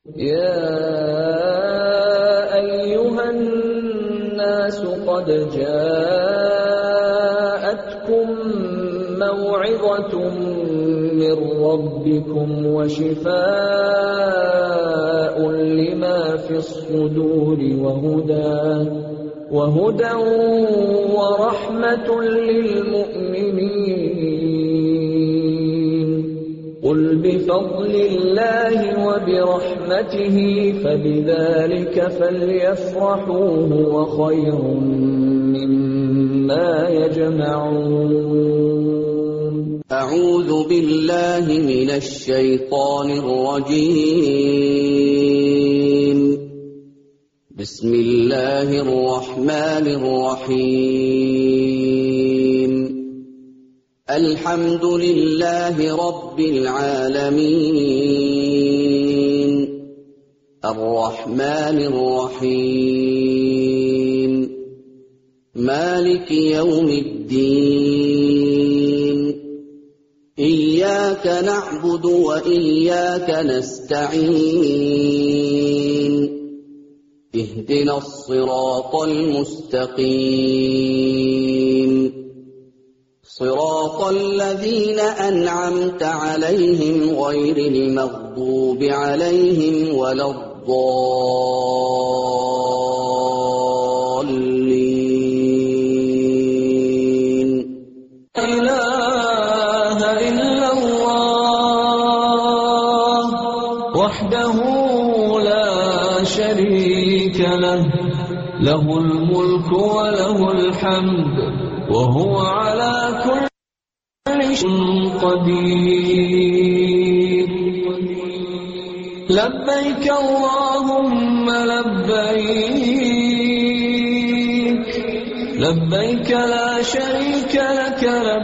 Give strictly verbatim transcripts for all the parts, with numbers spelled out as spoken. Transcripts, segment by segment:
يَا أَيُّهَا النَّاسُ قَدْ جَاءَتْكُم مَّوْعِظَةٌ مِّن رَّبِّكُمْ وَشِفَاءٌ لِّمَا فِي الصُّدُورِ وَهُدًى وَرَحْمَةٌ لِّلْمُؤْمِنِينَ قُلْ بِفَضْلِ اللَّهِ وَبِرَحْمَتِهِ فَبِذَٰلِكَ فَلْيَفْرَحُوا هُوَ خَيْرٌ مِّمَّا يَجْمَعُونَ أعوذ بالله من الشيطان الرجيم بسم الله الرحمن الرحيم الحمد لله رب العالمين الرحمن الرحيم مالك يوم الدين إياك نعبد وإياك نستعين اهدنا الصراط المستقيم صراط الذين أنعمت عليهم غير المغضوب عليهم ولا الضالين لا إله إلا الله وحده لا شريك له له الملك وله الحمد وهو على كل شيء قدير لبيك اللهم لبيك لبيك لا شريك لك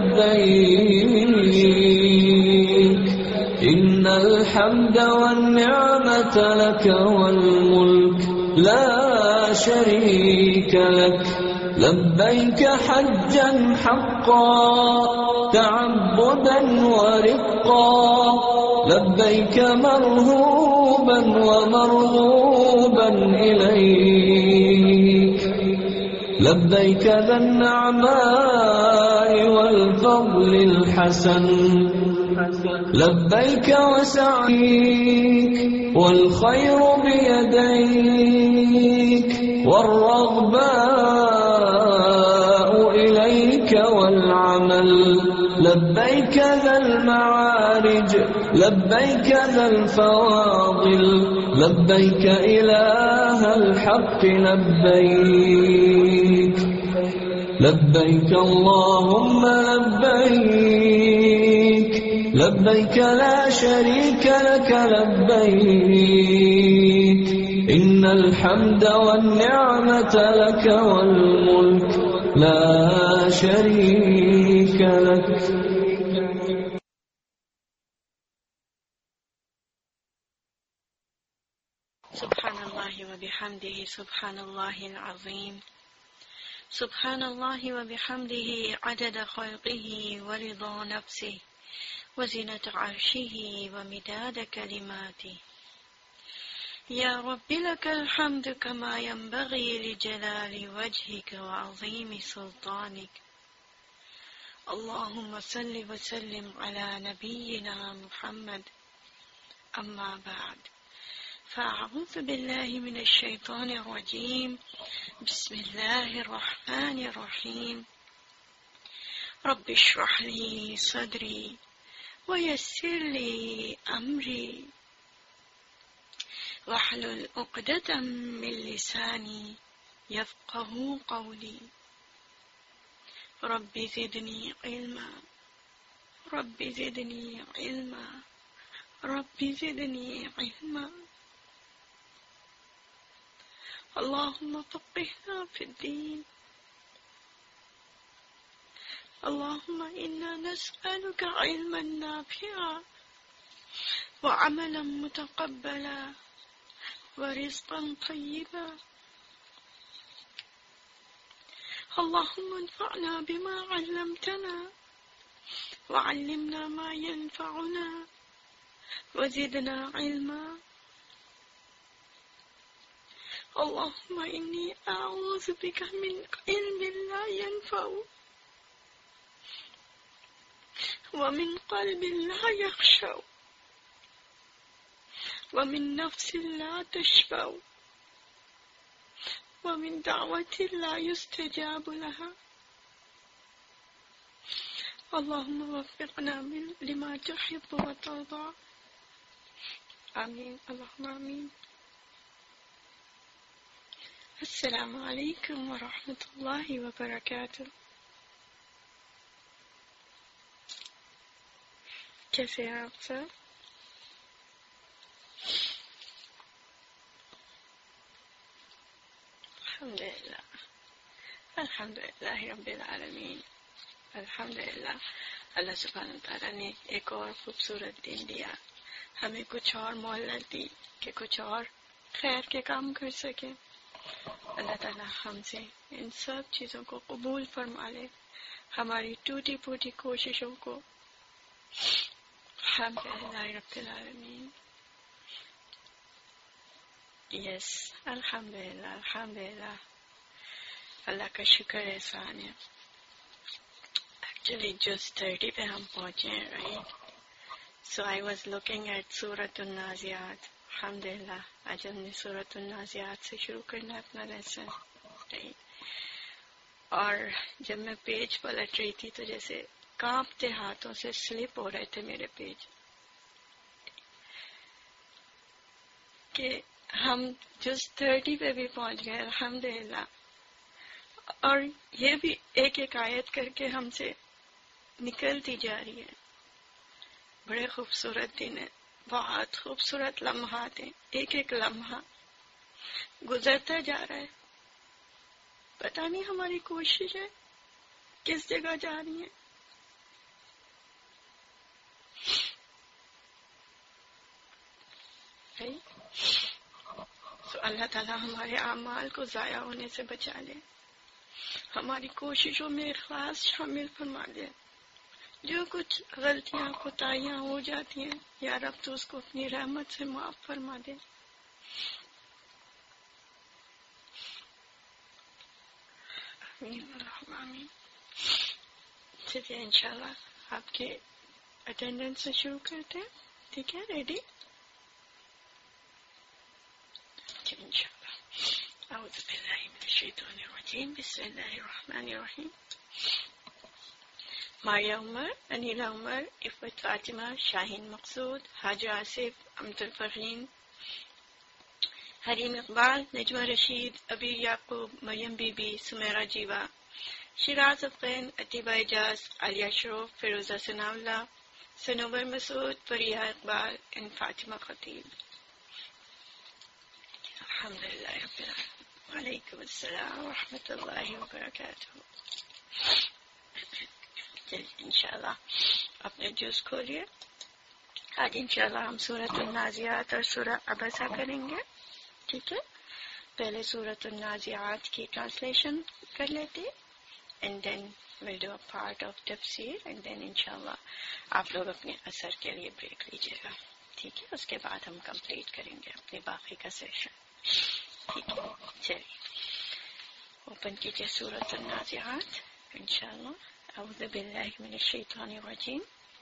لبيك إن الحمد والنعمة لك والملك لا شريك لك لبيك حجا حقا تعبدا ورقا لبيك مرهوبا ومرغوبا إليك لبيك ذا النعماء والفضل الحسن لبيك وسعيك والخير بيديك والرغباء إليك والعمل لبيك ذا المعارج لبيك ذا الفواضل لبيك إله الحق لبيك لبيك اللهم لبيك لبيك لا شريك لك لبيك إن الحمد والنعمة لك والملك لا شريك لك سبحان الله وبحمده سبحان الله العظيم سبحان الله وبحمده عدد خلقه ورضا نفسه وزنة عرشه ومداد كلماته يا رب لك الحمد كما ينبغي لجلال وجهك وعظيم سلطانك اللهم صل وسلم على نبينا محمد أما بعد فأعوذ بالله من الشيطان الرجيم بسم الله الرحمن الرحيم رب اشرح لي صدري ويسر لي أمري واحلل عقدة من لساني يفقه قولي رب زدني علما رب زدني علما رب زدني علما اللهم فقهنا في الدين اللهم إنا نسألك علما نافعا وعملا متقبلا ورزقا طيبا اللهم انفعنا بما علمتنا وعلمنا ما ينفعنا وزدنا علما اللهم إني أعوذ بك من علم لا ينفع ومن قلب لا يخشع ومن نفس لا تشبع ومن دعوة لا يستجاب لها. اللهم وفقنا من لما تحب وترضى. آمين اللهم آمين. السلام علیکم ورحمۃ اللہ وبرکاتہ. کیسے ہیں آپ سب؟ الحمد للہ الحمد للہ رب العالمین. الحمد للہ اللہ سبحانہ تعالیٰ نے ایک اور خوبصورت دن دیا، ہمیں کچھ اور مہلت دی کہ کچھ اور خیر کے کام کر سکیں. اللہ تعالیٰ ہم سے ان سب چیزوں کو قبول فرما لے، ہماری ٹوٹی پھوٹی کوششوں کو. الحمد للہ رب العالمین. یس الحمد للہ الحمد للہ. اللہ کا شکر احسان ہے. ایکچولی جس تھرٹی پہ ہم پہنچے ہیں right. So I was looking at سورۃ النازعات. الحمد للہ آج ہم نے سورۃ النازعات سے شروع کرنا ہے اپنا لیسن. اور جب میں پیج پلٹ رہی تھی تو جیسے کانپتے ہاتھوں سے سلپ ہو رہے تھے میرے پیج، کہ ہم جس تھرٹی پہ بھی پہنچ گئے الحمد للہ. اور یہ بھی ایک ایک آیت کر کے ہم سے نکلتی جا رہی ہے. بڑے خوبصورت دن ہے، بہت خوبصورت لمحات ہیں. ایک ایک لمحہ گزرتا جا رہا ہے، پتہ نہیں ہماری کوشش ہے کس جگہ جا رہی ہے. تو اللہ تعالیٰ ہمارے اعمال کو ضائع ہونے سے بچا لے، ہماری کوششوں میں اخلاص شامل فرما لے. جو کچھ غلطیاں کوتاہیاں ہو جاتی ہیں یا رب تو اس کو اپنی رحمت سے معاف فرما دے. آمین اللہم آمین. چلیے انشاءاللہ آپ کے اٹینڈنس سے شروع کرتے ہیں. ٹھیک ہے، ریڈی؟ انشاءاللہ. اعوذ باللہ من الشیطان الرجیم. بسم اللہ الرحمن الرحیم. ماریہ عمر، انیلا عمر، عفت فاطمہ، شاہین مقصود، حاجہ آصف، امت الفرحین، حریم اقبال، نجمہ رشید، ابی یعقوب، مریم بی بی، سمیرہ جیوا، شیراز افغان، عتیبہ اعجاز، عالیہ شروف، فیروزہ ثناء اللہ، سنوبر مسعود، فریحہ اقبال and فاطمہ خطیب. الحمدللہ رب العالمین. وعلیکم السلام ورحمۃ اللہ وبرکاتہ. چلیے انشاءاللہ اپنے جوز کھولیے. آج انشاءاللہ ہم سورۃ النازعات اور سورہ عبسہ کریں گے. ٹھیک ہے، پہلے سورۃ النازعات کی ٹرانسلیشن کر لیتے and then we'll do a part of تفسیر اینڈ دین انشاءاللہ آپ لوگ اپنے اثر کے لیے بریک لیجیے گا. ٹھیک ہے، اس کے بعد ہم کمپلیٹ کریں گے اپنے باقی کا سیشن. ٹھیک ہے، چلیے اوپن کیجیے سورۃ النازعات انشاءاللہ. اعوذ باللہ من الشیطان الرجیم.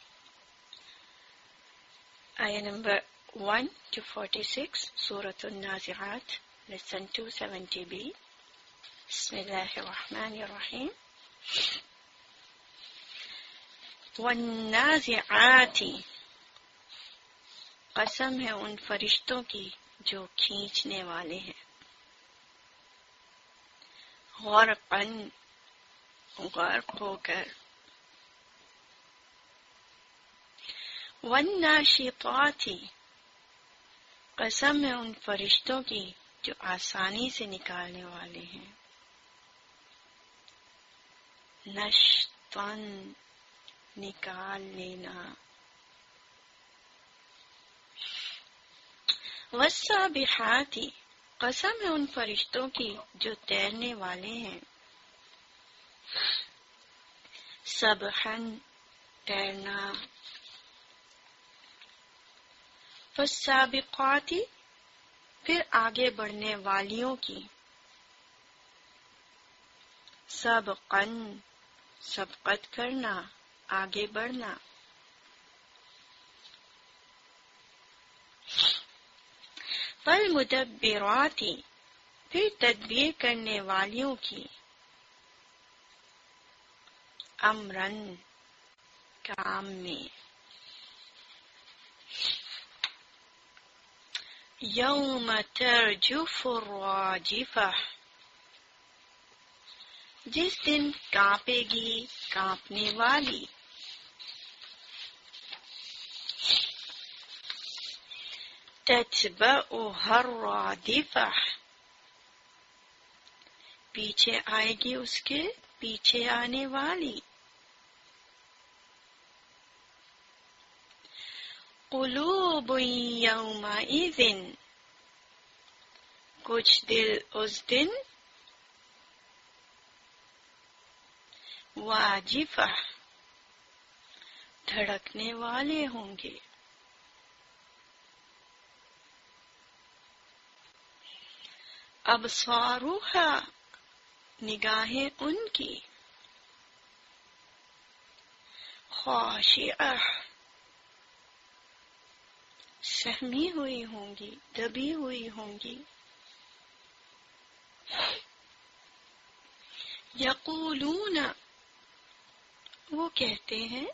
آیہ نمبر one to forty-six سورۃ النازعات lesson two seventy b. بسم اللہ الرحمن الرحیم. والنازعات، قسم ہے ان فرشتوں کی جو کھینچنے والے ہیں. غرقاً، غرق ہو کر. والناشطات، قسم ہے ان فرشتوں کی جو آسانی سے نکالنے والے ہیں. نشطاً، نکال لینا. والسابحات، قسم ہے ان فرشتوں کی جو تیرنے والے ہیں. سبحاً، تیرنا. فالسابقات، پھر آگے بڑھنے والیوں کی. سبقاً سبقت کرنا، آگے بڑھنا. فالمدبرات پھر تدبیر کرنے والیوں کی. امرن کام میں. یوم ترجف الراجفہ جس دن کانپے گی کانپنے والی. تتبعها الرادفہ پیچھے آئے گی اس کے پیچھے آنے والی. قلوب یومئذ کچھ دل اس دن واجفہ دھڑکنے والے ہوں گے. ابصارها نگاہیں ان کی. خاشعہ سہمی ہوئی ہوں گی، دبی ہوئی ہوں گی. یقولون وہ کہتے ہیں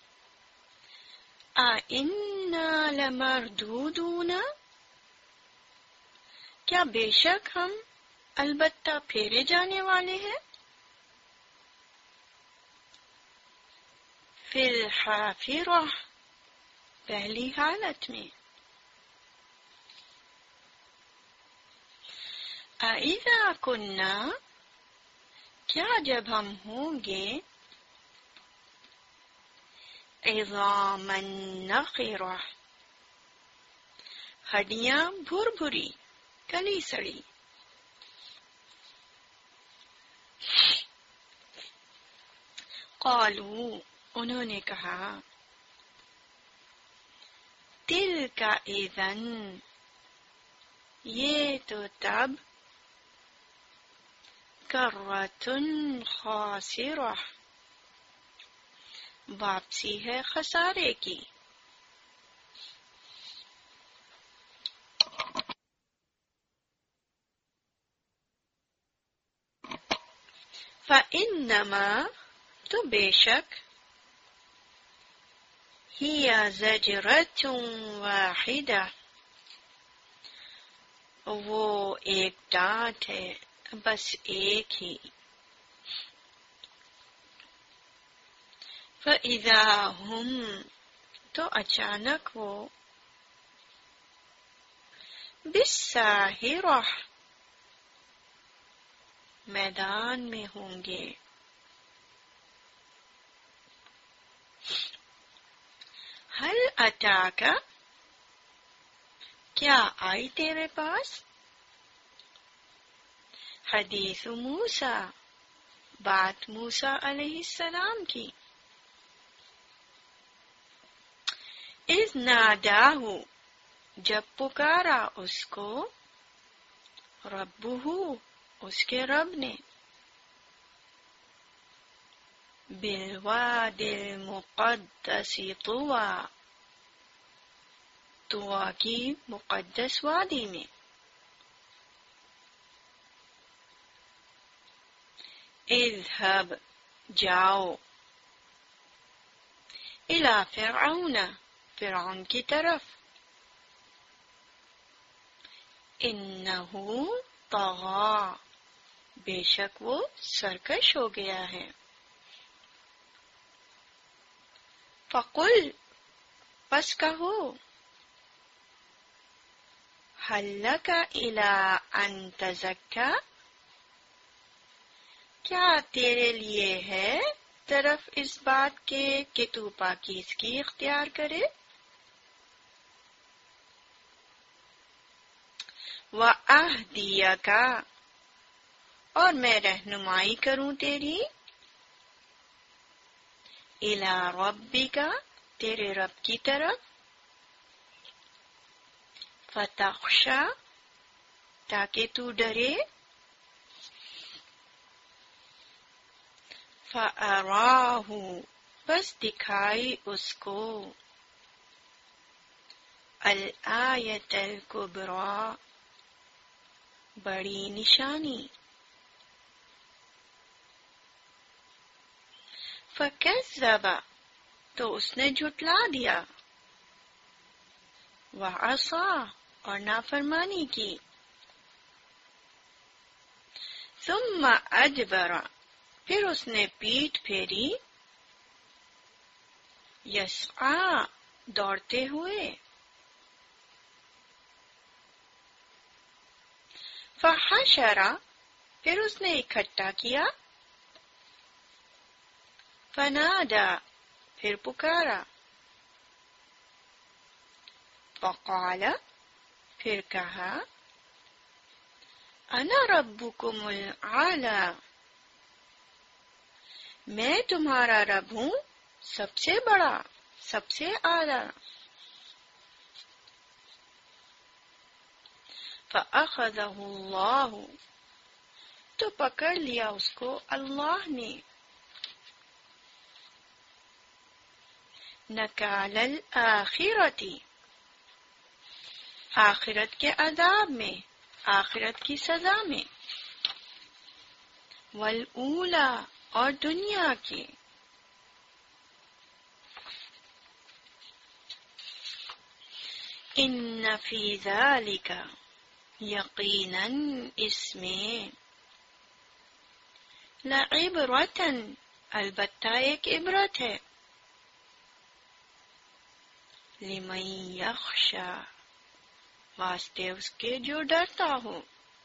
اِنَّا لَمَرْدُودُونَ کیا بے شک ہم البتہ پھیرے جانے والے ہیں. فی الحافرہ پہلی حالت میں. اَإِذَا كُنَّا کیا جب ہم ہوں گے عِظَامًا نَخِرَةً ہڈیاں بھر بھری کلی سڑی. قالوا انہوں نے کہا تِلْكَ اِذًا یہ تو تب کرۃ خاسرہ واپسی ہے خسارے کی. فَإِنَّمَا تو بے شک ہی زجرۃ واحدہ وہ ایک ڈانٹ ہے بس ایک ہی. فَإِذَا هُمْ تو اچانک وہ بِالسَّاہرَةِ میدان میں ہوں گے. ہل اتاک کیا آئی تیرے پاس حدیث موسیٰ بات موسیٰ علیہ السلام کی. اذ ناداہ جب پکارا اس کو ربہ اس کے رب نے بالوادی المقدس طویٰ طویٰ کی مقدس وادی میں. اذهب جاؤ الی فرعون فرعون کی طرف. انہ طغی بے شک وہ سرکش ہو گیا ہے. فقل پس کہو هل لک الی ان تزکی کیا تیرے لیے ہے طرف اس بات کے کہ تو پاکیزگی اختیار کرے. وَأَهْدِيَكَ اور میں رہنمائی کروں تیری اِلَى رَبِّكَ تیرے رب کی طرف. فَتَخْشَى تاکہ تو ڈرے. فَأَرَاهُ بس دکھائی اس کو الآیۃ الکبریٰ بڑی نشانی. فَكَذَّبَ تو اس نے جھٹلا دیا. وَعَصَىٰ اور نافرمانی کی. ثُمَّ أَدْبَرَ پھر اس نے پیٹھ پھیری. یسعیٰ دوڑتے ہوئے. فحشر پھر اس نے اکٹھا کیا. فنادى پھر پکارا. فقال پھر کہا انا ربکم الاعلی میں تمہارا رب ہوں سب سے بڑا سب سے اعلی. فَأَخَذَهُ اللَّهُ تو پکڑ لیا اس کو اللہ نے. نَكَالَ الْآخِرَةِ آخرت کے عذاب میں آخرت کی سزا میں. وَالْأُولَى اور دنیا کے. إِنَّ فِي ذَلِكَ یقیناً اس میں لعبرةً البتہ ایک عبرت ہے. لمن یخشی واسطے اس کے جو ڈرتا ہو.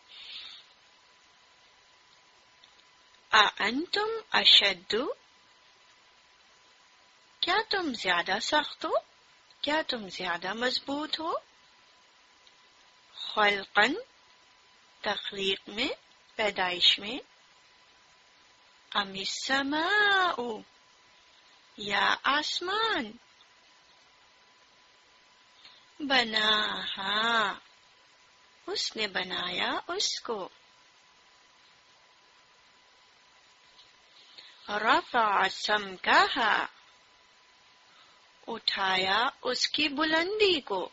اَأَنتُمْ أَشَدُّ کیا تم زیادہ سخت ہو کیا تم زیادہ مضبوط ہو. خلقاً تخلیق میں پیدائش میں. ام السماء یا آسمان. بناہا اس نے بنایا اس کو. رفع سمکہا اٹھایا اس کی بلندی کو.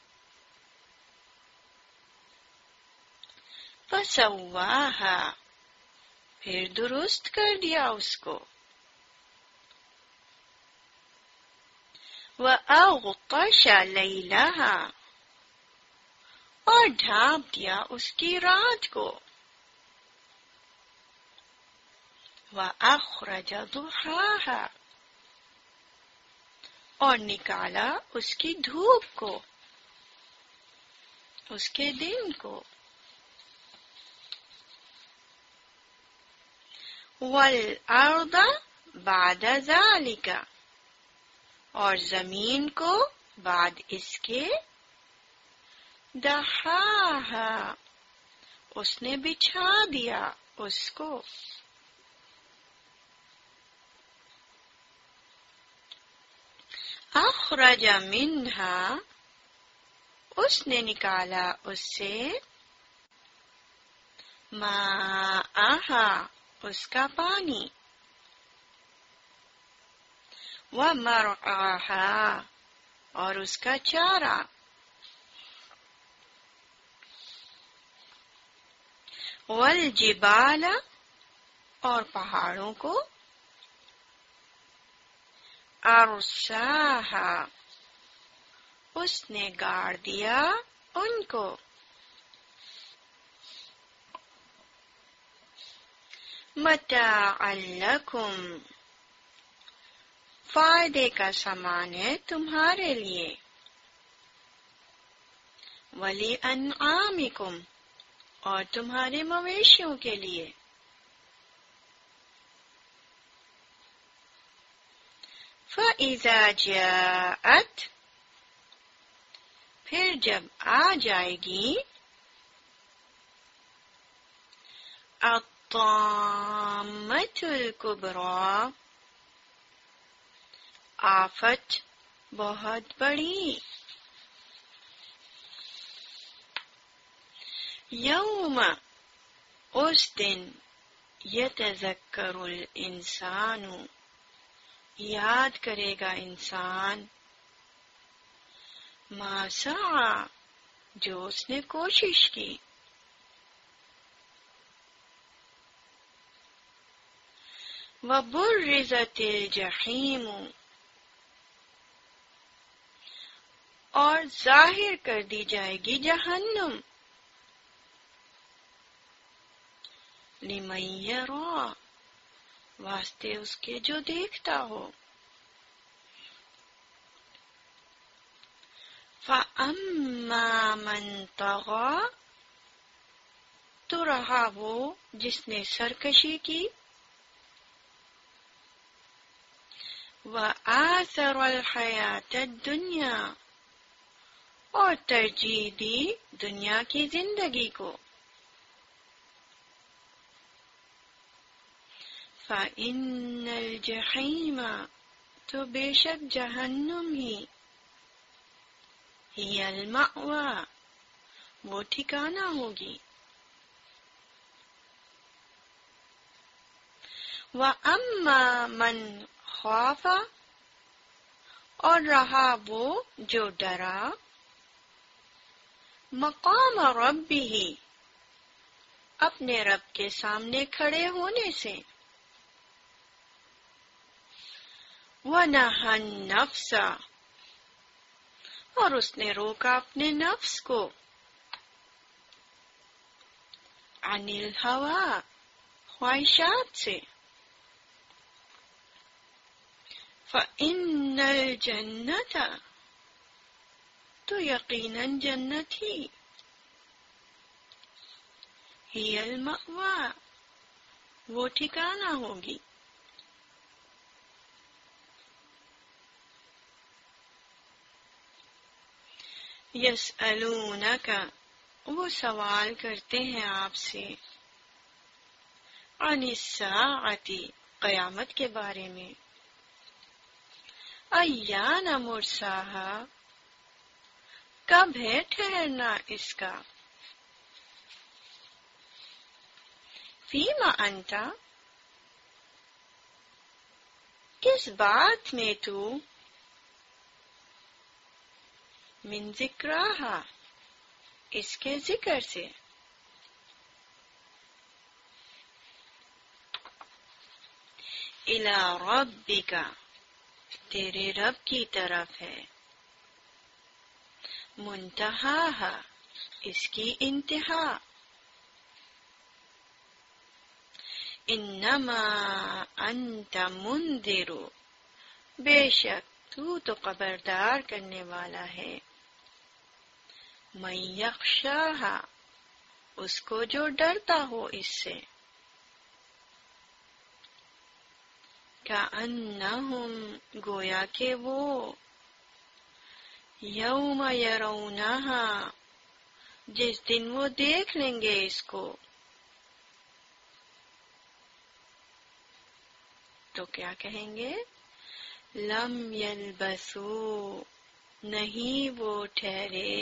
فسواہا پھر درست کر دیا اس کو. وَأَغْطَشَ لَيْلَهَا اور ڈھانپ دیا اس کی رات کو. وَأَخْرَجَ ضُحَاهَا اور نکالا اس کی دھوپ کو اس کے دن کو. وَالْأَرْضَ بَعْدَ ذَلِكَ اور زمین کو بعد اس کے. دحاہا اس نے بچھا دیا اس کو. اخرج منہا اس نے نکالا اس سے. ماءہا اس کا پانی. وَمَرْعَاهَا اور اس کا چارہ. وَالْجِبَالَ اور پہاڑوں کو. أَرْسَاهَا اس نے گاڑ دیا ان کو. مَتَاعًا لَكُمْ فائدے کا سامان ہے تمہارے لیے. وَلِأَنْعَامِكُمْ اور تمہارے مویشیوں کے لیے. فَإِذَا جَاءَتْ پھر جب آ جائے گی. الطَّامَّةُ الْكُبْرَى آفت بہت بڑی. یوم اس دن یتذکر الانسان یاد کرے گا انسان ما سعی جو اس نے کوشش کی وبرزت الجحیم اور ظاہر کر دی جائے گی جہنم لمن یرا واسطے اس کے جو دیکھتا ہو فَأَمَّا مَن طَغَى تو رہا وہ جس نے سرکشی کی وَآثَرَ الْحَيَاةَ الدُّنْيَا اور ترجیح دی دنیا کی زندگی کو فَإِنَّ الْجَحِيمَ تو بے شک جہنم ہی ہی المأوى وہ ٹھکانہ ہوگی وَأَمَّا مَنْ خَافَ اور رہا وہ جو ڈرا مقام ربہ اپنے رب کے سامنے کھڑے ہونے سے وَنَهَى النَّفْسَ اور اس نے روکا اپنے نفس کو عن الہوا خواہشات سے فَإِنَّ الْجَنَّةَ تو یقیناً جنت ہی ہی المأوى وہ ٹھکانہ ہوگی یسألونک وہ سوال کرتے ہیں آپ سے عن الساعۃ قیامت کے بارے میں ایان مرساہا کب ہے ٹھہرنا اس کا فیما انتا کس بات میں تو من ذکراہا اس کے ذکر سے الی ربک تیرے رب کی طرف ہے منتہاہا اس کی انتہا انما انت منذر بے شک تو تو خبردار کرنے والا ہے من یخشاہا اس کو جو ڈرتا ہو اس سے کأنہم گویا کہ وہ یوم یرونہا جس دن وہ دیکھ لیں گے اس کو تو کیا کہیں گے لم یلبسو نہیں وہ ٹھہرے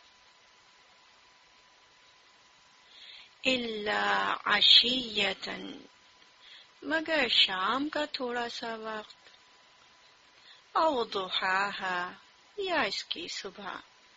الا عشیۃً مگر شام کا تھوڑا سا وقت او ضحاہا یا اس کی صبح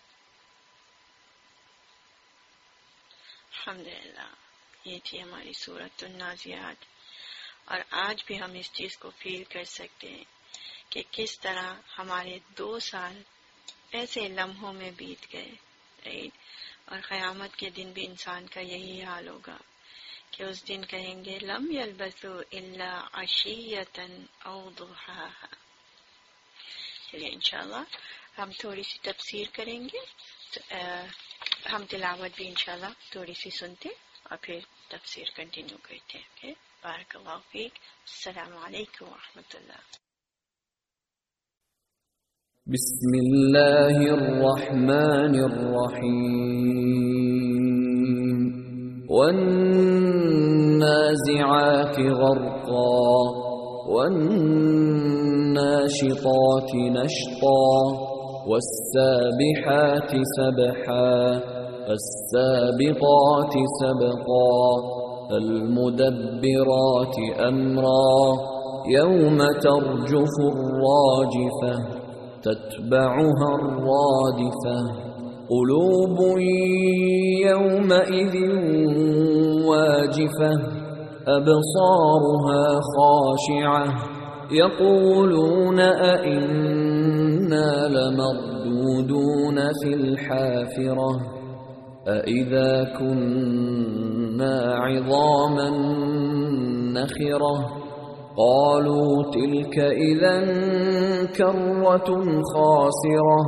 الحمدللہ یہ تھی ہماری سورۃ النازعات اور آج بھی ہم اس چیز کو فیل کر سکتے ہیں کہ کس طرح ہمارے دو سال ایسے لمحوں میں بیت گئے رائٹ اور قیامت کے دن بھی انسان کا یہی حال ہوگا کہ اس دن کہیں گے لم یلبثوا الا عشیۃً او ضحاہا چلیے انشاءاللہ ہم تھوڑی سی تفسیر کریں گے ہم تلاوت بھی انشاءاللہ تھوڑی سی سنتے اور پھر تفسیر کنٹینیو کرتے ہیں okay? بارک اللہ فیک السلام علیکم ورحمۃ اللہ بسم اللہ الرحمن الرحیم والنازعات غرقا والناشطات نشطا والسابحات سبحا فالسابقات سبقا فالمدبرات أمرا يوم ترجف الراجفة تتبعها الرادفة قلوب يومئذ واجفة أبصارها خاشعة يقولون أئنا لمردودون في الحافرة أئذا كنا عظاما نخرة قالوا تلك إذا كرة خاسرة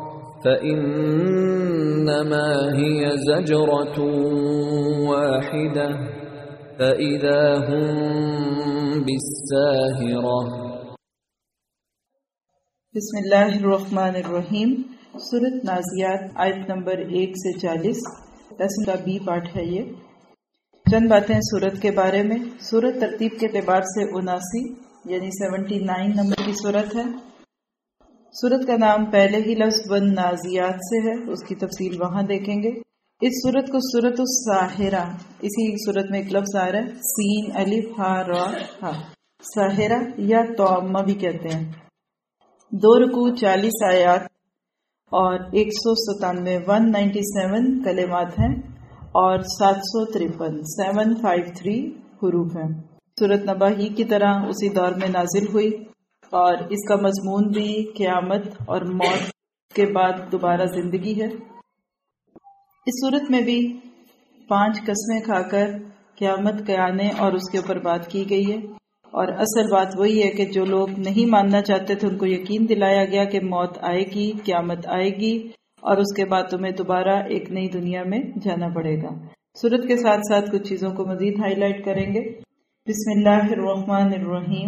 فإنما هي زجرة واحدة فإذا هم بالساهرة. بسم اللہ الرحمن الرحیم. سورۃ نازیات آیت نمبر ایک سے چالیس لیسن کا بی پارٹ ہے. یہ چند باتیں سورت کے بارے میں. سورت ترتیب کے اعتبار سے اناسی یعنی سیونٹی نائن نمبر کی سورت ہے. سورت کا نام پہلے ہی لفظ ون نازیات سے ہے، اس کی تفصیل وہاں دیکھیں گے. اس سورت کو سورت الساحرہ، اسی سورت میں ایک لفظ آ رہا ہے سین الف ہا را ہا، ساحرہ یا توامہ بھی کہتے ہیں. دو رکوع، چالیس آیات اور ایک سو ستانوے ون نائنٹی سیون کلمات ہیں اور سات سو ترپن سیون فائیو تھری حروف ہیں. سورت نبا ہی کی طرح اسی دور میں نازل ہوئی اور اس کا مضمون بھی قیامت اور موت کے بعد دوبارہ زندگی ہے. اس صورت میں بھی پانچ قسمیں کھا کر قیامت کے آنے اور اس کے اوپر بات کی گئی ہے، اور اصل بات وہی ہے کہ جو لوگ نہیں ماننا چاہتے تھے ان کو یقین دلایا گیا کہ موت آئے گی، قیامت آئے گی اور اس کے بعد تمہیں دوبارہ ایک نئی دنیا میں جانا پڑے گا. صورت کے ساتھ ساتھ کچھ چیزوں کو مزید ہائی لائٹ کریں گے. بسم اللہ الرحمن الرحیم.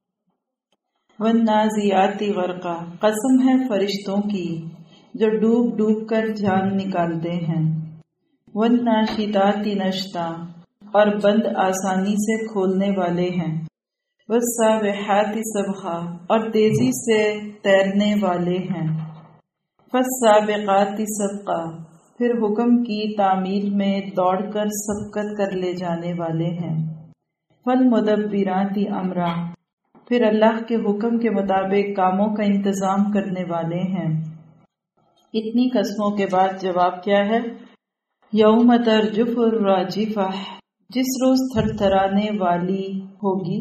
والنازعات غرقا، قسم ہے فرشتوں کی جو ڈوب ڈوب کر جان نکالتے ہیں. والناشطات نشطا، اور بند آسانی سے کھولنے والے ہیں. والسابحات سبحا، اور تیزی سے تیرنے والے ہیں. فالسابقات سبقا، پھر حکم کی تعمیل میں دوڑ کر سبقت کر لے جانے والے ہیں. فالمدبرات امرا، پھر اللہ کے حکم کے مطابق کاموں کا انتظام کرنے والے ہیں. اتنی قسموں کے بعد جواب کیا ہے؟ یوم ترجف الراجفہ، جس روز تھر تھرانے والی ہوگی.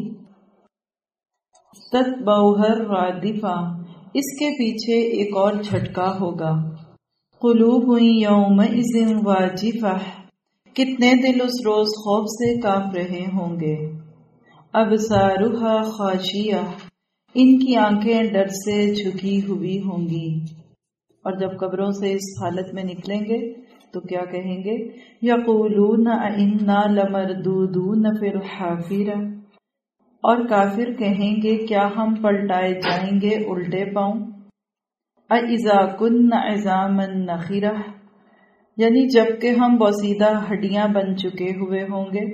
تتبعها الرادفہ، اس کے پیچھے ایک اور جھٹکا ہوگا. قلوب یومئذ واجفہ، کتنے دل اس روز خوف سے کانپ رہے ہوں گے. ابصارها خاشعہ، ان کی آنکھیں ڈر سے جھکی ہوئی ہوں گی. اور جب قبروں سے اس حالت میں نکلیں گے تو کیا کہیں گے؟ یقولون انا لمردودون فی الحافرہ، اور کافر کہیں گے کیا ہم پلٹائے جائیں گے الٹے پاؤں. اذا کنا عظاما نخرہ، یعنی جب کہ ہم بوسیدہ ہڈیاں بن چکے ہوئے ہوں گے.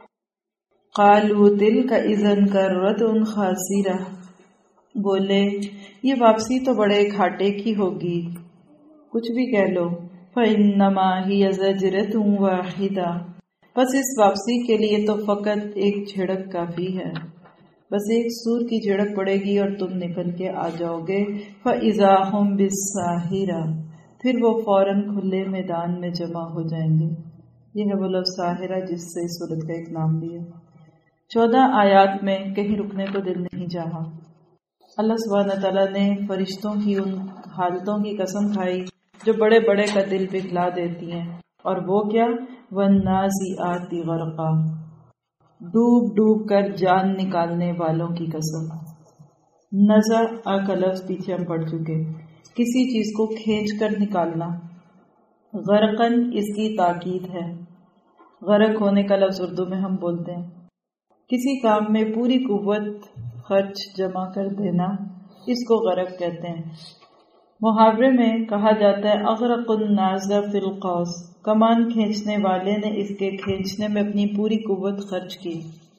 قالوا تلک اذا کرۃ خاسرہ، بولے یہ واپسی تو بڑے گھاٹے کی ہوگی. کچھ بھی کہہ لو. فإنما ہی زجرۃ واحدہ، بس اس واپسی کے لیے تو فقط ایک جھڑک کافی ہے. بس ایک سور کی جھڑک پڑے گی اور تم نکل کے آ جاؤ گے. فإذا هم بالساہرہ، پھر وہ فوراً کھلے میدان میں جمع ہو جائیں گے. یہ ہے وہ لفظ ساحرہ جس سے اس صورت کا ایک نام بھی ہے. چودہ آیات میں کہیں رکنے کو دل نہیں چاہا. اللہ سبحانہ تعالیٰ نے فرشتوں کی ان حالتوں کی قسم کھائی جو بڑے بڑے کا دل پگھلا دیتی ہیں. اور وہ کیا؟ والنازعات غرقا، ڈوب ڈوب کر جان نکالنے والوں کی قسم. نزع کا لفظ پیچھے ہم پڑھ چکے، کسی چیز کو کھینچ کر نکالنا. غرقن اس کی تاکید ہے. غرق ہونے کا لفظ اردو میں ہم بولتے ہیں کسی کام میں پوری قوت خرچ جمع کر دینا، اس کو غرق کہتے ہیں. محاورے میں کہا جاتا ہے اغرق الناس فی القوس، کمان کھینچنے والے نے اس کے کھینچنے میں اپنی پوری قوت خرچ کی.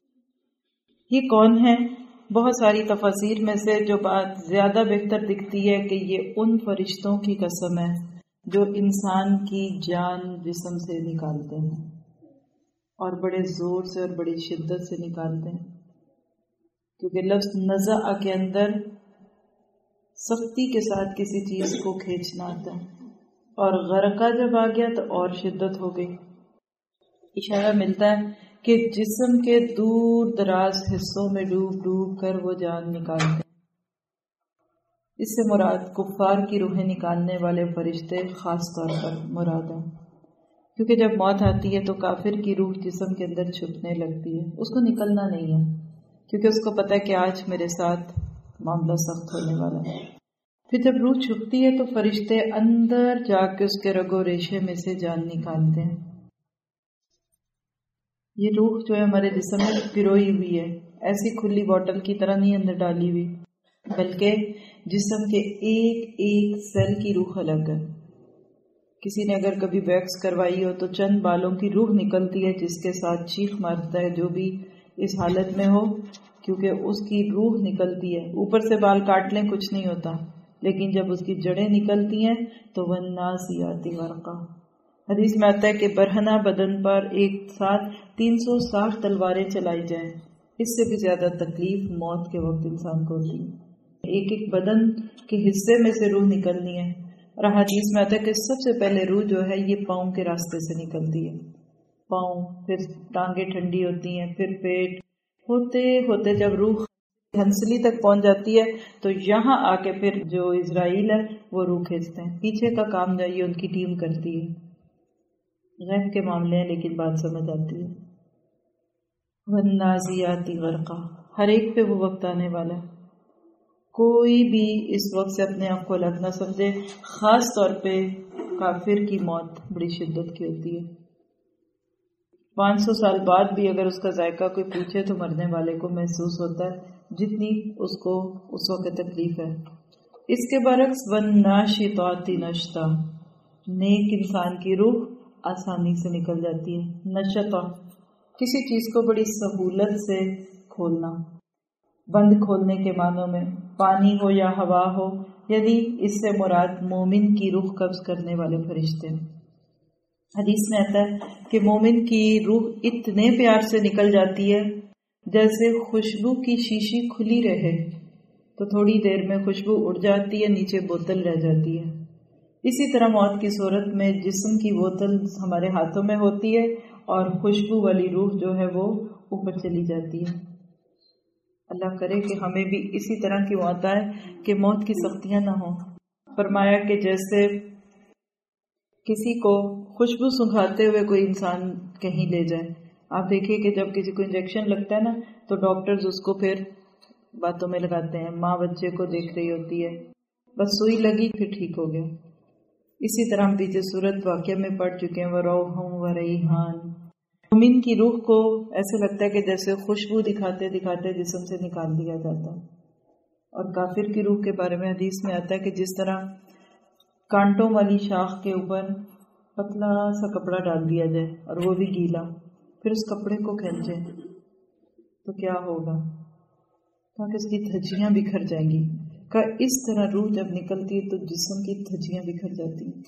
یہ کون ہے؟ بہت ساری تفاسیر میں سے جو بات زیادہ بہتر دکھتی ہے کہ یہ ان فرشتوں کی قسم ہے جو انسان کی جان جسم سے نکالتے ہیں، اور بڑے زور سے اور بڑی شدت سے نکالتے ہیں، کیونکہ لفظ نزع کے اندر سختی کے ساتھ کسی چیز کو کھینچنا آتا ہے، اور غرقہ جب آ گیا تو اور شدت ہو گئی۔ اشارہ ملتا ہے کہ جسم کے دور دراز حصوں میں ڈوب ڈوب کر وہ جان نکالتے ہیں۔ اس سے مراد کفار کی روحیں نکالنے والے فرشتے خاص طور پر مراد ہیں، کیونکہ جب موت آتی ہے تو کافر کی روح جسم کے اندر چھپنے لگتی ہے، اس کو نکلنا نہیں ہے، کیونکہ اس کو پتہ ہے کہ آج میرے ساتھ معاملہ سخت ہونے والا ہے۔ پھر جب روح چھپتی ہے تو فرشتے اندر جا کے اس کے رگ و ریشے میں سے جان نکالتے ہیں۔ یہ روح جو ہے ہمارے جسم میں پروئی ہوئی ہے، ایسی کھلی بوٹل کی طرح نہیں اندر ڈالی ہوئی، بلکہ جسم کے ایک ایک سیل کی روح الگ ہے۔ کسی نے اگر کبھی ویکس کروائی ہو تو چند بالوں کی روح نکلتی ہے، جس کے ساتھ چیخ مارتا ہے جو بھی اس حالت میں ہو، کیونکہ اس کی روح نکلتی ہے۔ اوپر سے بال کاٹ لیں کچھ نہیں ہوتا، لیکن جب اس کی جڑیں نکلتی ہیں تو وَالنَّازِعَاتِ غَرْقًا۔ حدیث میں آتا ہے کہ برہنہ بدن پر ایک ساتھ تین سو ساٹھ تلواریں چلائی جائیں، اس سے بھی زیادہ تکلیف موت کے وقت انسان کو ہوتی ہے۔ ایک ایک بدن کے حصے میں سے روح نکلنی ہے، اور حدیث میں آتا ہے کہ سب سے پہلے روح جو ہے یہ پاؤں کے راستے سے نکلتی ہے۔ پاؤں، پھر ٹانگیں ٹھنڈی ہوتی ہیں، پھر پیٹ، ہوتے ہوتے جب روح ہنسلی تک پہنچ جاتی ہے تو یہاں آ کے پھر جو اسرائیل ہے وہ روح کھینچتے ہیں۔ پیچھے کا کام جو یہ ان کی ٹیم کرتی ہے۔ غیب کے معاملے ہیں لیکن بات سمجھ آتی ہے۔ وَالنَّازِعَاتِ غَرْقًا، ہر ایک پہ وہ وقت آنے والا ہے۔ کوئی بھی اس وقت سے اپنے آپ کو الگ نہ سمجھے، خاص طور پہ کافر کی موت بڑی شدت کی ہوتی ہے۔ پانچ سو سال بعد بھی اگر اس کا ذائقہ کوئی پوچھے تو مرنے والے کو محسوس ہوتا ہے جتنی اس کو اس وقت تکلیف ہے۔ اس کے برعکس وَالنَّاشِطَاتِ نَشْطًا، نیک انسان کی روح آسانی سے نکل جاتی ہے۔ نشطہ، کسی چیز کو بڑی سہولت سے کھولنا، بند کھولنے کے معنوں میں، پانی ہو یا ہوا ہو، یعنی اس سے مراد مومن کی روح قبض کرنے والے فرشتے ہیں۔ حدیث میں آتا ہے کہ مومن کی روح اتنے پیار سے نکل جاتی ہے جیسے خوشبو کی شیشی کھلی رہے تو تھوڑی دیر میں خوشبو اڑ جاتی ہے، نیچے بوتل رہ جاتی ہے۔ اسی طرح موت کی صورت میں جسم کی بوتل ہمارے ہاتھوں میں ہوتی ہے اور خوشبو والی روح جو ہے وہ اوپر چلی جاتی ہے۔ اللہ کرے کہ ہمیں بھی اسی طرح کی موت آئے کہ موت کی سختیاں نہ ہوں۔ فرمایا کہ جیسے کسی کو خوشبو سنگھاتے ہوئے کوئی انسان کہیں لے جائے، آپ دیکھیے کہ جب کسی کو انجیکشن لگتا ہے نا تو ڈاکٹرز اس کو پھر باتوں میں لگاتے ہیں، ماں بچے کو دیکھ رہی ہوتی ہے، بس سوئی لگی پھر ٹھیک ہو گیا۔ اسی طرح ہم پیچھے سورت واقعہ میں پڑھ چکے ہیں، وَرَوْحٌ وَرَيْحَانٌ۔ مومن کی روح کو ایسے لگتا ہے کہ جیسے خوشبو دکھاتے دکھاتے جسم سے نکال دیا جاتا ہے۔ اور کافر کی روح کے بارے میں حدیث میں آتا ہے کہ جس طرح کانٹوں والی شاخ کے اوپر پتلا سا کپڑا ڈال دیا جائے اور وہ بھی گیلا، پھر اس کپڑے کو کھینچے تو کیا ہوگا، تاکہ اس کی دھجیاں بکھر جائیں گی۔ کہ اس طرح روح جب نکلتی ہے تو جسم کی دھجیاں بکھر جاتی ہیں،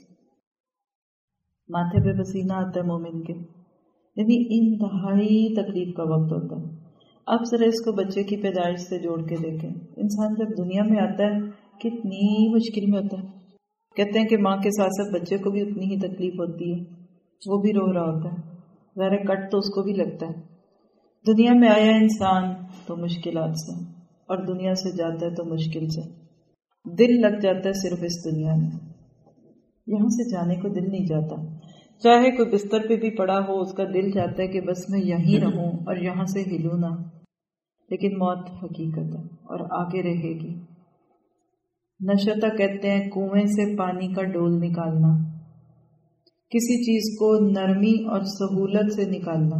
ماتھے پہ پسینہ آتا ہے مومن کے، یعنی انتہائی تکلیف کا وقت ہوتا ہے۔ اب ذرا اس کو بچے کی پیدائش سے جوڑ کے دیکھیں، انسان جب دنیا میں آتا ہے کتنی مشکل میں ہوتا ہے۔ کہتے ہیں کہ ماں کے ساتھ ساتھ بچے کو بھی اتنی ہی تکلیف ہوتی ہے، وہ بھی رو رہا ہوتا ہے، ظاہر کٹ تو اس کو بھی لگتا ہے۔ دنیا میں آیا انسان تو مشکلات سے، اور دنیا سے جاتا ہے تو مشکل سے، دل لگ جاتا ہے صرف اس دنیا میں، یہاں سے جانے کو دل نہیں جاتا۔ چاہے کوئی بستر پہ بھی پڑا ہو اس کا دل چاہتا ہے کہ بس میں یہیں رہوں اور یہاں سے ہلوں نہ، لیکن موت حقیقت ہے اور آگے رہے گی۔ نشطہ کہتے ہیں کنویں سے پانی کا ڈول نکالنا، کسی چیز کو نرمی اور سہولت سے نکالنا۔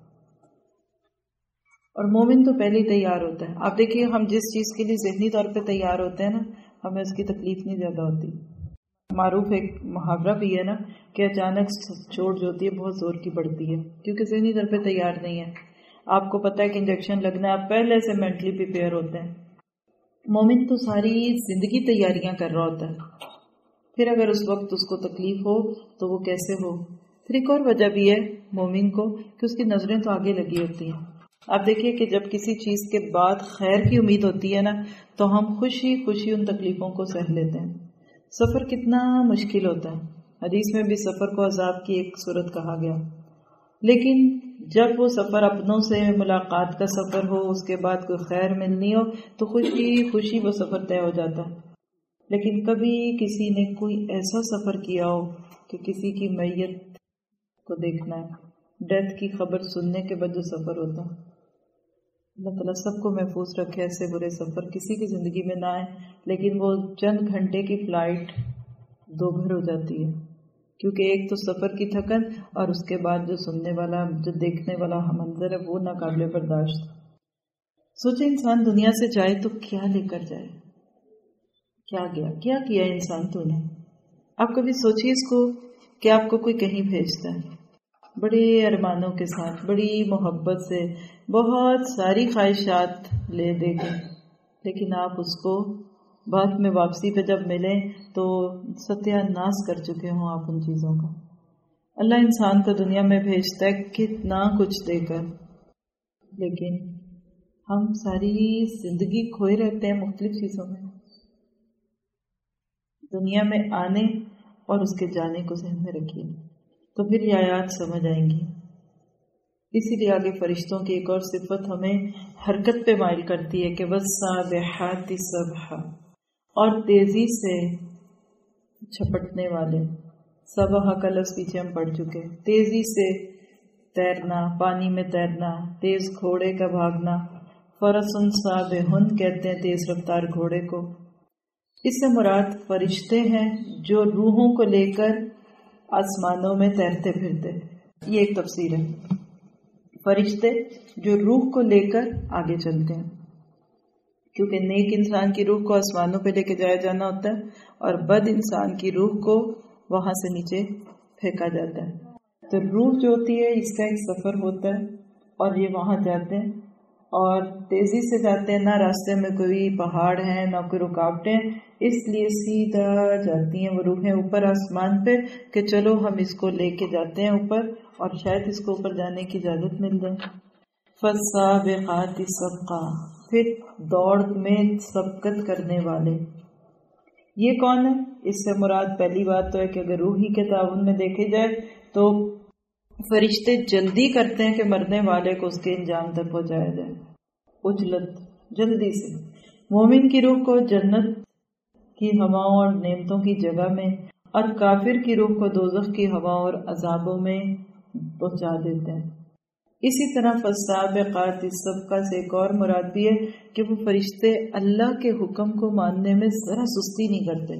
اور مومن تو پہلے ہی تیار ہوتا ہے۔ آپ دیکھیے ہم جس چیز کے لیے ذہنی طور پہ تیار ہوتے ہیں نا، ہمیں اس کی تکلیف نہیں زیادہ ہوتی۔ معروف ایک محاورہ بھی ہے نا کہ اچانک چوٹ جو ہوتی ہے بہت زور کی پڑتی ہے، کیونکہ ذہنی طور پہ تیار نہیں ہے۔ آپ کو پتہ ہے کہ انجیکشن لگنا ہے، آپ پہلے سے مینٹلی پریپیئر ہوتے ہیں۔ مومن تو ساری زندگی تیاریاں کر رہا ہوتا ہے، پھر اگر اس وقت اس کو تکلیف ہو تو وہ کیسے ہو. پھر ایک اور وجہ بھی ہے مومن کو کہ اس کی نظریں تو آگے لگی ہوتی ہیں. آپ دیکھیے کہ جب کسی چیز کے بعد خیر کی امید ہوتی ہے نا تو ہم خوشی خوشی ان تکلیفوں کو سہ لیتے ہیں. سفر کتنا مشکل ہوتا ہے. حدیث میں بھی سفر کو عذاب کی ایک صورت کہا گیا، لیکن جب وہ سفر اپنوں سے ملاقات کا سفر ہو، اس کے بعد کوئی خیر ملنی ہو تو خوشی خوشی وہ سفر طے ہو جاتا ہے. لیکن کبھی کسی نے کوئی ایسا سفر کیا ہو کہ کسی کی میت کو دیکھنا ہے، ڈیتھ کی خبر سننے کے بعد جو سفر ہوتا ہے، اللہ تعالیٰ سب کو محفوظ رکھے. ایسے برے سفر کسی کی زندگی میں نہ آئے، لیکن وہ چند گھنٹے کی فلائٹ دو بھر ہو جاتی ہے، کیونکہ ایک تو سفر کی تھکن اور اس کے بعد جو سننے والا جو دیکھنے والا منظر ہے وہ ناقابل برداشت. سوچے انسان دنیا سے جائے تو کیا لے کر جائے، کیا گیا کیا کیا انسان تو نے. آپ کبھی سوچیے اس کو کہ آپ کو کوئی کہیں بھیجتا ہے بڑے ارمانوں کے ساتھ، بڑی محبت سے، بہت ساری خواہشات لے دے کے، لیکن آپ اس کو بعد میں واپسی پہ جب ملیں تو ستیہ ناش کر چکے ہوں آپ ان چیزوں کا. اللہ انسان کو دنیا میں بھیجتا ہے کتنا کچھ دے کر، لیکن ہم ساری زندگی کھوئے رہتے ہیں مختلف چیزوں میں. دنیا میں آنے اور اس کے جانے کو ذہن میں رکھیے تو پھر یہ آیات سمجھ آئیں گی. اسی لیے آگے فرشتوں کی ایک اور صفت ہمیں حرکت پہ مائل کرتی ہے کہ والسابحات سبحا، اور تیزی سے چھپٹنے والے. سبحا کا لفظ پیچھے ہم پڑھ چکے. تیزی سے تیرنا، پانی میں تیرنا، تیز گھوڑے کا بھاگنا. فرسن سابحن کہتے ہیں تیز رفتار گھوڑے کو. اس سے مراد فرشتے ہیں جو روحوں کو لے کر آسمانوں میں تیرتے پھرتے. یہ ایک تفسیر ہے. فرشتے جو روح کو لے کر آگے چلتے ہیں، کیونکہ نیک انسان کی روح کو آسمانوں پہ لے کے جایا جانا ہوتا ہے اور بد انسان کی روح کو وہاں سے نیچے پھینکا جاتا ہے. تو روح جو ہوتی ہے اس کا ایک سفر ہوتا ہے اور یہ وہاں جاتے ہیں اور تیزی سے جاتے ہیں. نہ راستے میں کوئی پہاڑ ہیں نہ کوئی رکاوٹیں، اس لیے سیدھا جاتی ہیں وہ روحیں اوپر آسمان پہ کہ چلو ہم اس کو لے کے جاتے ہیں اوپر اور شاید اس کو اوپر جانے کی اجازت مل جائے. فالسابقات سبقا، پھر دوڑ میں سبقت کرنے والے. یہ کون ہے؟ اس سے مراد پہلی بات تو ہے کہ اگر روحی کے تعاون میں دیکھے جائے تو فرشتے جلدی کرتے ہیں کہ مرنے والے کو اس کے انجام تک پہنچایا جائے. اجلت، جلدی سے. مومن کی روح کو جنت کی ہواؤں اور نعمتوں کی جگہ میں اور کافر کی روح کو دوزخ کی ہواؤں اور عذابوں میں پہنچا دیتے ہیں. اسی طرح فالسابقات سبقا سے ایک اور مراد بھی ہے کہ وہ فرشتے اللہ کے حکم کو ماننے میں ذرا سستی نہیں کرتے.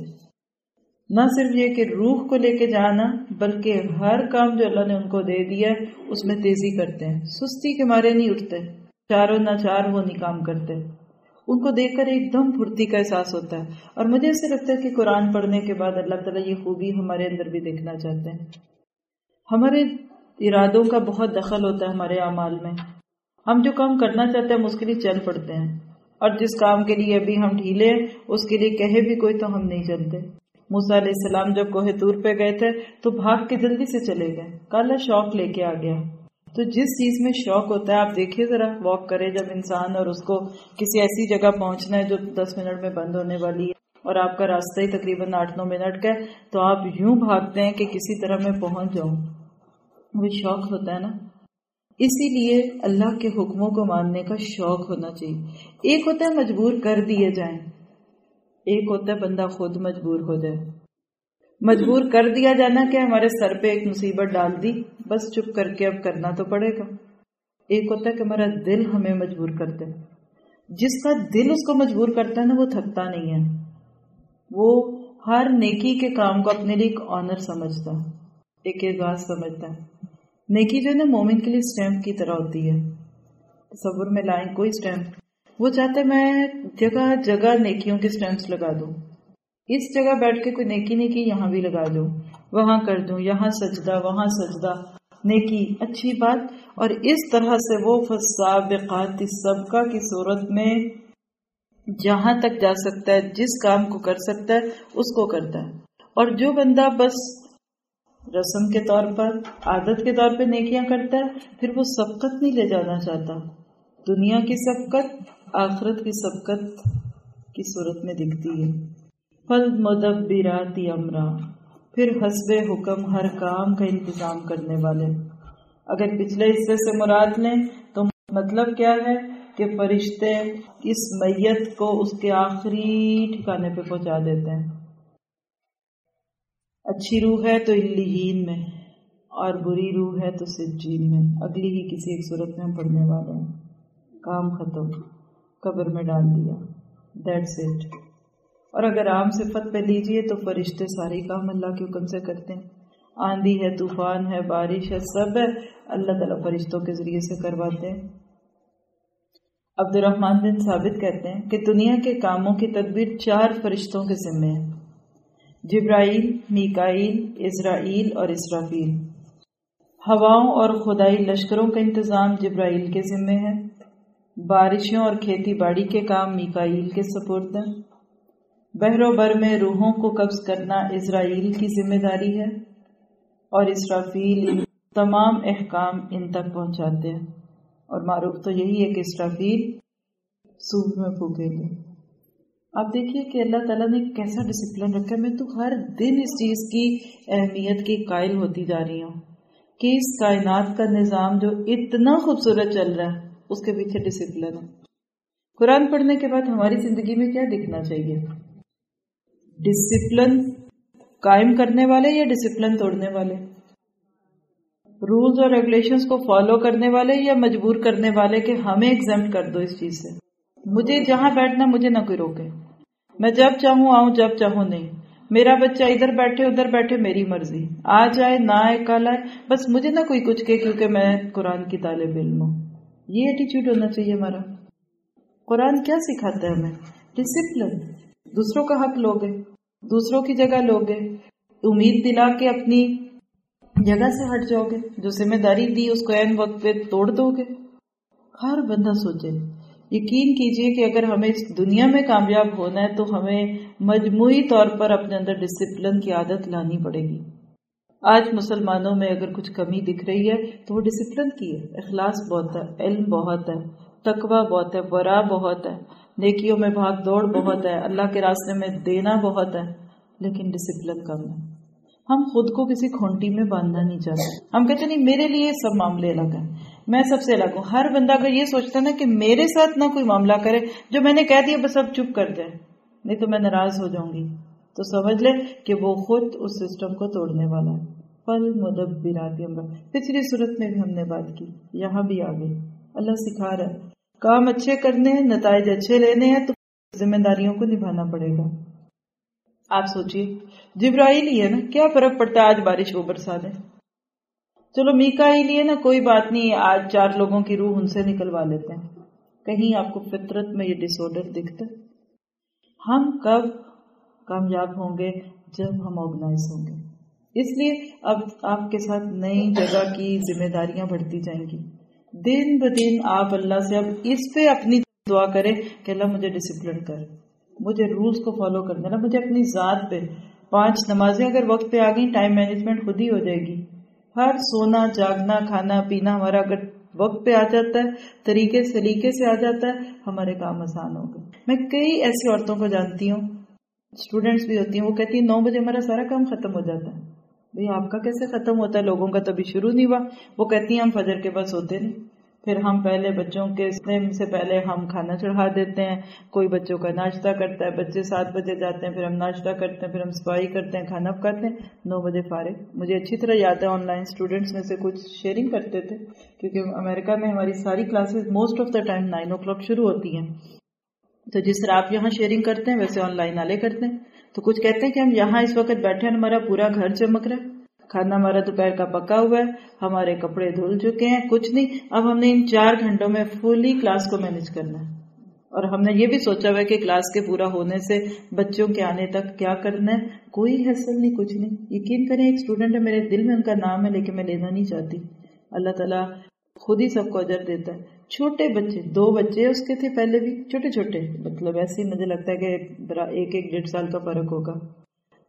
نہ صرف یہ کہ روح کو لے کے جانا بلکہ ہر کام جو اللہ نے ان کو دے دیا ہے اس میں تیزی کرتے ہیں. سستی کے مارے نہیں اٹھتے، چاروں نہ چار وہ نہیں کام کرتے. ان کو دیکھ کر ایک دم پھرتی کا احساس ہوتا ہے. اور مجھے ایسے لگتا ہے کہ قرآن پڑھنے کے بعد اللہ تعالیٰ یہ خوبی ہمارے اندر بھی دیکھنا چاہتے ہیں. ہمارے ارادوں کا بہت دخل ہوتا ہے ہمارے اعمال میں. ہم جو کام کرنا چاہتے ہیں ہم اس کے لیے چل پڑتے ہیں، اور جس کام کے لیے ابھی ہم ڈھیلے ہیں اس کے لیے کہے بھی کوئی تو ہم نہیں چلتے. موسیٰ علیہ السلام جب کوہ طور پہ گئے تھے تو بھاگ کے جلدی سے چلے گئے. کالا شوق لے کے آ گیا. تو جس چیز میں شوق ہوتا ہے، آپ دیکھیے ذرا واک کرے جب انسان اور اس کو کسی ایسی جگہ پہنچنا ہے جو دس منٹ میں بند ہونے والی ہے اور آپ کا راستہ ہی تقریباً آٹھ نو منٹ کا ہے، تو آپ یوں بھاگتے ہیں کہ کسی طرح میں پہنچ جاؤں. وہ شوق ہوتا ہے نا. اسی لیے اللہ کے حکموں کو ماننے کا شوق ہونا چاہیے. ایک ہوتا ہے مجبور کر دیے جائیں، ایک ہوتا ہے بندہ خود مجبور ہو جائے. مجبور کر دیا جانا کہ ہمارے سر پہ ایک مصیبت ڈال دی، بس چپ کر کے اب کرنا تو پڑے گا. ایک ہوتا ہے کہ ہمارا دل ہمیں مجبور کرتا ہے. جس کا دل اس کو مجبور کرتا ہے نا وہ تھکتا نہیں ہے. وہ ہر نیکی کے کام کو اپنے لیے ایک آنر سمجھتا ہے، ایک اعزاز سمجھتا ہے. نیکی جو ہے نا مومن کے لیے اسٹیمپ کی طرح ہوتی ہے. تصور میں لائیں کوئی اسٹیمپ، وہ چاہتے میں جگہ جگہ نیکیوں کے اسٹیمپس لگا دوں. اس جگہ بیٹھ کے کوئی نیکی نہیں کی یہاں بھی لگا دوں، وہاں کر دوں، یہاں سجدہ وہاں سجدہ، نیکی اچھی بات. اور اس طرح سے وہ فالسابقات سبقا کی صورت میں جہاں تک جا سکتا ہے، جس کام کو کر سکتا ہے اس کو کرتا ہے. اور جو بندہ بس رسم کے طور پر، عادت کے طور پہ نیکیاں کرتا ہے، پھر وہ سبقت نہیں لے جانا چاہتا. دنیا کی سبقت آخرت کی سبقت کی صورت میں دکھتی ہے. فالمدبرات امرا، پھر حسب حکم ہر کام کا انتظام کرنے والے. اگر پچھلے حصے سے مراد لیں تو مطلب کیا ہے کہ فرشتے اس میت کو اس کے آخری ٹھکانے پہ پہنچا دیتے ہیں. اچھی روح ہے تو علیین میں، اور بری روح ہے تو سجین میں. اگلی ہی کسی ایک صورت میں ہم پڑھنے والے ہیں. کام ختم، قبر میں ڈال دیا، دیٹس اٹ. اور اگر عام صفت پہ لیجئے تو فرشتے سارے کام اللہ کے حکم سے کرتے ہیں. آندھی ہے، طوفان ہے، بارش ہے، سب ہے اللہ تعالیٰ فرشتوں کے ذریعے سے کرواتے ہیں. عبد الرحمن بن ثابت کہتے ہیں کہ دنیا کے کاموں کی تدبیر چار فرشتوں کے ذمے ہے: جبرائیل، میکائیل، اسرائیل اور اسرافیل. ہواؤں اور خدائی لشکروں کا انتظام جبرائیل کے ذمے ہے. بارشوں اور کھیتی باڑی کے کام میکائیل کے سپرد ہیں. بحر و بر میں روحوں کو قبض کرنا اسرائیل کی ذمہ داری ہے، اور اسرافیل ان تمام احکام ان تک پہنچاتے ہیں. اور معروف تو یہی ہے کہ اسرافیل سور میں پھونکیں گے. آپ دیکھیے کہ اللہ تعالیٰ نے کیسا ڈسپلن رکھا ہے. میں تو ہر دن اس چیز کی اہمیت کی قائل ہوتی جا رہی ہوں کہ اس کائنات کا نظام جو اتنا خوبصورت چل رہا ہے اس کے پیچھے ڈسپلن ہے. قرآن پڑھنے کے بعد ہماری زندگی میں کیا دکھنا چاہیے؟ ڈسپلن قائم کرنے والے یا ڈسپلن توڑنے والے؟ رولز اور ریگولیشنز کو فالو کرنے والے یا مجبور کرنے والے کہ ہمیں ایگزمپٹ کر دو اس چیز سے. مجھے جہاں بیٹھنا مجھے نہ کوئی روکے، میں جب چاہوں آؤں جب چاہوں نہیں. میرا بچہ ادھر بیٹھے ادھر بیٹھے میری مرضی، آ جائے نہ آئے کل آئے، بس مجھے نہ کوئی کچھ کہے کیونکہ میں قرآن کی طالب علم ہوں. یہ ایٹیچیوڈ ہونا چاہیے ہمارا. قرآن کیا سکھاتا ہے ہمیں؟ ڈسپلن. دوسروں کا حق لوگے، دوسروں کی جگہ لوگے، امید دلا کے اپنی جگہ سے ہٹ جاؤ گے، جو ذمہ داری دی اس کو عین وقت پہ توڑ دو گے. ہر بندہ سوچے، یقین کیجئے کہ اگر ہمیں اس دنیا میں کامیاب ہونا ہے تو ہمیں مجموعی طور پر اپنے اندر ڈسپلن کی عادت لانی پڑے گی. آج مسلمانوں میں اگر کچھ کمی دکھ رہی ہے تو وہ ڈسپلن کی ہے. اخلاص بہت ہے، علم بہت ہے، تقویٰ بہت ہے، ورع بہت ہے، نیکیوں میں بھاگ دوڑ بہت ہے، اللہ کے راستے میں دینا بہت ہے، لیکن ڈسپلن کم ہے. ہم خود کو کسی کھونٹی میں باندھنا نہیں چاہتے. ہم کہتے نہیں میرے لیے سب معاملے الگ ہیں، میں سب سے الگ ہوں. ہر بندہ اگر یہ سوچتا نا کہ میرے ساتھ نہ کوئی معاملہ کرے، جو میں نے کہہ دیا بس اب چپ کر دیں نہیں تو میں ناراض ہو جاؤں گی، تو سمجھ لے کہ وہ خود اس سسٹم کو توڑنے والا ہے. فل مدبرات امرا، پچھلی صورت میں بھی ہم نے بات کی، یہاں بھی آگے اللہ سکھا رہا ہے کام اچھے کرنے ہیں، نتائج اچھے لینے ہیں تو ذمہ داریوں کو نبھانا پڑے گا. آپ سوچئے جبرائیل ہی ہے نا، کیا فرق پڑتا ہے آج بارش وہ برسا دیں. چلو میکائیل ہی ہے نا، کوئی بات نہیں، آج چار لوگوں کی روح ان سے نکلوا لیتے ہیں. کہیں آپ کو فطرت میں یہ ڈس آرڈر دکھتا؟ ہم کب کامیاب ہوں گے؟ جب ہم آرگنائز ہوں گے. اس لیے اب آپ کے ساتھ نئی جگہ کی ذمہ داریاں بڑھتی جائیں گی. دن بدن آپ اللہ سے اب اس پہ اپنی دعا کریں کہ اللہ مجھے ڈسپلن کر، مجھے رولز کو فالو کر دینا. مجھے اپنی ذات پہ پانچ نمازیں اگر وقت پہ آ گئی، ٹائم مینجمنٹ خود ہی ہو جائے گی. ہر سونا جاگنا کھانا پینا ہمارا اگر وقت پہ آ جاتا ہے، طریقے سلیقے سے آ جاتا ہے، ہمارے کام آسان ہو گئے. میں کئی ایسی عورتوں کو جانتی ہوں، اسٹوڈینٹس بھی ہوتی ہیں، وہ کہتی ہیں نو بجے ہمارا سارا کام ختم ہو جاتا ہے. بھئی آپ کا کیسے ختم ہوتا ہے؟ لوگوں کا تو ابھی شروع نہیں ہوا. وہ کہتی ہیں ہم فجر کے بعد سوتے نہیں، پھر ہم پہلے بچوں کے سے پہلے ہم کھانا چڑھا دیتے ہیں، کوئی بچوں کا ناشتہ کرتا ہے، بچے سات بجے جاتے ہیں، پھر ہم ناشتہ کرتے ہیں، پھر ہم صفائی کرتے ہیں، کھانا پکاتے ہیں، نو بجے فارغ. مجھے اچھی طرح یاد ہے آن لائن اسٹوڈینٹس میں سے کچھ شیئرنگ کرتے تھے، کیونکہ امریکہ میں ہماری ساری classes most of the time nine o'clock شروع ہوتی ہیں. تو جس طرح آپ یہاں شیئرنگ کرتے ہیں ویسے آن لائن والے کرتے ہیں. تو کچھ کہتے ہیں کہ ہم یہاں اس وقت بیٹھے ہیں، ہمارا پورا گھر چمک رہا ہے، کھانا ہمارا دوپہر کا پکا ہوا ہے، ہمارے کپڑے دھل چکے ہیں، کچھ نہیں، اب ہم نے ان چار گھنٹوں میں فلی کلاس کو مینج کرنا ہے. اور ہم نے یہ بھی سوچا ہوا ہے کہ کلاس کے پورا ہونے سے بچوں کے آنے تک کیا کرنا ہے، کوئی حاصل نہیں، کچھ نہیں. یقین کریں ایک اسٹوڈنٹ ہے، میرے دل میں ان کا نام ہے لیکن میں لینا نہیں چاہتی. اللہ تعالیٰ خود ہی سب کو اجر دیتا ہے. چھوٹے بچے، دو بچے اس کے تھے پہلے بھی، چھوٹے چھوٹے، مطلب ایسے ہی مجھے لگتا ہے کہ ایک ایک ڈیڑھ سال کا فرق ہوگا.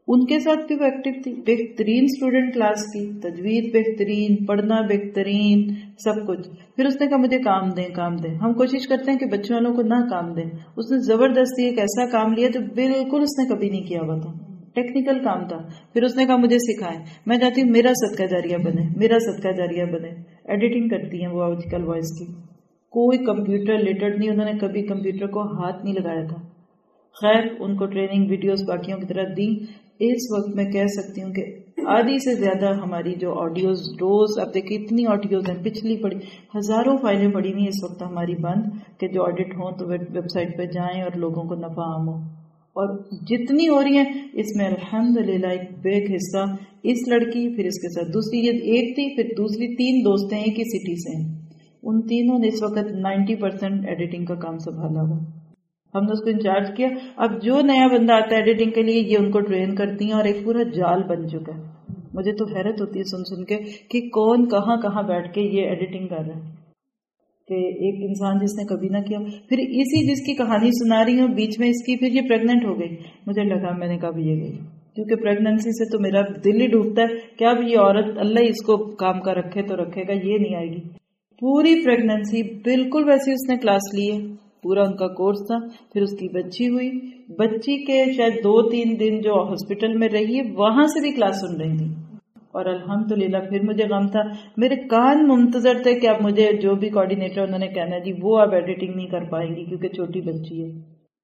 ان کے ساتھ بھی وہ ایکٹیو تھی، بہترین اسٹوڈنٹ کلاس کی، تجوید بہترین، پڑھنا بہترین، سب کچھ. پھر اس نے کہا مجھے کام دیں کام دیں. ہم کوشش کرتے ہیں کہ بچوں والوں کو نہ کام دیں. اس نے زبردستی ایک ایسا کام لیا جو بالکل اس نے کبھی نہیں کیا ہوا تھا، ٹیکنیکل کام تھا. پھر اس نے کہا مجھے سکھائیں. میں چاہتی ہوں میرا صدقہ جاریہ بنے، میرا صدقہ جاریہ بنے. ایڈیٹنگ کرتی ہیں وہ آج کل وائس کی، کوئی کمپیوٹر ریلیٹڈ نہیں، انہوں نے کبھی کمپیوٹر کو ہاتھ نہیں لگایا تھا. خیر ان کو ٹریننگ ویڈیوز باقیوں کی طرح دی. اس وقت میں کہہ سکتی ہوں کہ آدھی سے زیادہ ہماری جو آڈیوز روز اب دیکھیں اتنی آڈیوز ہیں، پچھلی پڑی ہزاروں فائلیں پڑی ہوئی اس وقت ہماری بند کہ جو آڈٹ ہوں تو ویب سائٹ پہ جائیں اور لوگوں کو نفع عام ہو. اور جتنی ہو رہی ہیں اس میں الحمدللہ ایک بیگ حصہ اس لڑکی، پھر اس کے ساتھ دوسری یہ ایک تھی، پھر دوسری تین دوستیں ایک ہی سٹی سے ہیں. ان تینوں نے اس وقت نائنٹی پرسینٹ ایڈیٹنگ کا کام سنبھالا ہوا. ہم نے اس کو انچارج کیا. اب جو نیا بندہ آتا ہے ایڈیٹنگ کے لیے یہ ان کو ٹرین کرتی ہیں اور ایک پورا جال بن چکا ہے. مجھے تو حیرت ہوتی ہے سن سن کے کہ کون کہاں کہاں بیٹھ کے یہ ایڈیٹنگ کر رہا ہے، کہ ایک انسان جس نے کبھی نہ کیا. پھر اسی جس کی کہانی سنا رہی ہوں بیچ میں اس کی پھر یہ پریگننٹ ہو گئی. مجھے لگا میں نے کب یہ گئی، کیونکہ پریگننسی سے تو میرا دل ہی ڈوبتا ہے کہ اب یہ عورت اللہ اس کو کام کا رکھے تو رکھے گا، یہ نہیں آئے گی. پوری پریگننسی بالکل ویسے اس نے کلاس لی ہے، پورا ان کا کورس تھا. پھر اس کی بچی ہوئی، بچی کے شاید دو تین دن جو ہاسپٹل میں رہی ہے وہاں سے بھی کلاس سن رہی تھی. اور الحمدللہ پھر مجھے غم تھا، میرے کان منتظر تھے کہ اب مجھے جو بھی کوآرڈینیٹر انہوں نے کہنا جی وہ اب ایڈیٹنگ نہیں کر پائیں گی کیونکہ چھوٹی بچی ہے.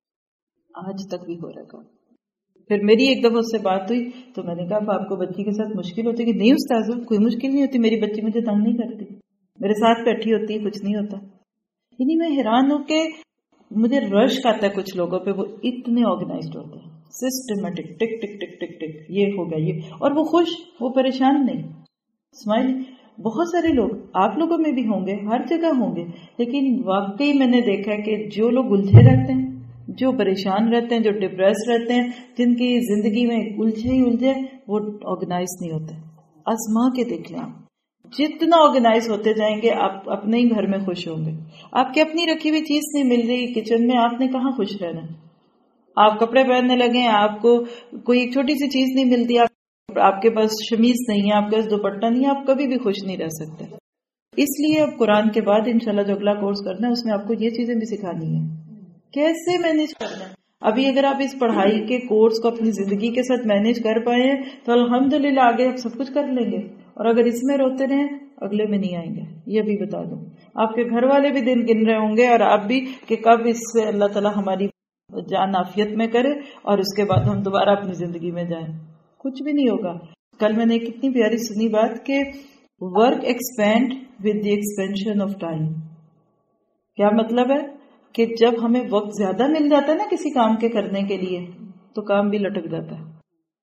آج تک بھی ہو رہا کام. پھر میری ایک دفعہ اس سے بات ہوئی تو میں نے کہا آپ کو بچی کے ساتھ مشکل ہوتی؟ کہ نہیں استاذ کوئی مشکل نہیں ہوتی، میری بچی مجھے تنگ نہیں کرتی، میرے ساتھ بیٹھی ہوتی ہے، کچھ نہیں ہوتا. یعنی میں حیران ہوں کہ مجھے رش آتا ہے کچھ لوگوں پہ، وہ اتنے آرگنائزڈ ہوتے ہیں، سسٹمیٹک، ٹک ٹک ٹک ٹک ٹک، یہ ہو گیا یہ، اور وہ خوش، وہ پریشان نہیں. اسمائل. بہت سارے لوگ آپ لوگوں میں بھی ہوں گے، ہر جگہ ہوں گے، لیکن واقعی میں نے دیکھا کہ جو لوگ الجھے رہتے ہیں، جو پریشان رہتے ہیں، جو ڈپریس رہتے ہیں، جن کی زندگی میں الجھے ہی الجھے، وہ آرگنائز نہیں ہوتے. آزما کے دیکھ لیں آپ، جتنا آرگنائز ہوتے جائیں گے آپ اپنے ہی گھر میں خوش ہوں گے. آپ کی اپنی رکھی ہوئی چیز نہیں مل رہی کچن میں، آپ نے کہاں خوش رہنا؟ آپ کپڑے پہننے لگے، آپ کو کوئی ایک چھوٹی سی چیز نہیں ملتی، آپ آپ کے پاس شمیز نہیں ہے، آپ کے پاس دوپٹہ نہیں ہے، آپ کبھی بھی خوش نہیں رہ سکتے. اس لیے اب قرآن کے بعد انشاءاللہ جو اگلا کورس کرنا ہے اس میں آپ کو یہ چیزیں بھی سکھانی ہے، کیسے مینج کرنا ہے. ابھی اگر آپ اس پڑھائی کے کورس کو اپنی زندگی کے ساتھ مینج کر پائے ہیں تو الحمدللہ آگے آپ سب کچھ کر لیں گے. اور اگر اس میں روتے رہیں اگلے میں نہیں آئیں گے. یہ بھی بتا دوں، آپ کے گھر والے بھی دن گن رہے ہوں گے اور آپ بھی کہ کب اس سے اللہ تعالیٰ ہماری جان عافیت میں کرے اور اس کے بعد ہم دوبارہ اپنی زندگی میں جائیں. کچھ بھی نہیں ہوگا. کل میں نے کتنی پیاری سنی بات کہ work expand with the expansion of time. کیا مطلب ہے کہ جب ہمیں وقت زیادہ مل جاتا ہے نا کسی کام کے کرنے کے لیے تو کام بھی لٹک جاتا ہے.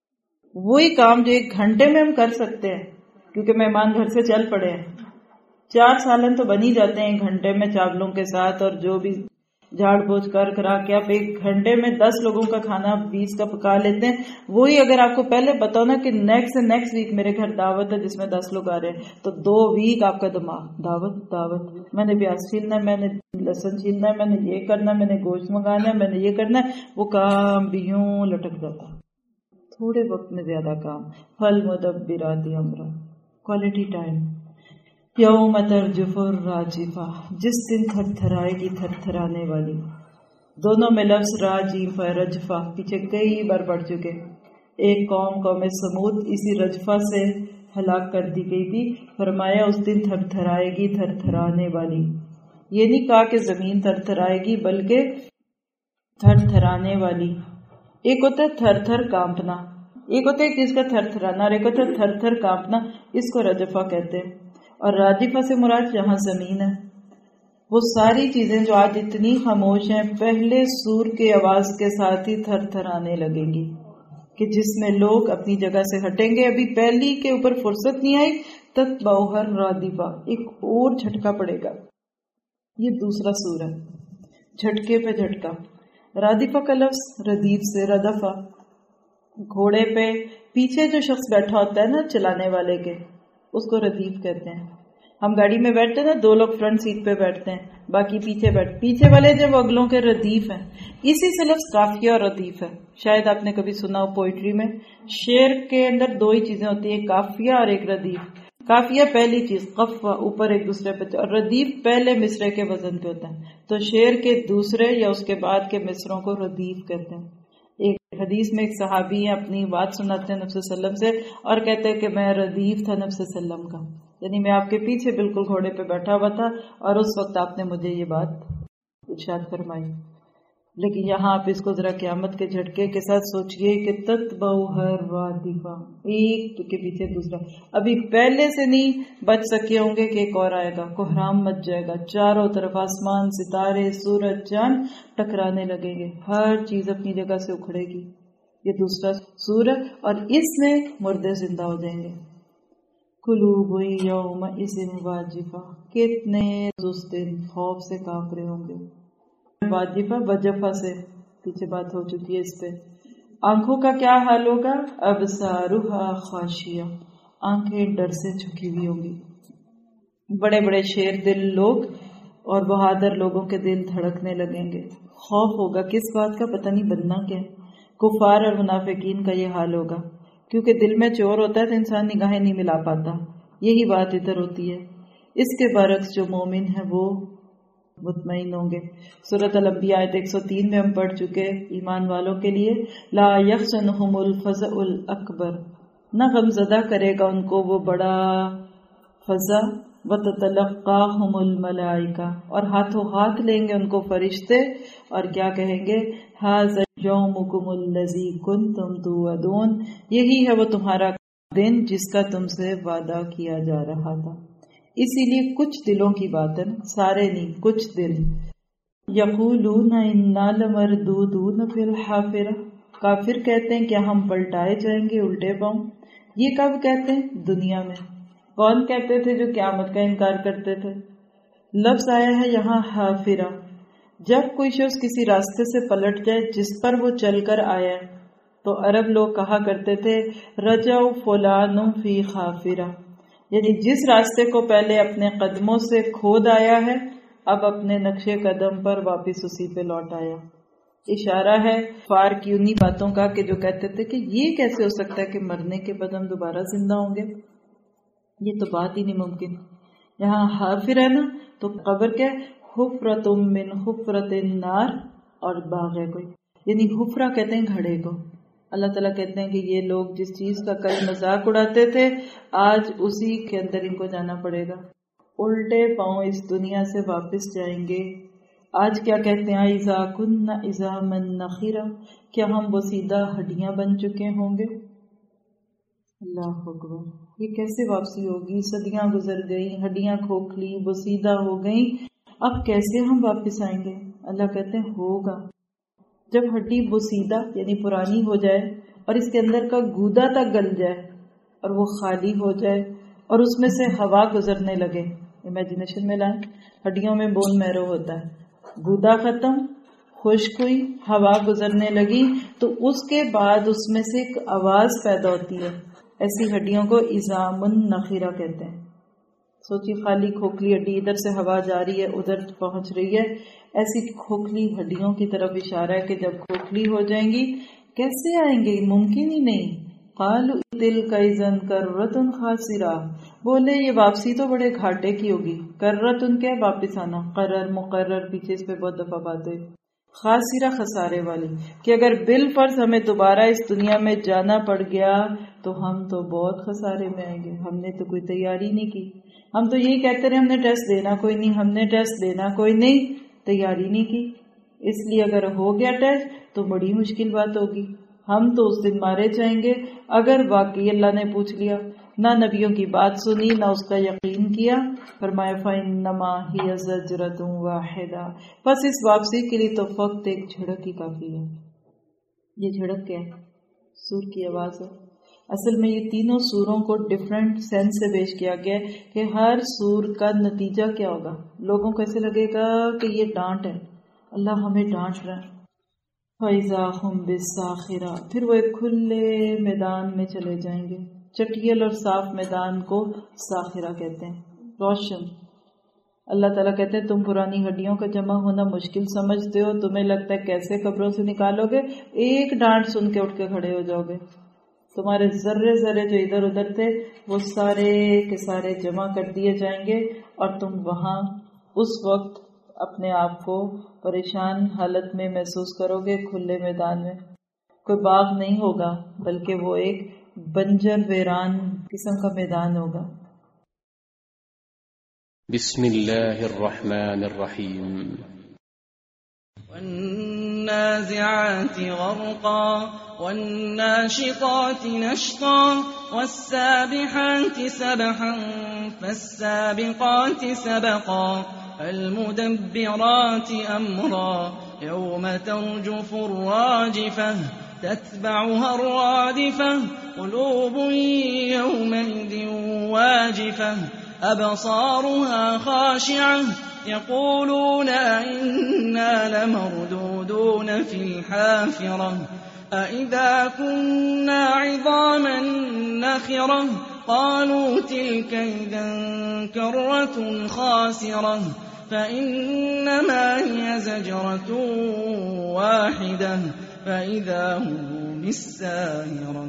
وہی کام جو ایک گھنٹے میں ہم کر سکتے ہیں کیونکہ مہمان گھر سے چل پڑے ہیں، چار سالن تو بن ہی جاتے ہیں ایک گھنٹے میں چاولوں کے ساتھ اور جو بھی جھاڑ پوچھ کر کرا کے آپ ایک گھنٹے میں دس لوگوں کا کھانا بیس کا پکا لیتے ہیں. وہی اگر آپ کو پہلے بتاؤ نا کہ نیکسٹ سے نیکسٹ ویک میرے گھر دعوت ہے جس میں دس لوگ آ رہے ہیں تو دو ویک آپ کا دماغ دعوت دعوت، میں نے پیاز چھیلنا ہے، میں نے لہسن چھیلنا ہے، میں نے یہ کرنا ہے، میں نے گوشت منگانا ہے، میں نے یہ کرنا ہے، وہ کام بھی یوں لٹک جاتا. تھوڑے وقت میں زیادہ کام. پھل مدبرات امرا، کوالٹی ٹائم. یوم ترجف الراجفہ، جس دن تھر تھرائے گی تھر تھرانے والی. دونوں میں لفظ راجیفہ رجفہ پیچھے کئی بار پڑھ چکے. ایک قوم قوم سمود اسی رجفہ سے ہلاک کر دی گئی تھی. فرمایا اس دن تھر تھرائے گی تھر تھرانے والی. یہ نہیں کہا کہ زمین تھر تھرائے گی بلکہ تھر تھرانے والی. ایک ہوتا ہے تھر تھر کانپنا، ایک ہوتا ہے کس کا تھر تھرانا، اور ایک ہوتا ہے تھر تھر کانپنا. اس کو رجفہ کہتے ہیں. اور راجفہ سے مراد جہاں زمین ہے، وہ ساری چیزیں جو آج اتنی خاموش ہیں پہلے سور کے آواز کے ساتھ ہی تھر تھر آنے لگیں گی کہ جس میں لوگ اپنی جگہ سے ہٹیں گے. ابھی پہلی کے اوپر فرصت نہیں آئی تک بوہر رادفہ، ایک اور جھٹکا پڑے گا. یہ دوسرا سور ہے، جھٹکے پہ جھٹکا. رادفہ کا لفظ ردیف سے ردفہ، گھوڑے پہ پیچھے جو شخص بیٹھا ہوتا ہے نا چلانے والے کے، اس کو ردیف کہتے ہیں. ہم گاڑی میں بیٹھتے ہیں دو لوگ فرنٹ سیٹ پہ بیٹھتے ہیں، باقی پیچھے بیٹھ پیچھے والے جو اگلوں کے ردیف ہیں، اسی سے لفظ قافیہ اور ردیف ہے. شاید آپ نے کبھی سنا ہو پوئٹری میں، شعر کے اندر دو ہی چیزیں ہوتی ہیں، ایک قافیہ اور ایک ردیف. قافیہ پہلی چیز قفہ اوپر ایک دوسرے پہ، اور ردیف پہلے مصرے کے وزن پہ ہوتا ہے. تو شعر کے دوسرے یا اس کے بعد کے مصروں کو ردیف کہتے ہیں. ایک حدیث میں ایک صحابی ہیں اپنی بات سناتے ہیں نبی صلی اللہ علیہ وسلم سے اور کہتے ہیں کہ میں ردیف تھا نبی صلی اللہ علیہ وسلم کا، یعنی میں آپ کے پیچھے بالکل گھوڑے پہ بیٹھا ہوا تھا اور اس وقت آپ نے مجھے یہ بات ارشاد فرمائی. لیکن یہاں آپ اس کو ذرا قیامت کے جھٹکے کے ساتھ سوچئے کہ تتبع ہر وادفہ، ایک کے پیچھے دوسرا. ابھی پہلے سے نہیں بچ سکے ہوں گے کہ ایک اور آئے گا، کوہرام مچ جائے گا، چاروں طرف آسمان، ستارے، سورج، چاند ٹکرانے لگیں گے، ہر چیز اپنی جگہ سے اکھڑے گی. یہ دوسرا سورج، اور اس میں مردے زندہ ہو جائیں گے. قلوب یومئذ واجفہ، کتنے اس دن خوف سے کانپ رہے ہوں گے. واجفہ وجفہ سے پیچھے بات ہو چکی ہے اس پہ. آنکھوں کا کیا حال ہوگا؟ ابصارها خاشیہ، آنکھیں ڈر سے جھکی ہوئی ہوں گی. بڑے بڑے شیر دل لوگ اور بہادر لوگوں کے دل دھڑکنے لگیں گے. خوف ہوگا کس بات کا؟ پتہ نہیں بننا کیا. کفار اور منافقین کا یہ حال ہوگا، کیونکہ دل میں چور ہوتا ہے تو انسان نگاہیں نہیں ملا پاتا. یہی بات ادھر ہوتی ہے. اس کے برعکس جو مومن ہے وہ مطمئن ہوں گے. سورۃ الانبیاء آیت ایک سو تین میں ہم پڑھ چکے، ایمان والوں کے لیے لا یحزنہم الفزع الاکبر، نہ غمزدہ کرے گا ان کو وہ بڑا فزع. وتتلقاہم الملائکہ، اور ہاتھوں ہاتھ لیں گے ان کو فرشتے اور کیا کہیں گے؟ ھذا یومکم الذی کنتم توعدون، یہی ہے وہ تمہارا دن جس کا تم سے وعدہ کیا جا رہا تھا. اسی لیے کچھ دلوں کی بات ہے، سارے نہیں، کچھ دل. یقولون انا لمردودون فی الحافرہ، کافر کہتے ہیں کیا ہم پلٹائے جائیں گے الٹے پاؤں. یہ کب کہتے ہیں؟ دنیا میں. کون کہتے تھے؟ جو قیامت کا انکار کرتے تھے. لفظ آیا ہے یہاں حافرہ. جب کوئی شخص کسی راستے سے پلٹ جائے جس پر وہ چل کر آیا ہے تو عرب لوگ کہا کرتے تھے رجع فلان فی حافرہ، یعنی جس راستے کو پہلے اپنے قدموں سے کھود آیا ہے اب اپنے نقشے قدم پر واپس اسی پہ لوٹ آیا. اشارہ ہے فار کی انہی باتوں کا کہ جو کہتے تھے کہ یہ کیسے ہو سکتا ہے کہ مرنے کے بعد ہم دوبارہ زندہ ہوں گے، یہ تو بات ہی نہیں ممکن. یہاں حافر ہے نا تو قبر کیا؟ حفرۃ من حفرۃ النار، اور باغ ہے کوئی، یعنی حفرہ کہتے ہیں گھڑے کو. اللہ تعالیٰ کہتے ہیں کہ یہ لوگ جس چیز کا کل مذاق اڑاتے تھے آج اسی کے اندر ان کو جانا پڑے گا. الٹے پاؤں اس دنیا سے واپس جائیں گے. آج کیا کہتے ہیں؟ اذا کنا عظاما نخرہ، کیا ہم بسیدہ ہڈیاں بن چکے ہوں گے. اللہ اکبر، یہ کیسے واپسی ہوگی؟ صدیاں گزر گئی، ہڈیاں کھوکھلی بسیدہ ہو گئیں، اب کیسے ہم واپس آئیں گے؟ اللہ کہتے ہیں ہوگا. جب ہڈی بسیدہ یعنی پرانی ہو جائے اور اس کے اندر کا گودا تک گل جائے اور وہ خالی ہو جائے اور اس میں سے ہوا گزرنے لگے. امیجنیشن میں لائیں، ہڈیوں میں بون میرو ہوتا ہے، گودا ختم، خشک ہوئی، ہوا گزرنے لگی تو اس کے بعد اس میں سے ایک آواز پیدا ہوتی ہے. ایسی ہڈیوں کو عظام النخرہ کہتے ہیں. سوچی خالی کھوکھلی ہڈی، ادھر سے ہوا جا رہی ہے ادھر پہنچ رہی ہے، ایسی کھوکھلی ہڈیوں کی طرف اشارہ ہے کہ جب کھوکھلی ہو جائیں گی کیسے آئیں گے؟ ممکن ہی نہیں. قالوا تلک اذا کرۃ خاسرہ، بولے یہ واپسی تو بڑے گھاٹے کی ہوگی. کرۃ کیا؟ واپس آنا، قرر مقرر، پیچھے اس پہ بہت دفعہ بات ہے. خاسرہ خسارے والی، کہ اگر بالفرض ہمیں دوبارہ اس دنیا میں جانا پڑ گیا تو ہم تو بہت خسارے میں آئیں گے. ہم نے تو کوئی تیاری نہیں کی، ہم تو یہی کہتے رہے ہم نے ٹیسٹ دینا کوئی نہیں، ہم نے ٹیسٹ دینا کوئی نہیں، تیاری نہیں کی. اس لیے اگر ہو گیا ٹیسٹ تو بڑی مشکل بات ہوگی، ہم تو اس دن مارے جائیں گے. اگر واقعی اللہ نے پوچھ لیا، نہ نبیوں کی بات سنی نہ اس کا یقین کیا، فرمایا فَإِنَّمَا هِيَ زَجْرَةٌ وَاحِدَةٌ، بس اس واپسی کے لیے تو فقط ایک جھڑک ہی کافی ہے. یہ جھڑک کیا ہے؟ سور کی آواز ہے. اصل میں یہ تینوں سوروں کو ڈیفرنٹ سینس سے پیش کیا گیا ہے کہ ہر سور کا نتیجہ کیا ہوگا. لوگوں کو ایسے لگے گا کہ یہ ڈانٹ ہے، اللہ ہمیں ڈانٹ رہا ہے. فَإِذَا هُمْ بِالسَّاخِرَةِ، پھر وہ ایک کھلے میدان میں چلے جائیں گے. چٹیل اور صاف میدان کو ساخرہ کہتے ہیں. روشن. اللہ تعالیٰ کہتے ہیں تم پرانی ہڈیوں کا جمع ہونا مشکل سمجھتے ہو، تمہیں لگتا ہے کیسے قبروں سے نکالو گے، ایک ڈانٹ سن کے اٹھ کے کھڑے ہو جاؤ گے. تمہارے ذرے ذرے جو ادھر ادھر تھے وہ سارے کے سارے جمع کر دیے جائیں گے، اور تم وہاں اس وقت اپنے آپ کو پریشان حالت میں محسوس کرو گے. کھلے میدان میں کوئی باغ نہیں ہوگا، بلکہ وہ ایک بنجر ویران قسم کا میدان ہوگا. بسم اللہ الرحمن الرحیم. والنازعات غرقا والناشطات نشطا والسابحات سبحا فالسابقات سبقا فالمدبرات أمرا يوم ترجف الراجفة تتبعها الرادفة قلوب يومئذ واجفة أبصارها خاشعة يقولون أئنا لمردودون في الحافرة أئذا كنا عظاما نخرة قالوا تلك إذا كرة خاسرة فإنما هي زجرة واحدة فإذا هم بالساهرة.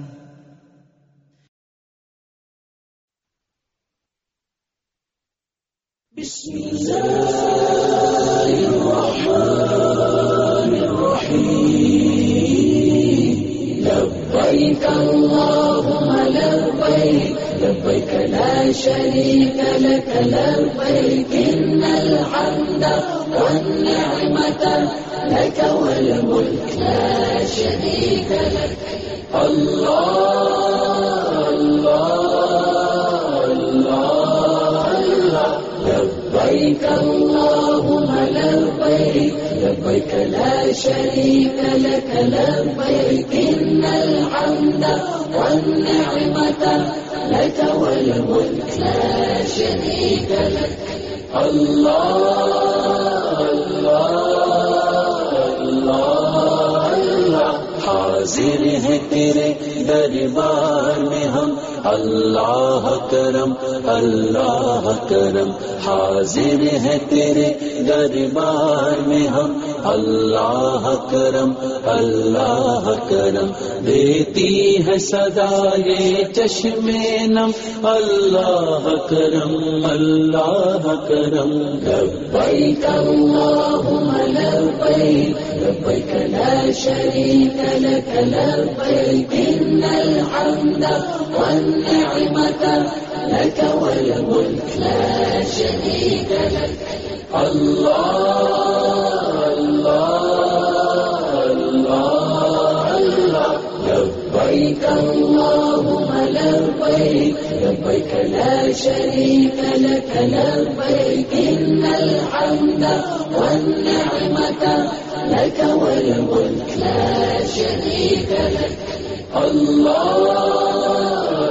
بسم الله الرحمن الرحيم. لبيك اللهم لبيك لبيك لا شريك لك لبيك إن الحمد والنعمة لك والملك لا شريك لك. الله الله الله لبيك اللهم لبيك لبيك لا شريك لك لبيك إن الحمد والنعمة لك والملك لا شريك لك. الله الله الله حاضر ہے تیرے دربار میں ہم اللہ کرم اللہ کرم. حاضر ہے تیرے دربار میں ہم اللہ کرم اللہ کرم. دیتی ہے صدا یہ چشم نم اللہ کرم اللہ کرم. لبیک اللہم لبیک لبیک لا شریک لک لبیک إن الحمد والنعمة لك والملك لا شريك لك. الله الله الله لبيك اللهم لبيك لبيك لا شريك لك لبيك إن الحمد والنعمة لك والملك لا شريك لك. اللہ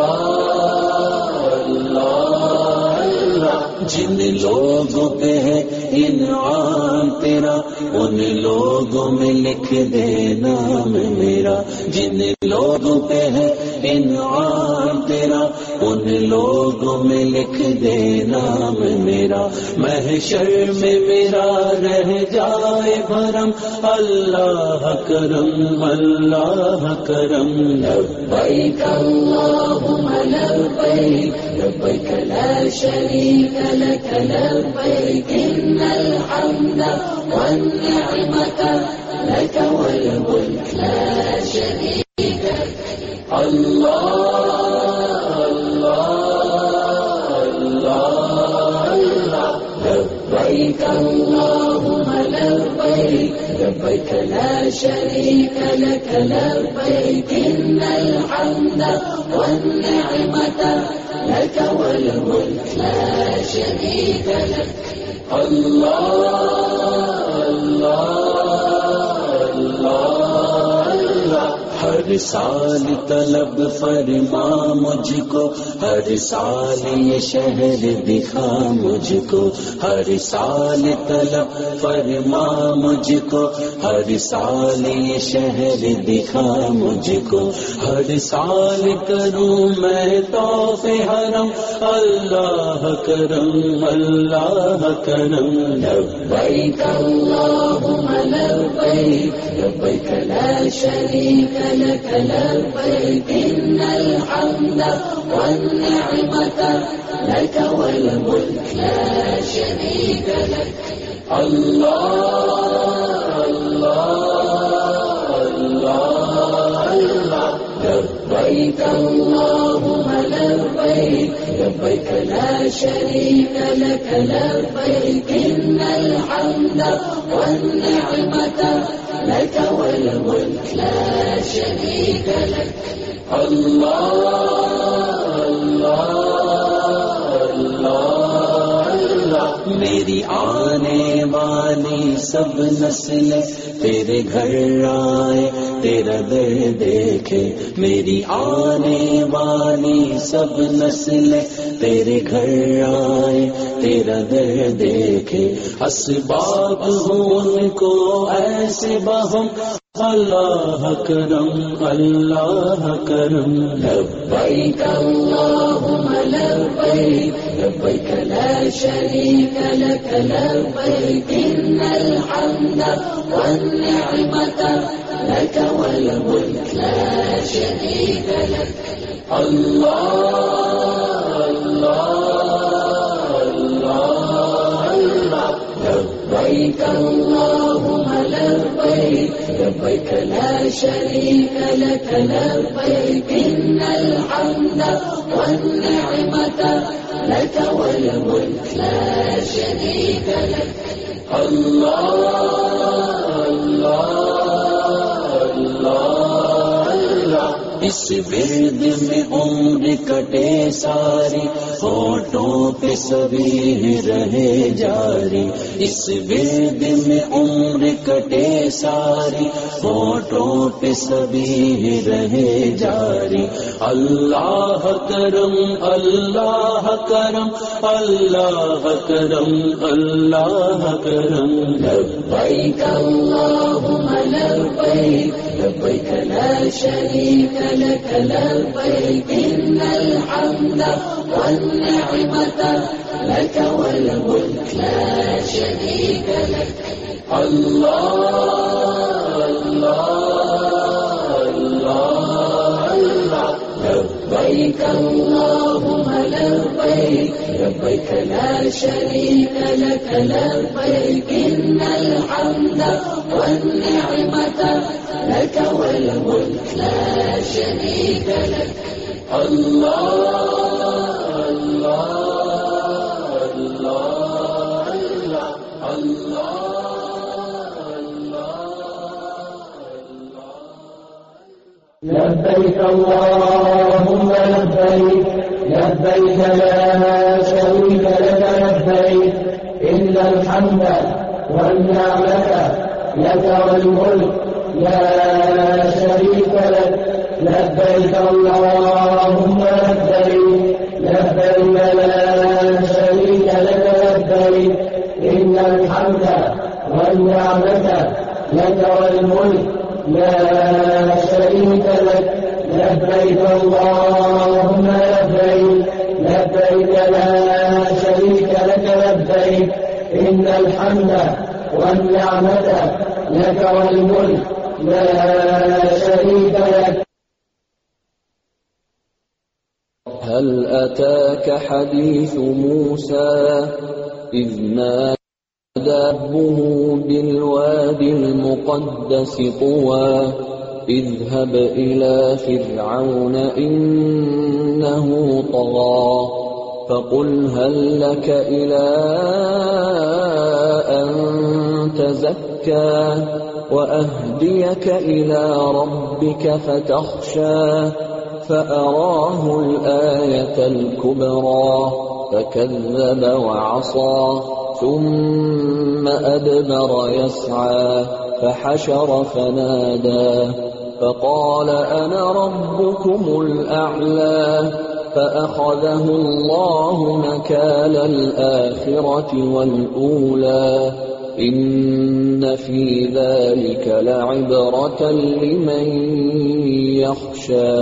اللہ اللہ جن لوگوں پہ ہے انعام تیرا ان لوگوں میں لکھ دے نام میرا. جن لوگوں پہ ہے انعام تیرا ان لوگوں میں لکھ دے نام میرا. محشر میں میرا رہ جائے بھرم اللہ کرم اللہ کرم. لبیک اللہم لبیک لبیک لا شریک لک لبیک إن الحمد والنعمة لك والملك لا شريك لك. الله الله الله لبيك اللهم لبيك لبيك لا شريك لك لبيك إن الحمد والنعمة لك والملك لا شريك لك. الله الله الله ہر سال طلب فرما مجھ کو، ہر سال یہ شہر دکھا مجھ کو، ہر سال طلب فرما مجھ کو، ہر سال یہ شہر دکھا مجھ کو، ہر سال کروں میں طواف حرم، اللہ کرم اللہ کرم، لبیک اللہم لبیک لبیک لا شریک لک لبیک ان الحمد والنعمت لک والملک لا شریک لک، اللہ اللہ اللہ اللہ، لبیک اللہم لبیک لبیک لا شریک لک لبیک ان الحمد والنعمت لک والملک لا شریک لک، اللہ اللہ اللہ اللہ، میری آنے والی سب نسلیں تیرے گھر آئے تیرا در دیکھے، میری آنے والی سب نسلیں تیرے گھر آئے تیرا در دیکھے، اسباب ہوں ان کو ایسے بہم، اللہ کرم اللہ کرم، لبیک اللہم لبیک لبیک لا شریک لک لبیک ان الحمد والنعمت لک والملک لا شریک لک، اللہ اللہ اللہ اللہ، لبیک اللہم لبیک لبیک لا شریک لک لبیک ان الحمد والنعمت لک والملک لا شریک لک، اللہ اللہ اللہ اللہ، اس ورد میں عمر کٹے ساری، ہونٹوں پہ سبھی رہے جاری، اس ورد میں عمر کٹے ساری، ہونٹوں پہ سبھی رہے جاری، اللہ کرم اللہ کرم اللہ کرم اللہ کرم، لبیک اللہم لبیک لبیک لا شریک لک لبیک ان الحمد والنعمت لک والملک لا شریک لک، اللہ اللہ اللہ اللہ، لبیک اللہم لبیک لبیک لا شریک لک لبیک ان الحمد والنعمت لک والملک لا شریک لک، اللہ اللہ اللہ اللہ اللہ لبيك اللهم لبيك لبيك لا شريك لك لبيك إن الحمد والنعمة لك والملك لا شريك لك لبيك اللهم لبيك لبيك لا شريك لك لبيك إن الحمد والنعمة لك والملك لا شريك لك لبيك اللهم لبيك لبيك لا شريك لك لبيك إن الحمد والنعمة لك والملك لا شريك لك. هل أتاك حديث موسى إذ نادى ربه بالوادي المقدس طوى اذهب إلى فرعون إنه طغى فقل هل لك إلى أن تزكى وأهديك إلى ربك فتخشى فأراه الآية الكبرى فكذب وعصى ثم أدبر يسعى فحشر فنادى فقال أنا ربكم الأعلى فأخذه الله نكال الآخرة والأولى إن في ذلك لعبرة لمن يخشى.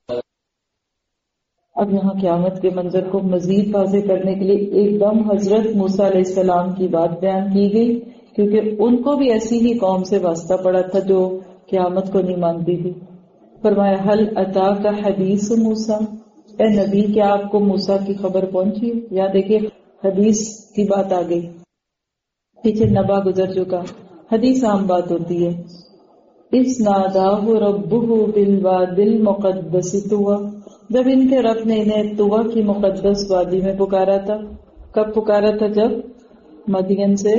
اب یہاں قیامت کے منظر کو مزید واضح کرنے کے لیے ایک دم حضرت موسیٰ علیہ السلام کی بات بیان کی گئی، کیونکہ ان کو بھی ایسی ہی قوم سے واسطہ پڑا تھا جو قیامت کو نہیں مانتی تھی. فرمایا حل اتاک حدیث موسیٰ، اے نبی کیا آپ کو موسیٰ کی خبر پہنچی؟ یا دیکھیے حدیث کی بات آ گئی، پیچھے نبا گزر چکا. حدیث عام بات ہوتی ہے. اس ناداہ ربہ بالواد المقدس طویٰ، جب ان کے رب نے انہیں طویٰ کی مقدس وادی میں پکارا تھا. کب پکارا تھا؟ جب مدین سے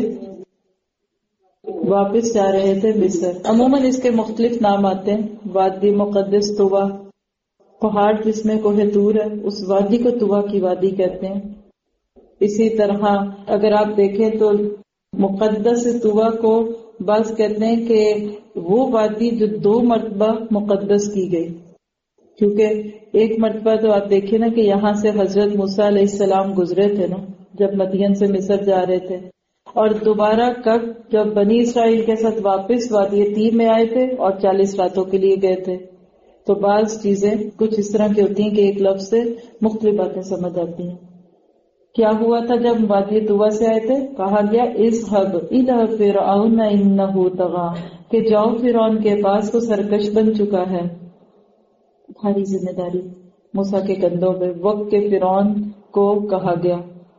واپس جا رہے تھے مصر. عموماً اس کے مختلف نام آتے ہیں. وادی مقدس طویٰ، پہاڑ جس میں کوہ طور ہے اس وادی کو طویٰ کی وادی کہتے ہیں. اسی طرح اگر آپ دیکھیں تو مقدس طویٰ کو بعض کہتے ہیں کہ وہ وادی جو دو مرتبہ مقدس کی گئی، کیونکہ ایک مرتبہ تو آپ دیکھیں نا کہ یہاں سے حضرت موسیٰ علیہ السلام گزرے تھے نا جب مدین سے مصر جا رہے تھے، اور دوبارہ کب؟ جب بنی اسرائیل کے ساتھ واپس وادی تیر میں آئے تھے اور چالیس راتوں کے لیے گئے تھے. تو بعض چیزیں کچھ اس طرح کی ہوتی ہیں کہ ایک لفظ سے مختلف باتیں سمجھ آتی ہیں. کیا ہوا تھا جب وادی طویٰ سے آئے تھے؟ کہا گیا اذهب الى فرعون انه طغى، کہ جاؤ فرعون کے پاس، وہ سرکش بن چکا ہے. بھاری ذمہ داری موسیٰ کے کندھوں پہ. وقت کے فرعون کو کہا گیا،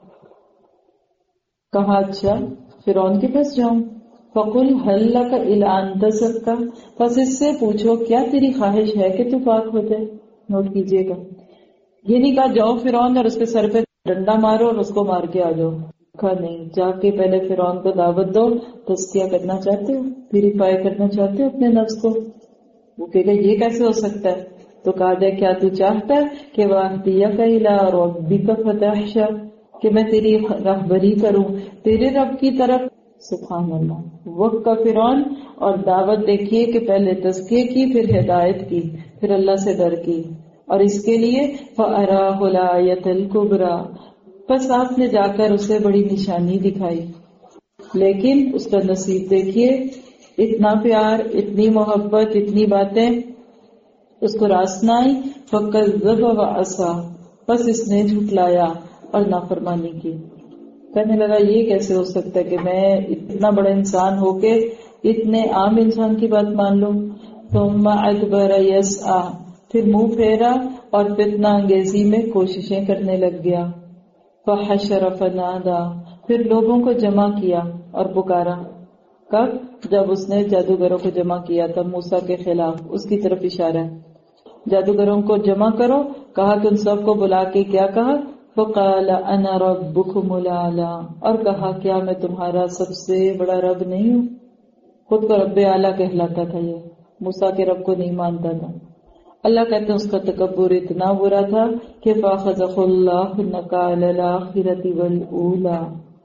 کہا اچھا فرعون کے پاس جاؤں. فقل هل لك الى ان تزكى، پس اس سے پوچھو کیا تیری خواہش ہے کہ تو پاک ہو جائے. نوٹ کیجئے گا، یہ نہیں کہا جاؤ فرعون اور اس کے سر پہ ڈنڈا مارو اور اس کو مار کے آ جاؤ. کہا نہیں، جا کے پہلے فرعون کو دعوت دو. تزکیہ کرنا چاہتے ہو، پیوریفائی کرنا چاہتے ہو اپنے نفس کو. وہ کہے گا یہ کیسے ہو سکتا ہے؟ تو کہا جائے کیا تو چاہتا ہے کہ وَأَهْدِيَكَ إِلَىٰ رَبِّكَ فَتَخْشَىٰ، کہ میں تیری رہبری کروں تیرے رب کی طرف. سبحان اللہ. وقت کا فرعون اور دعوت دیکھیے کہ پہلے تزکیے کی، پھر ہدایت کی، پھر اللہ سے ڈر کی. اور اس کے لیے فَأَرَاهُ الْآيَةَ الْكُبْرَىٰ، بس آپ نے جا کر اسے بڑی نشانی دکھائی. لیکن اس کا نصیب دیکھیے، اتنا پیار، اتنی محبت، اتنی باتیں، اس کو راست نہ آئی. فَكَذَّبَ وَعَصَىٰ، بس اس نے جھٹلایا اور نافرمانی کی. کہنے لگا یہ کیسے ہو سکتا ہے کہ میں اتنا بڑا انسان ہو کے اتنے عام انسان کی بات مان لوں. ثُمَّ أَدْبَرَ يَسْعَىٰ، پھر منہ پھیرا اور فتنہ انگیزی میں کوششیں کرنے لگ گیا. فَحَشَرَ فَنَادَىٰ، پھر لوگوں کو جمع کیا اور پکارا. کب؟ جب اس نے جادوگروں کو جمع کیا تھا موسیٰ کے خلاف. اس کی طرف اشارہ ہے، جادوگروں کو جمع کرو. کہا کہ ان سب کو بلا کے کیا کہا؟ فَقَالَ أَنَا رَبُّكُمُ الْأَعْلَىٰ، اور کہا کیا میں تمہارا سب سے بڑا رب نہیں ہوں؟ خود کو رب اعلیٰ کہلاتا تھا. یہ موسیٰ کے رب کو نہیں مانتا تھا. اللہ کہتے ہیں اس کا تکبر اتنا برا تھا کہ فَأَخَذَهُ اللَّهُ نَكَالَ الْآخِرَةِ وَالْأُولَىٰ،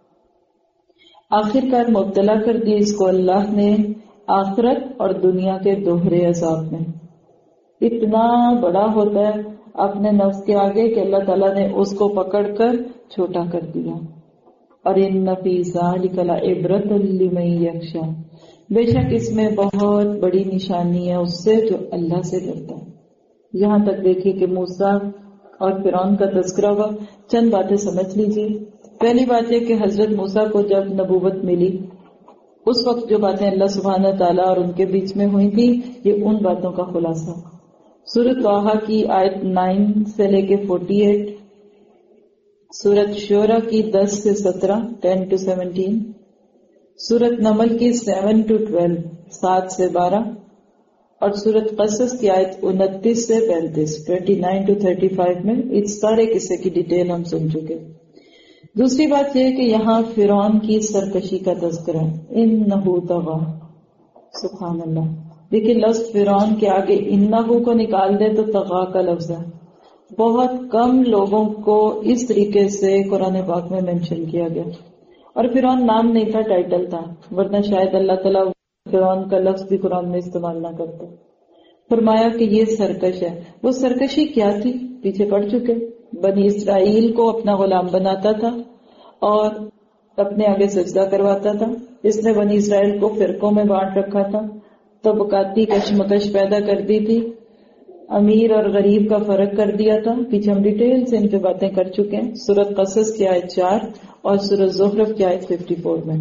آخر کار مبتلا کر دی اس کو اللہ نے آخرت اور دنیا کے دوہرے عذاب میں. اتنا بڑا ہوتا ہے اپنے نفس کے آگے کہ اللہ تعالیٰ نے اس کو پکڑ کر چھوٹا کر دیا. اور ان فی ذلک لعبرۃ لمن یخشی، بے شک اس میں بہت بڑی نشانی ہے اس سے جو اللہ سے ڈرتا ہے. یہاں تک دیکھیے کہ موسیٰ اور فرعون کا تذکرہ ہوا. چند باتیں سمجھ لیجیے. پہلی بات یہ کہ حضرت موسیٰ کو جب نبوت ملی اس وقت جو باتیں اللہ سبحانہ تعالیٰ اور ان کے بیچ میں ہوئی تھی یہ ان باتوں کا خلاصہ. سورۃ طٰہٰ کی آیت نائن سے لے کے فورٹی ایٹ، سورۃ شورى کی دس سے سترہ ٹین ٹو سیونٹین، سورۃ نمل کی سیون ٹو ٹویلو سات سے بارہ، اور سورۃ قصص کی آیت انتیس سے پینتیس twenty nine to thirty five میں اس سارے قصے کی ڈیٹیل ہم سن چکے. دوسری بات یہ ہے کہ یہاں فرعون کی سرکشی کا تذکرہ ہے. انہ طغیٰ، سبحان اللہ. دیکھیے لفظ فرعون کے آگے انہ کو نکال دے تو طغیٰ کا لفظ ہے. بہت کم لوگوں کو اس طریقے سے قرآن پاک میں مینشن کیا گیا. اور فرعون نام نہیں تھا، ٹائٹل تھا، ورنہ شاید اللہ تعالیٰ فرعون کا لفظ بھی قرآن میں استعمال نہ کرتے. فرمایا کہ یہ سرکش ہے. وہ سرکشی کیا تھی پیچھے پڑ چکے. بنی اسرائیل کو اپنا غلام بناتا تھا اور اپنے آگے سجدہ کرواتا تھا. اس نے بنی اسرائیل کو فرقوں میں بانٹ رکھا تھا، طبقاتی کشمکش پیدا کر دی تھی، امیر اور غریب کا فرق کر دیا تھا. پیچھے ہم ڈیٹیل سے ان پہ باتیں کر چکے ہیں سورۃ قصص کی آیت چار اور سورۃ زخرف کی آیت ففٹی فور میں،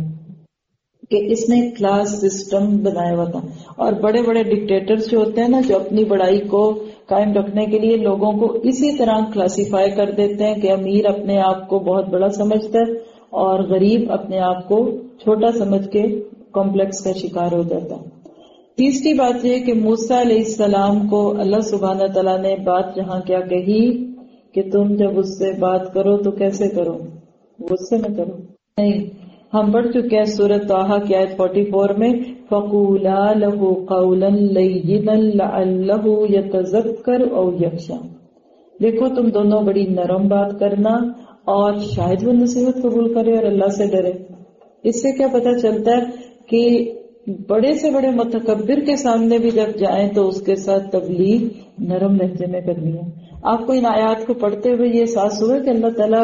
کہ اس نے کلاس سسٹم بنایا ہوا تھا. اور بڑے بڑے ڈکٹیٹرز جو ہوتے ہیں نا، جو اپنی بڑائی کو قائم رکھنے کے لیے لوگوں کو اسی طرح کلاسیفائی کر دیتے ہیں کہ امیر اپنے آپ کو بہت بڑا سمجھتا ہے اور غریب اپنے آپ کو چھوٹا سمجھ کے کمپلیکس کا شکار ہو جاتا ہے. تیسری بات یہ کہ موسیٰ علیہ السلام کو اللہ سبحانہ تعالیٰ نے بات جہاں کیا کہی کہ تم جب اس سے بات کرو تو کیسے کرو، غصے میں کرو نہیں. ہم پڑھ چکے ہیں سورۃ طٰہٰ کی آیت فورٹی فور میں فَقُولَا لَهُ قَوْلًا لَيِّنًا لَعَلَّهُ يَتَذَكَّرُ أَوْ يَخْشَىٰ. دیکھو تم دونوں بڑی نرم بات کرنا اور شاید وہ نصیحت قبول کرے اور اللہ سے ڈرے. اس سے کیا پتہ چلتا ہے کہ بڑے سے بڑے متکبر کے سامنے بھی جب جائیں تو اس کے ساتھ تبلیغ نرم لہجے میں کرنی ہے. آپ کو ان آیات کو پڑھتے ہوئے یہ احساس ہوا کہ اللہ تعالیٰ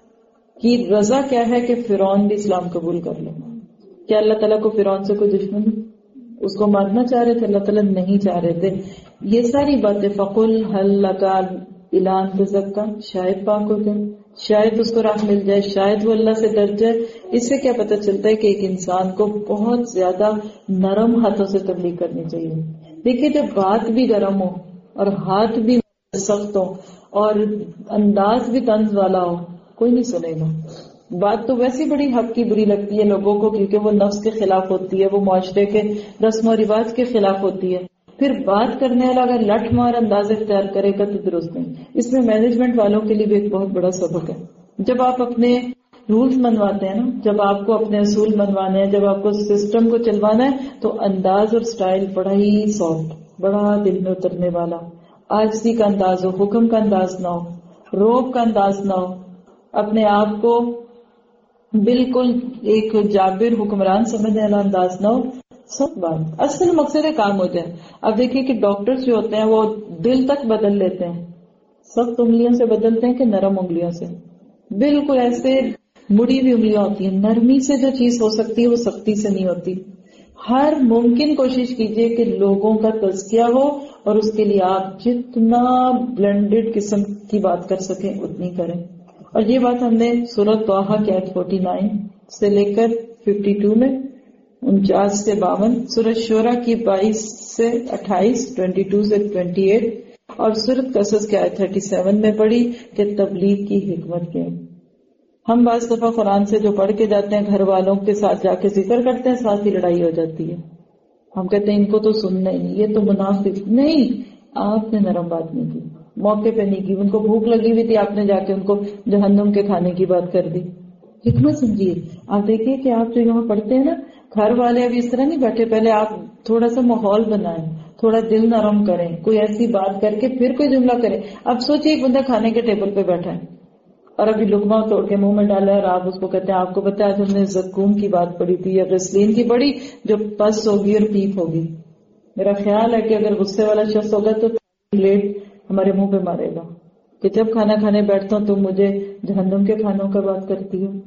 کی رضا کیا ہے کہ فرعون بھی اسلام قبول کر لے. کیا اللہ تعالیٰ کو فرعون سے کوئی دشمنی؟ اس کو مارنا چاہ رہے تھے، اللہ تعالیٰ نہیں چاہ رہے تھے. یہ ساری باتیں فَقُلْ هَلْ لَكَ إِلَىٰ أَن تَزَكَّىٰ، شاید پاک ہو جائے، شاید اس کو راہ مل جائے، شاید وہ اللہ سے ڈر جائے. اس سے کیا پتہ چلتا ہے کہ ایک انسان کو بہت زیادہ نرم ہاتھوں سے تبلیغ کرنی چاہیے. دیکھیے جب بات بھی گرم ہو اور ہاتھ بھی سخت ہو اور انداز بھی طنز والا ہو، کوئی نہیں سنے گا. بات تو ویسی بڑی حق کی بری لگتی ہے لوگوں کو، کیونکہ وہ نفس کے خلاف ہوتی ہے، وہ معاشرے کے رسم و رواج کے خلاف ہوتی ہے. پھر بات کرنے والا اگر لٹ مار انداز اختیار کرے گا تو درست نہیں. اس میں مینجمنٹ والوں کے لیے بھی ایک بہت بڑا سبق ہے. جب آپ اپنے رولز منواتے ہیں نا، جب آپ کو اپنے اصول منوانے ہیں، جب آپ کو سسٹم کو چلوانا ہے، تو انداز اور سٹائل بڑا ہی سافٹ، بڑا دل میں اترنے والا، عاجزی کا انداز ہو، حکم کا انداز نہ ہو، روب کا انداز نہ ہو، اپنے آپ کو بالکل ایک جابر حکمران سمجھنے والا انداز نہ ہو. سب بات اصل مقصد ہے کام ہو جائے. اب دیکھیے کہ ڈاکٹرز جو ہوتے ہیں وہ دل تک بدل لیتے ہیں. سخت انگلیوں سے بدلتے ہیں کہ نرم انگلیوں سے؟ بالکل ایسے مڑی ہوئی انگلیاں ہوتی ہیں. نرمی سے جو چیز ہو سکتی ہے وہ سختی سے نہیں ہوتی. ہر ممکن کوشش کیجئے کہ لوگوں کا تزکیہ ہو اور اس کے لیے آپ جتنا بلینڈڈ قسم کی بات کر سکیں اتنی کریں. اور یہ بات ہم نے سورۃ طٰہٰ کی آیت فورٹی نائن سے لے کر ففٹی ٹو میں، انچاس سے باون، سورۃ شورى کی بائیس سے اٹھائیس، ٹوینٹی ٹو سے ٹوینٹی ایٹ اور سورۃ قصص کی آیت تھرٹی سیون میں پڑھی کہ تبلیغ کی حکمت کیا ہے. ہم بعض دفعہ قرآن سے جو پڑھ کے جاتے ہیں گھر والوں کے ساتھ جا کے ذکر کرتے ہیں، ساتھ ہی لڑائی ہو جاتی ہے. ہم کہتے ہیں ان کو تو سننا ہی نہیں، یہ تو منافق. نہیں، آپ نے نرم بات نہیں کی، موقع پہ نہیں کی. ان کو بھوک لگی ہوئی تھی، آپ نے جا کے ان کو جہنم کے کھانے کی بات کر دی. حکمت سمجھیے. آپ دیکھیے کہ آپ جو یہاں پڑھتے ہیں نا، گھر والے ابھی اس طرح نہیں بیٹھے. پہلے آپ تھوڑا سا ماحول بنائیں، تھوڑا دل نرم کریں، کوئی ایسی بات کر کے پھر کوئی جملہ کریں. اب سوچئے ایک بندہ کھانے کے ٹیبل پہ بیٹھا ہے اور ابھی لقمہ توڑ کے منہ میں ڈالا ہے اور آپ اس کو کہتے ہیں آپ کو پتا ہے آج ہم نے زکوم کی بات پڑھی تھی یا غسلین کی پڑھی جو پس ہوگی اور پیپ ہوگی. میرا خیال ہے کہ اگر غصے والا شخص ہوگا تو پلیٹ ہمارے منہ پہ مارے گا کہ جب کھانا کھانے بیٹھتا ہوں تم مجھے جہنم کے کھانوں کا بات کرتی ہو.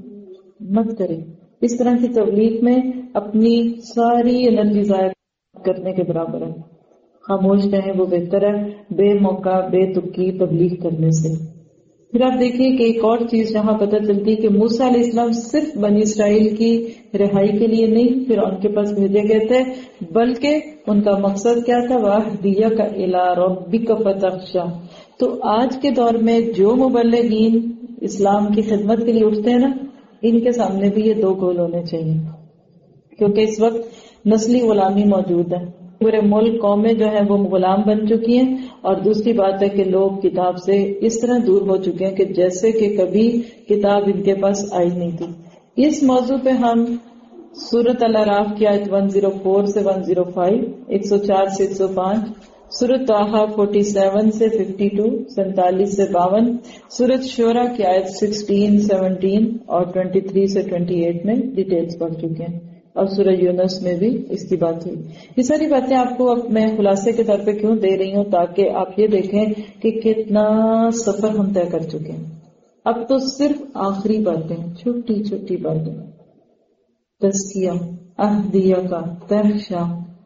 مت کرے. اس طرح کی تبلیغ میں اپنی ساری انرجی ضائع کرنے کے برابر ہے. خاموش رہیں وہ بہتر ہے بے موقع بے تکی تبلیغ کرنے سے. پھر آپ دیکھیے کہ ایک اور چیز جہاں پتہ چلتی کہ موسیٰ علیہ السلام صرف بنی اسرائیل کی رہائی کے لیے نہیں پھر ان کے پاس بھیجے گئے تھے، بلکہ ان کا مقصد کیا تھا؟ وَأَهْدِيَكَ إِلَىٰ رَبِّكَ فَتَخْشَىٰ. تو آج کے دور میں جو مبلغین اسلام کی خدمت کے لیے اٹھتے ہیں نا، ان کے سامنے بھی یہ دو گول ہونے چاہیے، کیونکہ اس وقت نسلی غلامی موجود ہے. پورے ملک قومیں جو ہیں وہ غلام بن چکی ہیں. اور دوسری بات ہے کہ لوگ کتاب سے اس طرح دور ہو چکے ہیں کہ جیسے کہ کبھی کتاب ان کے پاس آئی نہیں تھی. اس موضوع پہ ہم سورۃ الاعراف کی آیت ایک سو چار سے ایک سو پانچ، ایک سو چار سے ایک سو پانچ، سورۃ طٰہٰ سینتالیس سے باون، سینتالیس سے باون، سورۃ شورى کی آیت سولہ، سترہ اور تیئیس سے اٹھائیس میں ڈیٹیلز پڑھ چکے ہیں. اور سورہ یونس میں بھی اس کی بات ہوئی. یہ ساری باتیں آپ کو اب میں خلاصے کے طور پہ کیوں دے رہی ہوں، تاکہ آپ یہ دیکھیں کہ کتنا سفر ہم طے کر چکے ہیں. اب تو صرف آخری باتیں، چھوٹی چھوٹی باتیں، تزکیہ، اہدیہ کا، تحشا،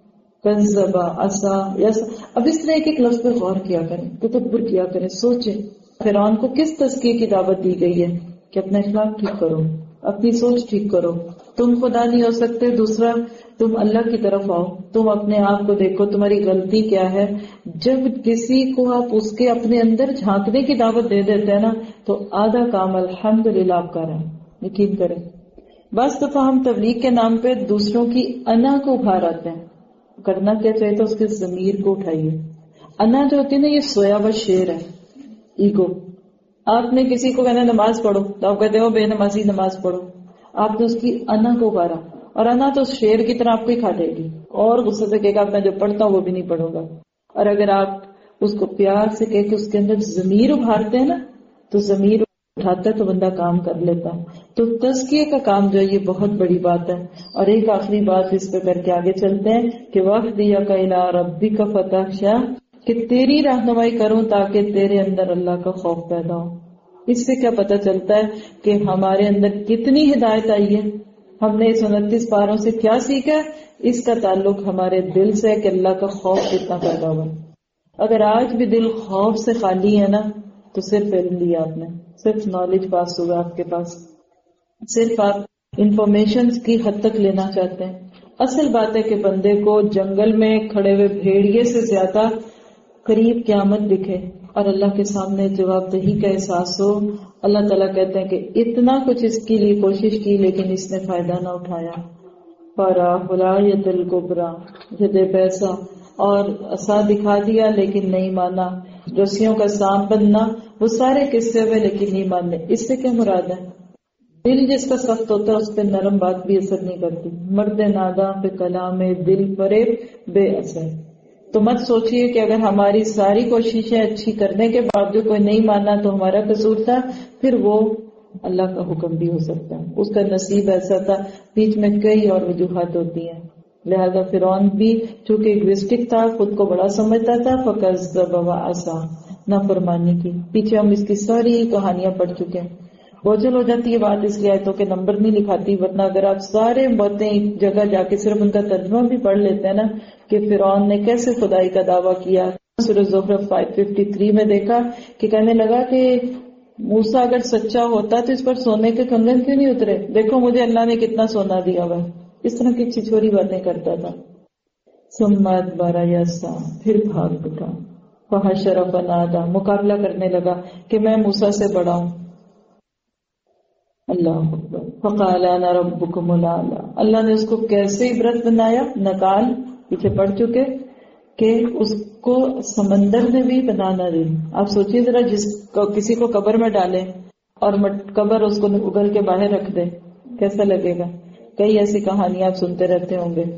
کذبا، عصا، یس. اب اس طرح ایک ایک لفظ پہ غور کیا کریں، تدبر کیا کریں، سوچیں فرعون کو کس تزکیے کی دعوت دی گئی ہے کہ اپنا اخلاق ٹھیک کرو، اپنی سوچ ٹھیک کرو. تم خدا نہیں ہو سکتے، دوسرا تم اللہ کی طرف آؤ، تم اپنے آپ کو دیکھو تمہاری غلطی کیا ہے. جب کسی کو آپ اس کے اپنے اندر جھانکنے کی دعوت دے دیتے ہیں نا تو آدھا کام الحمدللہ آپ کر رہے ہیں. یقین کریں بس دفعہ ہم تبلیغ کے نام پہ دوسروں کی انا کو ابھار آتے ہیں. کرنا کیا چاہیے تو اس کے ضمیر کو اٹھائیے. انا جو ہوتی ہے نا یہ سویا ہوا شیر ہے، ایگو. آپ نے کسی کو کہنا نماز پڑھو تو آپ کہتے ہو بے نمازی نماز پڑھو. آپ نے اس کی انا کو ابھارا، اور انا تو شیر کی طرح آپ کو ہی کھا جائے گی اور غصے سے کہے گا میں جو پڑھتا ہوں وہ بھی نہیں پڑھوں گا. اور اگر آپ اس کو پیار سے کہہ کے اس کے اندر ضمیر ابھارتے ہیں نا تو ضمیر اٹھاتا ہے تو بندہ کام کر لیتا ہے. تو تزکیے کا کام جو ہے یہ بہت بڑی بات ہے. اور ایک آخری بات اس پہ کر کے آگے چلتے ہیں کہ وَاهْدِيَكَ إِلَىٰ رَبِّكَ فَتَخْشَىٰ، کہ تیری رہنمائی کروں تاکہ تیرے اندر اللہ کا خوف پیدا ہو. اس سے کیا پتہ چلتا ہے کہ ہمارے اندر کتنی ہدایت آئی ہے، ہم نے اس انتیس پاروں سے کیا سیکھا. اس کا تعلق ہمارے دل سے کہ اللہ کا خوف کتنا پیدا ہوا. اگر آج بھی دل خوف سے خالی ہے نا تو صرف علم لیا آپ نے، صرف نالج پاس ہوا آپ کے پاس، صرف آپ انفارمیشن کی حد تک لینا چاہتے ہیں. اصل بات ہے کہ بندے کو جنگل میں کھڑے ہوئے بھیڑیے سے زیادہ قریب قیامت دکھے اور اللہ کے سامنے جواب دہی کا احساس ہو. اللہ تعالیٰ کہتے ہیں کہ اتنا کچھ اس کے لیے کوشش کی لیکن اس نے فائدہ نہ اٹھایا. پارا ولایت الکبریٰ، جد پیسہ اور عصا دکھا دیا لیکن نہیں مانا، رسیوں کا سانپ بننا، وہ سارے قصے ہوئے لیکن نہیں ماننے. اس سے کیا مراد ہے؟ دل جس کا سخت ہوتا ہے اس پہ نرم بات بھی اثر نہیں کرتی. مرد ناداں پہ کلام دل پرے بے اثر. تو مت سوچئے کہ اگر ہماری ساری کوششیں اچھی کرنے کے باوجود کوئی نہیں ماننا تو ہمارا قصور تھا. پھر وہ اللہ کا حکم بھی ہو سکتا ہے، اس کا نصیب ایسا تھا. بیچ میں کئی اور وجوہات ہوتی ہیں. لہذا فرعون بھی چونکہ ایگوسٹک تھا، خود کو بڑا سمجھتا تھا، فَكَذَّبَ وَعَصَىٰ، نافرمانی کی. پیچھے ہم اس کی ساری کہانیاں پڑھ چکے ہیں. بوجھل ہو جاتی ہے بات اس لیے آیتوں کے نمبر نہیں لکھاتی، ورنہ اگر آپ سارے باتیں ایک جگہ جا کے صرف ان کا ترجمہ بھی پڑھ لیتے ہیں نا کہ فرعون نے کیسے خدائی کا دعویٰ کیا. سورہ زخرف پانچ سو ترپن میں دیکھا کہ کہنے لگا کہ موسیٰ اگر سچا ہوتا تو اس پر سونے کے کنگن کیوں نہیں اترے، دیکھو مجھے اللہ نے کتنا سونا دیا ہوا. اس طرح کی چھچوری باتیں کرتا تھا. ثم ادبر یسعی، پھر بھاگ اٹھا. فحشر فنادی، مقابلہ کرنے لگا کہ میں موسیٰ سے بڑا ہوں. اللہ اکبر. فقال انا ربکم الاعلی، اللہ نے اس کو کیسے عبرت بنایا. نکال پیچھے پڑ چکے کہ اس کو سمندر نے بھی بنا نہ دی. آپ سوچیے ذرا، جس کو کسی کو قبر میں ڈالے اور قبر اس کو اگل کے باہر رکھ دے کیسا لگے گا. کئی ایسی کہانیاں آپ سنتے رہتے ہوں گے.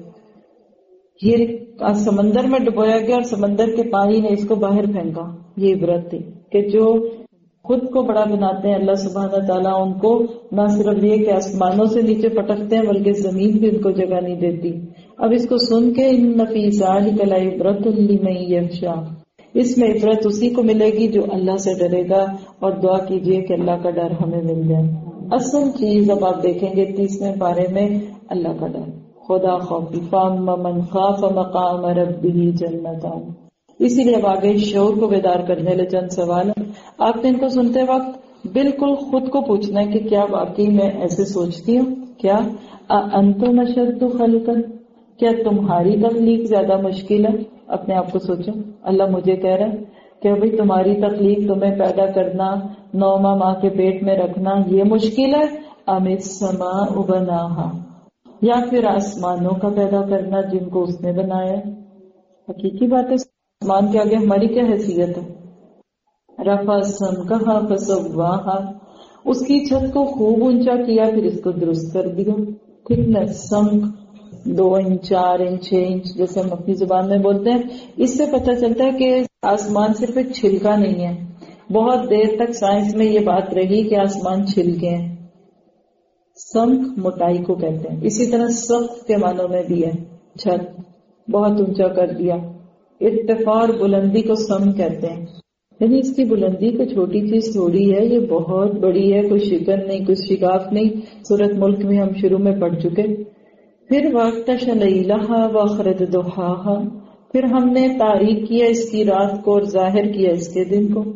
یہ سمندر میں ڈبویا گیا اور سمندر کے پانی نے اس کو باہر پھینکا. یہ عبرت تھی کہ جو خود کو بڑا بناتے ہیں اللہ سبحانہ تعالیٰ ان کو نہ صرف یہ کہ آسمانوں سے نیچے پٹکتے ہیں بلکہ زمین بھی ان کو جگہ نہیں دیتی. اب اس کو سن کے ان فی ذلک لعبرۃ لمن یخشی، اس میں عبرت اسی کو ملے گی جو اللہ سے ڈرے گا. اور دعا کیجیے کہ اللہ کا ڈر ہمیں مل جائے. اصل چیز اب آپ دیکھیں گے تیسویں پارے میں اللہ کا ڈر، خدا خوفی. فاما من خاف مقام ربہ جنتان. اسی لیے اب آگے شعور کو بیدار کرنے لے چند سوال آپ نے ان کو سنتے وقت بالکل خود کو پوچھنا ہے کہ کیا واقعی میں ایسے سوچتی ہوں؟ کیا انتم اشد خلقا، کیا تمہاری تخلیق زیادہ مشکل ہے؟ اپنے آپ کو سوچو. اللہ مجھے کہہ رہا ہے کہ بھئی تمہاری تخلیق، تمہیں پیدا کرنا، نو ماہ ماں کے پیٹ میں رکھنا یہ مشکل ہے. ام السماء بناہا، یا پھر آسمانوں کا پیدا کرنا جن کو اس نے بنایا. حقیقی بات ہے آسمان کے آگے ہماری کیا حیثیت ہے. رفع سمکہا فسواہا، اس کی چھت کو خوب اونچا کیا پھر اس کو درست کر دیا. ٹھیک نا، سمک دو انچ چار انچ چھ انچ جیسے ہم اپنی زبان میں بولتے ہیں. اس سے پتہ چلتا ہے کہ آسمان صرف ایک چھلکا نہیں ہے. بہت دیر تک سائنس میں یہ بات رہی کہ آسمان چھلکے ہیں. سمک موٹائی کو کہتے ہیں. اسی طرح سقف کے معنوں میں بھی ہے چھت، بہت اونچا کر دیا. ارتفاع اور بلندی کو سم کہتے ہیں، یعنی اس کی بلندی کوئی چھوٹی چیز تھوڑی ہے، یہ بہت بڑی ہے، کوئی شکن نہیں، کوئی شگاف نہیں. سورۃ ملک میں ہم شروع میں پڑھ چکے. پھر وَاغْطَشَ لَيْلَهَا وَأَخْرَجَ ضُحَاهَا، پھر ہم نے تاریک کیا اس کی رات کو اور ظاہر کیا اس کے دن کو.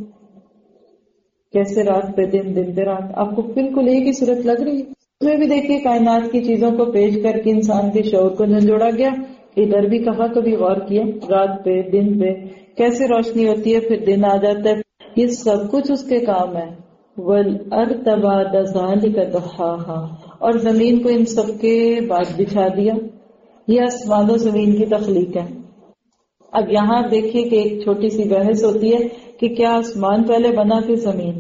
کیسے رات پہ دن، دن پہ رات. آپ کو بالکل ایک ہی صورت لگ رہی ہے. اس میں بھی دیکھیے کائنات کی چیزوں کو پیش کر کے انسان کے شعور کو جھنجھوڑا گیا. ادھر بھی کہا، کبھی غور کیا، رات پہ دن پہ کیسے روشنی ہوتی ہے، پھر دن آ جاتا ہے. یہ سب کچھ اس کے کام ہے. وَالْأَرْضَ بَعْدَ ذَلِكَ دَحَاهَا، اور زمین کو ان سب کے بعد بچھا دیا. یہ آسمان و زمین کی تخلیق ہے. اب یہاں دیکھیے کہ ایک چھوٹی سی بحث ہوتی ہے کہ کیا آسمان پہلے بنا کہ زمین.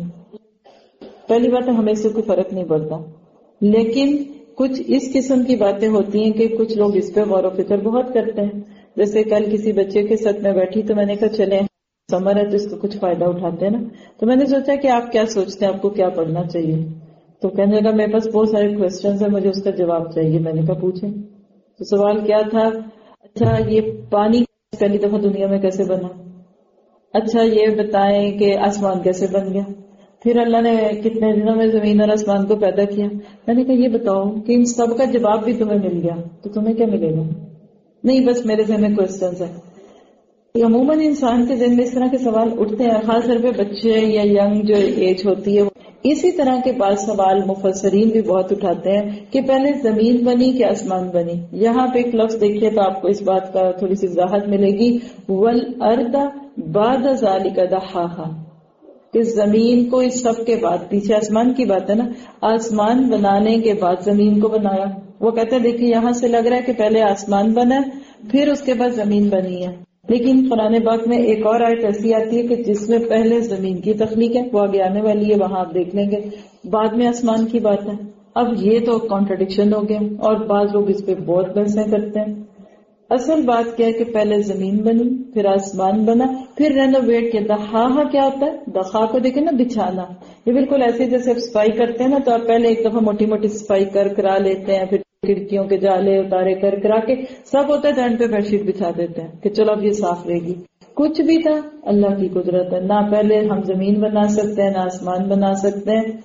پہلی بات ہے ہمیں سے کوئی فرق نہیں پڑتا، لیکن کچھ اس قسم کی باتیں ہوتی ہیں کہ کچھ لوگ اس پہ غور و فکر بہت کرتے ہیں. جیسے کل کسی بچے کے ساتھ میں بیٹھی تو میں نے کہا چلیں سمر ہے تو اس کو کچھ فائدہ اٹھاتے ہیں نا. تو میں نے سوچا کہ آپ کیا سوچتے ہیں، آپ کو کیا پڑھنا چاہیے. تو کہنے لگا میرے پاس بہت سارے کوشچنز ہیں، مجھے اس کا جواب چاہیے. میں نے کہا پوچھیں. تو سوال کیا تھا؟ اچھا یہ پانی پہلی دفعہ دنیا میں کیسے بنا؟ اچھا یہ بتائیں کہ آسمان کیسے بن گیا؟ پھر اللہ نے کتنے دنوں میں زمین اور آسمان کو پیدا کیا؟ میں نے کہا یہ بتاؤ کہ ان سب کا جواب بھی تمہیں مل گیا تو تمہیں کیا ملے گا؟ نہیں بس میرے ذہن میں کوشچنز ہیں. عموماً انسان کے ذہن میں اس طرح کے سوال اٹھتے ہیں، خاص طور پہ بچے یا ینگ جو ایج ہوتی ہے. اسی طرح کے بعض سوال مفسرین بھی بہت اٹھاتے ہیں کہ پہلے زمین بنی کہ آسمان بنی. یہاں پہ ایک لفظ دیکھیے تو آپ کو اس بات کا تھوڑی سی وضاحت ملے گی. وَالْأَرْضَ بَعْدَ ذَلِكَ دَحَاهَا، کہ زمین کو اس سب کے بعد، پیچھے آسمان کی بات ہے نا، آسمان بنانے کے بعد زمین کو بنایا. وہ کہتے ہیں دیکھیے یہاں سے لگ رہا ہے کہ پہلے آسمان بنا پھر اس کے بعد زمین بنی ہے، لیکن قرآن پاک میں ایک اور آیت ایسی آتی ہے کہ جس میں پہلے زمین کی تخلیق ہے، وہ آگے آنے والی ہے، وہاں آپ دیکھ لیں گے، بعد میں آسمان کی بات ہے. اب یہ تو کانٹرڈکشن ہو گیا اور بعض لوگ اس پہ بہت بحثیں کرتے ہیں. اصل بات کیا ہے کہ پہلے زمین بنی پھر آسمان بنا پھر رینوویٹ کیا. دہاہا کیا ہوتا ہے؟ دخا کو دیکھیں نا، بچھانا. یہ بالکل ایسے جیسے آپ صفائی کرتے ہیں نا، تو آپ پہلے ایک دفعہ موٹی موٹی صفائی کر کرا لیتے ہیں، پھر کھڑکیوں کے جالے اتارے کر کرا کے سب ہوتا ہے، دین پہ بیڈ شیٹ بچھا دیتے ہیں کہ چلو اب یہ صاف رہے گی. کچھ بھی تھا اللہ کی قدرت ہے. نہ پہلے ہم زمین بنا سکتے ہیں نہ آسمان بنا سکتے ہیں.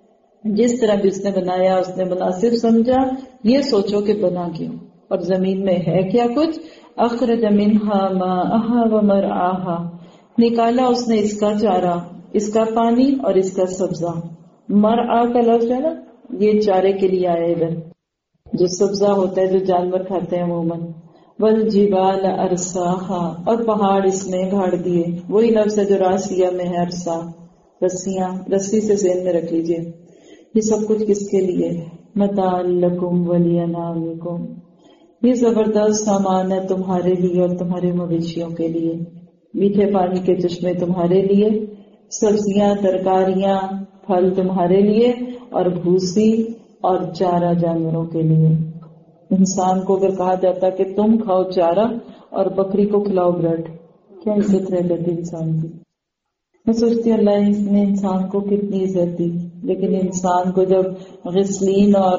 جس طرح بھی اس نے بنایا اس نے مناسب سمجھا. یہ سوچو کہ بنا کیوں اور زمین میں ہے کیا کچھ. اخرج منہا ماءہا ومرعاہا، نکالا اس نے اس کا چارہ، اس کا پانی اور اس کا سبزہ. مرعا کا لفظ ہے نا، یہ چارے کے لیے آئے ادھر، جو سبزہ ہوتا ہے جو جانور کھاتے ہیں عموماً. والجبال ارساہا، اور پہاڑ اس نے گھاڑ دیے. وہی لفظ ہے جو راسیہ میں ہے، ارسا رسیاں، رسی سے ذہن میں رکھ لیجئے. یہ سب کچھ کس کے لیے؟ متاع لکم ولانعامکم، یہ زبردست سامان ہے تمہارے لیے اور تمہارے مویشیوں کے لیے. میٹھے پانی کے چشمے تمہارے لیے، سبزیاں ترکاریاں پھل تمہارے لیے، اور بھوسی اور چارہ جانوروں کے لیے. انسان کو اگر کہا جاتا کہ تم کھاؤ چارہ اور بکری کو کھلاؤ بریڈ، کیا عزت رہ جاتی انسان کی. میں سوچتی ہوں اللہ نے انسان کو کتنی عزت دی، لیکن انسان کو جب غسلین اور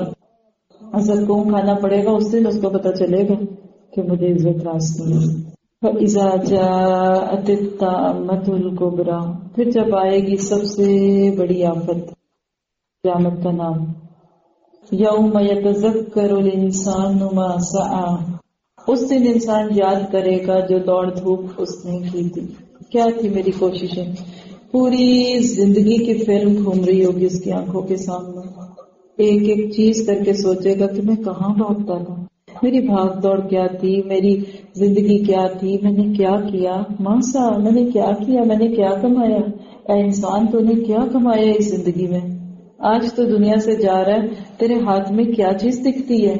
زکوم کھانا پڑے گا اس دن اس کو پتہ چلے گا کہ مجھے عزت راس نہیں ہے. فَإِذَا جَاءَتِ الطَّامَّةُ الْكُبْرَى، پھر جب آئے گی سب سے بڑی آفت، قیامت کا نام. یوم یتذکر الانسان ما سعی، اس دن انسان یاد کرے گا جو دوڑ دھوپ اس نے کی تھی. کیا تھی میری کوششیں؟ پوری زندگی کی فلم گھوم رہی ہوگی اس کی آنکھوں کے سامنے. ایک ایک چیز کر کے سوچے گا کہ میں کہاں بھاگتا تھا، میری بھاگ دوڑ کیا تھی، میری زندگی کیا تھی، میں نے کیا کیا. ماسا، میں نے کیا کیا، میں نے کیا کمایا. اے انسان تو نے کیا کمایا اس زندگی میں؟ آج تو دنیا سے جا رہا ہے، تیرے ہاتھ میں کیا چیز دکھتی ہے؟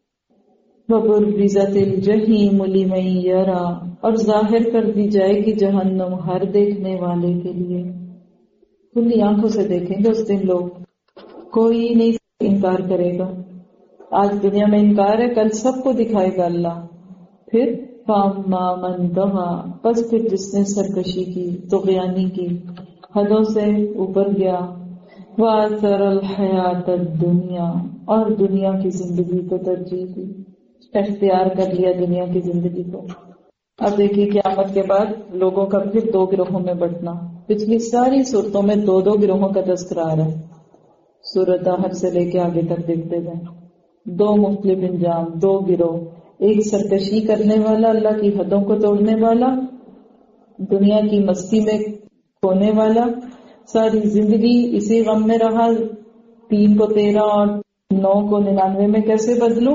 وَبُرِّزَتِ الْجَحِيمُ لِمَن يَرَىٰ، اور ظاہر کر دی جائے گی جہنم ہر دیکھنے والے کے لیے. کھلی آنکھوں سے دیکھیں گے اس دن لوگ، کوئی نہیں انکار کرے گا. آج دنیا میں انکار ہے، کل سب کو دکھائے گا اللہ. پھر فَأَمَّا مَن طَغَىٰ، پس پھر جس نے سرکشی کی، طغیانی کی، حدوں سے اوپر گیا. وَآثَرَ الْحَيَاةَ الدُّنْيَا، اور دنیا کی زندگی کو ترجیح دی، اختیار کر لیا دنیا کی زندگی کو۔ اب دیکھیے قیامت کے بعد لوگوں کا پھر دو گروہوں میں بٹنا۔ پچھلی ساری صورتوں میں دو دو گروہوں کا تذکرہ آ رہا ہے، سورۃ طٰہر سے لے کے آگے تک دیکھتے جائیں۔ دو مختلف انجام، دو گروہ، ایک سرکشی کرنے والا، اللہ کی حدوں کو توڑنے والا، دنیا کی مستی میں کھونے والا، ساری زندگی اسی غم میں رہا، تین کو تیرہ اور نو کو ننانوے میں کیسے بدلوں۔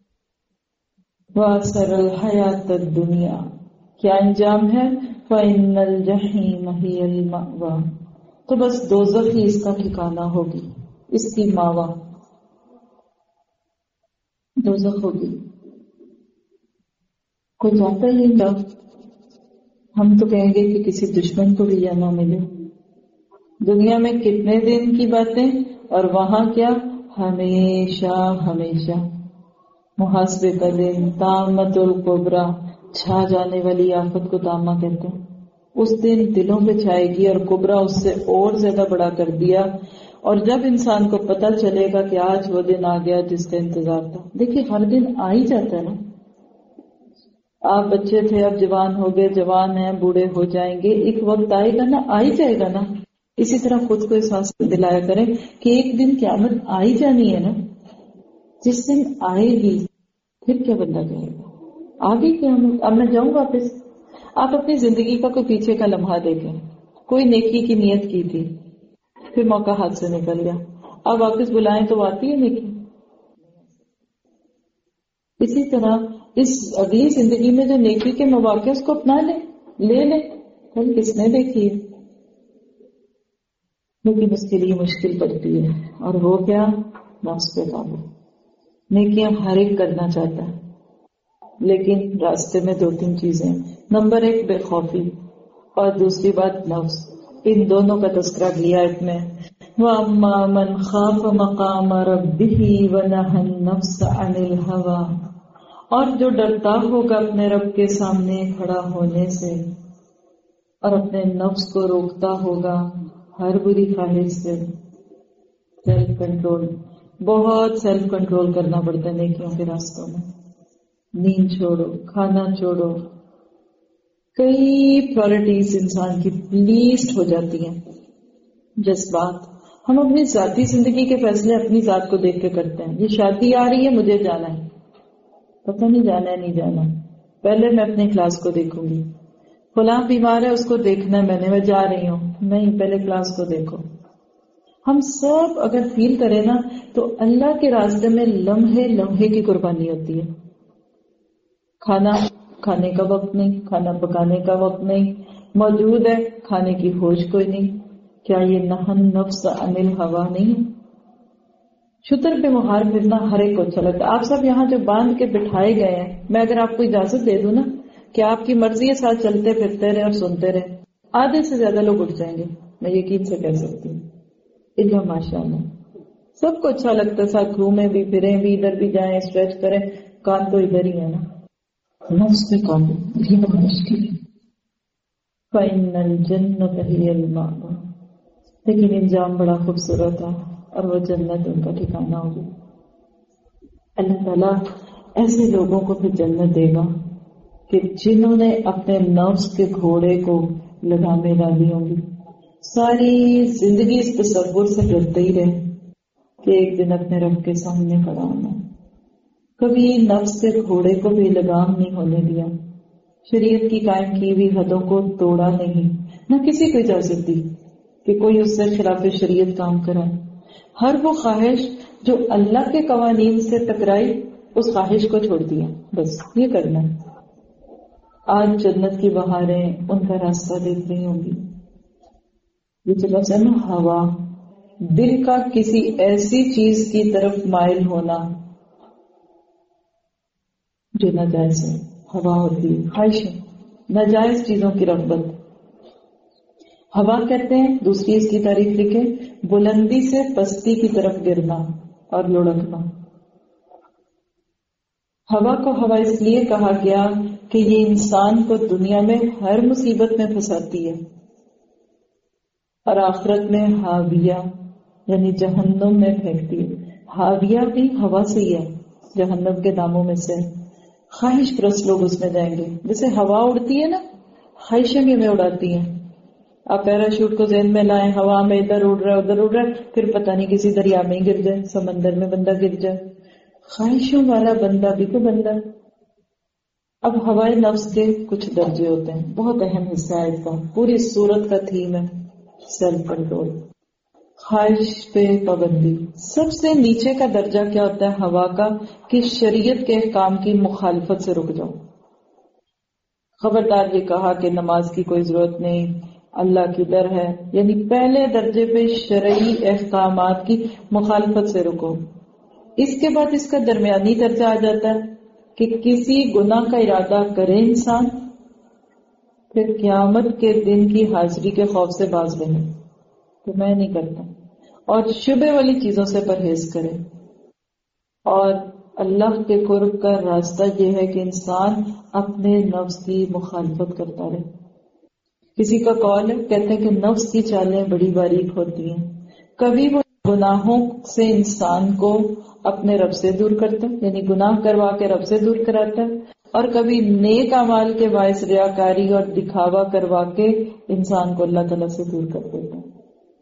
وَآثَرَ الْحَيَاةَ الدُّنْيَا، کیا انجام ہے؟ فَإِنَّ الْجَحِيمَ هِيَ الْمَأْوَىٰ، تو بس دوزخ ہی اس کا ٹھکانہ ہوگی، اس کی ماوا دوزخ ہوگی۔ کوئی چاہتا ہی نہیں تھا، ہم تو کہیں گے کہ کسی دشمن کو بھی یہ نہ ملے۔ دنیا میں کتنے دن کی باتیں، اور وہاں کیا ہمیشہ ہمیشہ محاسبے کا دن، طامۃ الکبریٰ، چھا جانے والی آفت کو طامہ کہتے ہیں۔ اس دن دلوں پہ چھائے گی، اور کبریٰ اس سے اور زیادہ بڑا کر دیا۔ اور جب انسان کو پتہ چلے گا کہ آج وہ دن آ گیا جس کا انتظار تھا۔ دیکھیے ہر دن آ ہی جاتا ہے نا، آپ بچے تھے اب جوان ہو گئے، جوان ہیں بوڑھے ہو جائیں گے، ایک وقت آئے گا نا، آ ہی جائے گا نا۔ اسی طرح خود کو احساس دلایا کریں کہ ایک دن قیامت آ ہی جانی ہے نا، جس دن آئے گی پھر کیا بندہ کہے گا آگے قیامت، اب میں جاؤں واپس۔ آپ اپنی زندگی کا کوئی پیچھے کا لمحہ دیکھیں، کوئی نیکی کی نیت کی تھی، پھر موقع ہاتھ سے نکل گیا، اب واپس بلائیں تو آتی ہے نیکی۔ اسی طرح اس اگلی زندگی میں جو نیکی کے مواقع اس کو اپنا لیں، لے لیں، کل کس نے دیکھی ہے، لیکن اس کے لیے مشکل پڑتی ہے، اور وہ کیا؟ نفس پہ قابو۔ نیکیاں ہر ایک کرنا چاہتا ہے، لیکن راستے میں دو تین چیزیں، نمبر ایک بے خوفی، اور دوسری بات نفس۔ ان دونوں کا تذکرہ لیا آیت میں، وَأَمَّا مَنْ خَافَ مَقَامَ رَبِّهِ وَنَهَى النَّفْسَ عَنِ الْهَوَىٰ، اور جو ڈرتا ہوگا اپنے رب کے سامنے کھڑا ہونے سے، اور اپنے نفس کو روکتا ہوگا ہر بری خواہش سے۔ سیلف کنٹرول، بہت سیلف کنٹرول کرنا پڑتا ہے نیکیوں کے راستوں میں۔ نیند چھوڑو، کھانا چھوڑو، کئی پرائرٹیز انسان کی لیسٹ ہو جاتی ہیں۔ جذبات، ہم اپنی ذاتی زندگی کے فیصلے اپنی ذات کو دیکھ کے کرتے ہیں۔ یہ شادی آ رہی ہے، مجھے جانا ہے، پتہ نہیں جانا ہے نہیں جانا، پہلے میں اپنے کلاس کو دیکھوں گی۔ فلاں بیمار ہے، اس کو دیکھنا ہے میں نے، میں جا رہی ہوں، نہیں پہلے کلاس کو دیکھو۔ ہم سب اگر فیل کریں نا تو اللہ کے راستے میں لمحے لمحے کی قربانی ہوتی ہے۔ کھانا کھانے کا وقت نہیں، کھانا پکانے کا وقت نہیں، موجود ہے کھانے کی ہوش کوئی نہیں۔ کیا یہ نہن نفس عن الہوا نہیں ہے؟ شتر پہ مہار پھرنا ہر ایک کو اچھا لگتا ہے۔ آپ سب یہاں جو باندھ کے بٹھائے گئے ہیں، میں اگر آپ کو اجازت دے دوں نا کہ آپ کی مرضی کے ساتھ چلتے پھرتے رہے اور سنتے رہے، آدھے سے زیادہ لوگ اٹھ جائیں گے، میں یقین سے کہہ سکتی ہوں۔ اللہ ماشاء اللہ، سب کو اچھا لگتا ہے، ساتھ گھومیں بھی پھریں بھی، ادھر بھی جائیں، اسٹریچ کریں، کام تو ادھر ہی ہے نا۔ نفس پہ قابو یہ بہت مشکل ہے۔ فَإِنَّ الْجَنَّةَ هِيَ الْمَأْوَىٰ، لیکن انجام بڑا خوبصورت ہے، اور وہ جنت ان کا ٹھکانہ ہوگی۔ اللہ تعالیٰ ایسے لوگوں کو پھر جنت دے گا کہ جنہوں نے اپنے نفس کے گھوڑے کو لگامیں ڈالی ہوں گی، ساری زندگی اس تصور سے ڈرتے ہی رہے کہ ایک دن اپنے رب کے سامنے کھڑا ہونا۔ کبھی نفس کے گھوڑے کو بھی لگام نہیں ہونے دیا، شریعت کی قائم کی ہوئی حدوں کو توڑا نہیں، نہ کسی کو اجازت دی کہ کوئی اس سے خلاف شریعت کام کرائے۔ ہر وہ خواہش جو اللہ کے قوانین سے ٹکرائی، اس خواہش کو چھوڑ دیا، بس یہ کرنا ہے۔ آج جنت کی بہاریں ان کا راستہ دیکھ رہی ہوں گی۔ یہ جو لفظ ہے نا ہوا، دل کا کسی ایسی چیز کی طرف مائل ہونا جو ناجائز ہے، ہوا ہوتی ہے، خواہش، ناجائز چیزوں کی رغبت۔ ہوا کہتے ہیں، دوسری اس کی تعریف لکھے، بلندی سے پستی کی طرف گرنا اور لڑکنا۔ ہوا کو ہوا اس لیے کہا گیا کہ یہ انسان کو دنیا میں ہر مصیبت میں پھنساتی ہے، اور آخرت میں حاویہ یعنی جہنم میں پھینکتی ہے. حاویہ بھی ہوا سے ہی ہے، جہنم کے ناموں میں سے. خواہش پرست لوگ اس میں جائیں گے. جیسے ہوا اڑتی ہے نا، خواہشیں بھی ہمیں اڑاتی ہیں. آپ پیراشوٹ کو ذہن میں لائیں، ہوا میں ادھر اڑ رہا ہے ادھر اڑ رہا ہے، پھر پتہ نہیں کسی دریا میں ہی گر جائے، سمندر میں بندہ گر جائے. خواہشوں والا بندہ بھی تو بندہ. اب ہوائے نفس کے کچھ درجے ہوتے ہیں، بہت اہم حصہ ہے اس کا. پوری سورت کا تھیم ہے سیلف کنٹرول، خواہش پہ پابندی. سب سے نیچے کا درجہ کیا ہوتا ہے ہوا کا؟ کہ شریعت کے احکام کی مخالفت سے رک جاؤ. خبردار یہ کہا کہ نماز کی کوئی ضرورت نہیں، اللہ کی ڈر ہے، یعنی پہلے درجے پہ شرعی احکامات کی مخالفت سے رکو. اس کے بعد اس کا درمیانی درجہ آ جاتا ہے کہ کسی گناہ کا ارادہ کرے انسان، پھر قیامت کے دن کی حاضری کے خوف سے باز رہے کہ میں نہیں کرتا، اور شبہ والی چیزوں سے پرہیز کرے. اور اللہ کے قرب کا راستہ یہ ہے کہ انسان اپنے نفس کی مخالفت کرتا رہے. کسی کا قول ہے، کہتے ہیں کہ نفس کی چالیں بڑی باریک ہوتی ہیں. کبھی وہ گناہوں سے انسان کو اپنے رب سے دور کرتا ہے، یعنی گناہ کروا کے رب سے دور کراتا ہے، اور کبھی نیک اعمال کے باعث ریاکاری اور دکھاوا کروا کے انسان کو اللہ تعالیٰ سے دور کر دیتا ہے.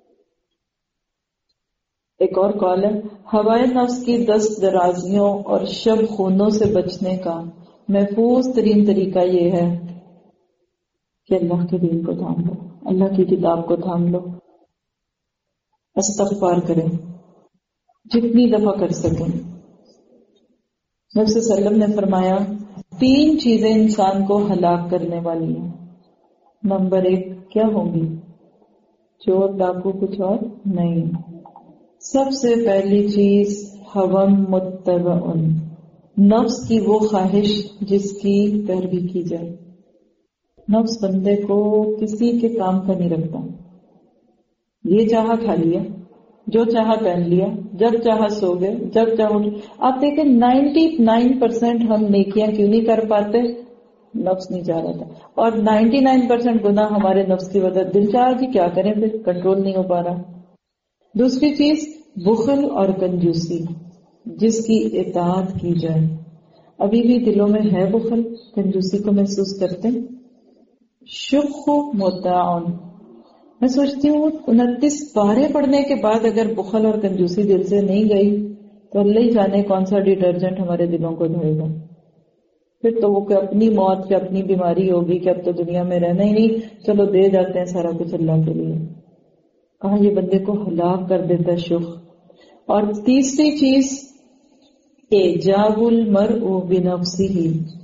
ایک اور قول ہے، ہوائے نفس کی دست درازیوں اور شب خونوں سے بچنے کا محفوظ ترین طریقہ یہ ہے کہ اللہ کے دین کو تھام لو، اللہ کی کتاب کو تھام لو، استغفار کریں جتنی دفعہ کر سکیں. نبی صلی اللہ علیہ وسلم نے فرمایا تین چیزیں انسان کو ہلاک کرنے والی ہیں. نمبر ایک کیا ہوں گی؟ چور ڈاکو کچھ اور نہیں. سب سے پہلی چیز ہوم متبعن، نفس کی وہ خواہش جس کی پیروی کی جائے. نفس بندے کو کسی کے کام کا نہیں رکھتا. یہ چاہا کھا لیا، جو چاہا پہن لیا، جب چاہا سو گئے، جب چاہا. آپ دیکھیں نائنٹی نائن پرسینٹ ہم نیکیاں کیوں نہیں کر پاتے؟ نفس نہیں چاہ رہا تھا. اور نائنٹی نائن پرسینٹ گناہ ہمارے نفس کی وجہ. دل چاہا جی کیا کریں، پھر کنٹرول نہیں ہو پا رہا. دوسری چیز بخل اور کنجوسی، جس کی اطاعت کی جائے. ابھی بھی دلوں میں ہے بخل، کنجوسی کو محسوس کرتے ہیں. شخ متعن، میں سوچتی ہوں انتیس پارے پڑھنے کے بعد اگر بخل اور کنجوسی دل سے نہیں گئی تو اللہ ہی جانے کون سا ڈٹرجنٹ ہمارے دلوں کو دھوئے گا. پھر تو وہ کہ اپنی موت کہ اپنی بیماری ہوگی کہ اب تو دنیا میں رہنا ہی نہیں، چلو دے جاتے ہیں سارا کچھ اللہ کے لیے. کہاں یہ بندے کو ہلاک کر دیتا ہے شخ. اور تیسری چیز اعجاب المرء بنفسہ،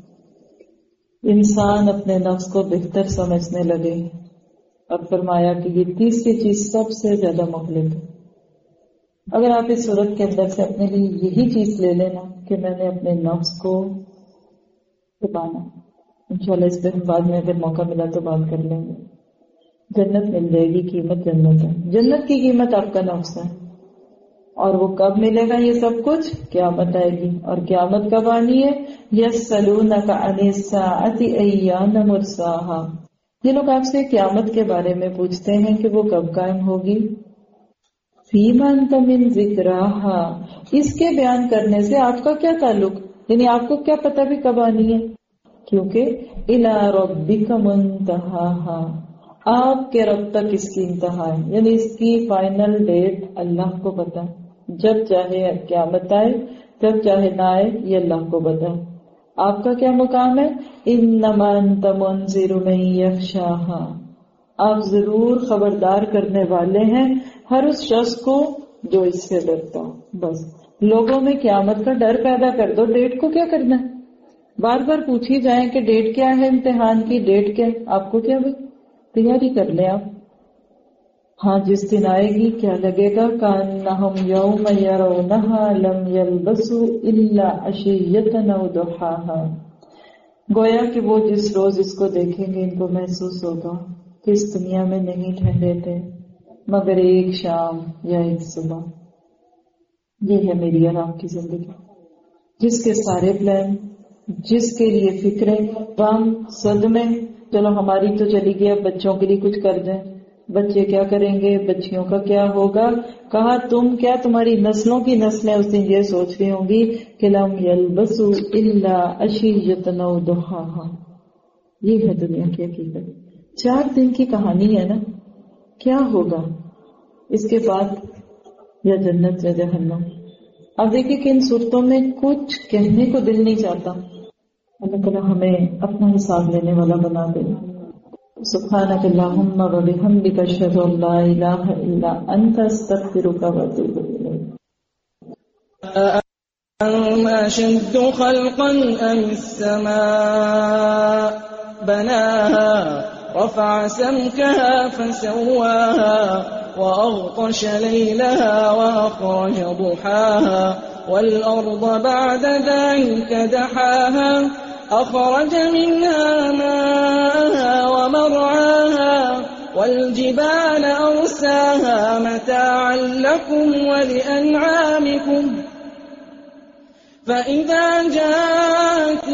انسان اپنے نفس کو بہتر سمجھنے لگے. اور فرمایا کہ یہ تیسری چیز سب سے زیادہ مہلک ہے. اگر آپ اس صورت کے اندر سے اپنے لیے یہی چیز لے لینا کہ میں نے اپنے نفس کو چھپانا، انشاءاللہ اس پہ ہم بعد میں اگر موقع ملا تو بات کر لیں گے. جنت مل جائے گی، قیمت جنت ہے. جنت کی قیمت آپ کا نفس ہے. اور وہ کب ملے گا یہ سب کچھ؟ قیامت آئے گی. اور قیامت کب آنی ہے؟ یسألونک عن الساعۃ ایان مرساہا، یہ لوگ آپ سے قیامت کے بارے میں پوچھتے ہیں کہ وہ کب قائم ہوگی. فیما انت من ذکراہا، اس کے بیان کرنے سے آپ کا کیا تعلق، یعنی آپ کو کیا پتہ بھی کب آنی ہے. کیونکہ الی ربک منتہاہا، آپ کے رب تک اس کی انتہا ہے، یعنی اس کی فائنل ڈیٹ اللہ کو پتہ ہے. جب چاہے قیامت آئے، جب چاہے نہ آئے، یہ اللہ کو پتہ ہے. آپ کا کیا مقام ہے؟ انما انت منذر من یخشاہا، آپ ضرور خبردار کرنے والے ہیں ہر اس شخص کو جو اس سے ڈرتا ہو. بس لوگوں میں قیامت کا ڈر پیدا کر دو. ڈیٹ کو کیا کرنا ہے؟ بار بار پوچھی جائیں کہ ڈیٹ کیا ہے امتحان کی، ڈیٹ کیا ہے، آپ کو کیا بھائی تیاری کر لیں آپ. ہاں جس دن آئے گی کیا لگے گا؟ کأنہم یوم یرونہا لم یلبسوا الا عشیۃ او ضحاہا، گویا کہ وہ جس روز اس کو دیکھیں گے ان کو محسوس ہوگا کہ اس دنیا میں نہیں ٹھہرے تھے مگر ایک شام یا ایک صبح. یہ ہے میری اور آپ کی زندگی، جس کے سارے پلان، جس کے لیے فکریں، غم، صدمے، چلو ہماری تو چلی گئی اب بچوں کے لیے کچھ کر دیں، بچے کیا کریں گے، بچیوں کا کیا ہوگا. کہا تم کیا تمہاری نسلوں کی نسلیں اس دن یہ سوچ رہی ہوں گی کہ لم یلبسوا الا عشیۃ او ضحاہا. یہ ہے دنیا کی حقیقت. چار دن کی کہانی ہے نا، کیا ہوگا اس کے بعد، یا جنت یا جہنم. اب دیکھیں کہ ان صورتوں میں کچھ کہنے کو دل نہیں چاہتا. اللہ تعالیٰ ہمیں اپنا حساب لینے والا بنا دے. سبحانک اللہم و بحمدک اشہد ان لا الہ الا انت استغفرک و اتوب الیک. أَمْ أَشَدُّ خَلْقًا أَمِ السَّمَاءُ بَنَاهَا رَفَعَ سَمْكَهَا فَسَوَّاهَا وَأَغْطَشَ لَيْلَهَا وَأَخْرَجَ ضُحَاهَا وَالْأَرْضَ بَعْدَ ذَلِكَ دَحَاهَا أخرج منها ماءها ومرعاها والجبال أرساها متاعا لكم ولأنعامكم فإذا جاءت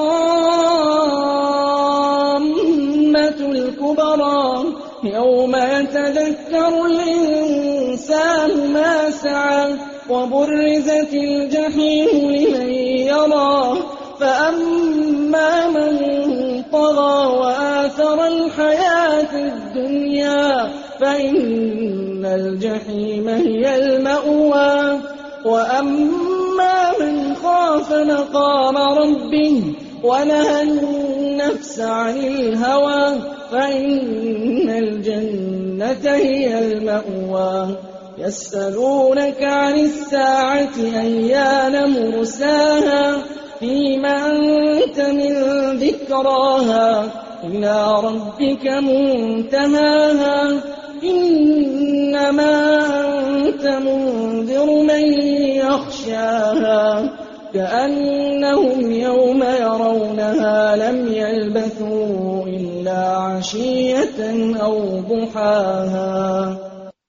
الطامة الكبرى يوم يتذكر الإنسان ما سعى وبرزت الجحيم لمن يراه فأما من طغى وآثر الحياة الدنيا فإن الجحيم هي المأوى وأما من خاف مقام ربه ونهى النفس عن الهوى فإن الجنة هي المأوى يسألونك عن الساعة أيان مرساها فيما أنت من ذكراها إلى ربك منتهاها إنما أنت منذر من يخشاها كأنهم يوم يرونها لم يلبثوا إلا عشية أو ضحاها.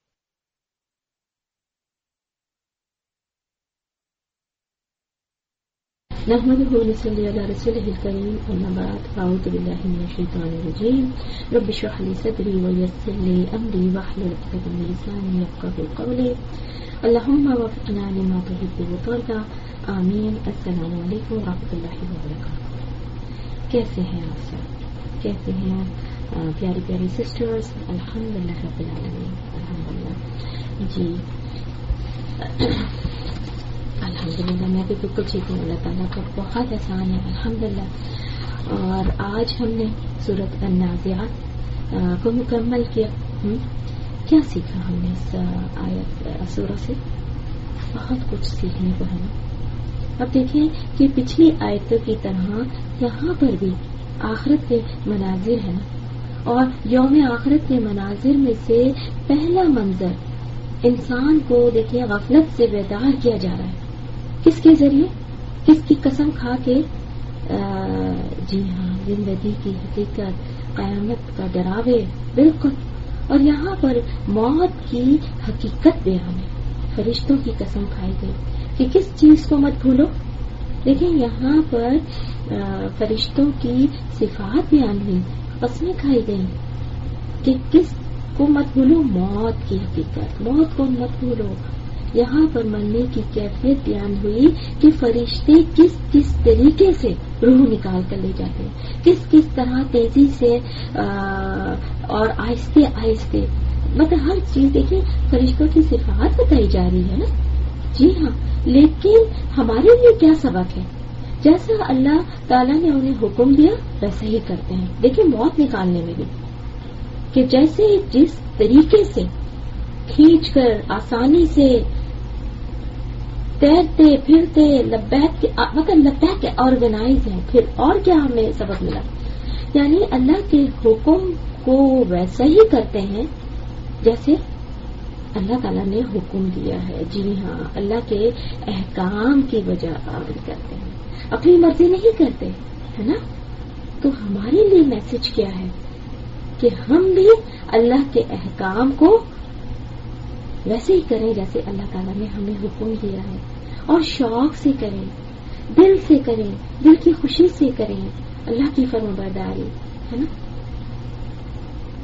نحمده ونصلي على رسوله الكريم أما بعد أعوذ بالله من الشيطان الرجيم رب اشرح لي صدري ويسر لي أمري واحلل عقدة من لساني يفقهوا قولي اللهم وفقنا لما تحب وترضى آمين. السلام علیکم ورحمۃ اللہ وبرکاتہ. کیسے ہیں آپ سب؟ کیسے ہیں پیاری پیاری سسٹرز؟ الحمدللہ رب العالمین. الحمدللہ جی الحمدللہ میں بھی بالکل ٹھیک ہوں. اللہ تعالیٰ کا بہت احسان ہے الحمدللہ. اور آج ہم نے سورۃ النازعات کو مکمل کیا. کیا سیکھا ہم نے اس آیت سورہ سے؟ بہت کچھ سیکھنے کو ہے. اب دیکھیں کہ پچھلی آیتوں کی طرح یہاں پر بھی آخرت کے مناظر ہیں اور یوم آخرت کے مناظر میں سے پہلا منظر انسان کو دیکھیں غفلت سے بیدار کیا جا رہا ہے. کس کے ذریعے؟ کس کی قسم کھا کے؟ جی ہاں، زندگی کی حقیقت، قیامت کا ڈراوے بالکل. اور یہاں پر موت کی حقیقت بیان ہے. فرشتوں کی قسم کھائی گئی کہ کس چیز کو مت بھولو. لیکن یہاں پر فرشتوں کی صفات بیان ہوئی، قسمیں کھائی گئی کہ کس کو مت بھولو؟ موت کی حقیقت، موت کو مت بھولو. یہاں پر مرنے کی کیفیت بیان ہوئی کہ فرشتے کس کس طریقے سے روح نکال کر لے جاتے ہیں، کس کس طرح تیزی سے اور آہستے آہستے، مطلب ہر چیز دیکھیں فرشتوں کی صفات بتائی جا رہی ہے نا. جی ہاں، لیکن ہمارے لیے کیا سبق ہے؟ جیسا اللہ تعالیٰ نے انہیں حکم دیا ویسا ہی کرتے ہیں. دیکھیں موت نکالنے میں بھی کہ جیسے جس طریقے سے کھینچ کر آسانی سے تیرتے پھرتے لبیک کے مطلب لبیک کے آرگنائز ہیں. پھر اور کیا ہمیں سبق ملا؟ یعنی اللہ کے حکم کو ویسا ہی کرتے ہیں جیسے اللہ تعالیٰ نے حکم دیا ہے. جی ہاں، اللہ کے احکام کی وجہ عمل کرتے ہیں، اپنی مرضی نہیں کرتے، ہے نا. تو ہمارے لیے میسج کیا ہے کہ ہم بھی اللہ کے احکام کو ویسے ہی کریں جیسے اللہ تعالیٰ نے ہمیں حکم دیا ہے، اور شوق سے کریں، دل سے کریں، دل کی خوشی سے کریں اللہ کی فرمانبرداری، ہے نا.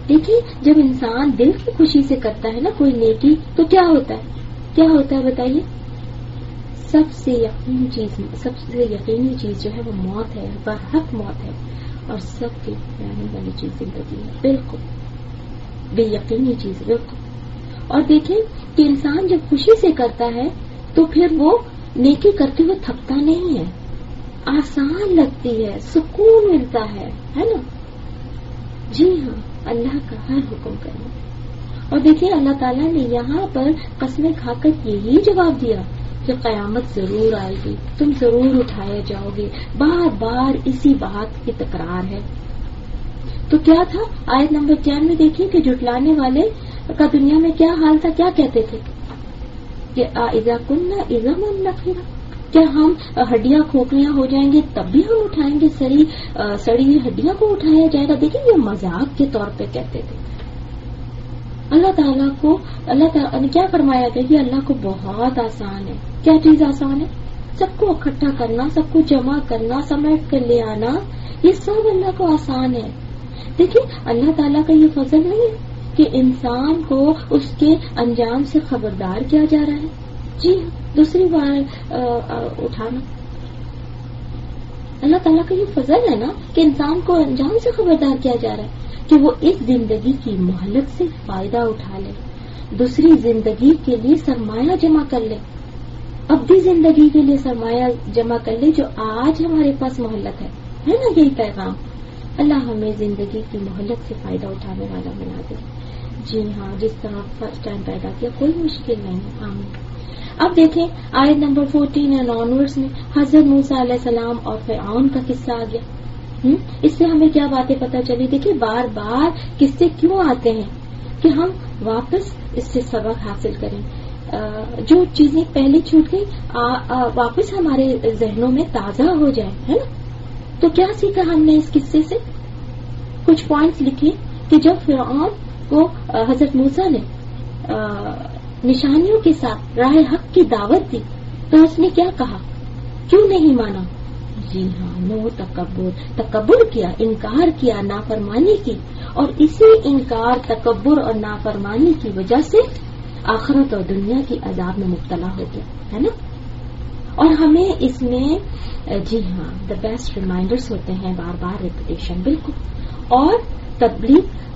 دیکھیے جب انسان دل کی خوشی سے کرتا ہے نا کوئی نیکی تو کیا ہوتا ہے کیا ہوتا ہے بتائیے؟ سب سے یقینی چیز سب سے یقینی چیز جو ہے وہ موت ہے، برحق موت ہے، اور سب کی رہنے والی چیز زندگی ہے، بالکل بے یقینی چیز بالکل. اور دیکھیں کہ انسان جب خوشی سے کرتا ہے تو پھر وہ نیکی کرتے ہوئے تھکتا نہیں ہے، آسان لگتی ہے، سکون ملتا ہے ہے نا. جی ہاں، اللہ کا ہر حکم کرنا. اور دیکھیں اللہ تعالیٰ نے یہاں پر قسمیں کھا کر یہی جواب دیا کہ قیامت ضرور آئے گی، تم ضرور اٹھائے جاؤ گے. بار بار اسی بات کی تکرار ہے. تو کیا تھا آیت نمبر چار میں دیکھیے کہ جھٹلانے والے کا دنیا میں کیا حال تھا، کیا کہتے تھے کہ اذا کننا عظاما نخرا، کیا ہم ہڈیاں کھوکھلیاں ہو جائیں گے تب بھی ہم اٹھائیں گے، سڑی سڑی ہوئی ہڈیاں کو اٹھایا جائے گا. دیکھیں یہ مذاق کے طور پہ کہتے تھے. اللہ تعالیٰ کو اللہ تعالیٰ نے کیا فرمایا کہ یہ اللہ کو بہت آسان ہے. کیا چیز آسان ہے؟ سب کو اکٹھا کرنا، سب کو جمع کرنا، سمیٹ کر لے آنا، یہ سب اللہ کو آسان ہے. دیکھیں اللہ تعالیٰ کا یہ فضل نہیں ہے کہ انسان کو اس کے انجام سے خبردار کیا جا رہا ہے. جی دوسری بار اٹھانا اللہ تعالیٰ کا یہ فضل ہے نا کہ انسان کو انجام سے خبردار کیا جا رہا ہے کہ وہ اس زندگی کی مہلت سے فائدہ اٹھا لے، دوسری زندگی کے لیے سرمایہ جمع کر لے، ابدی زندگی کے لیے سرمایہ جمع کر لے جو آج ہمارے پاس مہلت ہے ہے نا. یہی پیغام. اللہ ہمیں زندگی کی مہلت سے فائدہ اٹھانے والا بنا دے. جی ہاں، جس طرح فرسٹ ٹائم پیدا کیا کوئی مشکل نہیں. آمین. اب دیکھیں آیت نمبر فورٹین اینڈ آنورڈز میں حضرت موسیٰ علیہ السلام اور فرعون کا قصہ آ گیا. اس سے ہمیں کیا باتیں پتہ چلی؟ دیکھیں بار بار قصے کیوں آتے ہیں کہ ہم واپس اس سے سبق حاصل کریں. جو چیزیں پہلے چھوٹ گئی واپس ہمارے ذہنوں میں تازہ ہو جائے ہے نا. تو کیا سیکھا ہم نے اس قصے سے؟ کچھ پوائنٹس لکھیے کہ جب فرعون کو حضرت موسیٰ نے نشانیوں کے ساتھ راہ حق کی دعوت دی تو اس نے کیا کہا؟ کیوں نہیں مانا؟ جی ہاں، نو تکبر تکبر کیا، انکار کیا، نافرمانی کی، اور اسی انکار تکبر اور نافرمانی کی وجہ سے آخرت اور دنیا کی عذاب میں مبتلا ہو گیا ہے نا. اور ہمیں اس میں جی ہاں دا بیسٹ ریمائنڈرز ہوتے ہیں بار بار ریپیٹیشن. بالکل. اور تبلیغ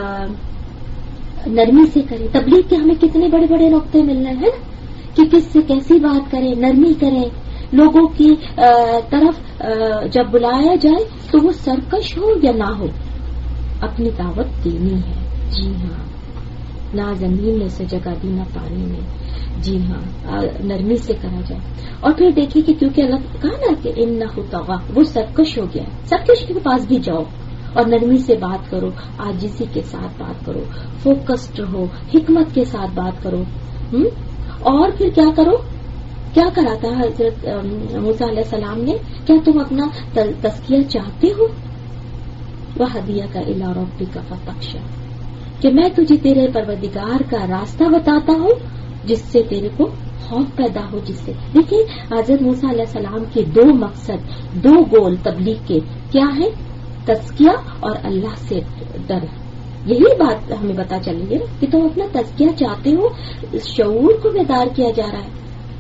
نرمی سے کریں. تبلیغ کے ہمیں کتنے بڑے بڑے نقطے مل رہے ہیں کہ کس سے کیسی بات کریں، نرمی کریں. لوگوں کی طرف جب بلایا جائے تو وہ سرکش ہو یا نہ ہو اپنی دعوت دینی ہے. جی ہاں، نہ زمین میں سے جگہ دی نہ پانی میں. جی ہاں، نرمی سے کرا جائے. اور پھر دیکھیے کہ کیونکہ اللہ کہا نا کہ انہ طغی، وہ سرکش ہو گیا. سرکش کے پاس بھی جاؤ اور نرمی سے بات کرو، عاجزی کے ساتھ بات کرو، فوکسڈ رہو، حکمت کے ساتھ بات کرو. اور پھر کیا کرو؟ کیا کرا تھا حضرت موسیٰ علیہ السلام نے؟ کیا تم اپنا تزکیہ چاہتے ہو؟ وَهَدِيَكَ إِلَىٰ رَبِّكَ فَتَخْشَىٰ، کہ میں تجھے تیرے پروردگار کا راستہ بتاتا ہوں جس سے تیرے کو خوف پیدا ہو. جس سے دیکھیں حضرت موسیٰ علیہ السلام کے دو مقصد، دو گول تبلیغ کے کیا ہے؟ تزکیہ اور اللہ سے ڈر. یہی بات ہمیں پتا چل رہی ہے کہ تم اپنا تزکیہ چاہتے ہو، شعور کو بیدار کیا جا رہا ہے.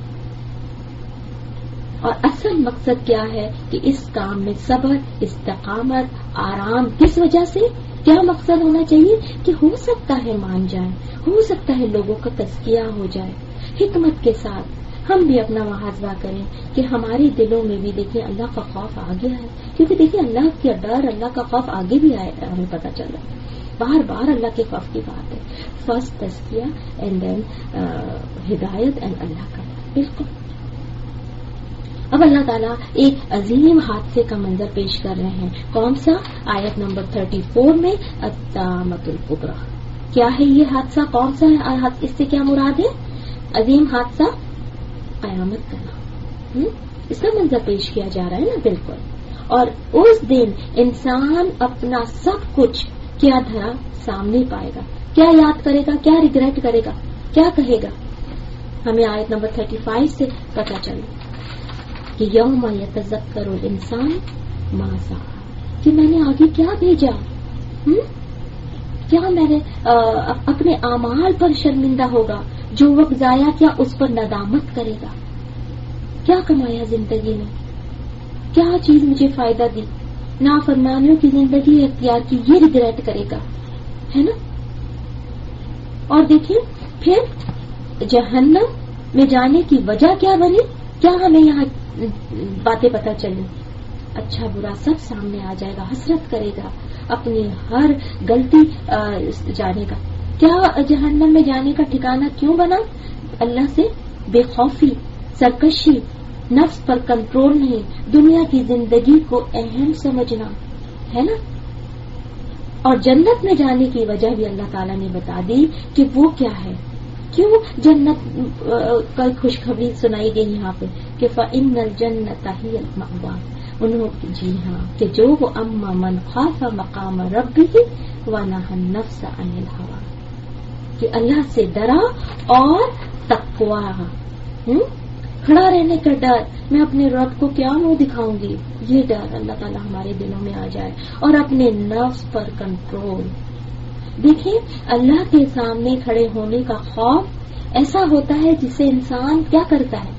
اور اصل مقصد کیا ہے کہ اس کام میں صبر، استقامت، آرام. کس وجہ سے؟ کیا مقصد ہونا چاہیے کہ ہو سکتا ہے مان جائیں، ہو سکتا ہے لوگوں کا تزکیہ ہو جائے. حکمت کے ساتھ ہم بھی اپنا محاسبہ کریں کہ ہمارے دلوں میں بھی دیکھیں اللہ کا خوف آ گیا ہے. کیونکہ دیکھیں اللہ کا ڈر، اللہ کا خوف آگے بھی آئے ہمیں پتہ چل رہا ہے. بار بار اللہ کے خوف کی بات ہے. فرسٹ تزکیہ اینڈ دین ہدایت اینڈ اللہ کا ڈر. بالکل. اب اللہ تعالیٰ ایک عظیم حادثے کا منظر پیش کر رہے ہیں. کون سا؟ آیت نمبر تھرٹی فور میں الطامۃ الکبریٰ. کیا ہے یہ حادثہ؟ کون سا ہے؟ اس سے کیا مراد ہے؟ عظیم حادثہ قیامت کا نام. اس کا منظر پیش کیا جا رہا ہے نا. بالکل. اور اس دن انسان اپنا سب کچھ کیا دھرا سامنے پائے گا. کیا یاد کرے گا؟ کیا ریگریٹ کرے گا؟ کیا کہے گا؟ ہمیں آیت نمبر تھرٹی فائیو سے پتا چلے کہ یوم یتذکر الانسان ما سعی، کہ میں نے آگے کیا بھیجا. کیا میں نے اپنے اعمال پر شرمندہ ہوگا؟ جو وقت ضائع کیا اس پر ندامت کرے گا. کیا کمایا زندگی میں؟ کیا چیز مجھے فائدہ دی؟ نافرمانیوں کی زندگی اختیار کی، یہ ریگریٹ کرے گا، ہے نا. اور دیکھیں پھر جہنم میں جانے کی وجہ کیا بنی؟ کیا ہمیں یہاں باتیں پتہ چلی؟ اچھا برا سب سامنے آ جائے گا، حسرت کرے گا اپنی ہر غلطی جانے کا. کیا جہنم میں جانے کا ٹھکانہ کیوں بنا؟ اللہ سے بے خوفی، سرکشی، نفس پر کنٹرول نہیں، دنیا کی زندگی کو اہم سمجھنا، ہے نا. اور جنت میں جانے کی وجہ بھی اللہ تعالیٰ نے بتا دی کہ وہ کیا ہے. کیوں جنت کا خوشخبری سنائی گئی یہاں پہ کہ فَإِنَّ الْجَنَّةَ هِيَ الْمَأْوَىٰ. انہوں جی ہاں کہ جو وہ اما من خاف مقام ربہ ونہى النفس عن الہویٰ، کہ اللہ سے ڈرا اور تقویٰ، کھڑا رہنے کا ڈر، میں اپنے رب کو کیا منہ دکھاؤں گی، یہ ڈر اللہ تعالیٰ ہمارے دلوں میں آ جائے، اور اپنے نفس پر کنٹرول. دیکھیں اللہ کے سامنے کھڑے ہونے کا خوف ایسا ہوتا ہے جس سے انسان کیا کرتا ہے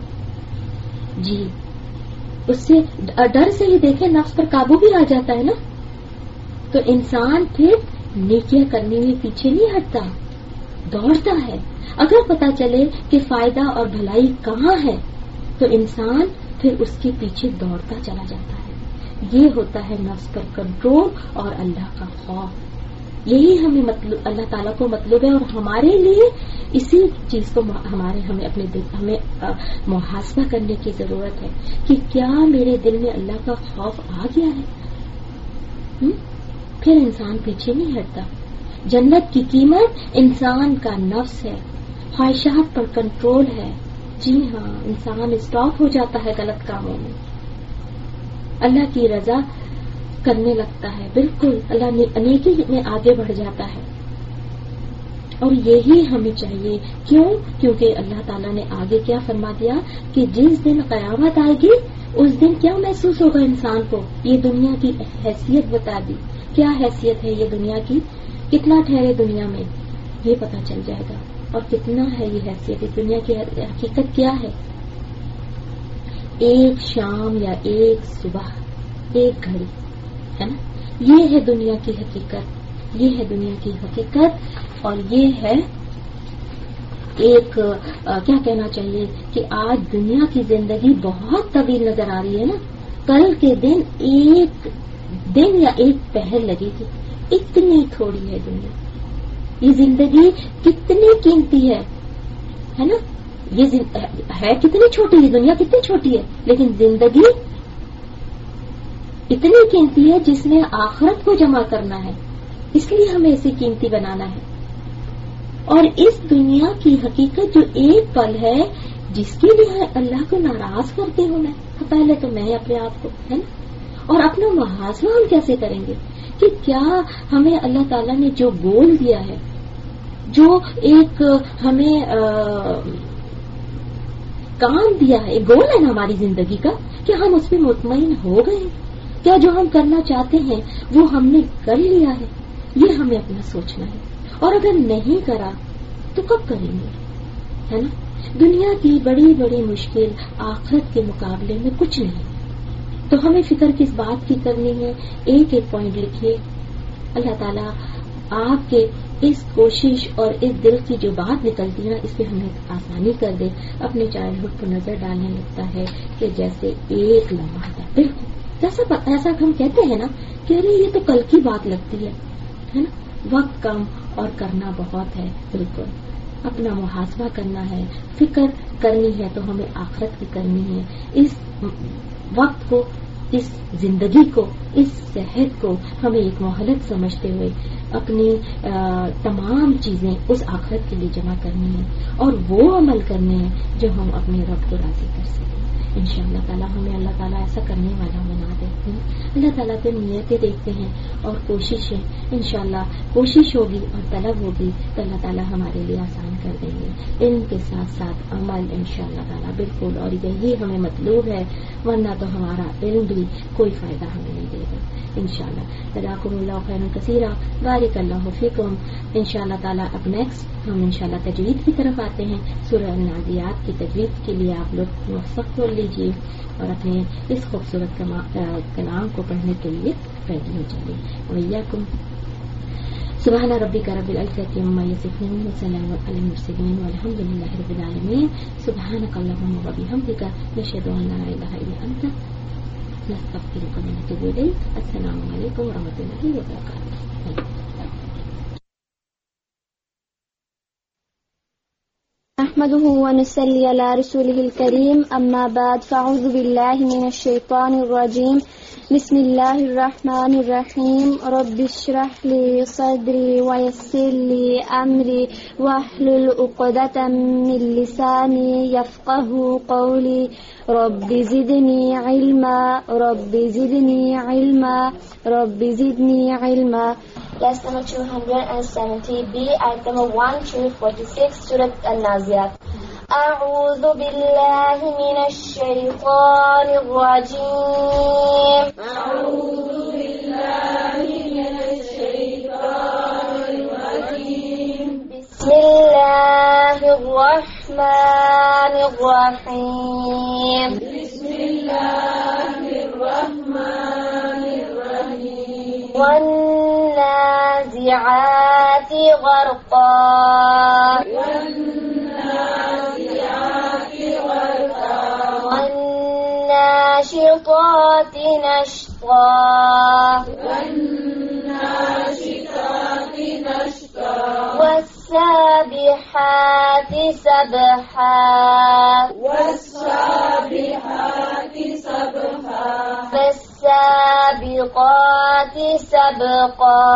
جی، اس سے ڈر سے ہی دیکھیں نفس پر قابو بھی آ جاتا ہے نا. تو انسان پھر نیکیاں کرنے میں پیچھے نہیں ہٹتا، دوڑتا ہے. اگر پتا چلے کہ فائدہ اور بھلائی کہاں ہے تو انسان پھر اس کے پیچھے دوڑتا چلا جاتا ہے. یہ ہوتا ہے نفس پر کنٹرول اور اللہ کا خوف. یہی ہمیں مطلب اللہ تعالیٰ کو مطلوب ہے، اور ہمارے لیے اسی چیز کو ہمارے ہمیں اپنے دل ہمیں محاسبہ کرنے کی ضرورت ہے کہ کیا میرے دل میں اللہ کا خوف آ گیا ہے. پھر انسان پیچھے نہیں ہٹتا. جنت کی قیمت انسان کا نفس ہے، خواہشات پر کنٹرول ہے. جی ہاں، انسان اسٹاپ ہو جاتا ہے غلط کاموں میں، اللہ کی رضا کرنے لگتا ہے، بالکل اللہ نے نیکی میں آگے بڑھ جاتا ہے. اور یہی ہمیں چاہیے. کیوں؟ کیونکہ اللہ تعالیٰ نے آگے کیا فرما دیا کہ جس دن قیامت آئے گی اس دن کیا محسوس ہوگا انسان کو. یہ دنیا کی حیثیت بتا دی، کیا حیثیت ہے یہ دنیا کی، کتنا ٹھہرے دنیا میں یہ پتا چل جائے گا. اور کتنا ہے یہ حیثیت، اس دنیا کی حقیقت کیا ہے. ایک شام یا ایک صبح، ایک گھڑی، ہے نا. یہ ہے دنیا کی حقیقت، یہ ہے دنیا کی حقیقت. اور یہ ہے ایک آ, کیا کہنا چاہیے کہ آج دنیا کی زندگی بہت طویل نظر آ رہی ہے نا. کل کے دن ایک دن یا ایک پہر لگے گی، اتنی تھوڑی ہے دنیا. یہ زندگی کتنی قیمتی ہے، ہے نا. یہ ہے کتنی چھوٹی، یہ دنیا کتنی چھوٹی ہے، لیکن زندگی اتنی قیمتی ہے جس میں آخرت کو جمع کرنا ہے. اس لیے ہمیں اسے قیمتی بنانا ہے. اور اس دنیا کی حقیقت جو ایک پل ہے جس کے لیے اللہ کو ناراض کرتے ہوں میں پہلے تو میں اپنے آپ کو، ہے نا. اور اپنا محاسبہ ہم کیسے کریں گے کہ کیا ہمیں اللہ تعالیٰ نے جو گول دیا ہے، جو ایک ہمیں کام دیا ہے، ایک گول ہے نا ہماری زندگی کا، کہ ہم اس پہ مطمئن ہو گئے ہیں؟ کیا جو ہم کرنا چاہتے ہیں وہ ہم نے کر لیا ہے؟ یہ ہمیں اپنا سوچنا ہے. اور اگر نہیں کرا تو کب کریں گے، ہے نا. دنیا کی بڑی بڑی مشکل آخرت کے مقابلے میں کچھ نہیں. تو ہمیں فکر کس بات کی کرنی ہے؟ ایک ایک پوائنٹ لکھیے. اللہ تعالیٰ آپ کے اس کوشش اور اس دل کی جو بات نکلتی ہے اس پہ ہمیں آسانی کر دے. اپنے چائلڈ ہوڈ کو نظر ڈالنے لگتا ہے کہ جیسے ایک لمحہ تھا، بالکل جیسا ایسا ہم کہتے ہیں نا کہ ارے یہ تو کل کی بات لگتی ہے نا. وقت کم اور کرنا بہت ہے. بالکل اپنا محاسبہ کرنا ہے، فکر کرنی ہے تو ہمیں آخرت کی کرنی ہے. اس وقت کو، اس زندگی کو، اس صحت کو ہمیں ایک مہلت سمجھتے ہوئے اپنی تمام چیزیں اس آخرت کے لیے جمع کرنی ہے اور وہ عمل کرنے ہیں جو ہم اپنے رب کو راضی کر سکیں. انشاءاللہ تعالی ہمیں اللہ अल्लाह ताला ऐसा करने वाला बना दे। अल्लाह ताला तो नियतें देखते हैं और कोशिशें, इंशाल्लाह कोशिश होगी और तलब होगी तो अल्लाह ताला हमारे लिए आसान कर देंगे। इल्म के साथ साथ अमल इंशाल्लाह ताला बिल्कुल, और यही हमें मतलूब है, वरना तो हमारा इल्म भी कोई फायदा हमें नहीं देगा इंशाल्लाह। जज़ाकुमुल्लाहु खैरन कसीरा, बारिकल्लाहु फीकुम। इंशाल्लाह ताला अब नेक्स्ट हम इंशाल्लाह तजवीद की तरफ आते हैं। सूरह नाज़ियात की तजवीद के लिए आप लोग मुवफ़्फ़क़ हो लीजिए और अपने इस खूबसूरत कलाम को पढ़ने के लिए रेडी हो जाइए। वइय्याकुम। सुब्हान रब्बिका रब्बिल इज़्ज़ति अम्मा यसिफून व सलामुन अलल मुरसलीन वल्हम्दुलिल्लाहि रब्बिल आलमीन। सुब्हानकल्लाहुम्मा व बिहम्दिका नशहदु अन ला इलाहा इल्ला अंता नस्तग़फिरुका व नतूबु इलैक। अस्सलामु अलैकुम व रहमतुल्लाहि व बरकातुहू। नहमदुहु व नुसल्ली अला रसूलिहिल करीम, अम्मा बाद, फ़अऊज़ु बिल्लाहि मिनश शैतानिर रजीम। बिस्मिल्लाहिर रहमानिर रहीम। रब्बिश्रह ली सद्री व यस्सिर ली अमरी वहलुल उक़दतम मिन लिसानी यफ़क़हू क़ौली। Rabbi ज़िदनी इल्मा, rabbi ज़िदनी इल्मा, rabbi ज़िदनी इल्मा। Lesson number two hundred seventy B, ayat number one to forty-six, Surah An-Naziyat. أعوذ بالله من الشيطان الرجيم. أعوذ بالله من الشيطان الرجيم. بسم الله الرحمن الرحيم. بسم الله الرحمن الرحيم. والنازعات غرقا. والناشطات نشطا. والناشطات نشطا. والسابحات سبحا. والسابحات سبحا. فالسابقات سبقا.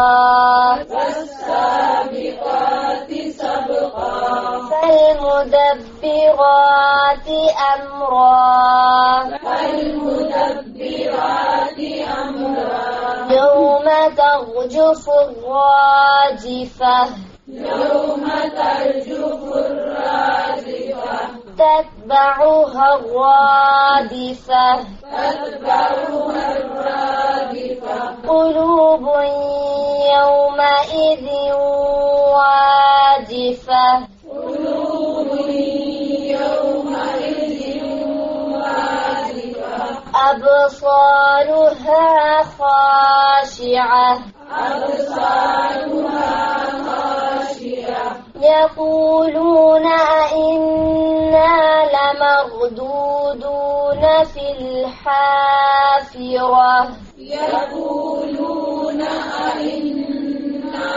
فالسابقات سبقا. فالمدبرات أمرا. فالمدبرات أمرا. يوم ترجف الراجفة. يوم ترجف الراجفة. تتبعها الرادفة. تتبعها الرادفة. قلوب يومئذ واجفة. قلوب يومئذ واجفة. أبصارها خاشعة. أبصارها خاشعة. يقولون أئنا لمردودون في الحافرة. يقولون أئنا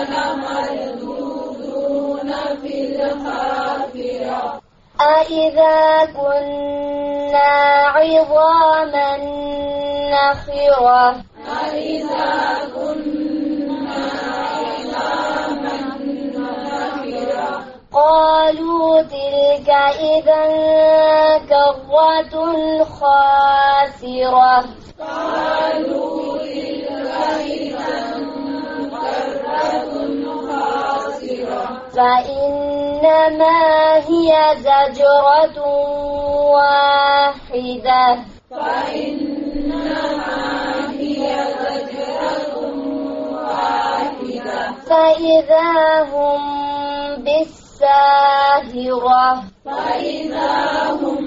لمردودون في الحافرة. أإذا كنا عظاما نخرة. أإذا كنا عظاما نخرة. قالوا تلك إذا كرة خاسرة. قالوا تلك إذا كرة خاسرة. فإنما هي زجرة واحدة. فإنما هي زجرة واحدة. فإذا هم بالساهرة. فإذا هم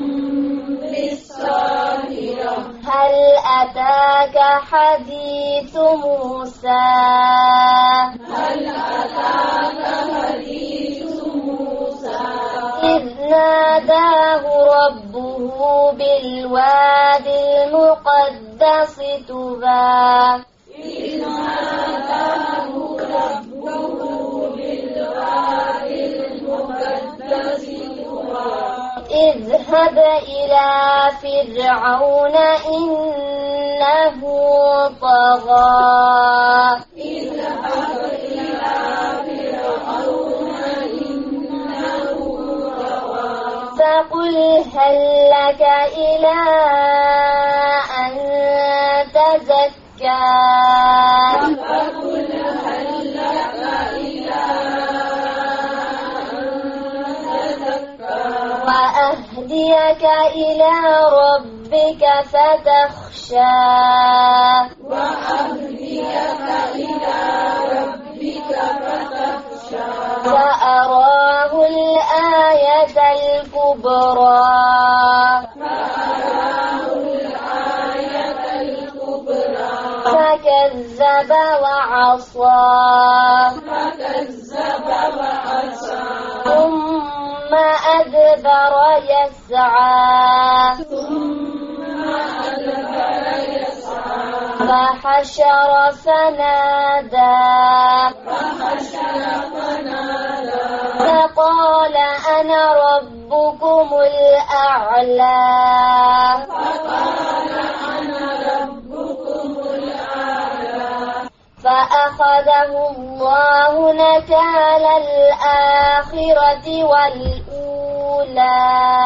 بالساهرة. هل أتاك حديث موسى. هل أتاك حديث موسى. إذ ناداه ربه بالوادي المقدس طوى. إذ ناداه ربه بالوادي المقدس طوى. اذهب إلى فرعون إنه طغى. اذهب إلى فرعون إنه طغى. فقل هل لك إلى فقل هل لك إلى وأهديك إلى ربك فتخشى وأهديك إلى ربك فتخشى فأراه الآية الكبرى فأراه الآية الكبرى فكذب وعصى فكذب وعصى ثم أدبر يسعى ثم أدبر يسعى فحشر فنادى فحشر فنادى فقال أنا ربكم الأعلى فقال أنا ربكم الأعلى فأخذه الله نكال الآخرة والأولى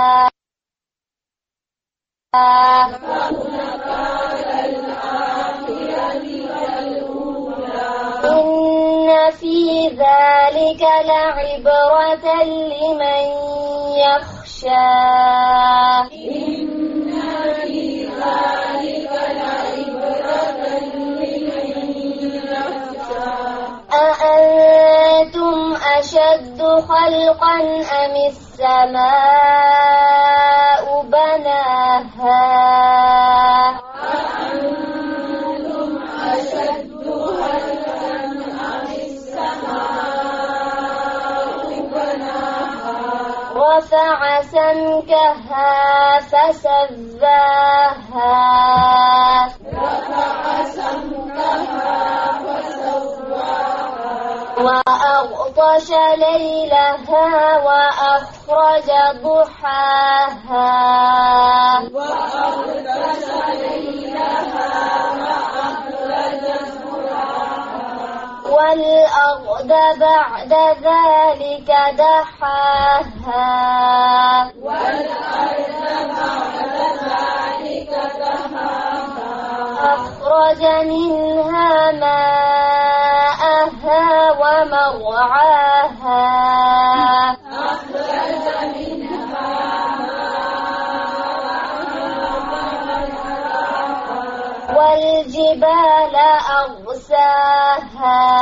إن في ذلك لعبرة لمن يخشى إن في ذلك لعبرة لمن يخشى أأنتم أشد خلقا أم السماء بناها أأنتم أشد خلقا أم السماء بناها رفع سمكها فسواها رفع سمكها فسواها وأغطش ليلها وأخرج ضحاها وأغطش ليلها وأخرج ضحاها والأرض بعد ذلك دحاها والأرض بعد ذلك دحاها أخرج منها ماءها ومرعاها أخرج منها والجبال أرساها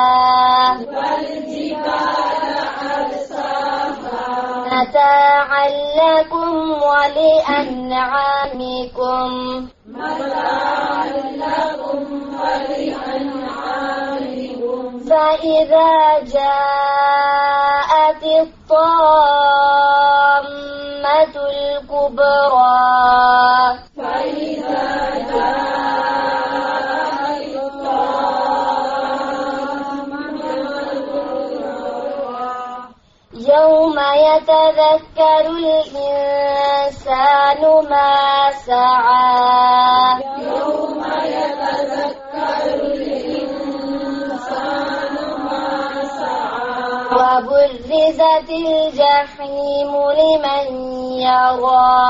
والجبال أرساها متاعا لكم ولأنعامكم متاعا لكم ولأنعامكم فإذا جاءت الطامة الكبرى فإذا جاءت الطامة الكبرى يوم يتذكر الإنسان ما سعى يوم يتذكر الإنسان ما سعى وبرزت الجحيم لمن يرى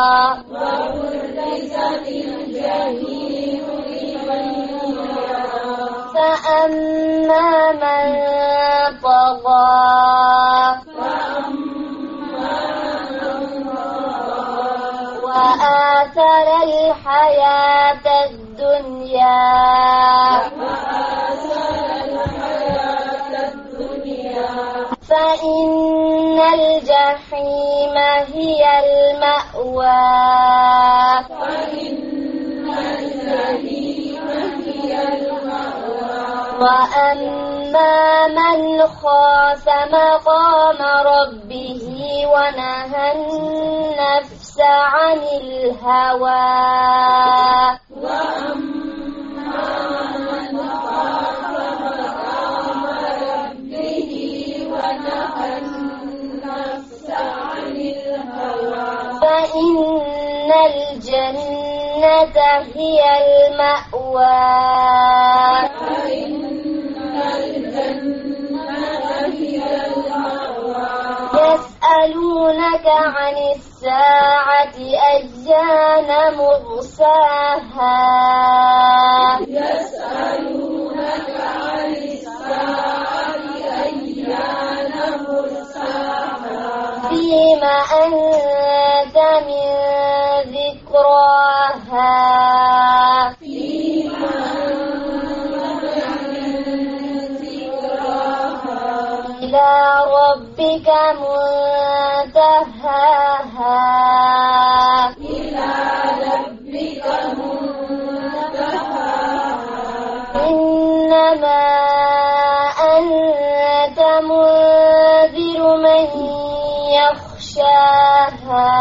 وبرزت الجحيم لمن يرى فأما من طغى وآثر الحياة الدنيا فإن الجحيم هي المأوى وأما من خاف مقام ربه ونهى النفس عن الهوى فإن الجنة هي المأوى يسألونك عن الساعة أيان مرساها إلى ربك منتهاها إلى ربك منتهاها إنما أنت منذر من يخشاها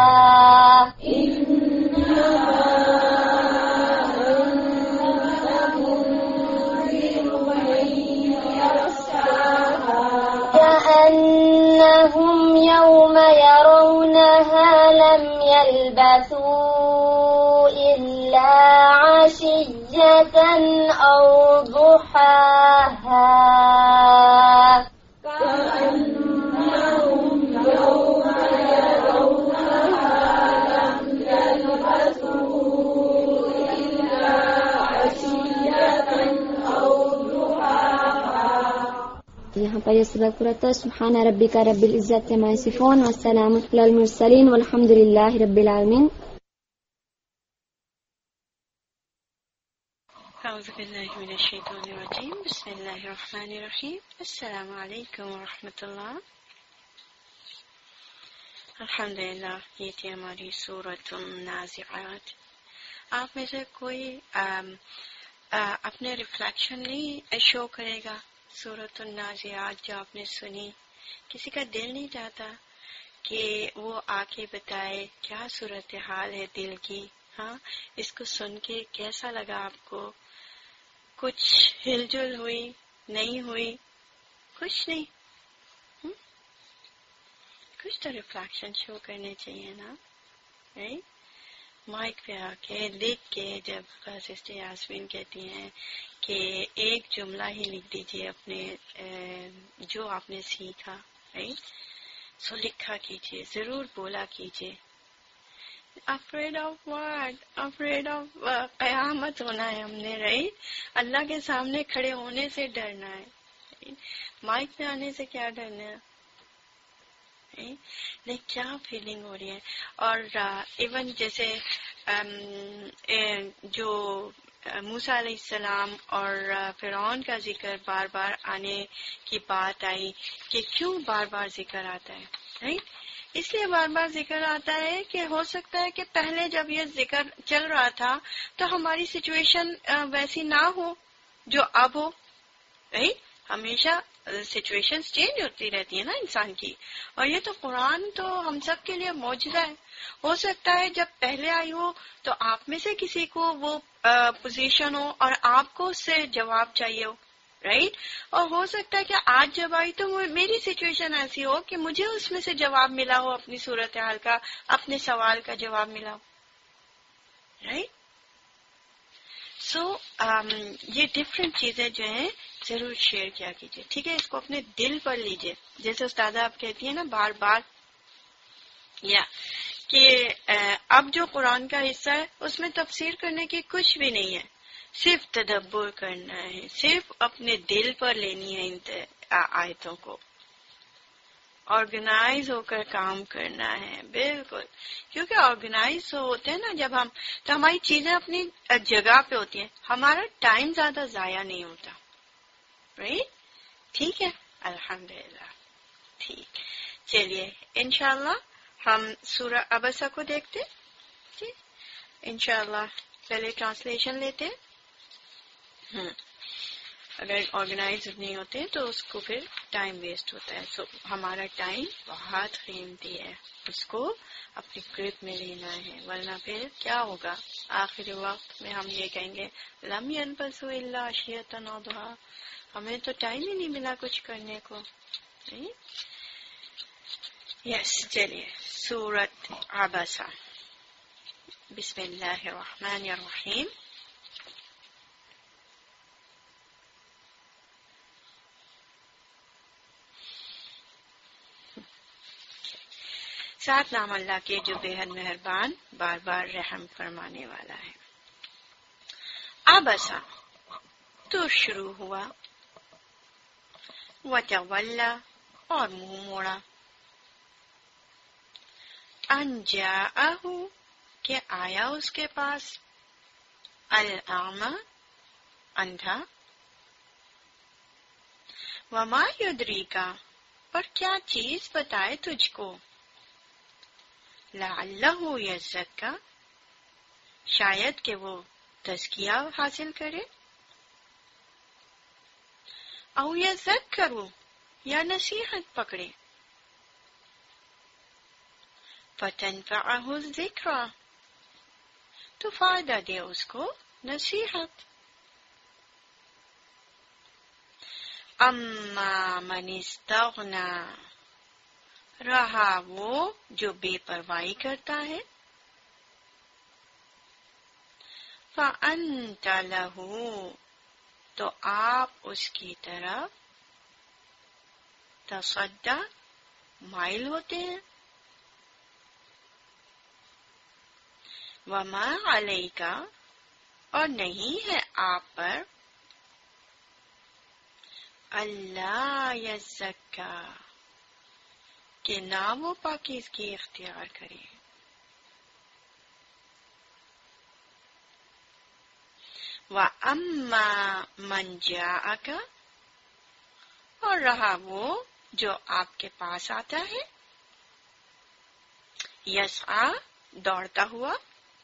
كأنهم يوم يرونها لم يلبثوا إلا عشية أو ضحاها كأنهم يوم يرونها لم يلبثوا إلا عشية أو ضحاها. یہاں پر یہ سبق پورا تھا. سبحان ربک رب العزت عما یصفون والسلام علی المرسلین والحمد للہ رب العالمین. اعوذ باللہ من الشیطان الرجیم. بسم اللہ الرحمن الرحیم. السلام علیکم ورحمۃ اللہ. الحمدللہ یہ تھی ہماری سورۃ النازعات. آپ میں سے کوئی آم, آ, اپنے ریفلیکشن نہیں شو کرے گا سورۃ النازعات جو آپ نے سنی؟ کسی کا دل نہیں چاہتا کہ وہ آ کے بتائے کیا صورتحال ہے دل کی؟ ہاں، اس کو سن کے کیسا لگا آپ کو؟ کچھ ہل جل ہوئی؟ نہیں ہوئی؟ کچھ نہیں؟ ہم؟ کچھ تو ریفلیکشن شو کرنے چاہیے نا. مائک پہ آ کے لکھ کے جب سسٹر یاسمین کہتی ہیں کہ ایک جملہ ہی لکھ دیجیے اپنے جو آپ نے سیکھا، سو لکھا کیجیے، ضرور بولا کیجیے. Afraid of what? Afraid of قیامت ہونا ہے ہم نے، رائٹ؟ اللہ کے سامنے کھڑے ہونے سے ڈرنا ہے. مائک پہ آنے سے کیا ڈرنا ہے؟ لیکن کیا فیلنگ ہو رہی ہے. اور ایون جیسے جو موسیٰ علیہ السلام اور فرعون کا ذکر بار بار آنے کی بات آئی کہ کیوں بار بار ذکر آتا ہے، رائٹ؟ اس لیے بار بار ذکر آتا ہے کہ ہو سکتا ہے کہ پہلے جب یہ ذکر چل رہا تھا تو ہماری سچویشن ویسی نہ ہو جو اب ہو، رائٹ؟ ہمیشہ سچویشنز چینج ہوتی رہتی ہے نا انسان کی. اور یہ تو قرآن تو ہم سب کے لیے معجزہ ہے. ہو سکتا ہے جب پہلے آئی ہو تو آپ میں سے کسی کو وہ پوزیشن ہو اور آپ کو اس سے جواب چاہیے ہو، رائٹ؟ اور ہو سکتا ہے کہ آج جب آئی تو میری سچویشن ایسی ہو کہ مجھے اس میں سے جواب ملا ہو، اپنی صورتحال کا، اپنے سوال کا جواب ملا ہو، رائٹ؟ سو یہ ڈفرینٹ چیزیں جو ہیں ضرور شیئر کیا کیجیے، ٹھیک ہے؟ اس کو اپنے دل پر لیجیے. جیسے استاذہ آپ کہتی ہیں نا بار بار، یا کہ اب جو قرآن کا حصہ ہے اس میں تفسیر کرنے کی کچھ بھی نہیں ہے، صرف تدبر کرنا ہے، صرف اپنے دل پر لینی ہے ان آیتوں کو، آرگنائز ہو کر کام کرنا ہے. بالکل، کیونکہ آرگنائز ہوتے ہیں نا جب ہم، تو ہماری چیزیں اپنی جگہ پہ ہوتی ہیں، ہمارا ٹائم زیادہ ضائع نہیں ہوتا، رائٹ؟ ٹھیک ہے، الحمدللہ. ٹھیک، چلیے انشاءاللہ ہم سورہ عبسہ کو دیکھتے. ٹھیک، انشاءاللہ پہلے ٹرانسلیشن لیتے. ہم اگر آرگنائز نہیں ہوتے تو اس کو پھر ٹائم ویسٹ ہوتا ہے. سو ہمارا ٹائم بہت قیمتی ہے، اس کو اپنی گرپ میں لینا ہے، ورنہ پھر کیا ہوگا؟ آخری وقت میں ہم یہ کہیں گے لم يلبثوا الا عشیۃ او ضحیٰ، ہمیں تو ٹائم ہی نہیں ملا کچھ کرنے کو. یس، چلیے سورۃ عبسہ. بسم اللہ الرحمن الرحیم. ساتھ نام اللہ کے جو بے حد مہربان، بار بار رحم فرمانے والا ہے. عبسہ تو شروع ہوا، وتولا اور منہ موڑا، ان جاءہ کہ آیا اس کے پاس، الاعمى اندھا، وما یدریکا، پر کیا چیز بتائے تجھ کو، لعلہ یزکا، شاید کہ وہ تزکیہ حاصل کرے، او یذکروا، یا نصیحت پکڑے، فتنفعہ الذکریٰ، تو فائدہ دے اس کو نصیحت۔ اما من استغنا، رہا وہ جو بے پرواہی کرتا ہے، فأنت لہ، تو آپ اس کی طرف تصدی، مائل ہوتے ہیں، وما علیک، اور نہیں ہے آپ پر، اللہ یزکا، کہ نہ وہ پاکیزگی اختیار کرے، وَأَمَّا مَنْ جَاءَكَ، اور رہا وہ جو آپ کے پاس آتا ہے، یسعیٰ، دوڑتا ہوا،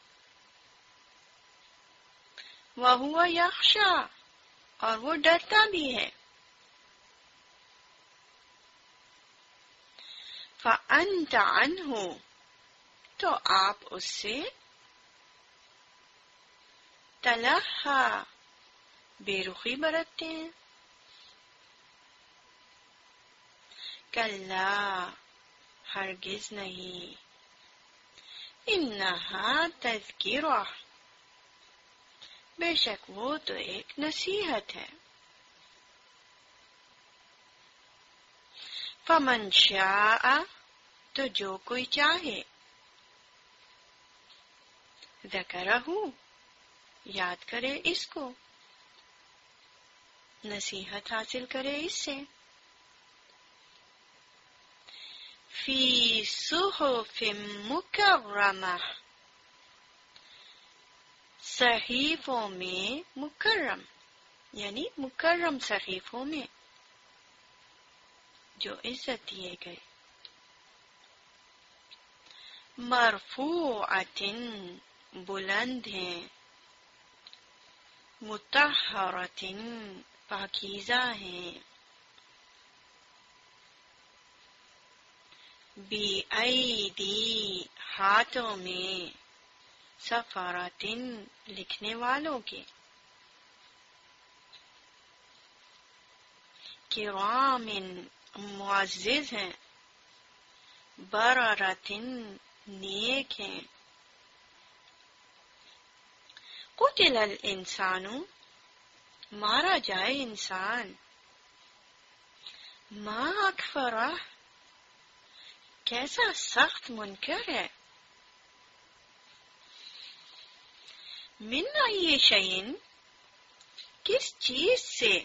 وَهُوَ یخشیٰ، اور وہ ڈرتا بھی ہے، فَأَنْتَ عَنْهُ، تو آپ اس سے تلہا، بے رخی برتتے ہیں، کلا، ہرگز نہیں، انہا تذکرہ، بے شک وہ تو ایک نصیحت ہے، فمن شاء، تو جو کوئی چاہے، ذکرہ، یاد کرے اس کو، نصیحت حاصل کرے اس سے، فی صحف مکرمہ، صحیفوں میں مکرم، یعنی مکرم صحیفوں میں جو عزت دیے گئے، مرفوعۃ، بلند ہیں، مطہرۃ، پاکیزہ ہیں، بی ایدی، ہاتھوں میں، سفرۃ، لکھنے والوں کے، کرام، معزز ہیں، بررۃ، نیک ہیں، قتل الانسان، مارا جائے انسان، ما اکفرہ، کیسا سخت منکر ہے، من ای شیء، کس چیز سے،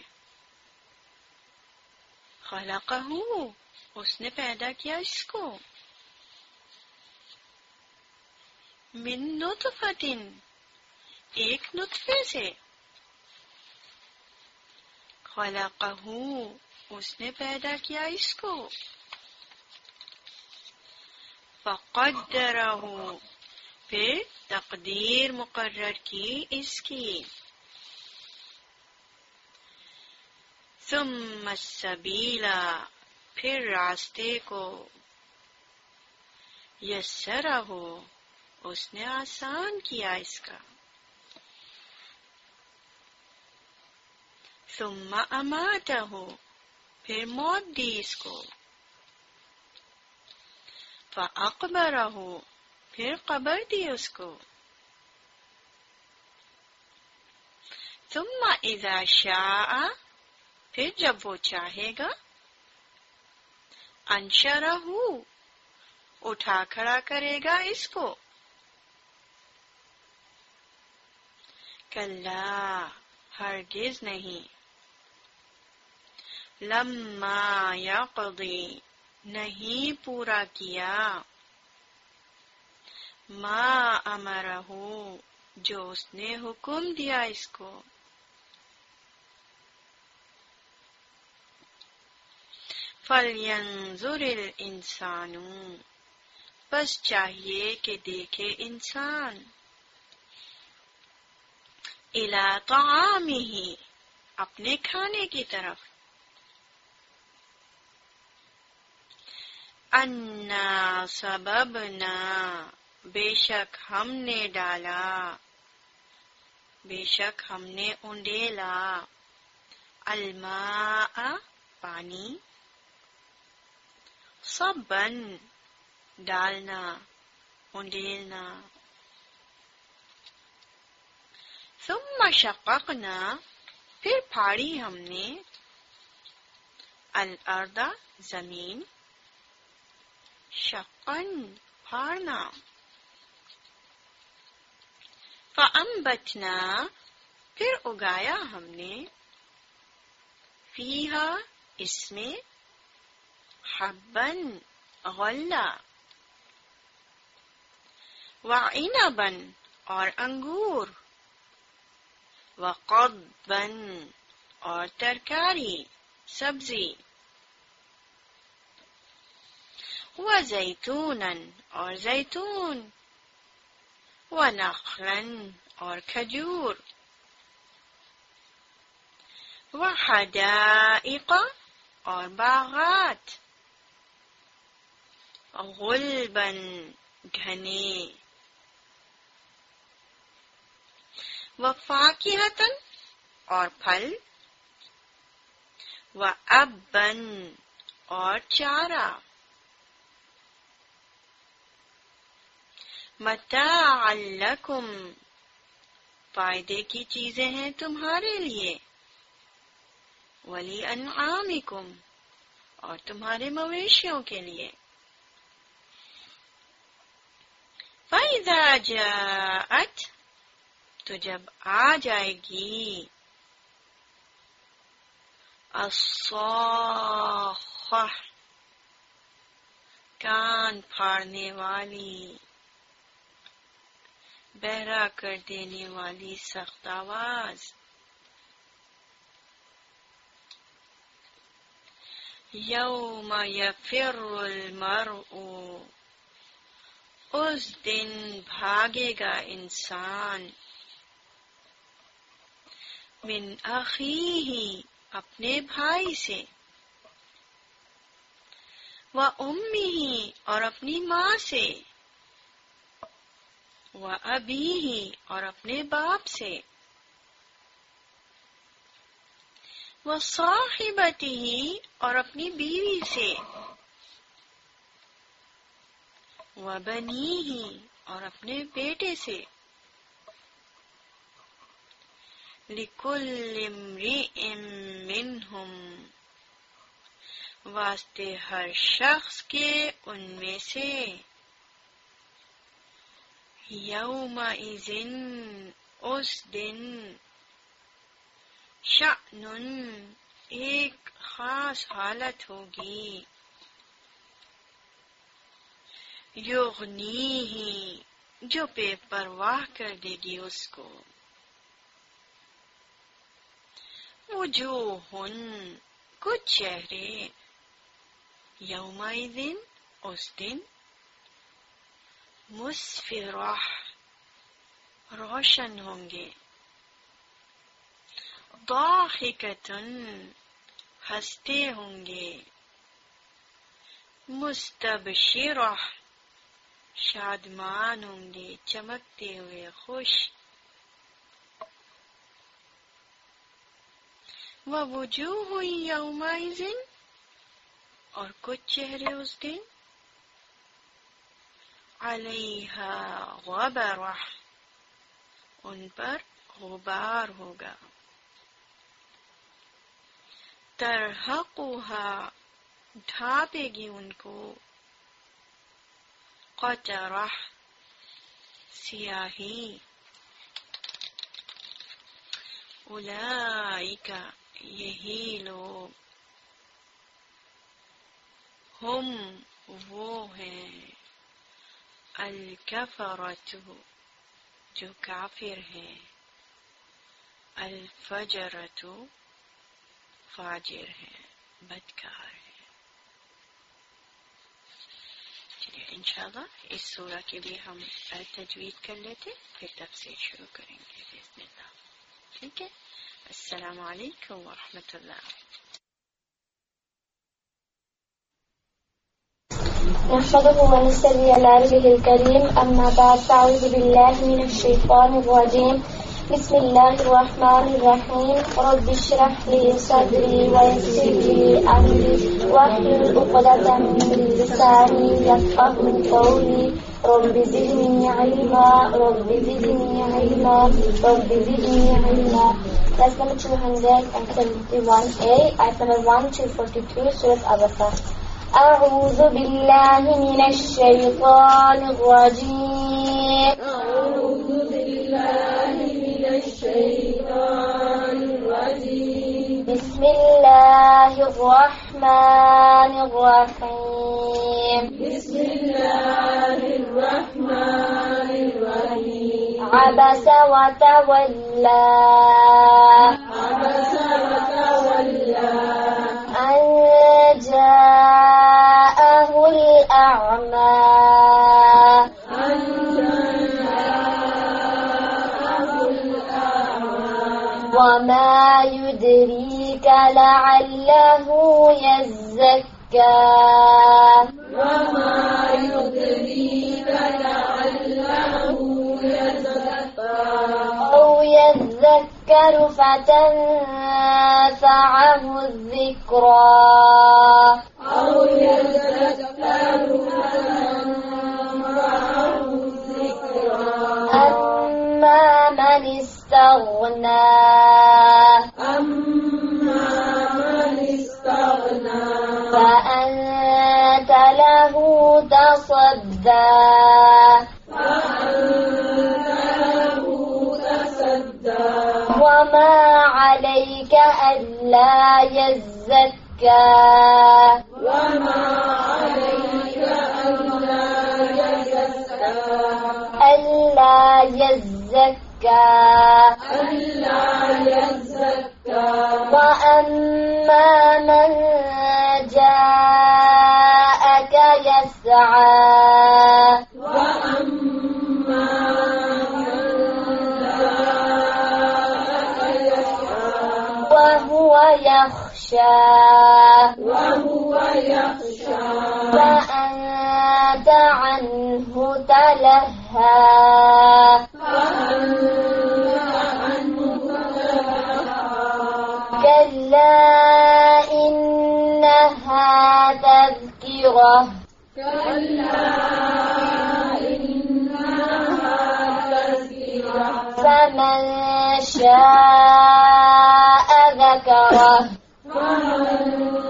خلقہ، اس نے پیدا کیا اس کو، من نطفۃ، ایک نطفے سے، خلقہ، اس نے پیدا کیا اس کو، فقدرہ، پھر تقدیر مقرر کی اس کی، ثم السبیل، پھر راستے کو، یسرہ، اس نے آسان کیا اس کا، ثم اماتہ، پھر موت دی اس کو، فاقبرہ، پھر قبر دی اس کو، ثم اذا شاء، پھر جب وہ چاہے گا، انشرہ، اٹھا کھڑا کرے گا اس کو، کلا، ہرگز نہیں، لما یقضی، نہیں پورا کیا، ما امرہ، جو اس نے حکم دیا اس کو، فَلْيَنْظُرِ الْإِنسَانُ بس چاہیے کہ دیکھے انسان إِلَى طَعَامِهِ اپنے کھانے کی طرف اَنَّا سَبَبْنَا بے شک ہم نے ڈالا بے شک ہم نے انڈیلا الماء پانی صبن ڈالنا انڈیلنا ثم شققنا پھر پھاڑی ہم نے الارض زمین شقن پھاڑنا فَأَنبَتْنَا پھر اگایا ہم نے فیہا اس میں حبن غلہ وعنبا اور انگور وقضبا اور ترکاری سبزی وزیتونا اور زیتون ونخلا اور کھجور وحدائق اور باغات غلبا گھنے وفاکہتا اور پھل وابا اور چارہ متاعا لکم فائدے کی چیزیں ہیں تمہارے لیے ولی انعامکم اور تمہارے مویشیوں کے لیے فَإِذَا جَاءَتْ تو جب آ جائے گی الصَّاخَّةُ کان پھاڑنے والی بہرا کر دینے والی سخت آواز یوم یفر المرء اس دن بھاگے گا انسان من اخیہ اپنے بھائی سے وامہ اور اپنی ماں سے وَأَبِيهِ اور اپنے باپ سے وَصَاحِبَتِهِ اور اپنی بیوی سے وَبَنِيهِ اور اپنے بیٹے سے لِكُلِّ امْرِئٍ مِّنْهُمْ واسطے ہر شخص کے ان میں سے یومئذ اس دن شأن ایک خاص حالت ہوگی یغنیہ جو بے پرواہ کر دے گی اس کو وجوہ کچھ چہرے یومئذ اس دن مسفرہ روشن ہوں گے ضاحکۃ ہنستے ہوں گے مستبشرہ شادمان ہوں گے چمکتے ہوئے خوش ووجوہ یومئذ اور کچھ چہرے اس دن علیہا غبرہ ان پر غبار ہوگا ترہقھا ڈھانپے گی ان کو قطرہ سیاہی اولئک یہی لوگ ہم وہ ہیں الکفرۃ جو کافر ہیں الفجرۃ فاجر ہیں بدکار ہیں लिए इंशाल्लाह इस सूरा के लिए हम तजवीद कर लेते, फिर तफसीर शुरू करेंगे बिस्मिल्लाह। ठीक है, अस्सलाम वालेकुम व रहमतुल्लाह। نحمده ونصلي على رسوله الكريم أما بعد فأعوذ بالله من الشيطان الرجيم بسم الله الرحمن الرحيم رب اشرح لي صدري ويسر لي أمري واحلل عقدة من لساني يفقهوا قولي رب زدني علما رب زدني علما رب زدني علما. Verse number two hundred seventy-one A, ayat number one to forty-two, Surah Abasa. أعوذ بالله من الشيطان الرجيم أعوذ بالله من الشيطان الرجيم بسم الله الرحمن الرحيم بسم الله الرحمن الرحيم عبس وتولى عبس وتولى أن جاءه الأعمى أن جاءه الأعمى وما يدريك لعله يزكى وما يدريك لعله يزكى أو يذكر فتنفعه الذكرى أو يذكر فتنفعه الذكرى أما من استغنى أما من استغنى فأنت له تصدى فأنت له تصدى وما عليك ألا يزكى وما عليك ألا يزكى ألا يزكى ألا يزكى وأما من جاءك يسعى وأما من جاءك يسعى وهو يخشى وهو يخشى فأنت عنه تلهى فأنت عنه تلهى كلا إنها تذكرة كلا إنها تذكرة فمن شاء ذكره فمن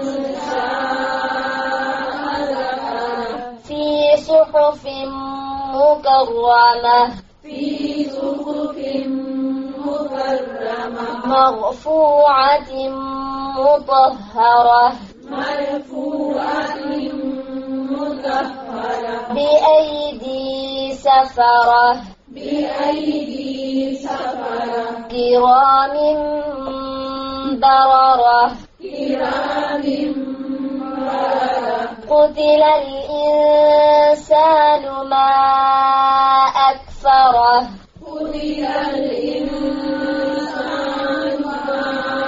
شاء ذكره في صحف مكرمة في صحف مكرمة مرفوعة مطهرة مرفوعة مطهرة بأيدي سفرة بأيدي سفرة كرام بررة كرام بررة قتل الإنسان ما أكفره قتل الإنسان ما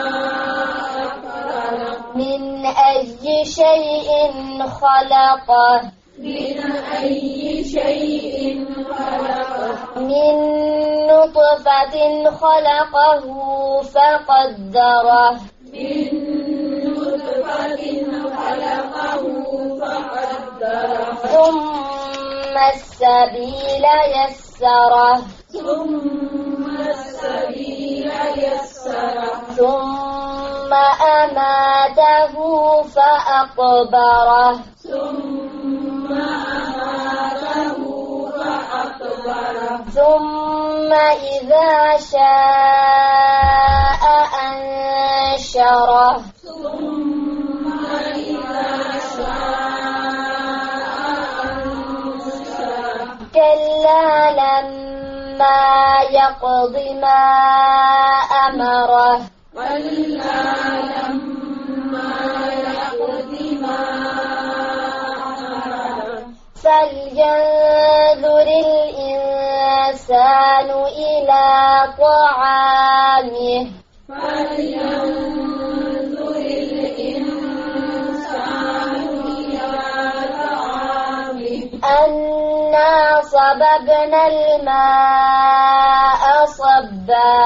أكفره من أي شيء خلقه من أي شيء خلقه من نطفة خلقه فقدره من نطفة خلقه فقدره ثم السبيل يسره ثم السبيل يسره ثم أماته فأقبره ثم أماته فأقبره ثم إذا شاء أنشره ثم إذا شاء أنشره كلا لما يقض ما أمره كلا لما يقض ما أمره الإنسان إلى طعامه فلينظر الإنسان إلى طعامه أنا صببنا الماء صبا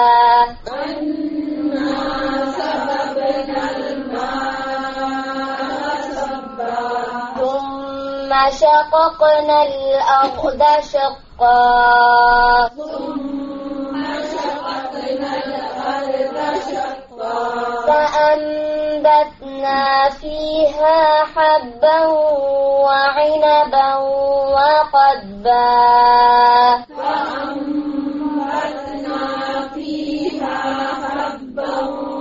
أنا صببنا الماء صبا ثم شققنا الأرض شقا ثم شققنا الأرض شقا فأنبتنا فيها حبا وعنبا وقضبا فأنبتنا فيها حبا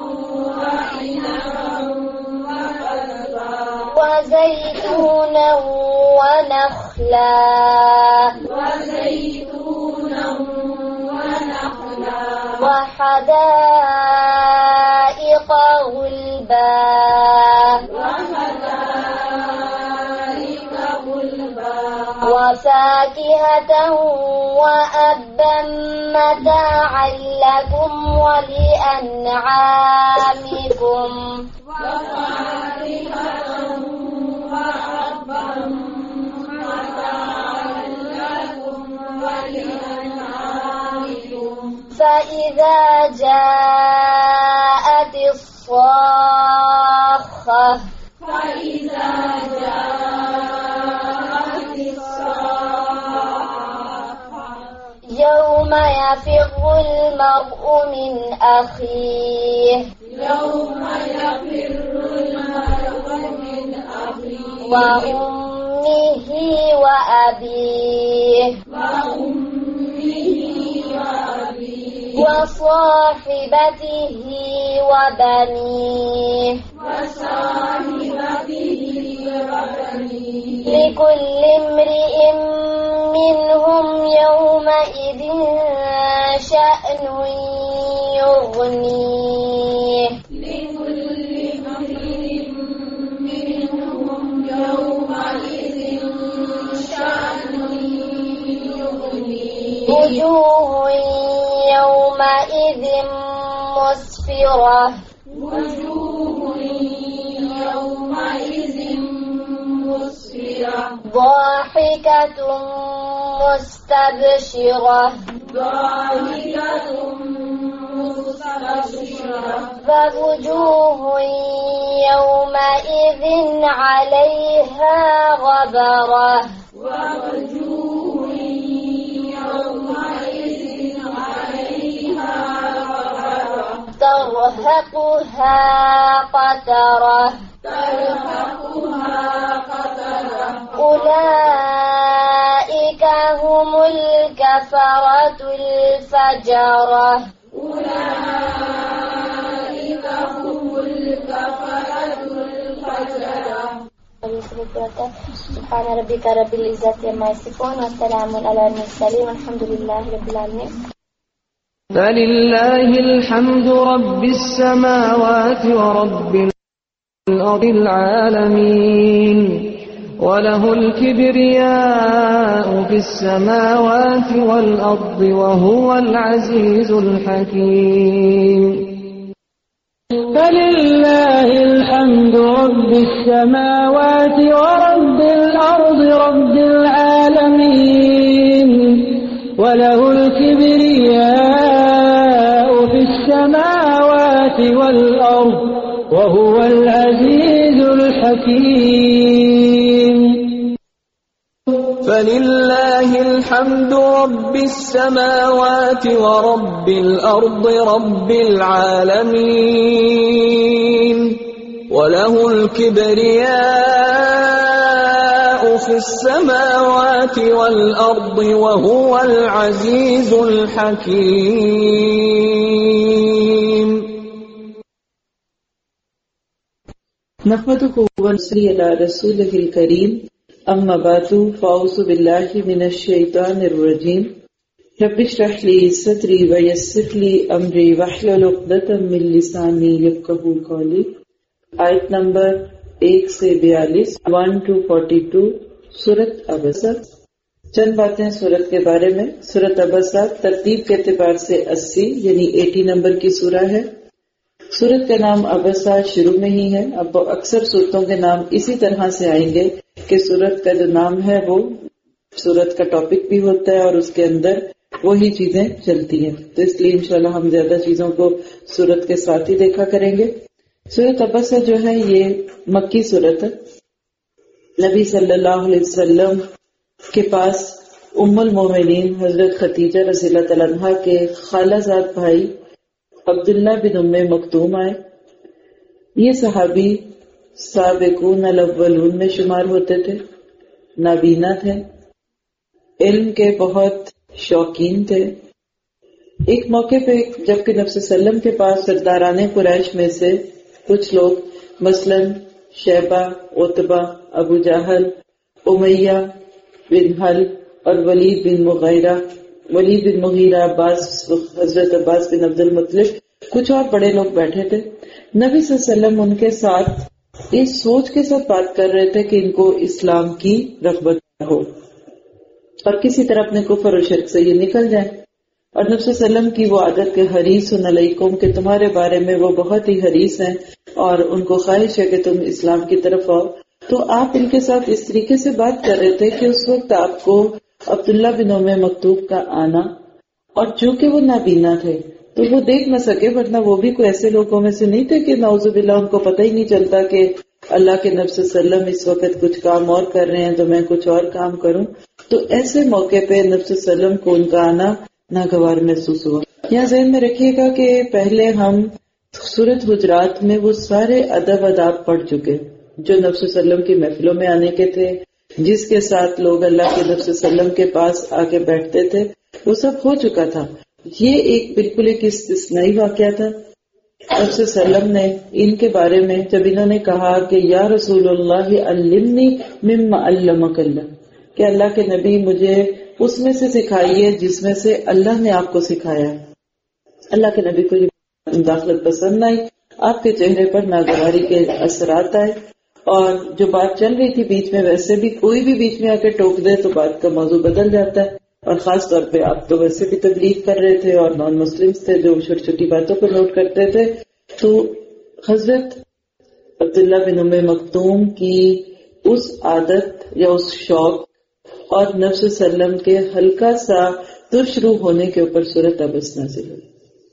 وعنبا وقضبا وزيتونا ونخلا وزيتونا ونخلا وحدائق غلبا وحدائق غلبا وفاكهة وأبا متاعا لكم ولأنعامكم وفاكهة وأبا متاعا لكم ولأنعامكم فإذا جاءت الصاخة فإذا جاءت الصاخة يوم يفر المرء من أخيه يوم يفر المرء من أخيه وأمه وأبيه وأمه وأبيه وصاحبته وبنيه وصاحبته وبنيه لكل امرئ منهم يومئذ شأن يغنيه لكل امرئ منهم يومئذ شأن يغنيه وجوه يومئذ مسفرة وجوه يومئذ مسفرة ضاحكة مستبشرة ضاحكة مستبشرة فوجوه يومئذ عليها غبرة ووجوه يومئذ عليها غبرة ترهقها قترة ترهقها قترة أولئك هم الكفرة الفجرة أولئك هم الكفرة الفجرة سبحان ربك رب العزة عما يصفون والسلام على المرسلين والحمد لله رب العالمين. فلله الحمد رب السماوات ورب الأرض العالمين وله الكبرياء في السماوات والأرض وهو العزيز الحكيم. فلله الحمد رب السماوات ورب الأرض رب العالمين وله الكبرياء في السماوات والأرض وهو العزيز الحكيم. فلله الحمد رب السماوات ورب الأرض رب العالمين وله الكبرياء في السماوات والأرض وهو العزيز الحكيم. نحمده ونصلي على رسوله الكريم أما بعد فأعوذ بالله من الشيطان الرجيم. رب اشرح لي صدري ويسر لي أمري واحلل عقدة من لساني يفقهوا قولي. آیت نمبر ایک سے بیالیس ون ٹو فورٹی ٹو سورت ابسا. چند باتیں سورت کے بارے میں. سورت عبسہ ترتیب کے اعتبار سے اسی یعنی اسی نمبر کی سورہ ہے. سورت کا نام عبسہ شروع میں ہی ہے. اب اکثر سورتوں کے نام اسی طرح سے آئیں گے کہ سورت کا جو نام ہے وہ سورت کا ٹاپک بھی ہوتا ہے اور اس کے اندر وہی چیزیں چلتی ہیں. تو اس لیے انشاءاللہ ہم زیادہ چیزوں کو سورت کے ساتھ ہی دیکھا کریں گے. سورت عبسہ جو ہے یہ مکی سورت ہے. نبی صلی اللہ علیہ وسلم کے پاس ام المومنین حضرت خدیجہ رضی اللہ تعالیٰ عنہا کے خالہ زاد بھائی عبداللہ بن ام مکتوم آئے. یہ صحابی سابقون الاولون میں شمار ہوتے تھے. نابینا تھے, علم کے بہت شوقین تھے. ایک موقع پہ جبکہ نبی صلی اللہ علیہ وسلم کے پاس سرداران قریش میں سے کچھ لوگ مثلاً شیبہ, عتبہ, ابو جہل, امیہ بن حل اور ولید بن مغیرہ ولید بن مغیرہ عباس, حضرت عباس بن عبد المطلب, کچھ اور بڑے لوگ بیٹھے تھے. نبی صلی اللہ علیہ وسلم ان کے ساتھ اس سوچ کے ساتھ بات کر رہے تھے کہ ان کو اسلام کی رغبت ہو اور کسی طرح اپنے کفر و شرک سے یہ نکل جائیں. اور نبی صلی اللہ علیہ وسلم کی وہ عادت کے حریص علیکم کہ تمہارے بارے میں وہ بہت ہی حریص ہیں اور ان کو خواہش ہے کہ تم اسلام کی طرف آؤ. تو آپ ان کے ساتھ اس طریقے سے بات کر رہے تھے کہ اس وقت آپ کو عبداللہ بن ام مکتوم کا آنا, اور چونکہ وہ نابینا تھے تو وہ دیکھ نہ سکے, ورنہ وہ بھی کوئی ایسے لوگوں میں سے نہیں تھے کہ نعوذ باللہ ان کو پتہ ہی نہیں چلتا کہ اللہ کے نبی صلی اللہ علیہ وسلم اس وقت کچھ کام اور کر رہے ہیں تو میں کچھ اور کام کروں. تو ایسے موقع پہ نبی صلی اللہ علیہ وسلم کو ان کا آنا ناگوار محسوس ہوا. یہاں ذہن میں رکھیے گا کہ پہلے ہم سورت حجرات میں وہ سارے ادب اداب پڑھ چکے جو نبی صلی اللہ علیہ وسلم کی محفلوں میں آنے کے تھے, جس کے ساتھ لوگ اللہ کے نبی صلی اللہ علیہ وسلم کے پاس آ کے بیٹھتے تھے, وہ سب ہو چکا تھا. یہ ایک بالکل ایک استثنائی واقعہ تھا. نبی صلی اللہ علیہ وسلم نے ان کے بارے میں جب انہوں نے کہا کہ یا رسول اللہ علمنی مما علمک اللہ, کہ اللہ کے نبی مجھے اس میں سے سکھائیے جس میں سے اللہ نے آپ کو سکھایا. اللہ کے نبی کو یہ مداخلت پسند آئی, آپ کے چہرے پر ناگواری کے اثرات آئے, اور جو بات چل رہی تھی بیچ میں, ویسے بھی کوئی بھی بیچ میں آ کے ٹوک دے تو بات کا موضوع بدل جاتا ہے, اور خاص طور پہ آپ تو ویسے بھی تبلیغ کر رہے تھے اور نان مسلمز تھے جو چھوٹی چھوٹی باتوں کو نوٹ کرتے تھے. تو حضرت عبداللہ بن ام مکتوم کی اس عادت یا اس شوق اور نبی صلی اللہ علیہ وسلم کے ہلکا سا ترشرو ہونے کے اوپر سورت عبسہ نازل ہوئی.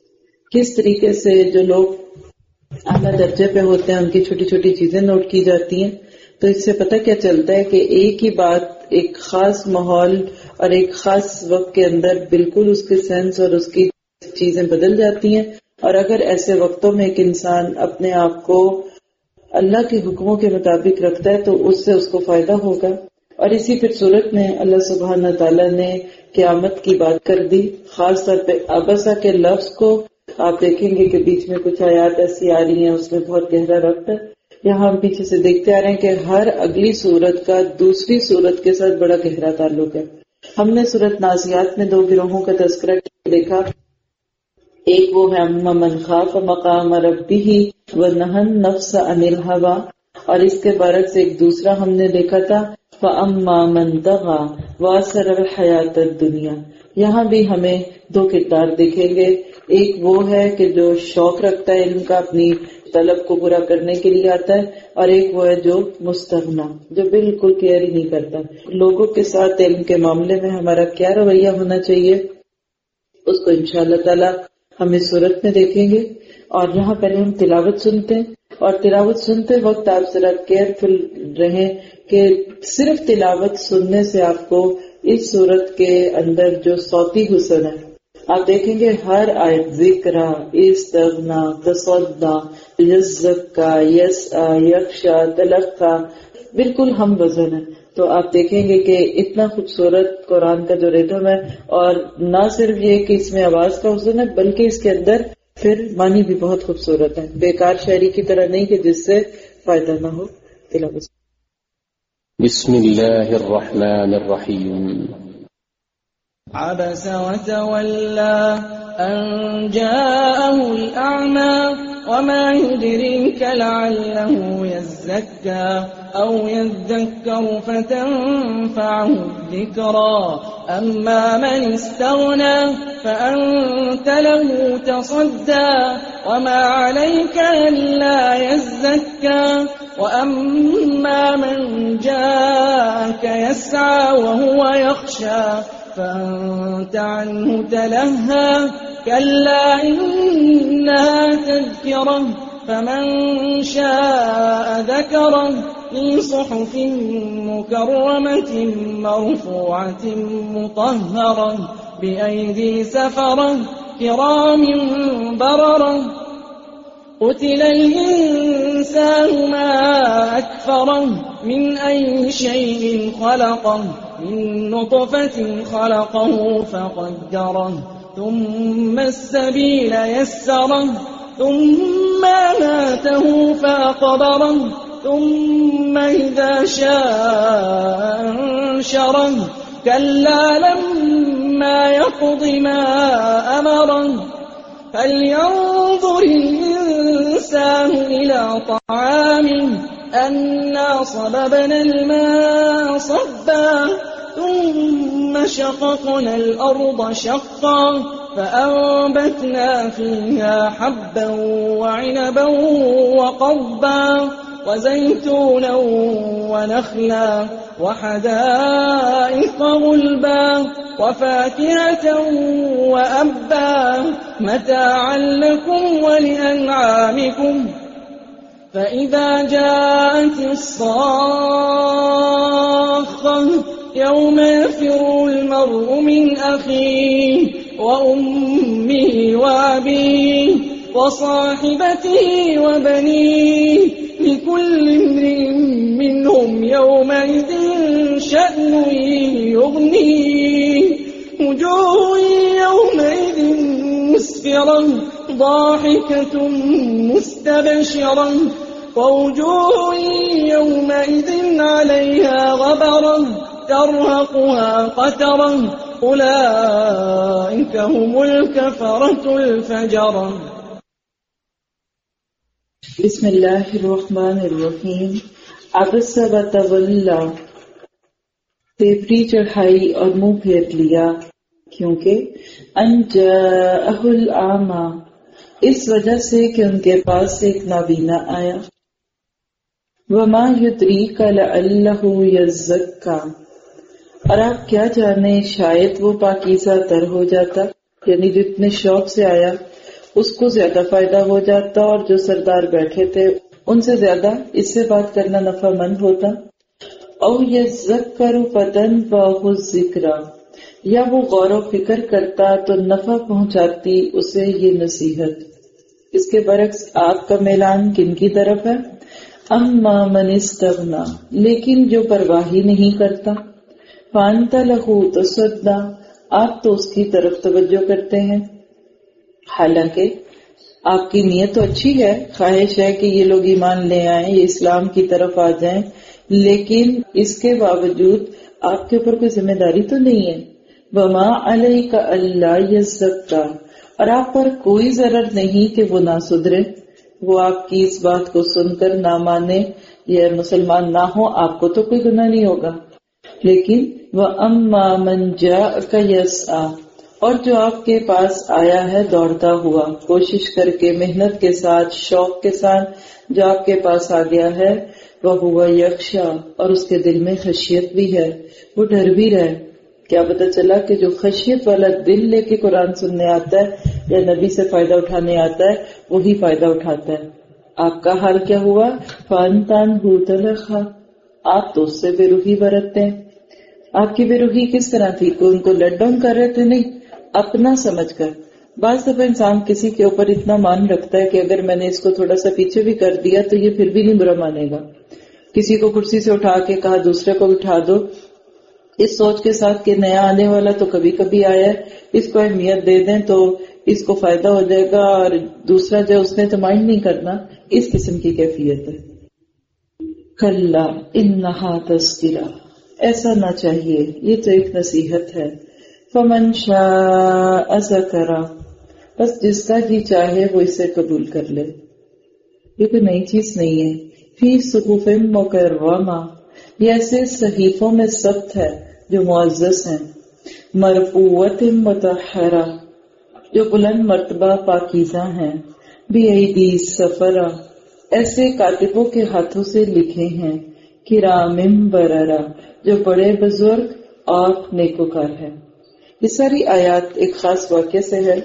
کس طریقے سے جو لوگ اعلیٰ درجے پہ ہوتے ہیں ان کی چھوٹی چھوٹی چیزیں نوٹ کی جاتی ہیں, تو اس سے پتہ کیا چلتا ہے کہ ایک ہی بات ایک خاص ماحول اور ایک خاص وقت کے اندر بالکل اس کے سینس اور اس کی چیزیں بدل جاتی ہیں. اور اگر ایسے وقتوں میں ایک انسان اپنے آپ کو اللہ کے حکموں کے مطابق رکھتا ہے تو اس سے اس کو فائدہ ہوگا. اور اسی پھر صورت میں اللہ سبحانہ تعالیٰ نے قیامت کی بات کر دی, خاص طور پہ عبسہ کے لفظ کو آپ دیکھیں گے کہ بیچ میں کچھ آیات ایسی آ رہی ہیں اس میں بہت گہرا ربط ہے. یہاں ہم پیچھے سے دیکھتے آ رہے ہیں کہ ہر اگلی سورت کا دوسری سورت کے ساتھ بڑا گہرا تعلق ہے. ہم نے سورت نازیات میں دو گروہوں کا تذکرہ دیکھا, ایک وہ ہے اما من خاف مقام ربہ ونہى النفس عن الہوى, اور اس کے برعکس سے ایک دوسرا ہم نے دیکھا تھا فاما من طغى وآثر الحیات الدنیا. یہاں بھی ہمیں دو کردار دیکھیں گے, ایک وہ ہے کہ جو شوق رکھتا ہے علم کا, اپنی طلب کو پورا کرنے کے لیے آتا ہے, اور ایک وہ ہے جو مستغنا, جو بالکل کیئر ہی نہیں کرتا. لوگوں کے ساتھ علم کے معاملے میں ہمارا کیا رویہ ہونا چاہیے اس کو انشاءاللہ تعالی ہم اس صورت میں دیکھیں گے. اور یہاں پہلے ہم تلاوت سنتے ہیں, اور تلاوت سنتے وقت آپ ذرا کیئرفل رہیں کہ صرف تلاوت سننے سے آپ کو اس صورت کے اندر جو صوتی حسن ہے آپ دیکھیں گے ہر آیت ذکر استغنا تصدع یزکا یسعا یخشا تلقا بالکل ہم وزن ہے. تو آپ دیکھیں گے کہ اتنا خوبصورت قرآن کا جو ریتم ہے, اور نہ صرف یہ کہ اس میں آواز کا حسن ہے بلکہ اس کے اندر پھر معنی بھی بہت خوبصورت ہے, بیکار شاعری کی طرح نہیں کہ جس سے فائدہ نہ ہو. تلاوت. بسم اللہ الرحمن الرحیم. عبس وتولى أن جاءه الأعمى وما يدريك لعله يزكى أو يذكر فتنفعه الذكرى أما من استغنى فأنت له تصدى وما عليك إلا يزكى وأما من جاءك يسعى وهو يخشى فأنت عنه تلهى كلا إنها تذكرة فمن شاء ذكره في صحف مكرمة مرفوعة مطهرة بأيدي سفرة كرام بررة قتل الإنسان ما أكفره من أي شيء خلقه من نطفة خلقه فقدره ثم السبيل يسره ثم أماته فأقبره ثم إذا شاء أنشره كلا لما يقض ما أمره فلينظر الإنسان إلى طعامه أنا صببنا الماء صبا ثم شققنا الأرض شقا فأنبتنا فيها حبا وعنبا وقضبا وزيتونا ونخلا وحدائق غلبا وفاكهة وأبا متاعا لكم ولأنعامكم فإذا جاءت الصاخة يوم يفر المرء من أخيه وأمه وأبيه وصاحبته وبنيه لكل امرئ منهم يومئذ شأن يغنيه وجوه يومئذ مسفرة ضاحكة مستبشرة ووجوه يومئذ عليها غبرة ترهقها قترة أولئك هم الكفرة الفجرة. بسم اللہ الرحمن الرحیم. عبس وتولی، تیوری چڑھائی اور منہ پھیر لیا، کیونکہ ان جاءہ الاعمی، اس وجہ سے کہ ان کے پاس ایک نابینا آیا. وما یدریک لعلہ یزکا، اور آپ کیا جانے شاید وہ پاکیزہ تر ہو جاتا، یعنی جتنے شوق سے آیا اس کو زیادہ فائدہ ہو جاتا، اور جو سردار بیٹھے تھے ان سے زیادہ اس سے بات کرنا نفع مند ہوتا. او یذکر فتنفعہ الذکریٰ، یا وہ غور و فکر کرتا تو نفع پہنچاتی اسے یہ نصیحت. اس کے برعکس آپ کا میلان کن کی طرف ہے؟ اما من استغنا، لیکن جو پرواہ ہی نہیں کرتا، فانت لہ تصدی، آپ تو اس کی طرف توجہ کرتے ہیں. حالانکہ آپ کی نیت تو اچھی ہے، خواہش ہے کہ یہ لوگ ایمان لے آئیں، یہ اسلام کی طرف آ جائیں، لیکن اس کے باوجود آپ کے اوپر کوئی ذمہ داری تو نہیں ہے. وما علیک الا یزکا، اور آپ پر کوئی ضرر نہیں کہ وہ نہ سدھرے، وہ آپ کی اس بات کو سن کر نہ مانے یا مسلمان نہ ہو، آپ کو تو کوئی گناہ نہیں ہوگا. لیکن وَأَمَّا مَنْ جَاءَكَ يَسْعَىٰ، اور جو آپ کے پاس آیا ہے دوڑتا ہوا، کوشش کر کے، محنت کے ساتھ، شوق کے ساتھ جو آپ کے پاس آ گیا ہے، وَهُوَ يَخْشَىٰ، اور اس کے دل میں خشیت بھی ہے، وہ ڈر بھی رہے. کیا پتہ چلا کہ جو خشیت والا دل لے کے قرآن سننے آتا ہے یا نبی سے فائدہ اٹھانے آتا ہے وہی فائدہ اٹھاتا ہے. آپ کا حال کیا ہوا؟ فَأَنْتَ تَلَخَا، آپ تو اس سے بے روحی برتتے ہیں. آپ کی بے روحی کس طرح تھی؟ کوئی ان کو لیٹ ڈاؤن کر رہے تھے؟ نہیں، اپنا سمجھ کر. بعض دفعہ انسان کسی کے اوپر اتنا مان رکھتا ہے کہ اگر میں نے اس کو تھوڑا سا پیچھے بھی کر دیا تو یہ پھر بھی نہیں برا مانے گا. کسی کو کرسی سے اٹھا کے کہا دوسرے کو اٹھا دو، اس سوچ کے ساتھ کہ نیا آنے والا تو کبھی کبھی آیا ہے، اس کو اہمیت دے دیں تو اس کو فائدہ ہو جائے گا، اور دوسرا جو اس نے تو مائنڈ نہیں کرنا، اس قسم کی کیفیت ہے. کلا انہا تذکرہ، ایسا نہ چاہیے، یہ تو ایک نصیحت ہے. فمن شاء ذکرہ، بس جس کا جی چاہے وہ اسے قبول کر لے. یہ کوئی نئی چیز نہیں ہے. فی صحف مکرمہ، یہ ایسے صحیفوں میں ثبت ہے جو معزز ہیں. مرفوعۃ مطہرہ، جو بلند مرتبہ پاکیزہ ہیں. بِأَیْدِی سفرہ، ایسے کاتبوں کے ہاتھوں سے لکھے ہیں. کرام بررہ، جو بڑے بزرگ اور نیکوکار ہیں. یہ ساری آیات ایک خاص واقعے سے ہے.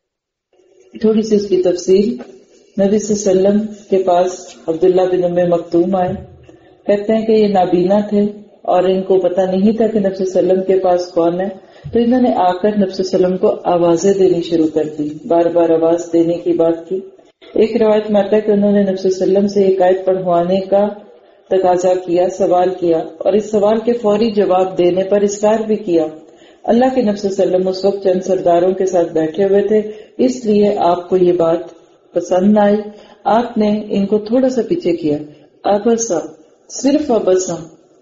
تھوڑی سی اس کی تفصیل. نبی صلی اللہ علیہ وسلم کے پاس عبداللہ بن ام مکتوم آئے. کہتے ہیں کہ یہ نابینا تھے اور ان کو پتہ نہیں تھا کہ نبی صلی اللہ علیہ وسلم کے پاس کون ہے. تو انہوں نے آ کر نبی صلی اللہ علیہ وسلم کو آوازیں دینی شروع کر دی، بار بار آواز دینے کی بات کی. ایک روایت میں آتا ہے کہ انہوں نے نبی صلی اللہ علیہ وسلم سے ایک آیت پڑھوانے کا تقاضا کیا، سوال کیا، اور اس سوال کے فوری جواب دینے پر اصرار بھی کیا. اللہ کے نبی صلی اللہ علیہ وسلم اس وقت چند سرداروں کے ساتھ بیٹھے ہوئے تھے، اس لیے آپ کو یہ بات پسند نہ آئی. آپ نے ان کو تھوڑا سا پیچھے کیا. ابسا، صرف ابسا،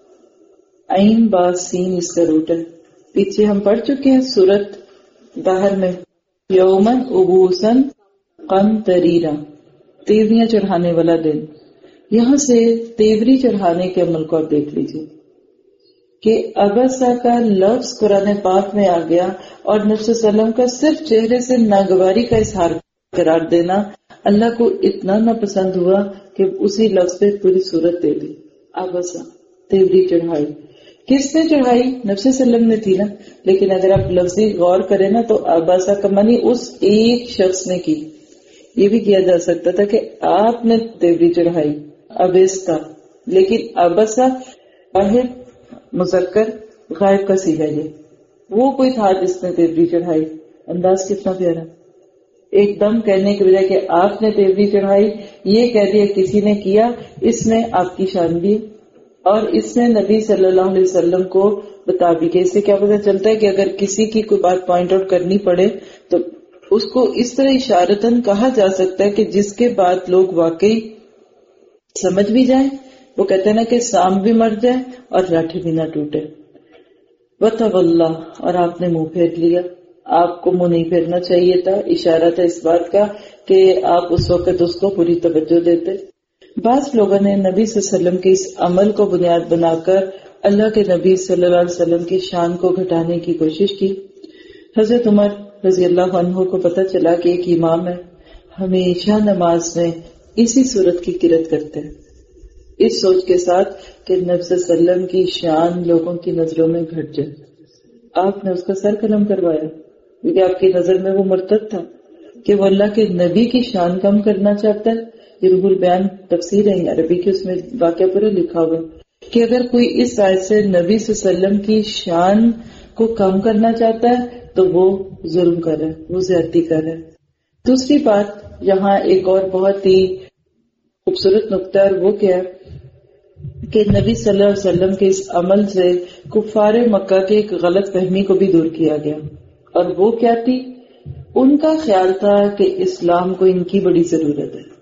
عین با سین اس کا روٹ ہے. پیچھے ہم پڑھ چکے ہیں سورت باہر میں، یومن ابوسن قم تریرا، تیوریاں چڑھانے والا دن. یہاں سے تیوری چڑھانے کے عمل کو آپ دیکھ لیجیے کہ ابسا کا لفظ قرآن پاک میں آ گیا اور نبی صلی اللہ علیہ وسلم کا صرف چہرے سے ناگواری کا اظہار قرار دینا اللہ کو اتنا ناپسند ہوا کہ اسی لفظ پہ پوری صورت دے دی. ابسا، تیوری چڑھائی. کس نے چڑھائی؟ نبی صلی اللہ علیہ وسلم نے تھی نا. لیکن اگر آپ لفظی غور کریں نا تو ابسا کا معنی اس ایک شخص نے کی. یہ بھی کیا جا سکتا تھا کہ آپ نے تیوری چڑھائی، ابستا. لیکن ابسا واحد مذکر غائب کا صیغہ ہے. وہ کوئی تھا جس نے تیوری چڑھائی. انداز کتنا پیارا. ایک دم کہنے کی بجائے کہ آپ نے تیوری چڑھائی، یہ کہہ دیا کسی نے کیا. اس میں آپ کی شان بھی اور اس میں نبی صلی اللہ علیہ وسلم کو بتا بھی کہ اس سے کیا پتہ چلتا ہے کہ اگر کسی کی کوئی بات پوائنٹ آؤٹ کرنی پڑے تو اس کو اس طرح اشارتاً کہا جا سکتا ہے کہ جس کے بعد لوگ واقعی سمجھ بھی جائیں. وہ کہتے ہیں نا کہ سام بھی مر جائے اور لاٹھی بھی نہ ٹوٹے. وَتَوَلَّى، اور آپ نے منہ پھیر لیا. آپ کو منہ نہیں پھیرنا چاہیے تھا. اشارہ تھا اس بات کا کہ آپ اس وقت اس کو پوری توجہ دیتے. بعض لوگوں نے نبی صلی اللہ علیہ وسلم کے اس عمل کو بنیاد بنا کر اللہ کے نبی صلی اللہ علیہ وسلم کی شان کو گھٹانے کی کوشش کی. حضرت عمر رضی اللہ عنہ کو پتہ چلا کہ ایک امام ہے، ہمیشہ نماز میں اسی صورت کی قرات کرتے ہیں، اس سوچ کے ساتھ کہ نبی صلی اللہ علیہ وسلم کی شان لوگوں کی نظروں میں گھٹ جائے. آپ نے اس کا سر قلم کروایا کیونکہ آپ کی نظر میں وہ مرتد تھا کہ وہ اللہ کے نبی کی شان کم کرنا چاہتا ہے. یہ روح البیان تفسیر ہے عربی کی، اس میں واقعہ پورا لکھا ہوا کہ اگر کوئی اس آیت سے نبی صلی اللہ علیہ وسلم کی شان کو کم کرنا چاہتا ہے تو وہ ظلم کر رہا ہے، وہ زیادتی کر رہا ہے. دوسری بات یہاں ایک اور بہت ہی خوبصورت نقطہ ہے، وہ کیا ہے کہ نبی صلی اللہ علیہ وسلم کے اس عمل سے کفار مکہ کے ایک غلط فہمی کو بھی دور کیا گیا. اور وہ کیا تھی؟ ان کا خیال تھا کہ اسلام کو ان کی بڑی ضرورت ہے،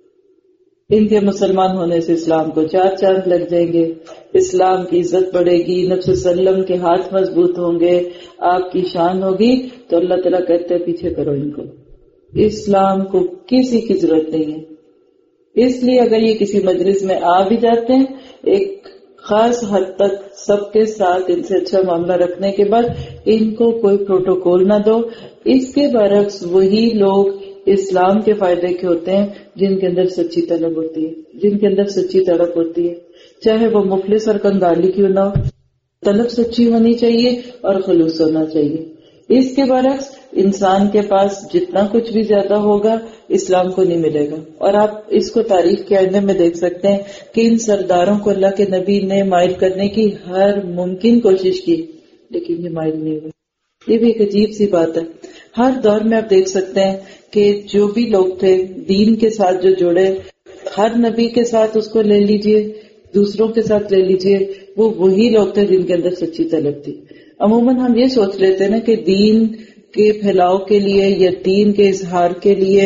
ان کے مسلمان ہونے سے اسلام کو چار چاند لگ جائیں گے، اسلام کی عزت بڑھے گی، نبی صلی اللہ علیہ وسلم کے ہاتھ مضبوط ہوں گے، آپ کی شان ہوگی. تو اللہ تعالیٰ کہتے ہیں پیچھے کرو ان کو، اسلام کو کسی کی ضرورت نہیں ہے. اس لیے اگر یہ کسی مجلس میں آ بھی جاتے ہیں ایک خاص حد تک سب کے ساتھ ان سے اچھا معاملہ رکھنے کے بعد ان کو کوئی پروٹوکول نہ دو. اس کے برعکس وہی لوگ اسلام کے فائدے کے ہوتے ہیں جن کے اندر سچی طلب ہوتی ہے، جن کے اندر سچی تڑپ ہوتی ہے، چاہے وہ مفلس اور کنگالی کیوں نہ ہو. طلب سچی ہونی چاہیے اور خلوص ہونا چاہیے. اس کے برعکس انسان کے پاس جتنا کچھ بھی زیادہ ہوگا اسلام کو نہیں ملے گا. اور آپ اس کو تاریخ کے آئینے میں دیکھ سکتے ہیں کہ ان سرداروں کو اللہ کے نبی نے مائل کرنے کی ہر ممکن کوشش کی لیکن یہ مائل نہیں ہوئے. یہ بھی ایک عجیب سی بات ہے. ہر دور میں آپ دیکھ سکتے ہیں کہ جو بھی لوگ تھے دین کے ساتھ جو جڑے، ہر نبی کے ساتھ اس کو لے لیجئے، دوسروں کے ساتھ لے لیجئے، وہ وہی لوگ تھے جن کے اندر سچی طلب تھی. عموماً ہم یہ سوچ لیتے ہیں نا کہ دین کے پھیلاؤ کے لیے یا دین کے اظہار کے لیے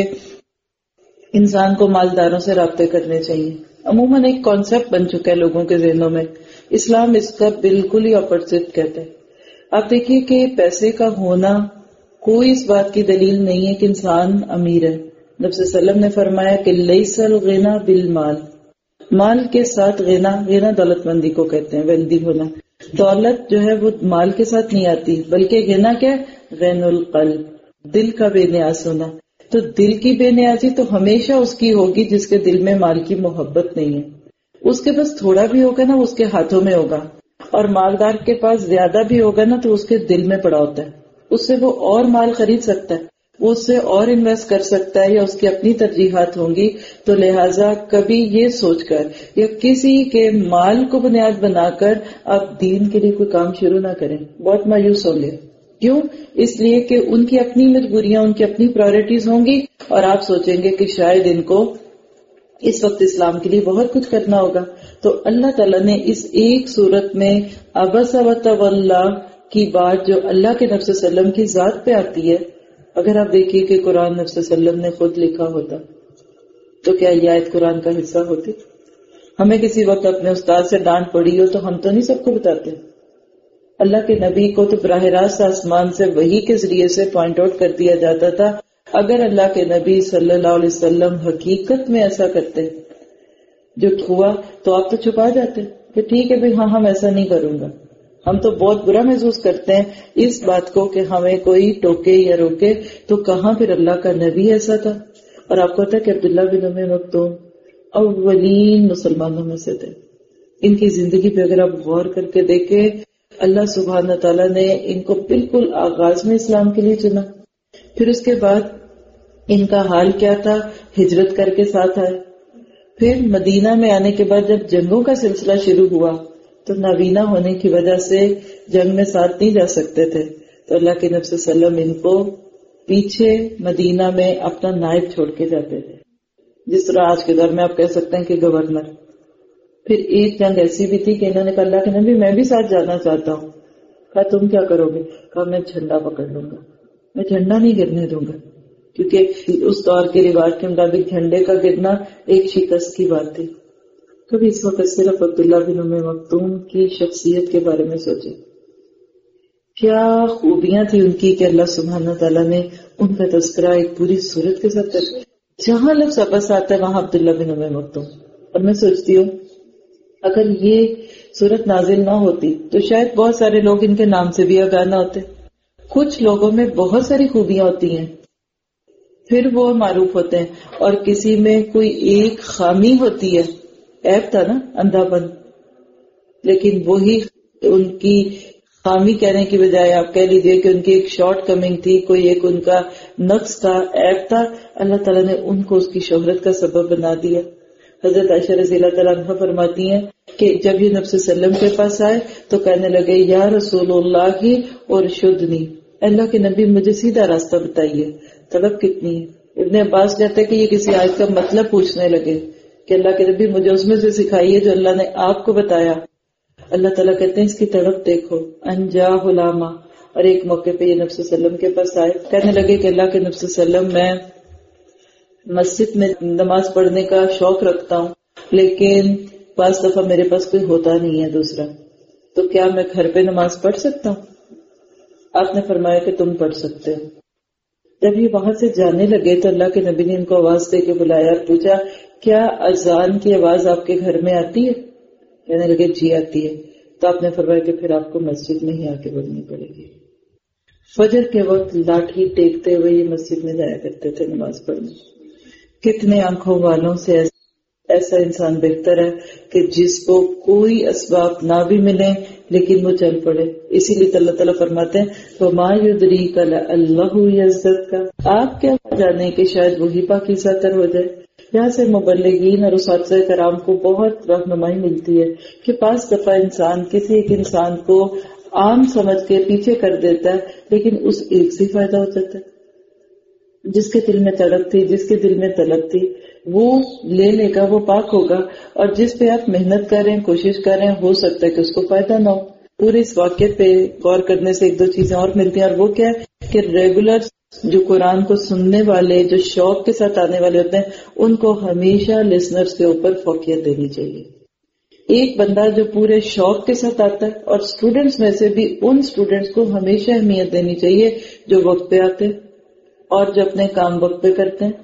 انسان کو مالداروں سے رابطے کرنے چاہیے. عموماً ایک کانسیپٹ بن چکا ہے لوگوں کے ذہنوں میں. اسلام اس کا بالکل ہی اپوزٹ کہتا ہے. آپ دیکھیے کہ پیسے کا ہونا کوئی اس بات کی دلیل نہیں ہے کہ انسان امیر ہے. نبی صلی اللہ علیہ وسلم نے فرمایا کہ لیس الغنا بالمال، مال کے ساتھ غنا، غنا دولت مندی کو کہتے ہیں، ویلدی ہونا. دولت جو ہے وہ مال کے ساتھ نہیں آتی، بلکہ غنا کیا؟ غین القلب، دل کا بے نیاز ہونا. تو دل کی بے نیازی تو ہمیشہ اس کی ہوگی جس کے دل میں مال کی محبت نہیں ہے. اس کے پاس تھوڑا بھی ہوگا نا اس کے ہاتھوں میں ہوگا، اور مالدار کے پاس زیادہ بھی ہوگا نا تو اس کے دل میں پڑا ہوتا ہے. اس سے وہ اور مال خرید سکتا ہے، وہ اس سے اور انویسٹ کر سکتا ہے، یا اس کی اپنی ترجیحات ہوں گی. تو لہٰذا کبھی یہ سوچ کر یا کسی کے مال کو بنیاد بنا کر آپ دین کے لیے کوئی کام شروع نہ کریں، بہت مایوس ہوں گے. کیوں؟ اس لیے کہ ان کی اپنی مجبوریاں، ان کی اپنی پرائرٹیز ہوں گی، اور آپ سوچیں گے کہ شاید ان کو اس وقت اسلام کے لیے بہت کچھ کرنا ہوگا. تو اللہ تعالیٰ نے اس ایک صورت میں عبس وتولی کی بات جو اللہ کے نبی صلی اللہ علیہ وسلم کی ذات پہ آتی ہے، اگر آپ دیکھیے کہ قرآن نبی صلی اللہ علیہ وسلم نے خود لکھا ہوتا تو کیا یہ آیت قرآن کا حصہ ہوتی؟ ہمیں کسی وقت اپنے استاد سے ڈانٹ پڑی ہو تو ہم تو نہیں سب کو بتاتے. اللہ کے نبی کو تو براہ راست آسمان سے وحی کے ذریعے سے پوائنٹ آؤٹ کر دیا جاتا تھا. اگر اللہ کے نبی صلی اللہ علیہ وسلم حقیقت میں ایسا کرتے جو ہوا تو آپ تو چھپا جاتے کہ ٹھیک ہے بھائی، ہاں ہم ایسا نہیں کروں گا. ہم تو بہت برا محسوس کرتے ہیں اس بات کو کہ ہمیں کوئی ٹوکے یا روکے، تو کہاں پھر اللہ کا نبی ایسا تھا. اور آپ کو پتا ہے کہ عبداللہ بن ام مکتوم اولین مسلمانوں میں سے تھے. ان کی زندگی پہ اگر آپ غور کر کے دیکھیں، اللہ سبحانہ تعالیٰ نے ان کو بالکل آغاز میں اسلام کے لیے چنا. پھر اس کے بعد ان کا حال کیا تھا؟ ہجرت کر کے ساتھ آئے. پھر مدینہ میں آنے کے بعد جب جنگوں کا سلسلہ شروع ہوا تو نابینا ہونے کی وجہ سے جنگ میں ساتھ نہیں جا سکتے تھے. تو اللہ کے نبی صلی اللہ علیہ وسلم ان کو پیچھے مدینہ میں اپنا نائب چھوڑ کے جاتے تھے، جس طرح آج کے دور میں آپ کہہ سکتے ہیں کہ گورنر. پھر ایک جنگ ایسی بھی تھی کہ انہوں نے کہا اللہ کے نبی میں بھی ساتھ جانا چاہتا ہوں. کہا تم کیا کرو گے؟ کہا میں جھنڈا پکڑ لوں گا، میں جھنڈا نہیں گرنے دوں گا. کیونکہ اس دور کے رواج کے مطابق جھنڈے کا گرنا ایک شکست کی بات تھی. کبھی اس وقت صرف عبداللہ بن ام مکتوم کی شخصیت کے بارے میں سوچے، کیا خوبیاں تھی ان کی کہ اللہ سبحانہ تعالیٰ نے ان کا تذکرہ ایک پوری صورت کے ساتھ کر. جہاں لفظ عبس آتا ہے وہاں عبداللہ بن ام مکتوم. اور میں سوچتی ہوں اگر یہ صورت نازل نہ ہوتی تو شاید بہت سارے لوگ ان کے نام سے بھی آگاہ نہ ہوتے. کچھ لوگوں میں بہت ساری خوبیاں ہوتی ہیں پھر وہ معروف ہوتے ہیں، اور کسی میں کوئی ایک خامی ہوتی ہے، عیب تھا نا اندھا پن، لیکن وہی ان کی خامی کہنے کی بجائے آپ کہہ لیجیے کہ ان کی ایک شارٹ کمنگ تھی، کوئی ایک ان کا نقص تھا، عیب تھا. اللہ تعالیٰ نے ان کو اس کی شہرت کا سبب بنا دیا. حضرت عائشہ رضی اللہ تعالیٰ عنہ فرماتی ہیں کہ جب یہ نبی صلی اللہ علیہ وسلم کے پاس آئے تو کہنے لگے یا رسول اللہ کی اور شدنی، اللہ کے نبی مجھے سیدھا راستہ بتائیے. طلب کتنی ہے. ابن عباس کہتے ہیں کہ یہ کسی آیت کا مطلب پوچھنے لگے کہ اللہ کے نبی مجھے اس میں سے سکھائیے جو اللہ نے آپ کو بتایا. اللہ تعالیٰ کہتے ہیں اس کی طرف دیکھو انجا غلاما. اور ایک موقع پہ یہ نبی صلی اللہ علیہ وسلم کے پاس آئے، کہنے لگے کہ اللہ کے نبی صلی اللہ علیہ وسلم میں مسجد میں نماز پڑھنے کا شوق رکھتا ہوں، لیکن بعض دفعہ میرے پاس کوئی ہوتا نہیں ہے دوسرا، تو کیا میں گھر پہ نماز پڑھ سکتا ہوں؟ آپ نے فرمایا کہ تم پڑھ سکتے ہو. جب یہ وہاں سے جانے لگے تو اللہ کے نبی نے ان کو آواز دے کے بلایا اور پوچھا کیا اذان کی آواز آپ کے گھر میں آتی ہے؟ کہنے لگے جی آتی ہے. تو آپ نے فرمایا کہ پھر آپ کو مسجد میں ہی آ کے پڑھنی پڑے گی. فجر کے وقت لاٹھی ٹیکتے ہوئے یہ مسجد میں جایا کرتے تھے نماز پڑھنے. کتنے آنکھوں والوں سے ایسا انسان بہتر ہے کہ جس کو کوئی اسباب نہ بھی ملے لیکن وہ چل پڑے. اسی لیے اللہ تعالیٰ فرماتے ہیں وَمَا يُدْرِيكَ لَعَلَّهُ يَزَّكَّىٰ، آپ کیا جانے کہ شاید وہی پاکیزہ تر ہو جائے. یہاں سے مبلغین اور اساتذہ کرام کو بہت رہنمائی ملتی ہے کہ پانچ دفعہ انسان کسی ایک انسان کو عام سمجھ کے پیچھے کر دیتا ہے، لیکن اس ایک سے فائدہ ہو جاتا ہے. جس کے دل میں تڑپ تھی، جس کے دل میں طلب تھی، وہ لے لے گا، وہ پاک ہوگا. اور جس پہ آپ محنت کر رہے ہیں، کوشش کر رہے ہیں، ہو سکتا ہے کہ اس کو فائدہ نہ ہو. پورے اس واقعے پہ غور کرنے سے ایک دو چیزیں اور ملتی ہیں، اور وہ کیا ہے کہ ریگولر جو قرآن کو سننے والے، جو شوق کے ساتھ آنے والے ہوتے ہیں، ان کو ہمیشہ لسنرز کے اوپر فوقیت دینی چاہیے. ایک بندہ جو پورے شوق کے ساتھ آتا ہے، اور اسٹوڈینٹس میں سے بھی ان اسٹوڈینٹس کو ہمیشہ اہمیت دینی چاہیے جو وقت پہ آتے ہیں اور جو اپنے کام وقت پہ کرتے ہیں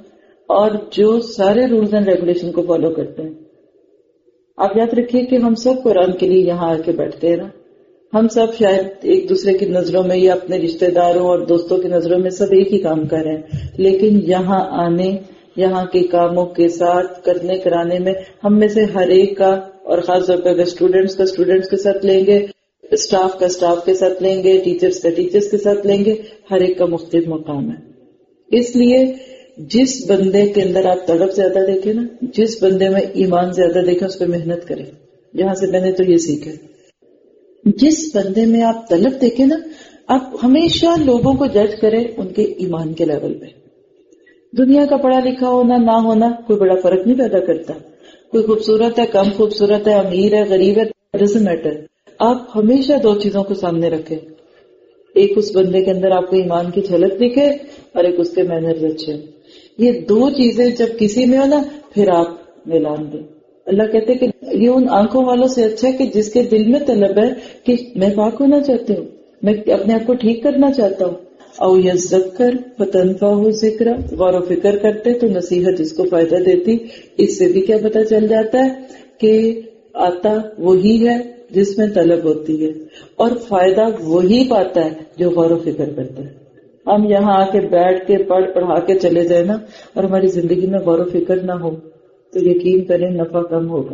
اور جو سارے رولز اینڈ ریگولیشن کو فالو کرتے ہیں. آپ یاد رکھیے کہ ہم سب قرآن کے لیے یہاں آ کے بیٹھتے ہیں نا. ہم سب شاید ایک دوسرے کی نظروں میں یا اپنے رشتہ داروں اور دوستوں کی نظروں میں سب ایک ہی کام کر رہے ہیں، لیکن یہاں آنے، یہاں کے کاموں کے ساتھ کرنے کرانے میں ہم میں سے ہر ایک کا، اور خاص طور پہ اگر اسٹوڈینٹس کا اسٹوڈینٹس کے ساتھ لیں گے، اسٹاف کا اسٹاف کے ساتھ لیں گے، ٹیچرس کا ٹیچرس کے ساتھ لیں گے، ہر ایک کا مختلف مقام ہے. اس لیے جس بندے کے اندر آپ طلب زیادہ دیکھیں نا، جس بندے میں ایمان زیادہ دیکھیں، اس پہ محنت کریں. یہاں سے میں نے تو یہ سیکھا، جس بندے میں آپ طلب دیکھیں نا، آپ ہمیشہ لوگوں کو جج کریں ان کے ایمان کے لیول پہ. دنیا کا پڑھا لکھا ہونا نہ ہونا کوئی بڑا فرق نہیں پیدا کرتا. کوئی خوبصورت ہے، کم خوبصورت ہے، امیر ہے، غریب ہے، ڈزنٹ میٹر. آپ ہمیشہ دو چیزوں کو سامنے رکھیں، ایک اس بندے کے اندر آپ کو ایمان کی جھلک دکھے اور ایک اس کے مینرز اچھے. یہ دو چیزیں جب کسی میں ہو نا، پھر آپ ملان دیں. اللہ کہتے کہ یہ ان آنکھوں والوں سے اچھا ہے کہ جس کے دل میں طلب ہے کہ میں پاک ہونا چاہتی ہوں، میں اپنے آپ کو ٹھیک کرنا چاہتا ہوں. او یذکر فتنفعہ ذکر، غور و فکر کرتے تو نصیحت اس کو فائدہ دیتی. اس سے بھی کیا پتہ چل جاتا ہے کہ آتا وہی ہے جس میں طلب ہوتی ہے، اور فائدہ وہی پاتا ہے جو غور و فکر کرتا ہے. ہم یہاں آ کے بیٹھ کے پڑھ پڑھا کے چلے جائیں نا، اور ہماری زندگی میں غور و فکر نہ ہو تو یقین کریں نفع کم ہوگا.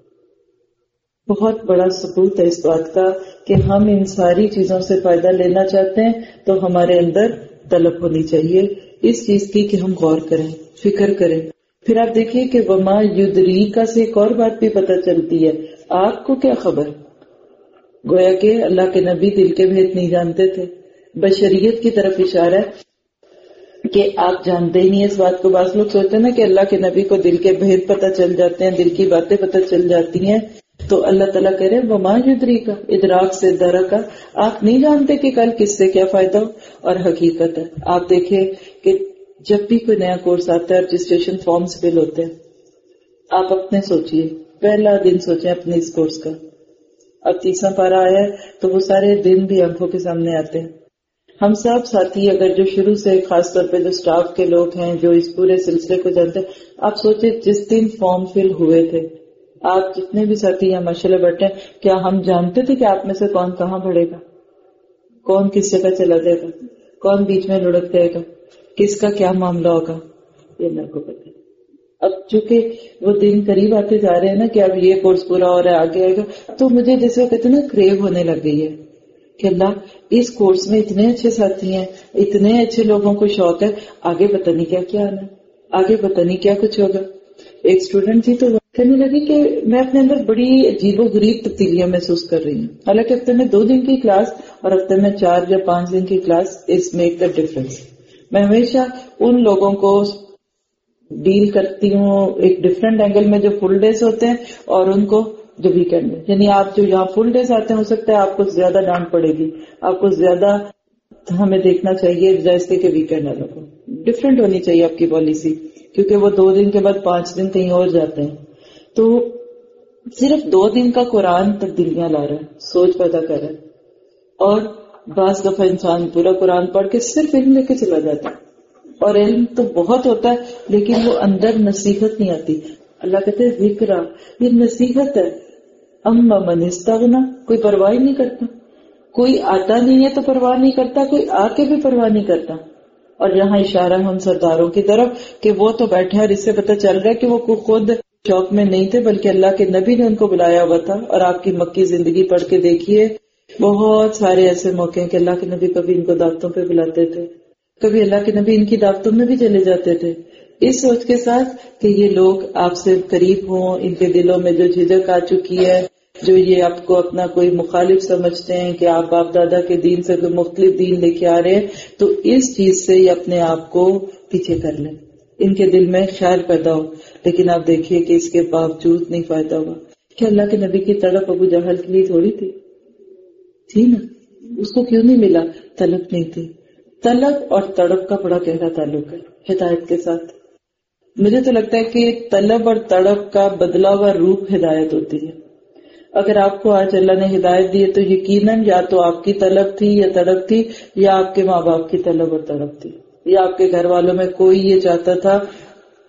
بہت بڑا ثبوت ہے اس بات کا کہ ہم ان ساری چیزوں سے فائدہ لینا چاہتے ہیں تو ہمارے اندر طلب ہونی چاہیے اس چیز کی کہ ہم غور کریں، فکر کریں. پھر آپ دیکھیے کہ وما یدریکا سے ایک اور بات بھی پتہ چلتی ہے. آپ کو کیا خبر؟ گویا کہ اللہ کے نبی دل کے بھید نہیں جانتے تھے. بشریت کی طرف اشارہ ہے کہ آپ جانتے ہی نہیں اس بات کو. بعض لوگ سوچتے ہیں نا کہ اللہ کے نبی کو دل کے بھید پتہ چل جاتے ہیں، دل کی باتیں پتہ چل جاتی ہیں. تو اللہ تعالیٰ کہہ رہے وما یدریکا، ادراک سے درکا، آپ نہیں جانتے کہ کل کس سے کیا فائدہ ہو. اور حقیقت ہے آپ دیکھیں کہ جب بھی کوئی نیا کورس آتا ہے، رجسٹریشن فارمز فل ہوتے ہیں، آپ اپنے سوچئے، پہلا دن سوچیں اپنے اس کورس کا. اب تیسرا پارا آیا ہے تو وہ سارے دن بھی آنکھوں کے سامنے آتے ہیں. ہم سب ساتھی اگر جو شروع سے، خاص طور پہ جو اسٹاف کے لوگ ہیں جو اس پورے سلسلے کو جانتے ہیں، آپ سوچیں جس دن فارم فل ہوئے تھے، آپ جتنے بھی ساتھی یہاں ماشاءاللہ بیٹھے ہیں، کیا ہم جانتے تھے کہ آپ میں سے کون کہاں بڑھے گا، کون کس جگہ چلا جائے گا، کون بیچ میں لڑک جائے گا، کس کا کیا معاملہ ہوگا؟ یہ اللہ کو پتہ ہے. اب چونکہ وہ دن قریب آتے جا رہے ہیں نا کہ اب یہ کورس پورا ہو رہا ہے، آگے آئے گا، تو مجھے جیسے کہتے ہیں نا کریو ہونے لگ گئی ہے کہ اللہ اس کورس میں اتنے اچھے ساتھی ہیں، اتنے اچھے لوگوں کو شوق ہے، آگے پتہ نہیں کیا کیا آنا، آگے پتہ نہیں کیا کچھ ہوگا. ایک اسٹوڈنٹ تھی تو کہنے لگی کہ میں اپنے اندر بڑی عجیب و غریب تبدیلیاں محسوس کر رہی ہوں. حالانکہ ہفتے میں دو دن کی کلاس اور ہفتے میں چار یا پانچ دن کی class is make the difference. میں ہمیشہ ان لوگوں کو ڈیل کرتی ہوں ایک ڈفرینٹ اینگل میں جو فل ڈیز ہوتے ہیں اور ان کو جو ویکینڈ میں. یعنی آپ جو یہاں فل ڈیز آتے ہیں، ہو سکتا ہے آپ کو زیادہ ڈانٹ پڑے گی، آپ کو زیادہ ہمیں دیکھنا چاہیے جیسے کہ ویکینڈ والوں کو. ڈفرینٹ ہونی چاہیے آپ کی پالیسی، کیونکہ وہ دو دن کے بعد پانچ دن کہیں اور جاتے ہیں. تو صرف دو دن کا قرآن تبدیلیاں لا رہا ہے، سوچ پیدا کر رہا ہے. اور بعض دفعہ انسان پورا قرآن پڑھ کے صرف علم لے کے چلا جاتا ہے، اور علم تو بہت ہوتا ہے لیکن وہ اندر نصیحت نہیں آتی. اللہ کہتے ہیں ذکرہ، یہ نصیحت ہے. اما من استغنا، کوئی پرواہ نہیں کرتا، کوئی آتا نہیں ہے تو پرواہ نہیں کرتا، کوئی آ کے بھی پرواہ نہیں کرتا. اور یہاں اشارہ ہے ان سرداروں کی طرف کہ وہ تو بیٹھے، اور اس سے پتہ چل رہا ہے کہ وہ خود شوق میں نہیں تھے بلکہ اللہ کے نبی نے ان کو بلایا ہوا تھا. اور آپ کی مکی زندگی پڑھ کے دیکھیے، بہت سارے ایسے موقع ہیں کہ اللہ کے نبی کبھی ان کو دعوتوں پہ بلاتے تھے، کبھی اللہ کے نبی ان کی دعوتوں میں بھی چلے جاتے تھے، اس سوچ کے ساتھ کہ یہ لوگ آپ سے قریب ہوں. ان کے دلوں میں جو جھجک آ چکی ہے، جو یہ آپ کو اپنا کوئی مخالف سمجھتے ہیں کہ آپ باپ دادا کے دین سے کوئی مختلف دین لے کے آ رہے ہیں، تو اس چیز سے یہ اپنے آپ کو پیچھے کر لیں، ان کے دل میں خیال پیدا ہو. لیکن آپ دیکھیے کہ اس کے باوجود نہیں فائدہ ہوا. کہ اللہ کے نبی کی طلب ابو جہل کے لیے تھوڑی تھی تھی نا، اس کو کیوں نہیں ملا؟ طلب نہیں تھی. طلب اور تڑپ کا بڑا گہرا تعلق ہے ہدایت کے ساتھ. مجھے تو لگتا ہے کہ طلب اور تڑپ کا بدلا ہوا روپ ہدایت ہوتی ہے. اگر آپ کو آج اللہ نے ہدایت دی ہے تو یقیناً یا تو آپ کی طلب تھی یا تڑپ تھی، یا آپ کے ماں باپ کی طلب اور تڑپ تھی، یا آپ کے گھر والوں میں کوئی یہ چاہتا تھا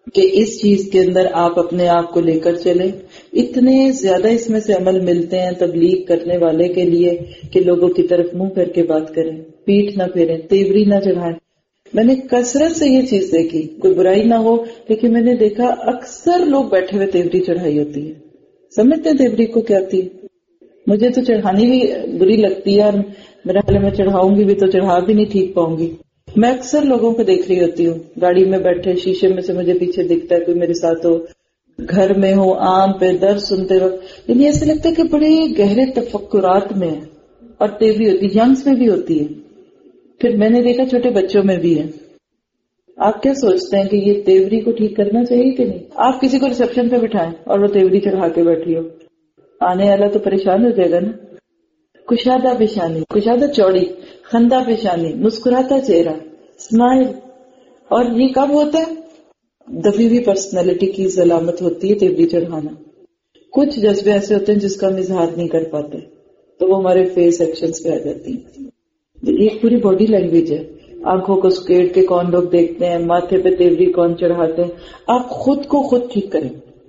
کہ اس چیز کے اندر آپ اپنے آپ کو لے کر چلیں. اتنے زیادہ اس میں سے عمل ملتے ہیں تبلیغ کرنے والے کے لیے کہ لوگوں کی طرف منہ کر کے بات کریں، پیٹھ نہ پھیریں، تیوری نہ چڑھائیں. میں نے کثرت سے یہ چیز دیکھی، کوئی برائی نہ ہو لیکن میں نے دیکھا اکثر لوگ بیٹھے ہوئے تیوری چڑھائی ہوتی ہے. سمجھتے ہیں تیوری کو کیا ہوتی ہے؟ مجھے تو چڑھانی بھی بری لگتی ہے، اور میرا خیال میں چڑھاؤں گی بھی تو چڑھا بھی نہیں ٹھیک پاؤں گی. میں اکثر لوگوں کو دیکھ رہی ہوتی ہوں، گاڑی میں بیٹھے شیشے میں سے مجھے پیچھے دکھتا ہے کوئی میرے ساتھ ہو، گھر میں ہو، آم پہ درس سنتے وقت، یعنی ایسے لگتا ہے کہ بڑے گہرے تفکرات میں ہے. اور تیوری ہوتی ہے، ینگس میں بھی ہوتی ہے، پھر میں نے دیکھا چھوٹے بچوں میں بھی ہے. آپ کیا سوچتے ہیں کہ یہ تیوری کو ٹھیک کرنا چاہیے کہ نہیں؟ آپ کسی کو ریسپشن پہ بٹھائیں اور وہ تیوری چڑھا کے بیٹھی ہو، آنے والا تو پریشان ہو جائے گا نا. کشادہ پیشانی، کشادہ چوڑی، خندہ پیشانی، مسکراتا چہرہ، اسمائل. اور یہ کب ہوتا ہے؟ دبی ہوئی پرسنالٹی کی علامت ہوتی ہے تیوری چڑھانا. کچھ جذبے ایسے ہوتے ہیں جس کا ہم اظہار نہیں کر پاتے تو وہ ہمارے فیس ایکشنز پہ آ جاتی ہیں. یہ پوری باڈی لینگویج ہے. آنکھوں کو سکیڑ کے کون لوگ دیکھتے ہیں، ماتھے پہ تیوری کون چڑھاتے ہیں. آپ خود کو خود ٹھیک کریں،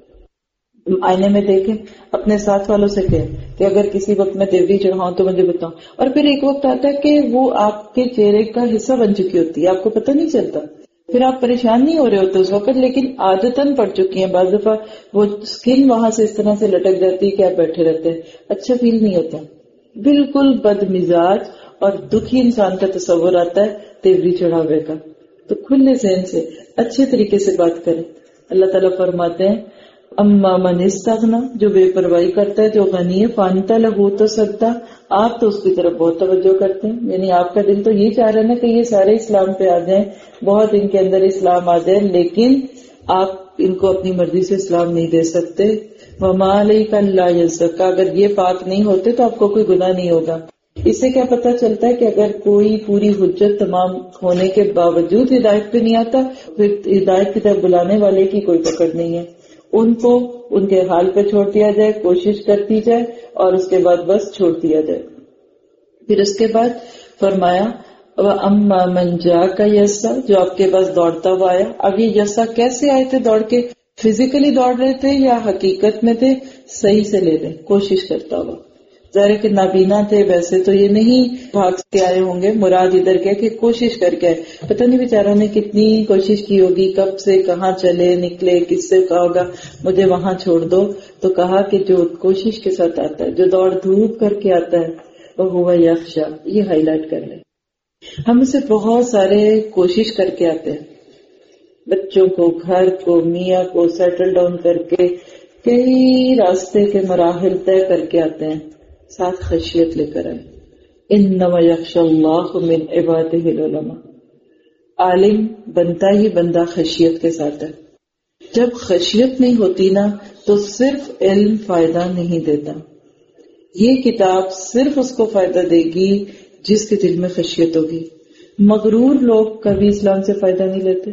آئینے میں دیکھیں، اپنے ساتھ والوں سے کہیں کہ اگر کسی وقت میں تیوری چڑھاؤں تو مجھے بتاؤں. اور پھر ایک وقت آتا ہے کہ وہ آپ کے چہرے کا حصہ بن چکی ہوتی ہے، آپ کو پتہ نہیں چلتا، پھر آپ پریشان نہیں ہو رہے ہوتے اس وقت، لیکن عادتاً پڑ چکی ہیں. بعض دفعہ وہ اسکن وہاں سے اس طرح سے لٹک جاتی ہے کہ آپ بیٹھے رہتے ہیں، اچھا فیل نہیں ہوتا. بالکل بد مزاج اور دکھی انسان کا تصور آتا ہے تیوری چڑھاوے کا. تو کھلے ذہن سے اچھے طریقے سے بات کریں. اللہ تعالیٰ فرماتے ہیں اما من استغنا، جو بے پرواہی کرتا ہے، جو غنی ہے، فانتا لہو تو سکتا، آپ تو اس کی طرف بہت توجہ کرتے ہیں. یعنی آپ کا دل تو یہ چاہ رہا ہے نا کہ یہ سارے اسلام پہ آ جائیں، بہت ان کے اندر اسلام آ جائے، لیکن آپ ان کو اپنی مرضی سے اسلام نہیں دے سکتے. وما علیک الا یزکا، اگر یہ پاک نہیں ہوتے تو آپ کو کوئی گناہ نہیں ہوگا. اس سے کیا پتہ چلتا ہے کہ اگر کوئی پوری حجت تمام ہونے کے باوجود ہدایت پہ نہیں آتا، پھر ہدایت کی طرف بلانے والے کی کوئی پکڑ نہیں ہے. ان کو ان کے حال پہ چھوڑ دیا جائے، کوشش کرتی جائے اور اس کے بعد بس چھوڑ دیا جائے. پھر اس کے بعد فرمایا اما من جاءک یسا، جو آپ کے پاس دوڑتا ہوا آیا. اب یہ یسا کیسے آئے تھے؟ دوڑ کے فزیکلی دوڑ رہے تھے یا حقیقت میں تھے؟ صحیح سے لے لیں، کوشش کرتا ہوا. ظاہر کہ نابینا تھے، ویسے تو یہ نہیں بھاگ کے آئے ہوں گے، مراد ادھر کیا کہ کوشش کر کے آئے. پتہ نہیں بیچاروں نے کتنی کوشش کی ہوگی، کب سے کہاں چلے نکلے، کس سے کہا ہوگا مجھے وہاں چھوڑ دو. تو کہا کہ جو کوشش کے ساتھ آتا ہے، جو دوڑ دھوپ کر کے آتا ہے، وہ ہوا یخشا. یہ ہائی لائٹ کر لیں. ہم سے بہت سارے کوشش کر کے آتے ہیں، بچوں کو، گھر کو، میاں کو سیٹل ڈاؤن کر کے کئی راستے کے مراحل طے کر کے آتے ہیں، ساتھ خشیت لے کر آئے. انما یخشى اللہ من عبادہ العلماء. عالم بنتا ہی بندہ خشیت کے ساتھ ہے. جب خشیت نہیں ہوتی نا تو صرف علم فائدہ نہیں دیتا. یہ کتاب صرف اس کو فائدہ دے گی جس کے دل میں خشیت ہوگی. مغرور لوگ کبھی اسلام سے فائدہ نہیں لیتے.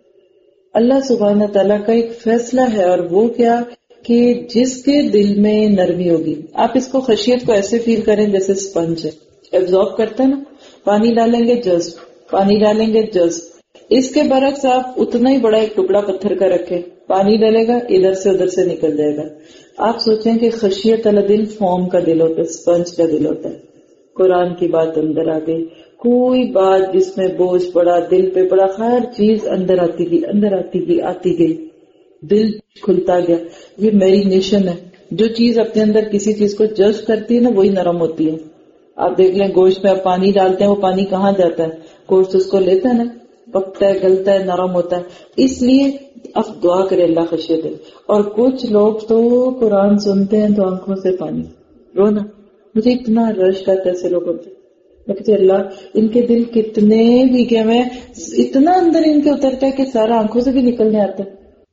اللہ سبحانہ تعالیٰ کا ایک فیصلہ ہے، اور وہ کیا کہ جس کے دل میں نرمی ہوگی. آپ اس کو خشیت کو ایسے فیل کریں جیسے سپنج ہے، ایبزارب کرتا ہے نا، پانی ڈالیں گے جذب، پانی ڈالیں گے جذب. اس کے برعکس آپ اتنا ہی بڑا ایک ٹکڑا پتھر کا رکھیں، پانی ڈالے گا ادھر سے ادھر سے نکل جائے گا. آپ سوچیں کہ خشیت والا دل فوم کا دل ہوتا ہے، سپنج کا دل ہوتا ہے. قرآن کی بات اندر آ گئی، کوئی بات جس میں بوجھ پڑا، دل پہ پڑا، ہر چیز اندر آتی گئی اندر آتی گئی آتی گئی، دل کھلتا گیا. یہ میری نیشن ہے. جو چیز اپنے اندر کسی چیز کو جذب کرتی ہے نا وہی نرم ہوتی ہے. آپ دیکھ لیں گوشت میں آپ پانی ڈالتے ہیں، وہ پانی کہاں جاتا ہے؟ گوشت اس کو لیتا ہے نا، پکتا ہے، گلتا ہے، نرم ہوتا ہے. اس لیے اب دعا کرے اللہ خشیت ہے. اور کچھ لوگ تو قرآن سنتے ہیں تو آنکھوں سے پانی، رونا. مجھے اتنا رشک آتا ہے ایسے لوگوں سے. میں کہتے اللہ ان کے دل کتنے بھیگے ہوئے ہیں، اتنا اندر ان کے اترتا ہے کہ سارا آنکھوں سے بھی نکلنے آتا ہے.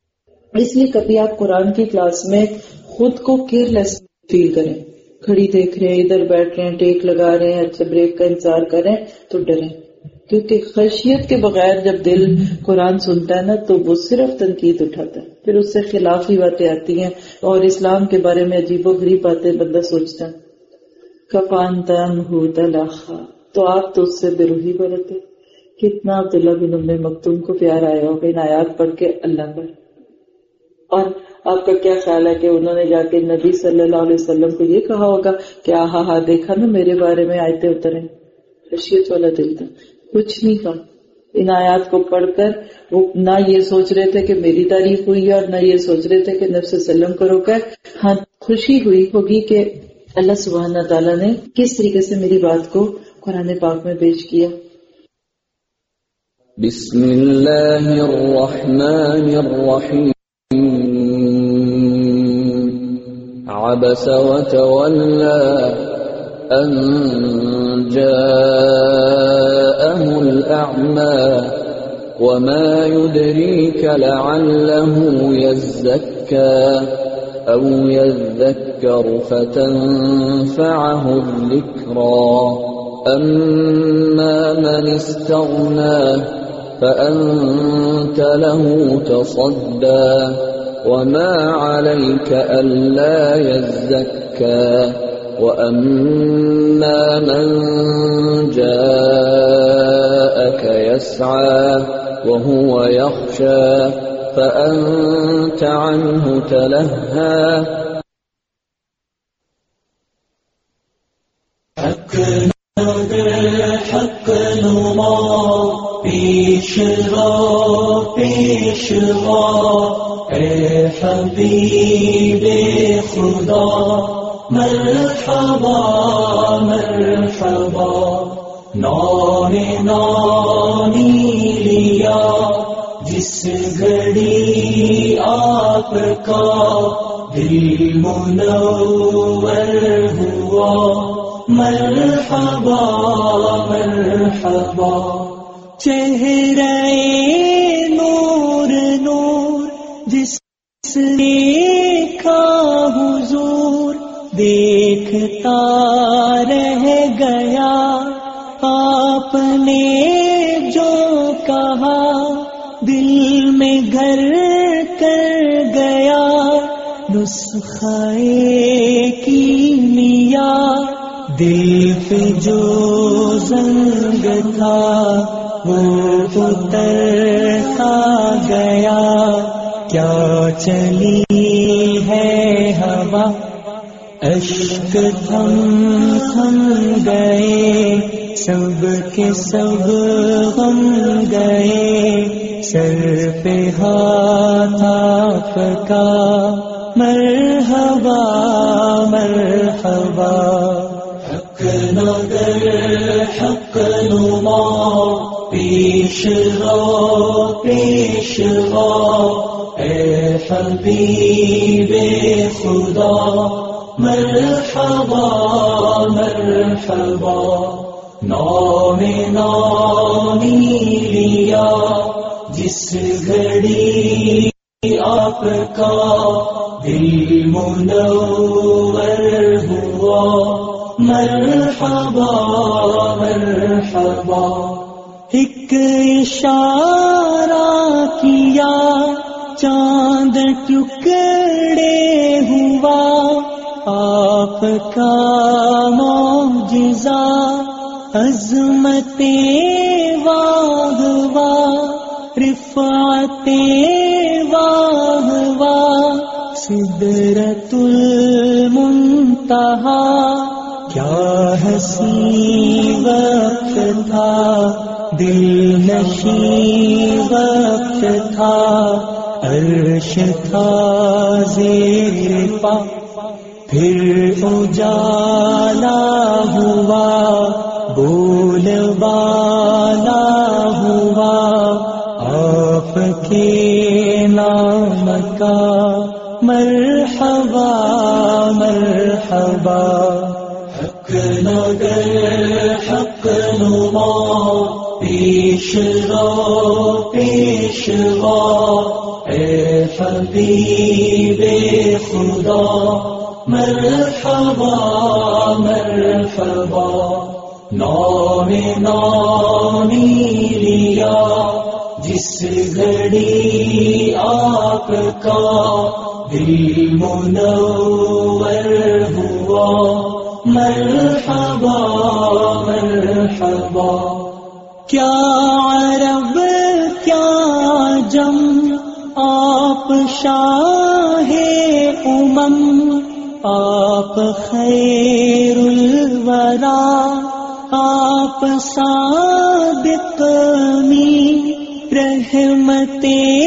اس لیے کبھی آپ قرآن کی کلاس میں خود کو کیئر لیس فیل کریں، کھڑی دیکھ رہے ہیں، ادھر بیٹھ رہے ہیں، ٹیک لگا رہے ہیں، اچھا بریک کا انتظار کریں تو ڈریں. کیونکہ خشیت کے بغیر جب دل قرآن سنتا ہے نا تو وہ صرف تنقید اٹھاتا ہے، پھر اس سے خلافی باتیں آتی ہیں اور اسلام کے بارے میں عجیب و غریب باتیں بندہ سوچتا ہے. کفانتا انہو تلاخا، تو آپ تو اس سے بے روحی برتے کتنا عبداللہ بن ام مکتوم کو پیار آیا ہوگا ان آیات پڑھ کے اللہ پر. اور آپ کا کیا خیال ہے کہ انہوں نے جا کے نبی صلی اللہ علیہ وسلم کو یہ کہا ہوگا کہ آہا ہا دیکھا نا میرے بارے میں آیتیں اتریں. خشیت والا دل تھا. کچھ نہیں کہا. ان آیات کو پڑھ کر وہ نہ یہ سوچ رہے تھے کہ میری تعریف ہوئی ہے اور نہ یہ سوچ رہے تھے کہ نبی صلی اللہ علیہ وسلم کو روکا ہے. ہاں خوشی ہوئی ہوگی کہ اللہ سبحانہ تعالیٰ نے کس طریقے سے میری بات کو قرآن پاک میں پیش کیا. بسم اللہ الرحمن الرحیم عبس وتولى أن جاءه الأعمى وما يدريك لعله يزكى أو يذكر فتنفعه الذكرى أما من استغنى فأنت له تصدى وما عليك ألا يزكى وأما من جاءك يسعى وهو يخشى فأنت عنه تلهى. حق حق نما پیش رو پیش رو اے حبیب خدا مرحبا مرحبا. نان نانی لیا جس گھڑی آپ کا دل منور ہوا مرحبا مرحبا. چہرے نور نور جس دیکھا حضور دیکھتا رہ گیا. آپ نے جو کہا دل میں گھر کر گیا. نسخہ کیمیا دل پہ جو زنگ تھا وہ اترتا گیا. کیا چلی ہے ہوا اشک تھم تھم گئے سب کے سب غم گئے. سر پہ ہاتھ آپ کا مرحبا مرحبا. حق نگر حق نما پیش رو پیش رو اے حبیب خدا مرحبا مرحبا. نام نامی لیا جس گھڑی آپ کا دل منور ہوا مرحبا مرحبا. ایک اشارہ کیا چاند ٹکڑے ہوا آپ کا معجزہ عظمت واہ واہ رفعت واہ واہ. سدرۃ المنتہا کیا حسین وقت تھا دل نشین وقت تھا. عرش تھا زیر پا پھر اجالا ہوا بول بالا ہوا آپ کے نام کا مرحبا مرحبا. حق نگر حق نما پیش رو پیش رو اے حبیب خدا مرحبا مرحبا. نام نامی لیا جس گھڑی آپ کا دل منور ہوا مرحبا مرحبا. کیا عرب کیا جم آپ شاہ امم، آپ خیر الورا، آپ صادق می رحمت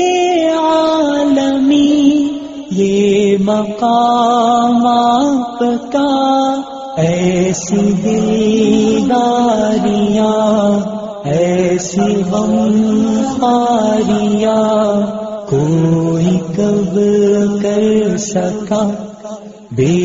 عالمی، یہ مقام آپ کا ایسی دلداریاں، ایسی غم خاریاں کوئی کب کر سکا، بے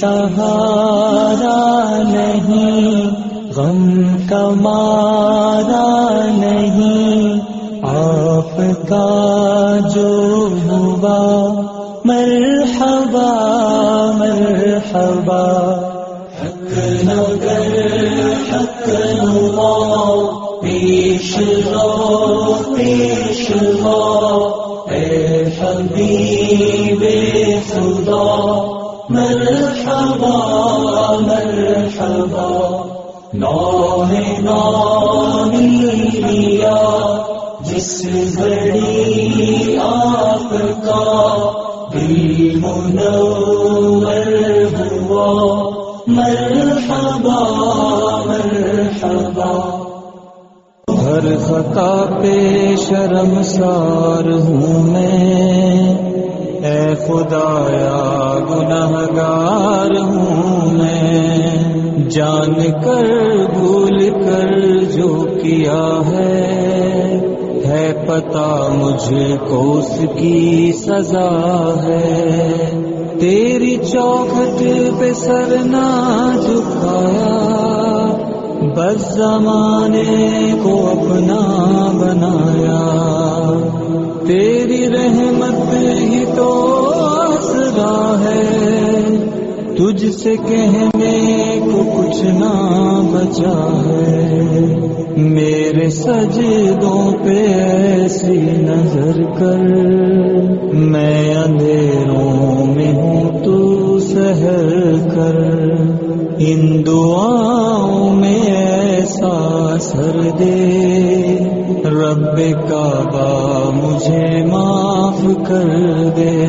سہارا نہیں، غم کا مارا نہیں، آپ کا جو ہوا مرحبا مرحبا، حق نگر حق نما، پیش رو پیش رو، اے حبیب خدا مرحبا مرحبا، نام نامی لیا جس گھڑی آپ کا دل منور ہوا، مرحبا مرحبا، ہر خطا پہ شرمسار ہوں میں، اے خدایا گنہگار ہوں میں، جان کر بھول کر جو کیا ہے، ہے پتہ مجھ کو اس کی سزا ہے، تیری چوکھٹ پہ سر نہ جھکایا، بس زمانے کو اپنا بنایا، تیری رحمت ہی تو آسرا ہے، تجھ سے کہنے کو کچھ نہ بچا ہے، میرے سجدوں پہ ایسی نظر کر، میں اندھیروں میں ہوں تو سحر کر، ان دعاؤں میں ایسا اثر دے، رب کعبہ مجھے معاف کر دے،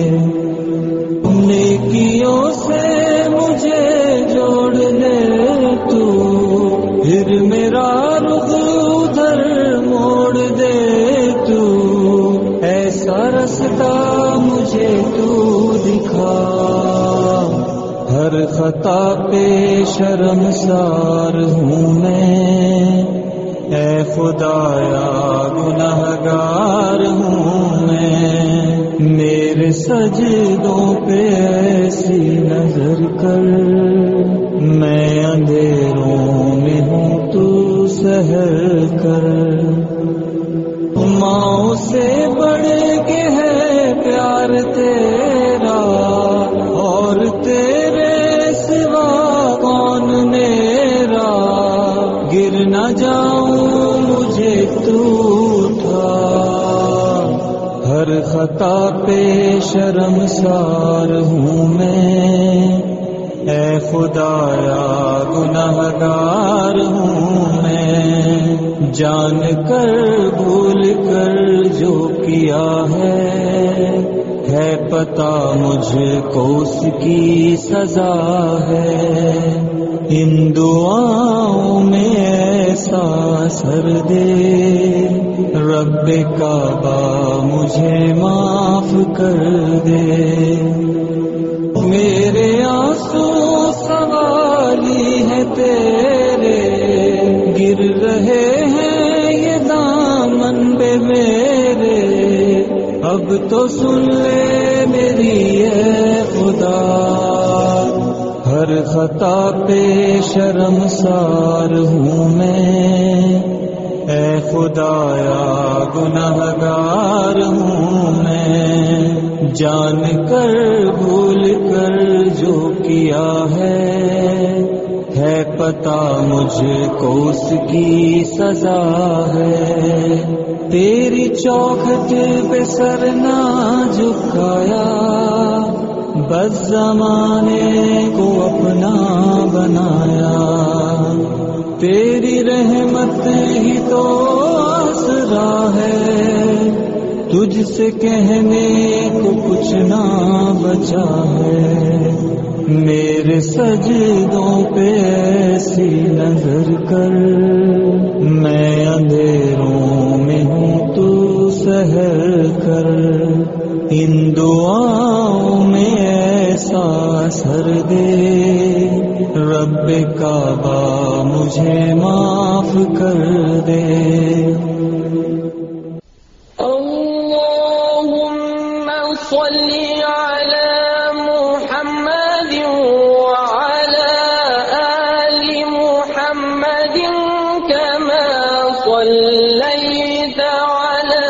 نیکیوں سے مجھے جوڑ لے تو، پھر میرا رخ ادھر موڑ دے تو، ایسا رستہ مجھے تو دکھا، ہر خطا پہ شرمسار ہوں میں، اے خدایا گنہگار ہوں میں، میرے سجدوں پہ ایسی نظر کر، میں اندھیروں میں ہوں تو سحر کر، ماؤں سے بڑھ کے ہے پیار تیرا، اور تیرے سوا کون میرا، گر نہ جاؤں مجھے تو اٹھا، ہر خطا پہ شرمسار ہوں میں، اے خدایا گنہگار ہوں میں، جان کر بھول کر جو کیا ہے، ہے پتہ مجھ کو اس کی سزا ہے، ان دعاؤں میں ایسا اثر دے، رب کعبہ مجھے معاف کر دے، میرے آنسو سوالی ہے تیرے، گر رہے ہیں یہ دامن پہ میرے، اب تو سن لے میری اے خدا، ہر خطا پہ شرمسار ہوں میں، اے خدایا گنہگار ہوں میں، جان کر بھول کر جو کیا ہے، ہے پتہ مجھ کو اس کی سزا ہے، تیری چوکھٹ پہ سر نہ جھکایا، بس زمانے کو اپنا بنایا، تیری رحمت ہی تو آسرا ہے، تجھ سے کہنے کو کچھ نہ بچا ہے، میرے سجدوں پہ ایسی نظر کر، میں اندھیروں میں ہوں تو سحر کر، ان دعاؤں میں ایسا اثر دے، رب کعبہ مجھے معاف کر دے۔ اللهم صل على محمد وعلى آل محمد كما صليت على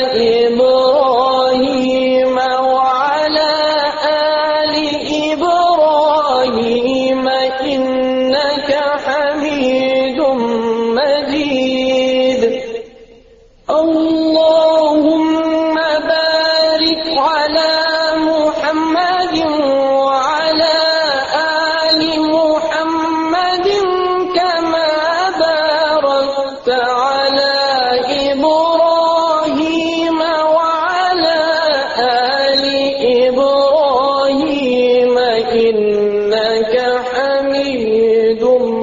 إبراهيم وعلى آل إبراهيم إنك حميد مجيد۔ اللهم بارك على محمد وعلى آل محمد كما باركت على إبراهيم وعلى آل إبراهيم إنك حميد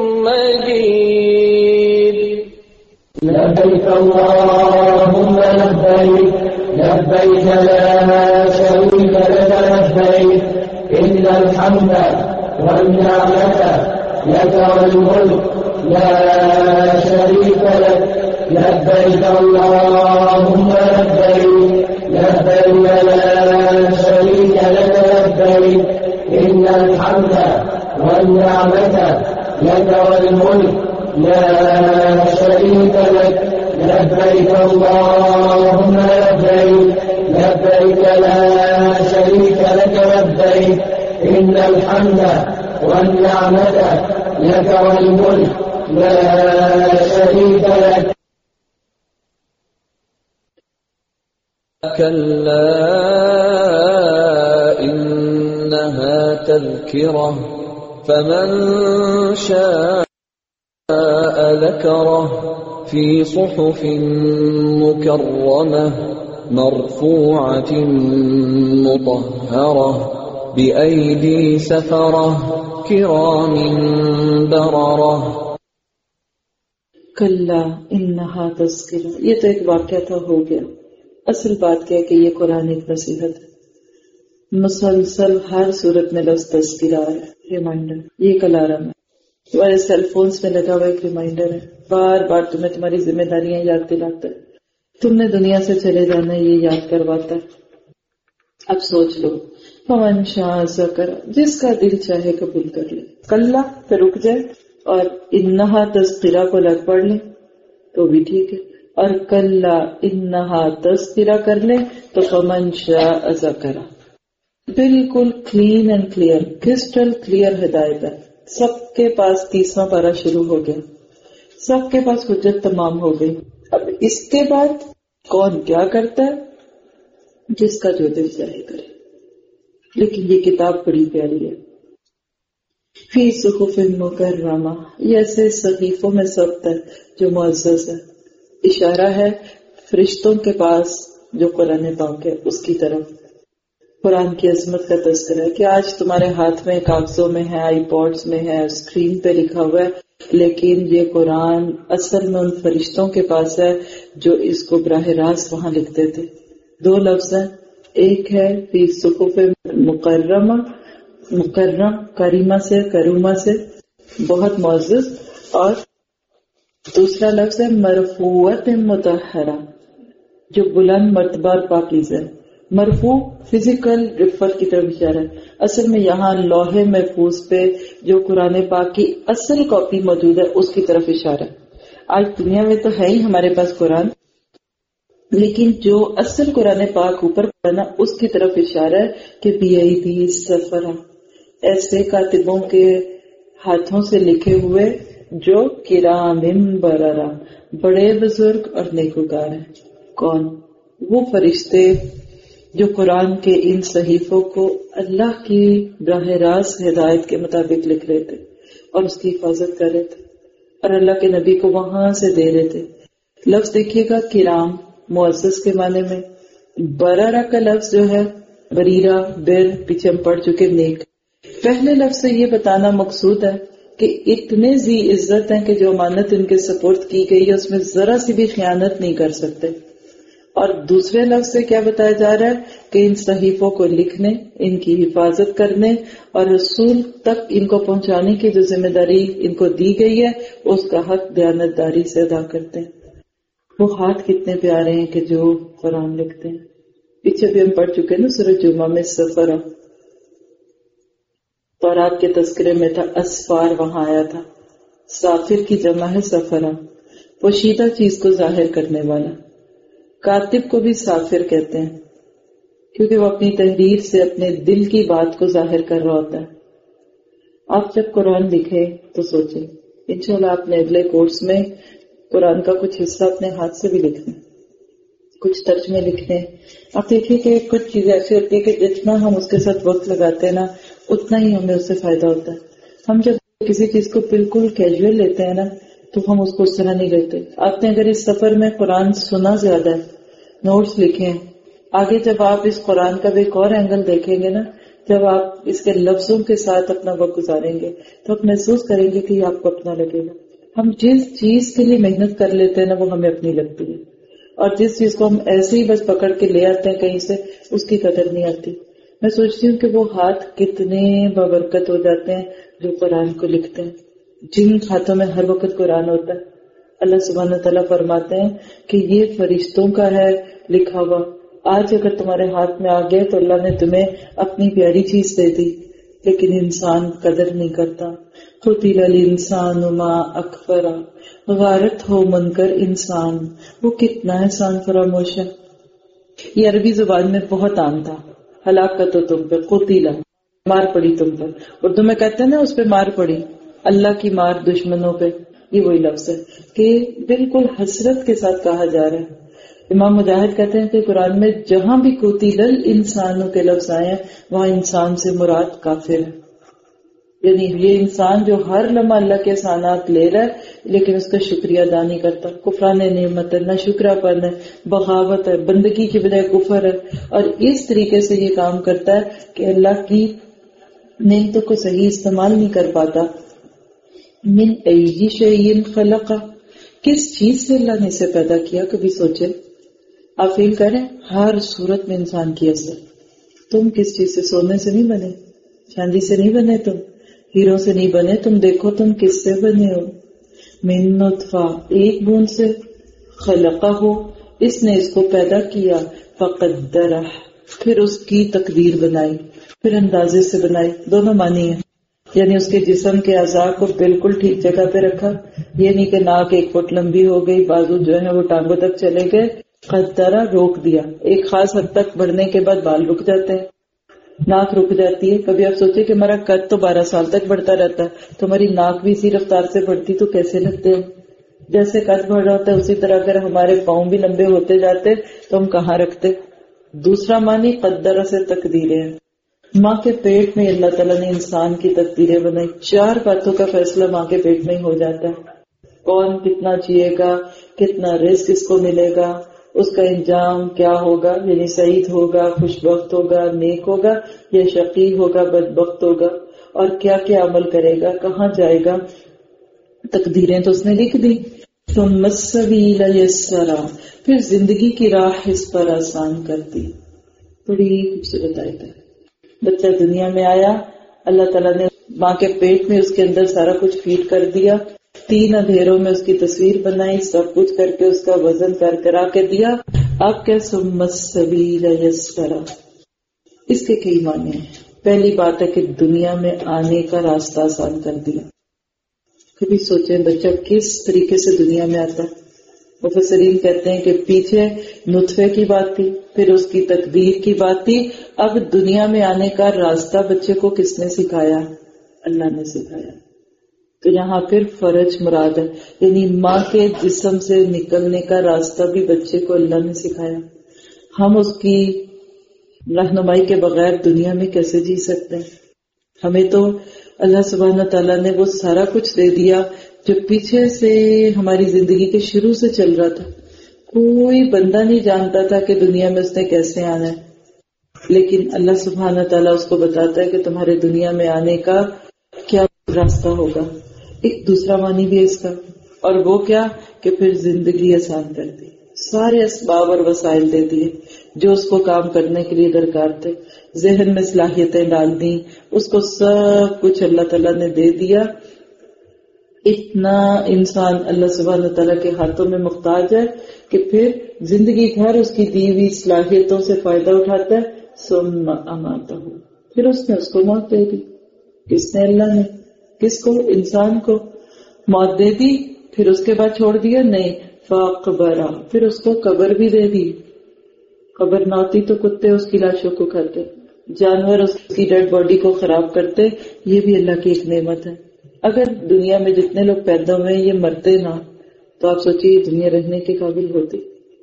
مجيد۔ لبيك اللهم لبيك، لبيك لا شريك لك لبيك، إن الحمد والنعمة لك والملك لا شريك لك، لبيك اللهم لبيك، لبيك لا شريك لك لبيك، إن الحمد والنعمة لك والملك لا شريك لك، لبيك اللهم لبيك، لبيك لا شريك لك لبيك، إن الحمد والنعمة لك والملك لا شريك لك۔ كلا إنها تذكرة فمن شاء ذكره في صحف مكرمة مرفوعة مطهرة بأيدي سفرة كرام بررة۔ کلا انہا تذکرہ، یہ تو ایک واقعہ تھا، ہو گیا۔ اصل بات کیا ہے کہ یہ قرآن ایک نصیحت ہے، مسلسل ہر صورت میں لفظ تذکرہ ہے، ریمائنڈر، یہ ایک الارم ہے، تمہارے سیل فونز میں لگا ہوا ایک ریمائنڈر ہے، بار بار تمہیں تمہاری ذمہ داریاں یاد دلاتا ہے، تم نے دنیا سے چلے جانا یہ یاد کرواتا ہے۔ اب سوچ لو، فمن شاء ذکر، جس کا دل چاہے قبول کر لے، کلا پہ رک جائے، اور انہا تذکرہ کو لگ پڑھ لے تو بھی ٹھیک ہے، اور کلا انہا تذکرہ کر لے تو فمن شاء ذکر۔ بالکل clean and clear, crystal clear ہدایت ہے۔ سب کے پاس تیسواں پارہ شروع ہو گیا، سب کے پاس حجت تمام ہو گئی۔ اب اس کے بعد کون کیا کرتا ہے؟ جس کا جو دل چاہے کرے، لیکن یہ کتاب بڑی پیاری ہے۔ فی صحف مکرمہ، یہ ایسے صحیفوں میں ثبت ہے جو معزز ہے، اشارہ ہے فرشتوں کے پاس جو قرآن پاک ہے اس کی طرف۔ قرآن کی عظمت کا تذکرہ ہے کہ آج تمہارے ہاتھ میں، کاغذوں میں ہے، آئی پوڈز میں ہے، اسکرین پہ لکھا ہوا ہے، لیکن یہ قرآن اصل میں ان فرشتوں کے پاس ہے جو اس کو براہ راست وہاں لکھتے تھے۔ دو لفظ ہیں، ایک ہے فی صحف مکرمہ، مکرم کریمہ سے، کرومہ سے، بہت معزز، اور دوسرا لفظ ہے مرفوعۃ مطہرہ، جو بلند مرتبہ اور پاکیزہ ہے۔ مرفوع فزیکل رفت کی طرف اشارہ ہے، اصل میں یہاں لوہے محفوظ پہ جو قرآن پاک کی اصل کاپی موجود ہے اس کی طرف اشارہ ہے۔ آج دنیا میں تو ہے ہی ہمارے پاس قرآن، لیکن جو اصل قرآن پاک اوپر پڑھنا اس کی طرف اشارہ ہے کہ بی آئی دی سفرہ، ایسے کاتبوں کے ہاتھوں سے لکھے ہوئے جو کرام بررہ، بڑے بزرگ اور نیکوکار ہیں۔ کون؟ وہ فرشتے جو قرآن کے ان صحیفوں کو اللہ کی براہ راست ہدایت کے مطابق لکھ رہے تھے اور اس کی حفاظت کر رہے تھے۔ اور اللہ کے نبی کو وہاں سے دے رہے تھے. لفظ دیکھیے گا کرام معزز کے معنی میں. بررہ کا لفظ جو ہے بریرہ بر پیچھے ہم پڑھ چکے نیک. پہلے لفظ سے یہ بتانا مقصود ہے کہ اتنے ذی عزت ہیں کہ جو امانت ان کے سپرد کی گئی ہے اس میں ذرا سی بھی خیانت نہیں کر سکتے. اور دوسرے لفظ سے کیا بتایا جا رہا ہے کہ ان صحیفوں کو لکھنے، ان کی حفاظت کرنے اور رسول تک ان کو پہنچانے کی جو ذمہ داری ان کو دی گئی ہے اس کا حق دیانتداری سے ادا کرتے ہیں. وہ ہاتھ کتنے پیارے ہیں کہ جو قرآن لکھتے ہیں. پیچھے بھی ہم پڑھ چکے نا سورۃ جمعہ میں سفرہ، تورات کے تذکرے میں تھا اسفار، وہاں آیا تھا. سافر کی جمع ہے سفرہ، پوشیدہ چیز کو ظاہر کرنے والا. کاتب کو بھی سافر کہتے ہیں کیونکہ وہ اپنی تحریر سے اپنے دل کی بات کو ظاہر کر رہا ہوتا ہے. آپ جب قرآن لکھیں تو سوچیں انشاءاللہ آپ نے اگلے کورس میں قرآن کا کچھ حصہ اپنے ہاتھ سے بھی لکھنا، کچھ ترجمے لکھنے. آپ دیکھیں کہ کچھ چیزیں ایسی ہوتی ہے کہ جتنا ہم اس کے ساتھ وقت لگاتے ہیں نا اتنا ہی ہمیں اس سے فائدہ ہوتا ہے. ہم جب کسی چیز کو بالکل کیجول لیتے ہیں نا تو ہم اس کو اس طرح نہیں لیتے. آپ نے اگر اس سفر میں قرآن سنا زیادہ ہے، نوٹس لکھے ہیں، آگے جب آپ اس قرآن کا بھی ایک اور اینگل دیکھیں گے نا، جب آپ اس کے لفظوں کے ساتھ اپنا وقت گزاریں گے تو آپ محسوس کریں گے کہ یہ آپ کو اپنا لگے گا. ہم جس چیز کے لیے محنت کر لیتے ہیں نا وہ ہمیں اپنی لگتی ہے، اور جس چیز کو ہم ایسے ہی بس پکڑ کے لے آتے ہیں کہیں سے اس کی قدر نہیں آتی. میں سوچتی ہوں کہ وہ ہاتھ کتنے بابرکت ہو جاتے ہیں جو قرآن کو لکھتے ہیں، جن ہاتھوں میں ہر وقت قرآن ہوتا ہے. اللہ سبحانہ تعالیٰ فرماتے ہیں کہ یہ فرشتوں کا ہے لکھا ہوا. آج اگر تمہارے ہاتھ میں آ گئے تو اللہ نے تمہیں اپنی پیاری چیز دے دی، لیکن انسان قدر نہیں کرتا. قتل الانسان ما اکفرا، غارت ہو من کر انسان، وہ کتنا احسان فراموش ہے. یہ عربی زبان میں بہت عام تھا. ہلاکت ہو تم پہ، قتل مار پڑی تم پر. اردو میں کہتے ہیں نا اس پہ مار پڑی، اللہ کی مار دشمنوں پہ. یہ وہی لفظ ہے کہ بالکل حسرت کے ساتھ کہا جا رہا ہے. امام مجاہد کہتے ہیں کہ قرآن میں جہاں بھی قتل الانسانوں کے لفظ آئے ہیں وہاں انسان سے مراد کافر ہے. یعنی یہ انسان جو ہر لمحہ اللہ کے احسانات لے رہا ہے لیکن اس کا شکریہ ادا نہیں کرتا. کفران نعمت ہے، نہ شکرہ پن ہے، بغاوت ہے، بندگی کی بجائے کفر ہے، اور اس طریقے سے یہ کام کرتا ہے کہ اللہ کی نعمتوں کو صحیح استعمال نہیں کر پاتا. من ای شیء خلق، کس چیز سے اللہ نے اسے پیدا کیا؟ کبھی سوچے؟ آپ فیل کریں ہر صورت میں انسان کی اثر. تم کس چیز سے؟ سونے سے نہیں بنے، چاندی سے نہیں بنے، تم ہیروں سے نہیں بنے. تم دیکھو تم کس سے بنے ہو. من نطفہ، ایک بوند سے. خلقہ ہو، اس نے اس کو پیدا کیا. فقدرہ، پھر اس کی تقدیر بنائی، پھر اندازے سے بنائی. دونوں معنی ہیں، یعنی اس کے جسم کے اعضاء کو بالکل ٹھیک جگہ پہ رکھا. یہ نہیں کہ ناک ایک فٹ لمبی ہو گئی، بازو جو ہے وہ ٹانگوں تک چلے گئے. قدرہ، روک دیا. ایک خاص حد تک بڑھنے کے بعد بال رک جاتے ہیں، ناک رک جاتی ہے. کبھی آپ سوچے کہ ہمارا قد تو بارہ سال تک بڑھتا رہتا ہے، تو ہماری ناک بھی اسی رفتار سے بڑھتی تو کیسے لگتے ہیں؟ جیسے قد بڑھ رہا ہوتا ہے اسی طرح اگر ہمارے پاؤں بھی لمبے ہوتے جاتے تو ہم کہاں رکھتے. دوسرا معنی قدرہ سے تقدیریں ہیں. ماں کے پیٹ میں اللہ تعالیٰ نے انسان کی تقدیریں بنائی. چار باتوں کا فیصلہ ماں کے پیٹ میں ہی ہو جاتا ہے. کون کتنا جیے گا، کتنا رزق اس کو ملے گا، اس کا انجام کیا ہوگا، یعنی سعید ہوگا، خوش بخت ہوگا، نیک ہوگا یا شقی ہوگا، بدبخت ہوگا، اور کیا کیا عمل کرے گا، کہاں جائے گا. تقدیریں تو اس نے لکھ دی. ثم السبیل یسرا، پھر زندگی کی راہ اس پر آسان کر دی. بڑی خوبصورت آیت ہے. بچہ دنیا میں آیا، اللہ تعالیٰ نے ماں کے پیٹ میں اس کے اندر سارا کچھ فیڈ کر دیا. تین اندھیروں میں اس کی تصویر بنائی، سب کچھ کر کے اس کا وزن کر کرا کے دیا. اب کیا ثم السبیل یسرا، اس کے کئی معنی ہیں. پہلی بات ہے کہ دنیا میں آنے کا راستہ آسان کر دیا. کبھی سوچیں بچہ کس طریقے سے دنیا میں آتا ہے. مفسرین کہتے ہیں کہ پیچھے نطفے کی بات تھی، پھر اس کی تقدیر کی بات تھی، اب دنیا میں آنے کا راستہ بچے کو کس نے سکھایا؟ اللہ نے سکھایا. تو یہاں پھر فرج مراد ہے، یعنی ماں کے جسم سے نکلنے کا راستہ بھی بچے کو اللہ نے سکھایا. ہم اس کی رہنمائی کے بغیر دنیا میں کیسے جی سکتے ہیں؟ ہمیں تو اللہ سبحانہ تعالیٰ نے وہ سارا کچھ دے دیا جو پیچھے سے ہماری زندگی کے شروع سے چل رہا تھا. کوئی بندہ نہیں جانتا تھا کہ دنیا میں اس نے کیسے آنا ہے، لیکن اللہ سبحانہ تعالیٰ اس کو بتاتا ہے کہ تمہارے دنیا میں آنے کا کیا راستہ ہوگا. ایک دوسرا معنی بھی ہے اس کا، اور وہ کیا کہ پھر زندگی آسان کر دی، سارے اسباب اور وسائل دے دیے جو اس کو کام کرنے کے لیے درکار تھے. ذہن میں صلاحیتیں ڈال دیں، اس کو سب کچھ اللہ تعالیٰ نے دے دیا. اتنا انسان اللہ سبحانہ تعالیٰ کے ہاتھوں میں محتاج ہے کہ پھر زندگی بھر اس کی دی ہوئی صلاحیتوں سے فائدہ اٹھاتا ہے. ثم اماتہ، پھر اس نے اس کو موت دے دی. کس نے؟ اللہ نے. کس کو؟ انسان کو موت دے دی. پھر اس کے بعد چھوڑ دیا؟ نہیں. فاقبرہ، پھر اس کو قبر بھی دے دی. قبر نہ ہوتی تو کتے اس کی لاشوں کو کھاتے، جانور اس کی ڈیڈ باڈی کو خراب کرتے. یہ بھی اللہ کی ایک نعمت ہے. اگر دنیا میں جتنے لوگ پیدا ہوئے یہ مرتے نہ تو آپ سوچیے دنیا رہنے کے قابل ہوتی.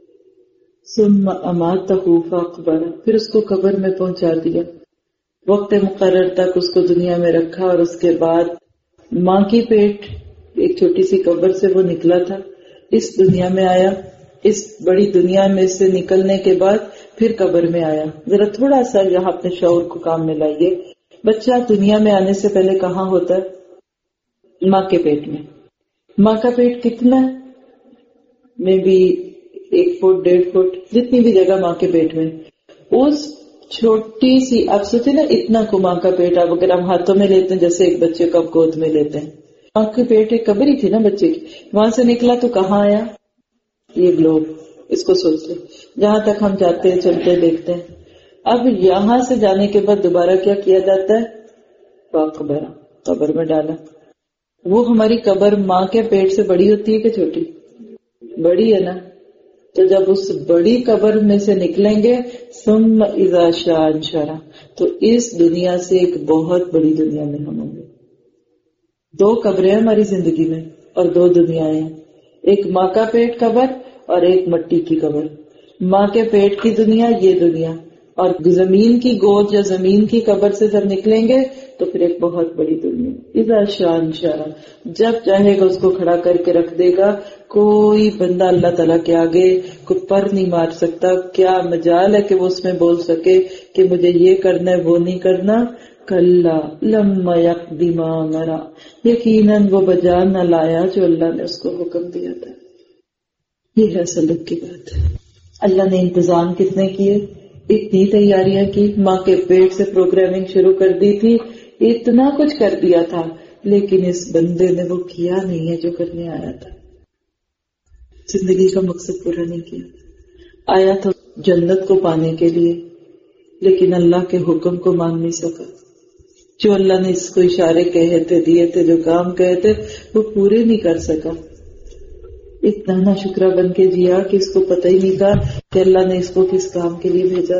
ثم اماتہ فاقبرہ، پھر اس کو قبر میں پہنچا دیا. وقت مقرر تک اس کو دنیا میں رکھا، اور اس کے بعد ماں کی پیٹ ایک چھوٹی سی قبر سے وہ نکلا تھا، اس دنیا میں آیا. اس بڑی دنیا میں سے نکلنے کے بعد پھر قبر میں آیا. ذرا تھوڑا سا یہاں اپنے شعور کو کام میں لائیے. بچہ دنیا میں آنے سے پہلے کہاں ہوتا ہے؟ ماں کے پیٹ میں. ماں کا پیٹ کتنا ہے؟ میں بھی ایک فٹ ڈیڑھ فٹ جتنی بھی جگہ ماں کے پیٹ میں. اس چھوٹی سی، آپ سوچے نا اتنا کو ماں کا پیٹ، اب اگر ہم ہاتھوں میں لیتے ہیں جیسے ایک بچے کو اب گود میں لیتے ہیں، ماں کے پیٹ ایک قبر ہی تھی نا بچے کی. وہاں سے نکلا تو کہاں آیا؟ یہ گلوب. اس کو سوچتے جہاں تک ہم جاتے ہیں چلتے دیکھتے ہیں. اب یہاں سے جانے کے بعد دوبارہ کیا کیا جاتا ہے؟ فاقبرہ، قبر میں ڈالا. وہ ہماری قبر ماں کے پیٹ سے بڑی ہوتی ہے کہ چھوٹی؟ بڑی ہے نا. تو جب اس بڑی قبر میں سے نکلیں گے ثم اذا شاء انشرہ، تو اس دنیا سے ایک بہت بڑی دنیا میں ہم ہوں گے. دو قبریں ہماری زندگی میں اور دو دنیایں ہیں. ایک ماں کا پیٹ قبر اور ایک مٹی کی قبر. ماں کے پیٹ کی دنیا یہ دنیا، اور زمین کی گود یا زمین کی قبر سے جب نکلیں گے تو پھر ایک بہت بڑی دنیا. اذا شاء انشرہ، جب چاہے گا اس کو کھڑا کر کے رکھ دے گا. کوئی بندہ اللہ تعالیٰ کے آگے کوئی پر نہیں مار سکتا. کیا مجال ہے کہ وہ اس میں بول سکے کہ مجھے یہ کرنا ہے وہ نہیں کرنا. کلا لما یقضی ما امر، یقیناً وہ بجا نہ لایا جو اللہ نے اس کو حکم دیا تھا. یہ ہے سلوک کی بات. اللہ نے انتظام کتنے کیے، اتنی تیاریاں کی. ماں کے پیٹ سے پروگرامنگ شروع کر دی تھی، اتنا کچھ کر دیا تھا، لیکن اس بندے نے وہ کیا نہیں ہے جو کرنے آیا تھا. زندگی کا مقصد پورا نہیں کیا. آیا تو جنت کو پانے کے لیے، لیکن اللہ کے حکم کو مان نہیں سکا. جو اللہ نے اس کو اشارے کہے تھے، دیے تھے، جو کام کہے تھے وہ پورے نہیں کر سکا. اتنا نہ شکرہ بن کے جیا کہ اس کو پتہ ہی نہیں تھا کہ اللہ نے اس کو کس کام کے لیے بھیجا.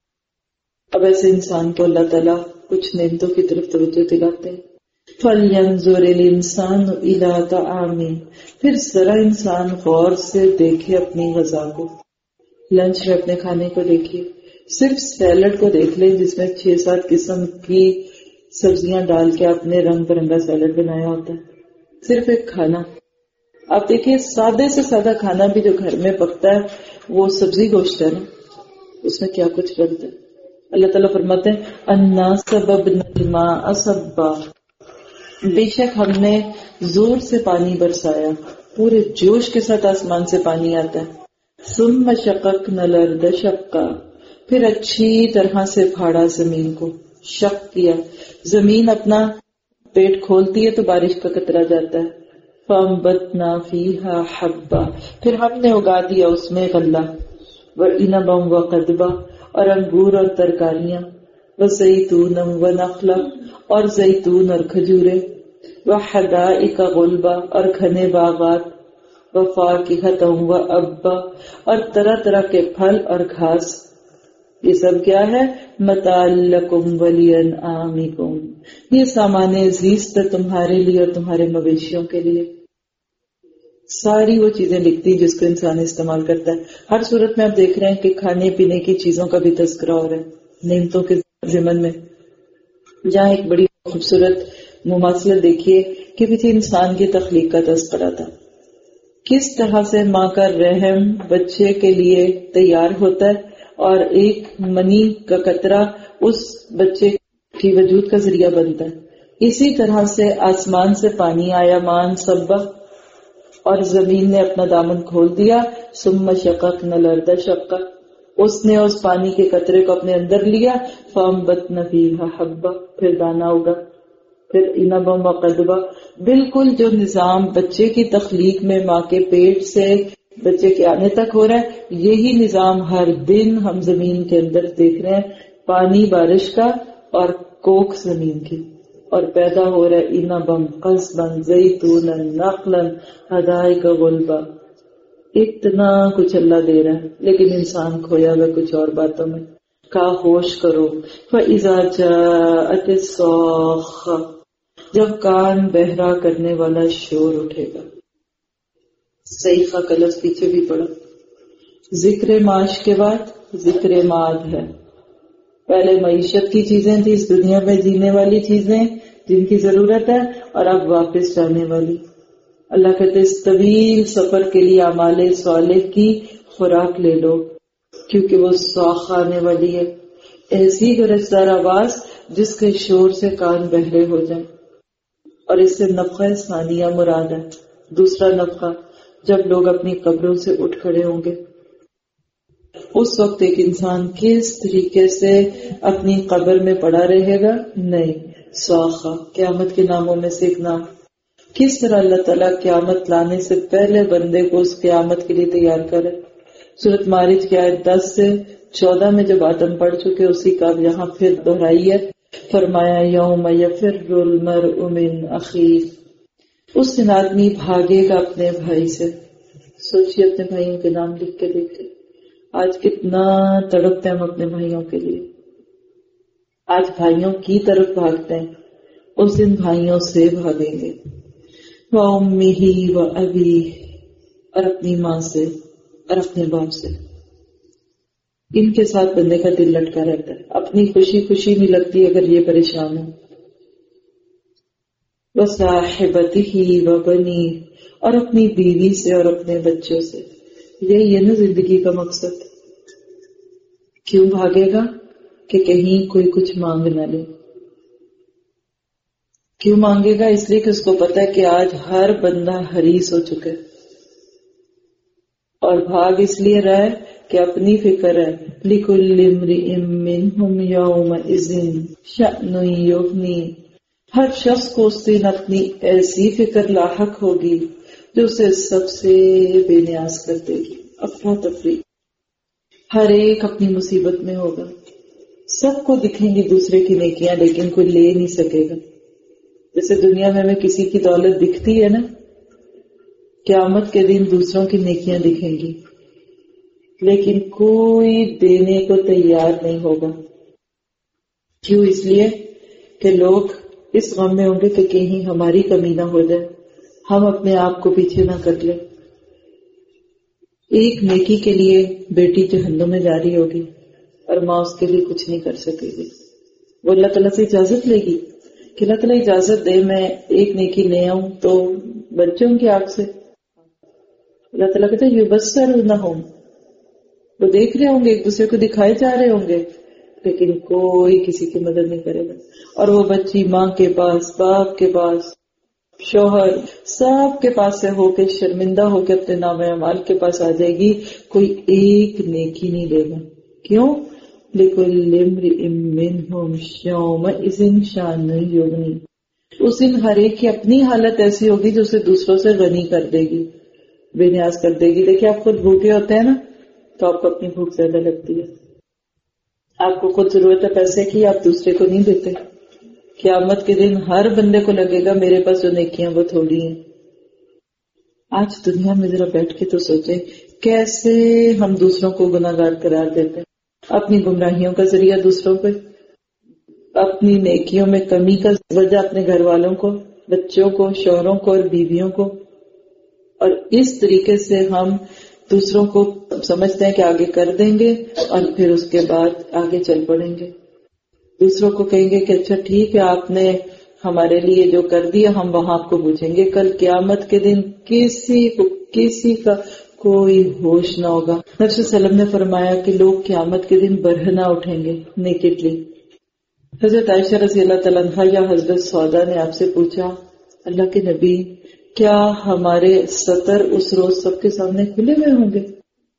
اب ایسے انسان کو اللہ تعالیٰ کچھ نعمتوں کی طرف توجہ دلاتے ہیں. فَلْيَنْظُرِ الْإِنسَانُ إِلَىٰ طَعَامِهِ، پھر ذرا انسان غور سے دیکھے اپنی غذا کو. لنچ میں اپنے کھانے کو دیکھیے. صرف سیلڈ کو دیکھ لیں جس میں چھ سات قسم کی سبزیاں ڈال کے آپ نے رنگ برنگا سیلڈ بنایا ہوتا ہے. صرف ایک کھانا آپ دیکھیے، سادے سے سادہ کھانا بھی جو گھر میں پکتا ہے وہ سبزی گوشت ہے نا، اس میں کیا کچھ بنتا ہے. اللہ تعالیٰ فرماتے ہیں انا سببنا الماء صبا، بے شک ہم نے زور سے پانی برسایا، پورے جوش کے ساتھ آسمان سے پانی آتا ہے. ثم شققنا الارض شقا، پھر اچھی طرح سے پھاڑا زمین کو. شق کیا، زمین اپنا پیٹ کھولتی ہے تو بارش کا قطرہ جاتا ہے. فانبتنا فیہا حبا، پھر ہم نے اگا دیا اس میں غلہ. وعنبا وقضبا، اور انگور اور ترکاریاں. وزیتونا ونخلا، اور زیتون اور کھجورے. وحدائق غلبا، اور گھنے باغات. وفاکہۃ وابا، اور طرح طرح کے پھل اور گھاس. یہ سب کیا ہے؟ متاع لکم ولانعامکم، یہ سامان زیست ہے تمہارے لیے اور تمہارے مویشیوں کے لیے. ساری وہ چیزیں لکھتی جس کو انسان استعمال کرتا ہے. ہر صورت میں آپ دیکھ رہے ہیں کہ کھانے پینے کی چیزوں کا بھی تذکرہ ہو رہا ہے نعمتوں کے ضمن میں. جہاں ایک بڑی خوبصورت مماثلت دیکھیے کے پیچھے انسان کی تخلیق کا تذکرہ تھا. کس طرح سے ماں کا رحم بچے کے لیے تیار ہوتا ہے اور ایک منی کا قطرہ اس بچے کی وجود کا ذریعہ بنتا ہے. اسی طرح سے آسمان سے پانی آیا مان سبا اور زمین نے اپنا دامن کھول دیا. ثم شققنا الارض شقا، اس نے اس پانی کے قطرے کو اپنے اندر لیا. فانبتنا فیہا حبا، پھر دانا ہوگا، پھر انبا وقدبا. بالکل جو نظام بچے کی تخلیق میں ماں کے پیٹ سے بچے کے آنے تک ہو رہا ہے، یہی نظام ہر دن ہم زمین کے اندر دیکھ رہے ہیں. پانی بارش کا اور کوک زمین کی، اور پیدا ہو رہا ہے انبم قصبن زیتونا نخلا حدائق غلبا. اتنا کچھ اللہ دے رہا ہے، لیکن انسان کھویا ہوا کچھ اور باتوں میں. کا ہوش کرو. فَإِذَا جَاءَتِ الصَّاخَّةُ، جب کان بہرا کرنے والا شور اٹھے گا. صیخہ کا لفظ پیچھے بھی پڑا. ذکر معاش کے بعد ذکر معاد ہے. پہلے معیشت کی چیزیں تھی، اس دنیا میں جینے والی چیزیں جن کی ضرورت ہے، اور اب واپس جانے والی. اللہ کہتے اس طویل سفر کے لیے اعمال صالح کی خوراک لے لو، کیونکہ وہ صاخ آنے والی ہے. ایسی گرجدار آواز جس کے شور سے کان بہرے ہو جائیں. اور اس سے نفخہ ثانیہ مراد ہے. دوسرا نفخہ جب لوگ اپنی قبروں سے اٹھ کھڑے ہوں گے. اس وقت ایک انسان کس طریقے سے اپنی قبر میں پڑا رہے گا؟ نہیں، صاخہ قیامت کے ناموں میں سے ایک نام. کس طرح اللہ تعالیٰ قیامت لانے سے پہلے بندے کو اس قیامت کے لیے تیار کرے. سورۃ معارج کی آیت دس سے چودہ میں جب آدم پڑھ چکے، اسی کا یہاں پھر دہرائی ہے. فرمایا یوم یفر المرء من اخیہ، اس دن آدمی بھاگے گا اپنے بھائی سے. سوچیے اپنے بھائیوں کے نام لکھ کے دیکھتے. آج کتنا تڑپتے ہیں ہم اپنے بھائیوں کے لیے. آج بھائیوں کی طرف بھاگتے ہیں، اس دن بھائیوں سے بھاگیں گے. وَأُمِّهِ وَأَبِيهِ، اور اپنی ماں سے اور اپنے باپ سے. ان کے ساتھ بندے کا دل لٹکا رہتا ہے. اپنی خوشی خوشی نہیں لگتی اگر یہ پریشان ہو. وَصَاحِبَتِهِ وَبَنِيهِ، اور اپنی بیوی سے اور اپنے بچوں سے. یہی ہے نا زندگی کا مقصد. کیوں بھاگے گا؟ کہ کہیں کوئی کچھ مانگ نہ لے. کیوں مانگے گا؟ اس لیے کہ اس کو پتا ہے کہ آج ہر بندہ حریص ہو چکا ہے. اور بھاگ اس لیے رہا ہے کہ اپنی فکر ہے. لِكُلِّ امْرِئٍ مِّنْهُمْ يَوْمَئِذٍ شَأْنٌ يُغْنِيهِ، ہر شخص کو اس دن اپنی ایسی فکر لاحق ہوگی جو اسے سب سے بے نیاز کر دے گی. افراتفری، ہر ایک اپنی مصیبت میں ہوگا. سب کو دکھیں گی دوسرے کی نیکیاں، لیکن کوئی لے نہیں سکے گا. جیسے دنیا میں ہمیں کسی کی دولت دکھتی ہے نا، قیامت کے دن دوسروں کی نیکیاں دکھیں گی، لیکن کوئی دینے کو تیار نہیں ہوگا. کیوں؟ اس لیے کہ لوگ اس غم میں ہوں گے کہ کہیں ہماری کمی نہ ہو جائے، ہم اپنے آپ کو پیچھے نہ کر لیں. ایک نیکی کے لیے بیٹی جہنم میں جاری ہوگی اور ماں اس کے لیے کچھ نہیں کر سکے گی. وہ اللہ تعالیٰ سے اجازت لے گی کہ اللہ تعالیٰ اجازت دے میں ایک نیکی لے آؤں تو بچوں کی آگ سے. اللہ تعالیٰ کہتے ہیں یبصرونہم، وہ دیکھ رہے ہوں گے، ایک دوسرے کو دکھائے جا رہے ہوں گے، لیکن کوئی کسی کی مدد نہیں کرے گا. اور وہ بچی ماں کے پاس، باپ کے پاس، شوہر، سب کے پاس سے ہو کے شرمندہ ہو کے اپنے نام اعمال کے پاس آ جائے گی. کوئی ایک نیکی نہیں لے گا. کیوں؟ لِكُلِّ امْرِئٍ مِّنْهُمْ يَوْمَئِذٍ شَأْنٌ يُغْنِيهِ، اس دن ہر ایک کی اپنی حالت ایسی ہوگی جو اسے دوسروں سے غنی کر دے گی، بے نیاز کر دے گی. دیکھیں آپ خود بھوکے ہوتے ہیں نا تو آپ کو اپنی بھوک زیادہ لگتی ہے. آپ کو خود ضرورت ہے پیسے کی، آپ دوسرے کو نہیں دیتے. قیامت کے دن ہر بندے کو لگے گا میرے پاس جو نیکیاں وہ تھوڑی ہیں. آج دنیا میں ذرا بیٹھ کے تو سوچیں کیسے ہم دوسروں کو گناہگار قرار دیتے ہیں، اپنی گمراہیوں کا ذریعہ دوسروں پہ، اپنی نیکیوں میں کمی کا وجہ اپنے گھر والوں کو، بچوں کو، شوہروں کو اور بیویوں کو. اور اس طریقے سے ہم دوسروں کو سمجھتے ہیں کہ آگے کر دیں گے اور پھر اس کے بعد آگے چل پڑیں گے. دوسروں کو کہیں گے کہ اچھا ٹھیک ہے آپ نے ہمارے لیے جو کر دیا ہم وہاں آپ کو پوچھیں گے. کل قیامت کے دن کسی کو کسی کا کوئی ہوش نہ ہوگا. نبی صلی اللہ علیہ وسلم نے فرمایا کہ لوگ قیامت کے دن برہنہ اٹھیں گے نیکڈلی. حضرت عائشہ رضی اللہ تعالیٰ عنہا یا حضرت سودا نے آپ سے پوچھا اللہ کے نبی کیا ہمارے سطر اس روز سب کے سامنے کھلے ہوئے ہوں گے؟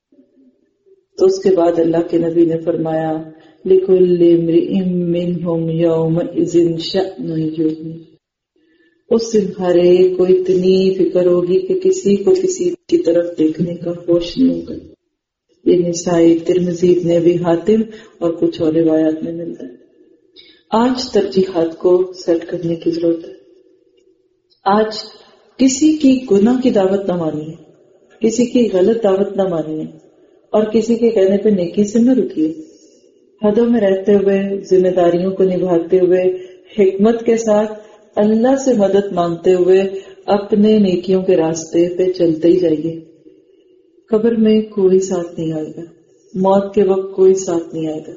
تو اس کے بعد اللہ کے نبی نے فرمایا لِكُلِّ امْرِئٍ مِّنْهُمْ يَوْمَئِذٍ شَأْنٌ يُغْنِيهِ. اس دن ہر ایک کو اتنی فکر ہوگی کہ کسی کو کسی کی طرف دیکھنے کا ہوش نہیں ہوگا. یہ نسائی ترمذی ابن ابی حاتم اور کچھ اور روایات میں ملتا ہے. آج ترجیحات کو سیٹ کرنے کی ضرورت ہے. آج کسی کی گناہ کی دعوت نہ مانی ہے, کسی کی غلط دعوت نہ مانی ہے, اور کسی کے کہنے پہ نیکی سے نہ رکیے. حدوں میں رہتے ہوئے, ذمہ داریوں کو نبھاتے ہوئے, حکمت کے ساتھ اللہ سے مدد مانگتے ہوئے اپنے نیکیوں کے راستے پہ چلتے ہی جائیے. قبر میں کوئی ساتھ نہیں آئے گا, موت کے وقت کوئی ساتھ نہیں آئے گا,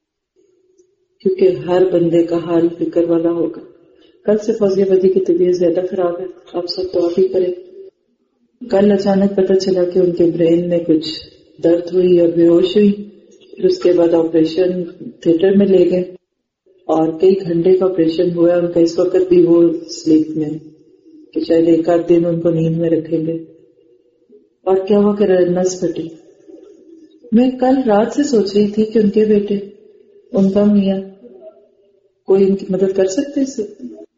کیونکہ ہر بندے کا حال فکر والا ہوگا. کل سے فوزیہ بدی کی طبیعت زیادہ خراب ہے, آپ سب تو آپ ہی کریں. کل اچانک پتہ چلا کہ ان کے برین میں کچھ درد ہوئی اور بے ہوش ہوئی. پھر اس کے بعد آپریشن تھیٹر میں لے گئے اور کئی گھنٹے کا آپریشن ہوا. ان کا اس وقت بھی وہ سلیپ میں کہ شاید ایک آدھ دن ان کو نیند میں رکھیں گے. اور کیا ہوا کہ نس پھٹی. میں کل رات سے سوچ رہی تھی کہ ان کے بیٹے, ان کا میاں, کوئی ان کی مدد کر سکتے اس سے.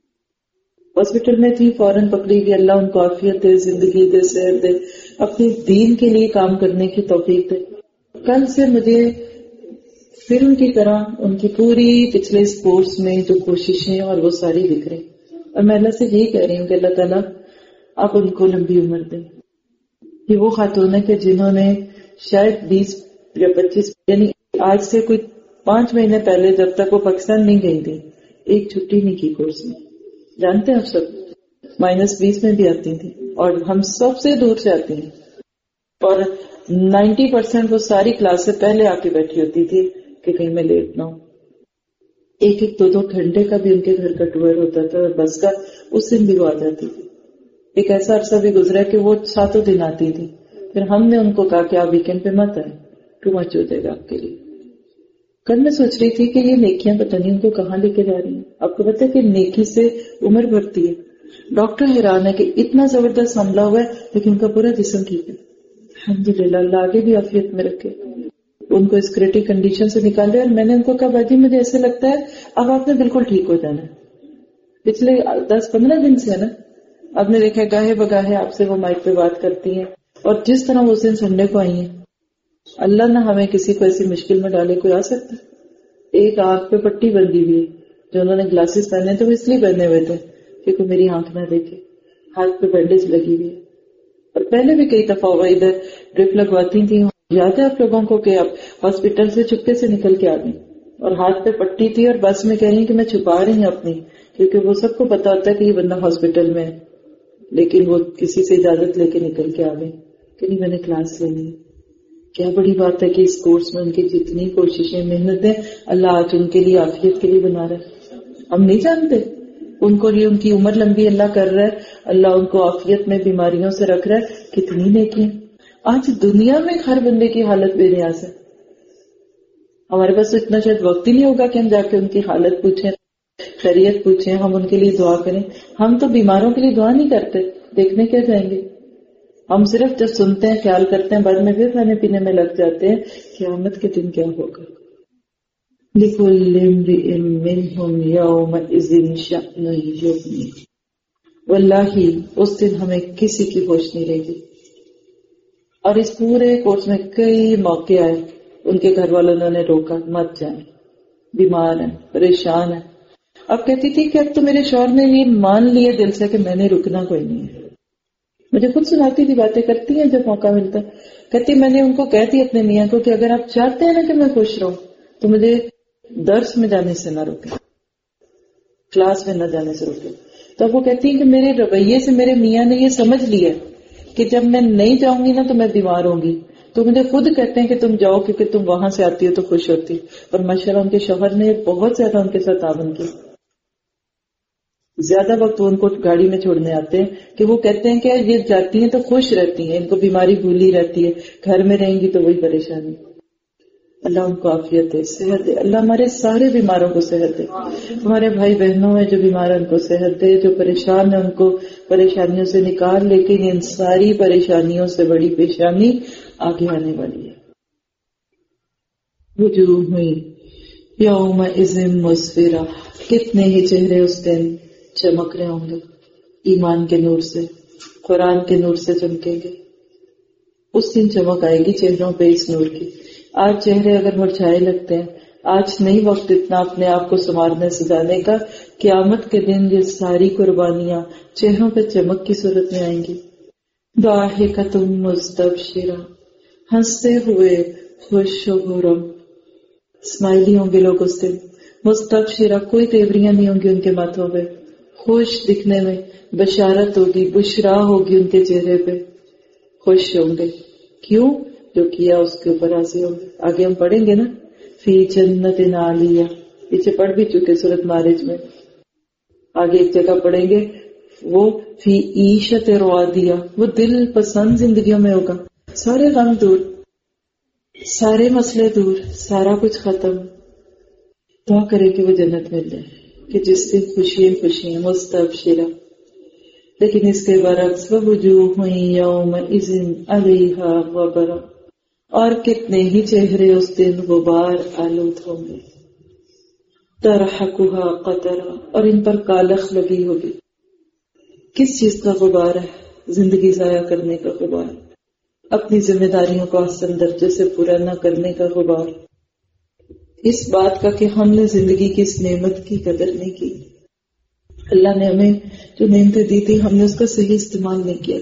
ہاسپٹل میں تھی, فوراً پکڑی گئی. اللہ ان کو عافیت دے, زندگی دے, صحت دے, اپنی دین کے لیے کام کرنے کی توفیق دے. کل سے مجھے فلم کی طرح ان کی پوری پچھلے سپورٹس میں جو کوششیں اور وہ ساری دکھ رہی. اور میں اللہ سے یہی کہہ رہی ہوں کہ اللہ تعالیٰ آپ ان کو لمبی عمر دیں. یہ وہ خاتون ہے کہ جنہوں نے شاید بیس یا پچیس یعنی آج سے کوئی پانچ مہینے پہلے جب تک وہ پاکستان نہیں گئی تھی ایک چھٹی نہیں کی کورس میں. جانتے ہیں آپ سب مائنس بیس میں بھی آتی تھی اور ہم سب سے دور سے آتی ہیں. اور نائنٹی پرسینٹ وہ ساری کلاس سے پہلے آ کے بیٹھی ہوتی تھی کہ کہیں میں لیٹ نہ ہوں. ایک ایک دو دو گھنٹے کا بھی ان کے گھر کا ٹور ہوتا تھا اور بس کا, اس دن بھی وہ آ جاتی تھی. ایک ایسا عرصہ بھی گزرا کہ وہ ساتوں دن آتی تھی. پھر ہم نے ان کو کہا کہ آپ ویکینڈ پہ مت آئے, ٹو مچ ہو جائے گا آپ کے لیے. کل میں سوچ رہی تھی کہ یہ نیکیاں پتہ نہیں ان کو کہاں لے کے جا رہی ہیں. آپ کو پتہ ہے کہ نیکی سے عمر بڑھتی ہے. ڈاکٹر حیران ہے کہ اتنا زبردست حملہ ہوا ہے لیکن ان کا پورا جسم ٹھیک ہے. الحمدللہ, اللہ آگے بھی عافیت میں رکھے. ان کو اس کریٹک کنڈیشن سے نکالے. اور میں نے ان کو کہا باجی مجھے ایسے لگتا ہے اب آپ نے بالکل ٹھیک ہو جانا ہے. پچھلے دس پندرہ دن سے ہے نا, آپ نے دیکھا گاہے بگاہے آپ سے وہ مائک پہ بات کرتی ہیں. اور جس طرح وہ اس دن سنڈے کو آئی ہیں, اللہ نہ ہمیں کسی کو ایسی مشکل میں ڈالے. کوئی آ سکتا ہے. ایک آنکھ پہ پٹی بندی ہوئی ہے, جو انہوں نے گلاسز پہنے تو وہ اس لیے پہنے ہوئے تھے کہ کوئی میری آنکھ نہ دیکھے. ہاتھ پہ بینڈیج لگی ہوئی ہے. اور پہلے بھی کئی دفعہ وہ ادھر ڈرپ لگواتی تھی. یاد ہے آپ لوگوں کو کہ آپ ہاسپٹل سے چپکے سے نکل کے آ گئی اور ہاتھ پہ پٹی تھی اور بس میں کہہ رہی ہیں کہ میں چھپا رہی ہوں اپنی, کیونکہ وہ سب کو پتا ہوتا ہے کہ یہ بندہ ہاسپٹل میں ہے. لیکن وہ کسی سے اجازت لے کے نکل کے آ گئی کہ نہیں میں نے کلاس لینی ہے. کیا بڑی بات ہے کہ اس کورس میں ان کی جتنی کوششیں محنتیں اللہ آج ان کے لیے عافیت کے لیے بنا رہا ہے. ہم نہیں جانتے ان کو یہ ان کی عمر لمبی اللہ کر رہا ہے, اللہ ان کو عافیت میں بیماریوں سے رکھ رہا ہے. کتنی نیکی. آج دنیا میں ہر بندے کی حالت بے نیاز ہے. ہمارے پاس تو اتنا شاید وقت ہی نہیں ہوگا کہ ہم جا کے ان کی حالت پوچھیں, خیریت پوچھیں, ہم ان کے لیے دعا کریں. ہم تو بیماروں کے لیے دعا نہیں کرتے, دیکھنے کیا جائیں گے. ہم صرف جب سنتے ہیں خیال کرتے ہیں, بعد میں پھر کھانے پینے میں لگ جاتے ہیں. قیامت کے دن کیا ہوگا. لِكُلِّ امْرِئٍ مِّنْهُمْ يَوْمَئِذٍ شَأْنٌ يُغْنِيهِ. واللہ اس دن ہمیں کسی کی ہوش نہیں رہے گی. اور اس پورے کورس میں کئی موقع آئے, ان کے گھر والوں نے روکا مت جائیں, بیمار ہیں, پریشان ہیں. اب کہتی تھی کہ اب تو میرے شوہر نے یہ مان لیا دل سے کہ میں نے رکنا کوئی نہیں ہے. مجھے خود سناتی تھی, باتیں کرتی ہیں جب موقع ملتا. کہتی میں نے ان کو کہتی اپنے میاں کو کہ اگر آپ چاہتے ہیں نا کہ میں خوش رہوں تو مجھے درس میں جانے سے نہ روکے, کلاس میں نہ جانے سے روکے. تو اب وہ کہتی ہیں کہ میرے رویے سے میرے میاں نے یہ سمجھ لیا کہ جب میں نہیں جاؤں گی نا تو میں بیمار ہوں گی. تو مجھے خود کہتے ہیں کہ تم جاؤ کیونکہ تم وہاں سے آتی ہو تو خوش ہوتی. اور ماشاءاللہ ان کے شوہر نے بہت زیادہ ان کے ساتھ تعاون کیا. زیادہ وقت وہ ان کو گاڑی میں چھوڑنے آتے ہیں کہ وہ کہتے ہیں کہ یہ جاتی ہیں تو خوش رہتی ہیں، ان کو بیماری بھولی رہتی ہے، گھر میں رہیں گی تو وہی پریشانی. اللہ ان کو عافیت دے، صحت دے. اللہ ہمارے سارے بیماروں کو صحت دے. ہمارے بھائی بہنوں میں جو بیمار ہیں ان کو صحت دے، جو پریشان ہیں ان کو پریشانیوں سے نکال. لیکن ان ساری پریشانیوں سے بڑی پریشانی آگے آنے والی ہے. وجوہ یومئذ مسفرہ، کتنے ہی چہرے اس دن چمک رہے ہوں گے ایمان کے نور سے، قرآن کے نور سے چمکیں گے. اس دن چمک آئے گی چہروں پہ اس نور کی. آج چہرے اگر مرجھائے لگتے ہیں، آج نہیں وقت اتنا اپنے آپ کو سنوارنے سجانے کا. قیامت کے دن یہ ساری قربانیاں چہروں پہ چمک کی صورت میں آئیں گی. ضاحکۃ مستبشرہ، ہنستے ہوئے خوش و خرم، اسمائلی ہوں گے لوگ اس دن. مستبشرہ، کوئی تیوریاں نہیں ہوں گی ان کے ماتھوں پہ، خوش دکھنے میں. بشارت ہوگی، بشرا ہوگی ان کے چہرے پہ، خوش ہوں گے. کیوں؟ جو کیا اس کے اوپر راضی ہوں گے. آگے ہم پڑھیں گے نا، فی جنت عالیہ، پیچھے پڑھ بھی چکے سورۃ معارج میں. آگے ایک جگہ پڑھیں گے وہ فی عیشت راضیہ، وہ دل پسند زندگیوں میں ہوگا. سارے غم دور، سارے مسئلے دور، سارا کچھ ختم. دعا کرے کہ وہ جنت مل جائے کہ جس سے خوشی خوشی مستبشرہ. لیکن اس کے برعکس وجوہ یومئذ علیہا غبرہ، اور کتنے ہی چہرے اس دن غبار آلود ہوں گے. ترحقھا قطرہ، اور ان پر کالخ لگی ہوگی. کس چیز کا غبار ہے؟ زندگی ضائع کرنے کا غبار، اپنی ذمہ داریوں کو احسن درجے سے پورا نہ کرنے کا غبار، اس بات کا کہ ہم نے زندگی کی اس نعمت کی قدر نہیں کی. اللہ نے ہمیں جو نعمتیں دی تھی ہم نے اس کا صحیح استعمال نہیں کیا،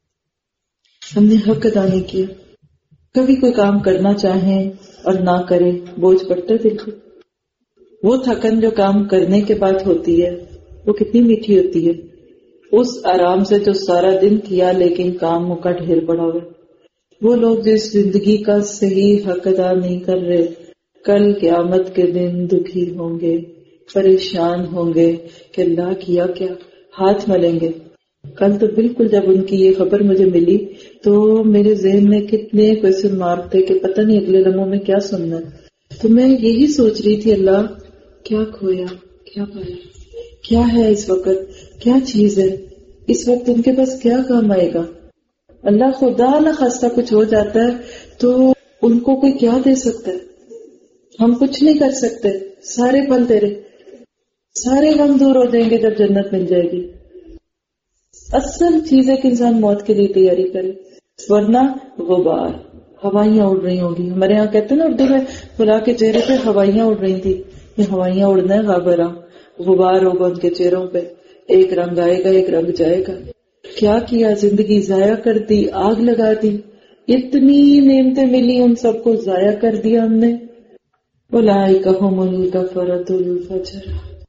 ہم نے حق ادا نہیں کیا. کبھی کوئی کام کرنا چاہیں اور نہ کرے، بوجھ پڑتا ہے دل کو. وہ تھکن جو کام کرنے کے بعد ہوتی ہے وہ کتنی میٹھی ہوتی ہے، اس آرام سے جو سارا دن کیا لیکن کاموں کا ڈھیر پڑا ہوا. وہ لوگ جو اس زندگی کا صحیح حق ادا نہیں کر رہے، کل قیامت کے دن دکھی ہوں گے، پریشان ہوں گے کہ اللہ کیا کیا، ہاتھ ملیں گے. کل تو بالکل جب ان کی یہ خبر مجھے ملی تو میرے ذہن میں کتنے کوشچن مارک تھے کہ پتہ نہیں اگلے لمحوں میں کیا سننا ہے. تو میں یہی سوچ رہی تھی اللہ کیا کھویا، کیا پایا، کیا ہے اس وقت، کیا چیز ہے اس وقت، ان کے پاس کیا کام آئے گا. اللہ خدا نہ خواستہ کچھ ہو جاتا ہے تو ان کو کوئی کیا دے سکتا ہے، ہم کچھ نہیں کر سکتے. سارے پل تیرے، سارے غم دور ہو جائیں گے جب جنت مل جائے گی. اصل چیز ہے کہ انسان موت کے لیے تیاری کرے، ورنہ غبار، ہوائیاں اڑ رہی ہوں گی. ہمارے یہاں کہتے ہیں نا اردو میں، فلاں کے چہرے پہ ہوائیاں اڑ رہی تھی. یہ ہوائیاں اڑنا ہے، غبرہ، غبار ہوگا ان کے چہروں پہ. ایک رنگ آئے گا، ایک رنگ جائے گا. کیا کیا، زندگی ضائع کر دی، آگ لگا دی. اتنی نعمتیں ملی ان سب کو ضائع کر دیا ہم نے. اولئک ھم الکفرۃ الفجر،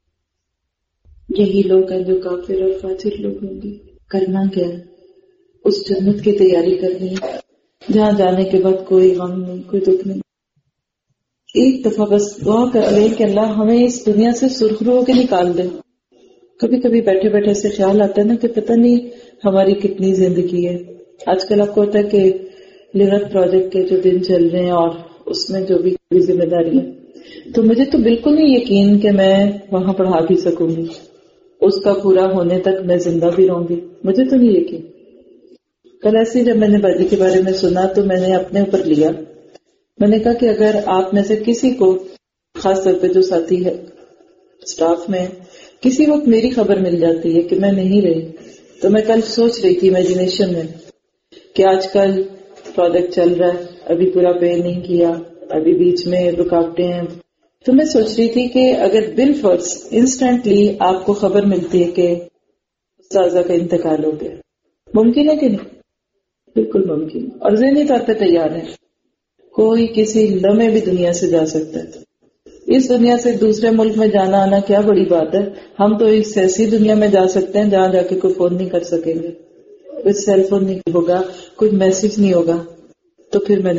یہی لوگ ہیں جو کافر اور فاجر لوگ ہوں گے. کرنا کیا ہے؟ اس جنت کی تیاری کرنی ہے جہاں جانے کے بعد کوئی غم نہیں، کوئی دکھ نہیں. ایک دفعہ بس دعا کر لیں کہ اللہ ہمیں اس دنیا سے سرخرو ہو کے نکال دے. کبھی کبھی بیٹھے بیٹھے سے خیال آتا ہے نا کہ پتہ نہیں ہماری کتنی زندگی ہے. آج کل آپ کو ہوتا ہے کہ لیورت پروجیکٹ کے جو دن چل رہے ہیں اور اس میں جو بھی ذمہ داری ہے، تو مجھے تو بالکل نہیں یقین کہ میں وہاں پڑھا بھی سکوں گی. اس کا پورا ہونے تک میں زندہ بھی رہوں گی، مجھے تو نہیں یقین. کل ایسے جب میں نے باجی کے بارے میں سنا تو میں نے اپنے اوپر لیا. میں نے کہا کہ اگر آپ میں سے کسی کو، خاص طور پہ جو ساتھی ہے اسٹاف میں، کسی وقت میری خبر مل جاتی ہے کہ میں نہیں رہی، تو میں کل سوچ رہی تھی امیجنیشن میں کہ آج کل پروجیکٹ چل رہا ہے، ابھی پورا پے نہیں کیا، ابھی بیچ میں رکاوٹیں ہیں. تو میں سوچ رہی تھی کہ اگر بالفرض انسٹنٹلی آپ کو خبر ملتی ہے کہ استاذہ کا انتقال ہو گیا، ممکن ہے کہ نہیں؟ بالکل ممکن، اور ذہنی طور پہ تیار ہے. کوئی کسی لمحے بھی دنیا سے جا سکتا ہے. اس دنیا سے دوسرے ملک میں جانا آنا کیا بڑی بات ہے. ہم تو اس ایسی دنیا میں جا سکتے ہیں جہاں جا کے کوئی فون نہیں کر سکیں گے، کوئی سیل فون نہیں ہوگا، کوئی میسج نہیں ہوگا. تو پھر میں نے اس کے بعد سوچا کہ یہ لوگ کیا کریں گے بھلا.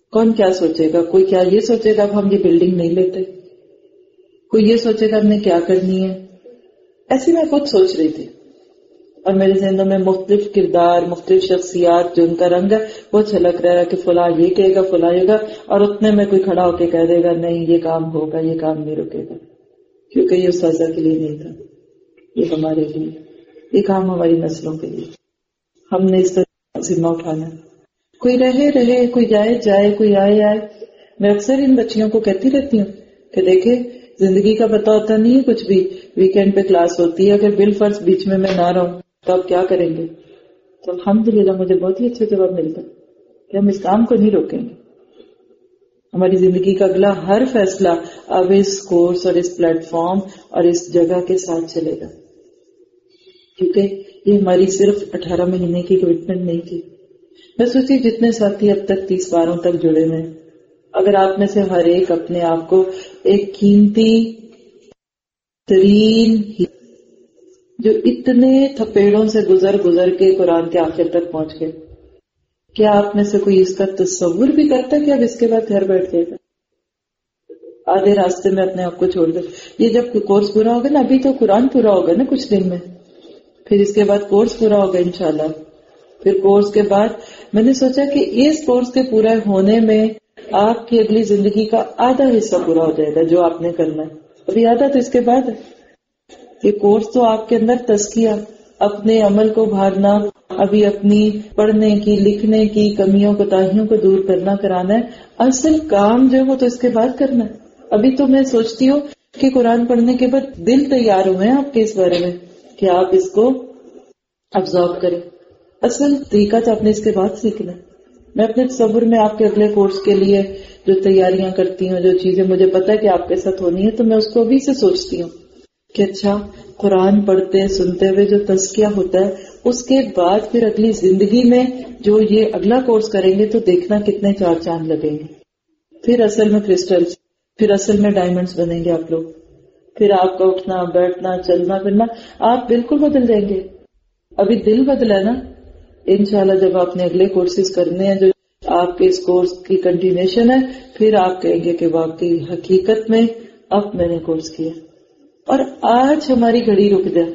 کون کیا سوچے گا؟ کوئی کیا یہ سوچے گا اب ہم یہ بلڈنگ نہیں لیتے، کوئی یہ سوچے گا ہم نے کیا کرنی ہے. ایسی میں خود سوچ رہی تھی اور میرے ذہنوں میں مختلف کردار، مختلف شخصیات جو ان کا رنگ ہے وہ چھلک رہا ہے کہ فلاں یہ کہے گا، فلاں یہ گا، اور اتنے میں کوئی کھڑا ہو کے کہہ دے گا نہیں یہ کام ہوگا، یہ کام نہیں رکے گا، کیونکہ یہ استاذہ کے لیے نہیں تھا، یہ ہمارے لیے، یہ کام ہماری نسلوں کے لیے. ہم نے اس طرح ذمہ اٹھانا ہے. کوئی رہے رہے، کوئی جائے جائے، کوئی آئے آئے. میں اکثر ان بچیوں کو کہتی رہتی ہوں کہ دیکھے زندگی کا پتہ ہوتا نہیں ہے کچھ بھی. ویکینڈ پہ کلاس ہوتی ہے، اگر بال فرض بیچ میں میں نہ رہوں تو آپ کیا کریں گے؟ تو الحمدللہ مجھے بہت ہی اچھا جواب ملتا کہ ہم اس کام کو نہیں روکیں گے. ہماری زندگی کا اگلا ہر فیصلہ اب اس کورس اور اس پلیٹ فارم اور اس جگہ کے ساتھ چلے گا، کیونکہ یہ ہماری صرف اٹھارہ مہینے کی کمٹمنٹ نہیں تھی. میں سوچی جتنے ساتھی اب تک تیس باروں تک جڑے ہوئے، اگر آپ میں سے ہر ایک اپنے آپ کو ایک قیمتی ترین جو اتنے تھپیڑوں سے گزر گزر کے قرآن کے آخر تک پہنچ گئے، کیا آپ میں سے کوئی اس کا تصور بھی کرتا ہے کہ اب اس کے بعد گھر بیٹھ جائے گا؟ آدھے راستے میں اپنے آپ کو چھوڑ دے. یہ جب کورس پورا ہوگا نا، ابھی تو قرآن پورا ہوگا نا کچھ دن میں، پھر اس کے بعد کورس پورا ہوگا انشاءاللہ. پھر کورس کے بعد میں نے سوچا کہ اس کورس کے پورا ہونے میں آپ کی اگلی زندگی کا آدھا حصہ پورا ہو جائے گا جو آپ نے کرنا ہے. ابھی آدھا تو اس کے بعد ہے. یہ کورس تو آپ کے اندر تزکیہ، اپنے عمل کو بھارنا، ابھی اپنی پڑھنے کی لکھنے کی کمیوں کوتاہیوں کو دور کرنا کرانا ہے. اصل کام جو ہے وہ تو اس کے بعد کرنا ہے. ابھی تو میں سوچتی ہوں کہ قرآن پڑھنے کے بعد دل تیار ہوئے ہیں آپ کے اس بارے میں کہ آپ اس کو ابزارو کریں. اصل طریقہ تو آپ نے اس کے بعد سیکھنا ہے. میں اپنے تصور میں آپ کے اگلے کورس کے لیے جو تیاریاں کرتی ہوں، جو چیزیں مجھے پتا ہے کہ آپ کے ساتھ ہونی ہے، تو میں اس کو ابھی سے سوچتی ہوں کہ اچھا قرآن پڑھتے سنتے ہوئے جو تزکیہ ہوتا ہے، اس کے بعد پھر اگلی زندگی میں جو یہ اگلا کورس کریں گے تو دیکھنا کتنے چار چاند لگیں گے. پھر اصل میں کرسٹلز، پھر اصل میں ڈائمنڈز بنیں گے آپ لوگ. پھر آپ کا اٹھنا بیٹھنا چلنا پھرنا آپ بالکل بدل جائیں گے. ابھی دل بدلا ہے نا، انشاءاللہ جب آپ نے اگلے کورسز کرنے ہیں جو آپ کے اس کورس کی کنٹینیوشن ہے، پھر آپ کہیں گے کہ واقعی حقیقت میں اب میں نے کورس کیا. اور آج ہماری گھڑی رک جائے،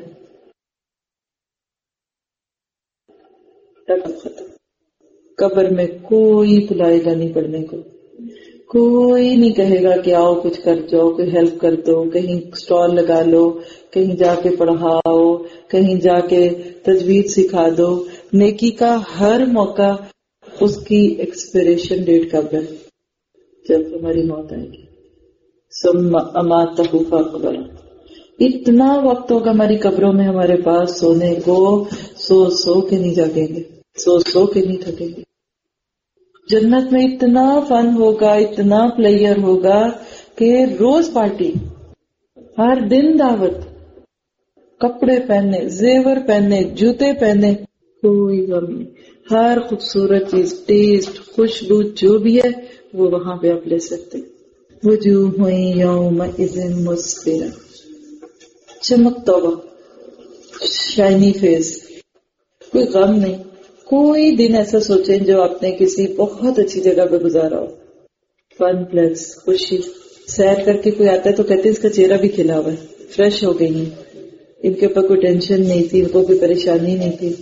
ختم. قبر میں کوئی بلائے گا نہیں پڑھنے کو، کوئی نہیں کہے گا کہ آؤ کچھ کر جاؤ، کوئی ہیلپ کر دو، کہیں اسٹال لگا لو، کہیں جا کے پڑھاؤ، کہیں جا کے تجوید سکھا دو. نیکی کا ہر موقع اس کی ایکسپائریشن ڈیٹ کب ہے؟ جب ہماری موت آئے گی. ثم اماتہ فاقبرہ. اتنا وقت ہوگا ہماری قبروں میں ہمارے پاس سونے کو، سو سو کے نہیں جاگیں گے، سو سو کے نہیں تھکیں گے. جنت میں اتنا فن ہوگا، اتنا پلیئر ہوگا کہ روز پارٹی، ہر دن دعوت، کپڑے پہننے، زیور پہننے، جوتے پہننے، کوئی غم نہیں. ہر خوبصورت چیز، ٹیسٹ، خوشبو جو بھی ہے وہ وہاں پہ آپ لے سکتے. وجوہ یومئذ مسفرہ، چمکتا ہوا، شائنی فیس، کوئی غم نہیں. کوئی دن ایسا سوچیں جو آپ نے کسی بہت اچھی جگہ پہ گزارا ہو، فن پلیکس، خوشی. سیر کر کے کوئی آتا ہے تو کہتے ہیں اس کا چہرہ بھی کھلا ہوا ہے، فریش ہو گئی ہیں، ان کے اوپر کوئی ٹینشن نہیں تھی، ان کو کوئی پریشانی نہیں تھی.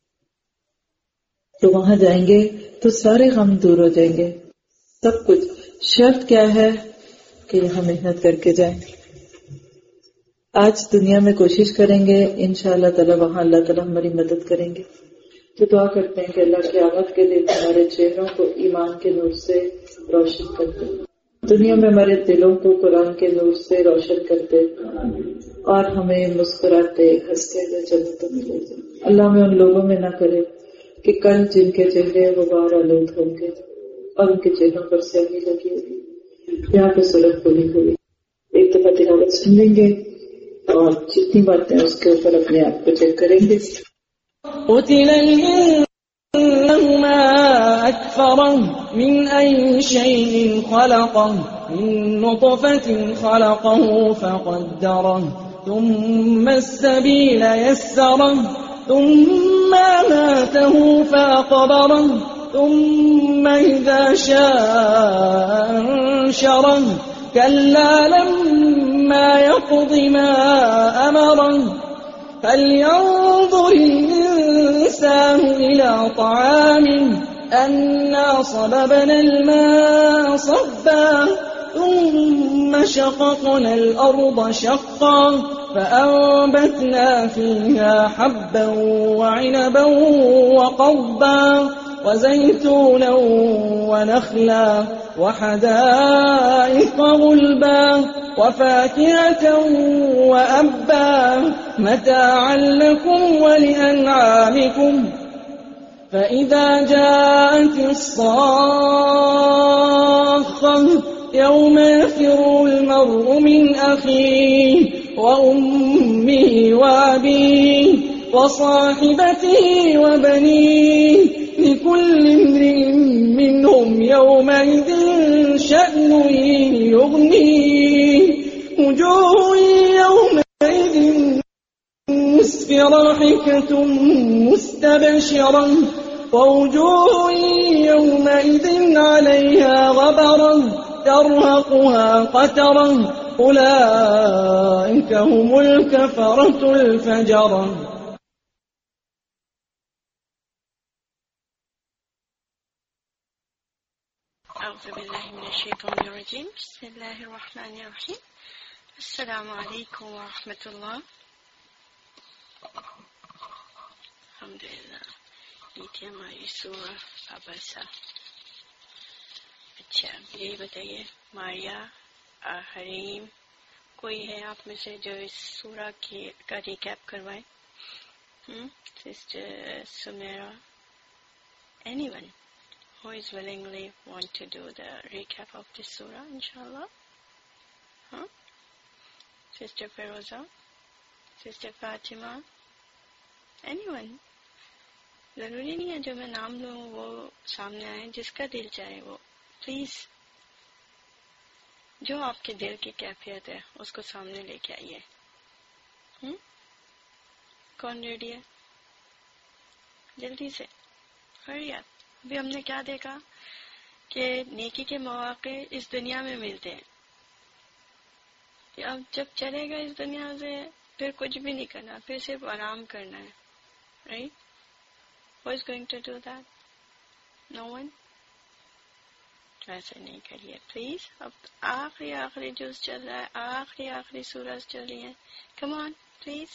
تو وہاں جائیں گے تو سارے غم دور ہو جائیں گے، سب کچھ. شرط کیا ہے کہ یہاں محنت کر کے جائیں. آج دنیا میں کوشش کریں گے، انشاءاللہ تعالی وہاں اللہ تعالی ہماری مدد کریں گے. تو دعا کرتے ہیں کہ اللہ قیامت کے دن ہمارے چہروں کو ایمان کے نور سے روشن کر دے، دنیا میں ہمارے دلوں کو قرآن کے نور سے روشن کر دے، اور ہمیں مسکراتے ہنستے ہوئے جنت میں لے جائے. اللہ میں ان لوگوں میں نہ کرے کہ کل جن کے چہرے غبار آلود ہوں گے اور ان کے چہروں پر سیاہی لگی ہوگی. یہاں پہ سورت کھلی ہوئی، ایک دفعہ تلاوت سن لیں گے اور جتنی باتیں اس کے اوپر اپنے آپ کو چیک کریں گے. قتل الإنسان ما أكفره من أي شيء خلقه من نطفة خلقه فقدره ثم السبيل يسره ثم أماته فأقبره ثم إذا شاء أنشره كلا لما يقض ما أمره فلينظر الإنسان إلى طعامه أنا صببنا الماء صبا ثم شققنا الأرض شقا فأنبتنا فيها حبا وعنبا وقضبا وزيتونا ونخلا وحدائق غلبا وفاكهة وأبا متاعا لكم ولأنعامكم فإذا جاءت الصاخة يوم يفر المرء من أخيه وأمه وأبيه وصاحبته وبنيه لكل امرئ منهم يومئذ شأن يغنيه وجوه يومئذ مسفرة ضاحكة مستبشرة ووجوه يومئذ عليها غبرة ترهقها قترة أولئك هم الكفرة الفجرة. أعوذ بالله من الشيطان الرجيم. بسم الله الرحمن الرحيم. السلام عليكم ورحمة الله. الحمدللہ یہ تھی ہماری سورہ عبسہ. اچھا یہی بتائیے ماریا حریم کوئی ہے آپ میں سے جو اس سورہ کی کا ریکیپ کروائے؟ Sister Samira, any one who is willingly want to do the recap of this surah, inshallah? Huh? Sister Feroza, Sister Fatima, anyone? ضروری نہیں ہے جو میں نام لوں وہ سامنے آئے، جس کا دل چاہے وہ پلیز جو آپ کے دل کی کیفیت ہے اس کو سامنے لے کے آئیے. ہم؟ کون ریڈی ہے؟ جلدی سے ہری آپ. ابھی ہم نے کیا دیکھا کہ نیکی کے مواقع اس دنیا میں ملتے ہیں. اب جب چلے گا اس دنیا سے پھر کچھ بھی نہیں کرنا، پھر صرف آرام کرنا ہے. Right? Who is going to do that? No one? ایسے نہیں کریے پلیز. اب آخری آخری جز چل رہا ہے، آخری آخری سورج چل رہی ہے. کم آن پلیز.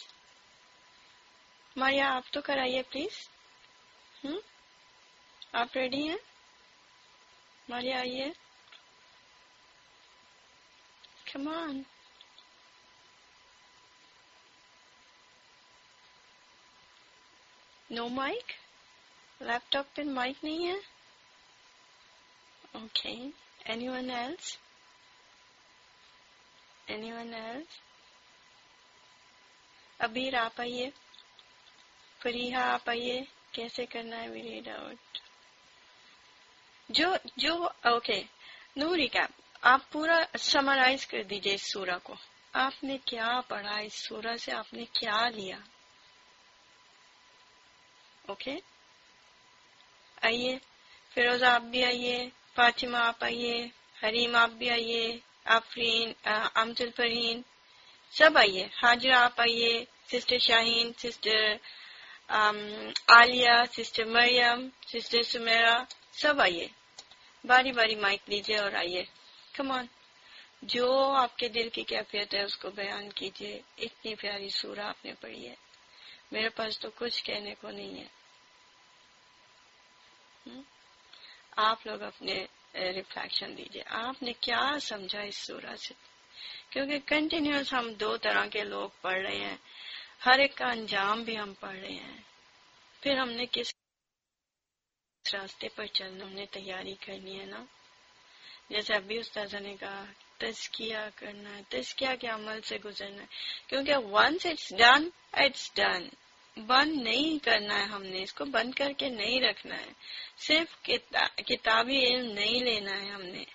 ماریا آپ تو کرائیے پلیز. ہم آپ ریڈی ہیں؟ ماریا آئیے. Come on. No mic? Laptop پہ مائک نہیں ہے؟ Okay. Any one else? Any one else? Abeer آپ آئیے. فریحہ آپ آئیے. کیسے کرنا ہے وی ریڈ آؤٹ؟ جو جو اوکے نو ریکیپ. آپ پورا سمرائز کر دیجئے اس سورہ کو. آپ نے کیا پڑھا اس سورہ سے، آپ نے کیا لیا؟ اوکے آئیے. فیروزہ آپ بھی آئیے. فاطمہ آپ آئیے. حریم آپ بھی آئیے. آفرین، امت الفرین سب آئیے. حاجرہ آپ آئیے. Sister Shaheen, sister Aliya, sister Maryam, sister Sumaira سب آئیے. باری باری مائک لیجیے اور آئیے. کم آن. جو آپ کے دل کی کیفیت ہے اس کو بیان کیجیے. اتنی پیاری سورہ آپ نے پڑھی ہے. میرے پاس تو کچھ کہنے کو نہیں ہے. آپ لوگ اپنے ریفلیکشن دیجیے. آپ نے کیا سمجھا اس سورہ سے؟ کیونکہ کنٹینیوس ہم دو طرح کے لوگ پڑھ رہے ہیں، ہر ایک کا انجام بھی ہم پڑھ رہے ہیں. پھر ہم نے کس راستے پر چلنا، ہم نے تیاری کرنی ہے نا. جیسے ابھی استاذہ نے کہا تزکیہ کرنا ہے، تزکیہ کے عمل سے گزرنا ہے. کیونکہ once it's done it's done. بند نہیں کرنا ہے، ہم نے اس کو بند کر کے نہیں رکھنا ہے. صرف کتابی علم نہیں لینا ہے ہم نے.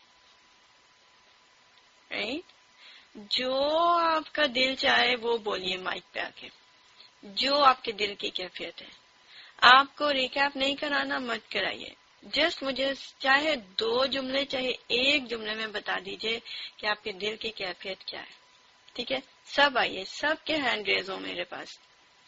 رائٹ؟ جو آپ کا دل چاہے وہ بولیے مائک پہ آ کے، جو آپ کے دل کی کیفیت ہے. آپ کو ریکیپ نہیں کرانا مت کرائیے. جسٹ مجھے چاہے دو جملے چاہے ایک جملے میں بتا دیجئے کہ آپ کے دل کی کیفیت کیا ہے. ٹھیک ہے، سب آئیے، سب کے ہینڈ ریز ہو میرے پاس.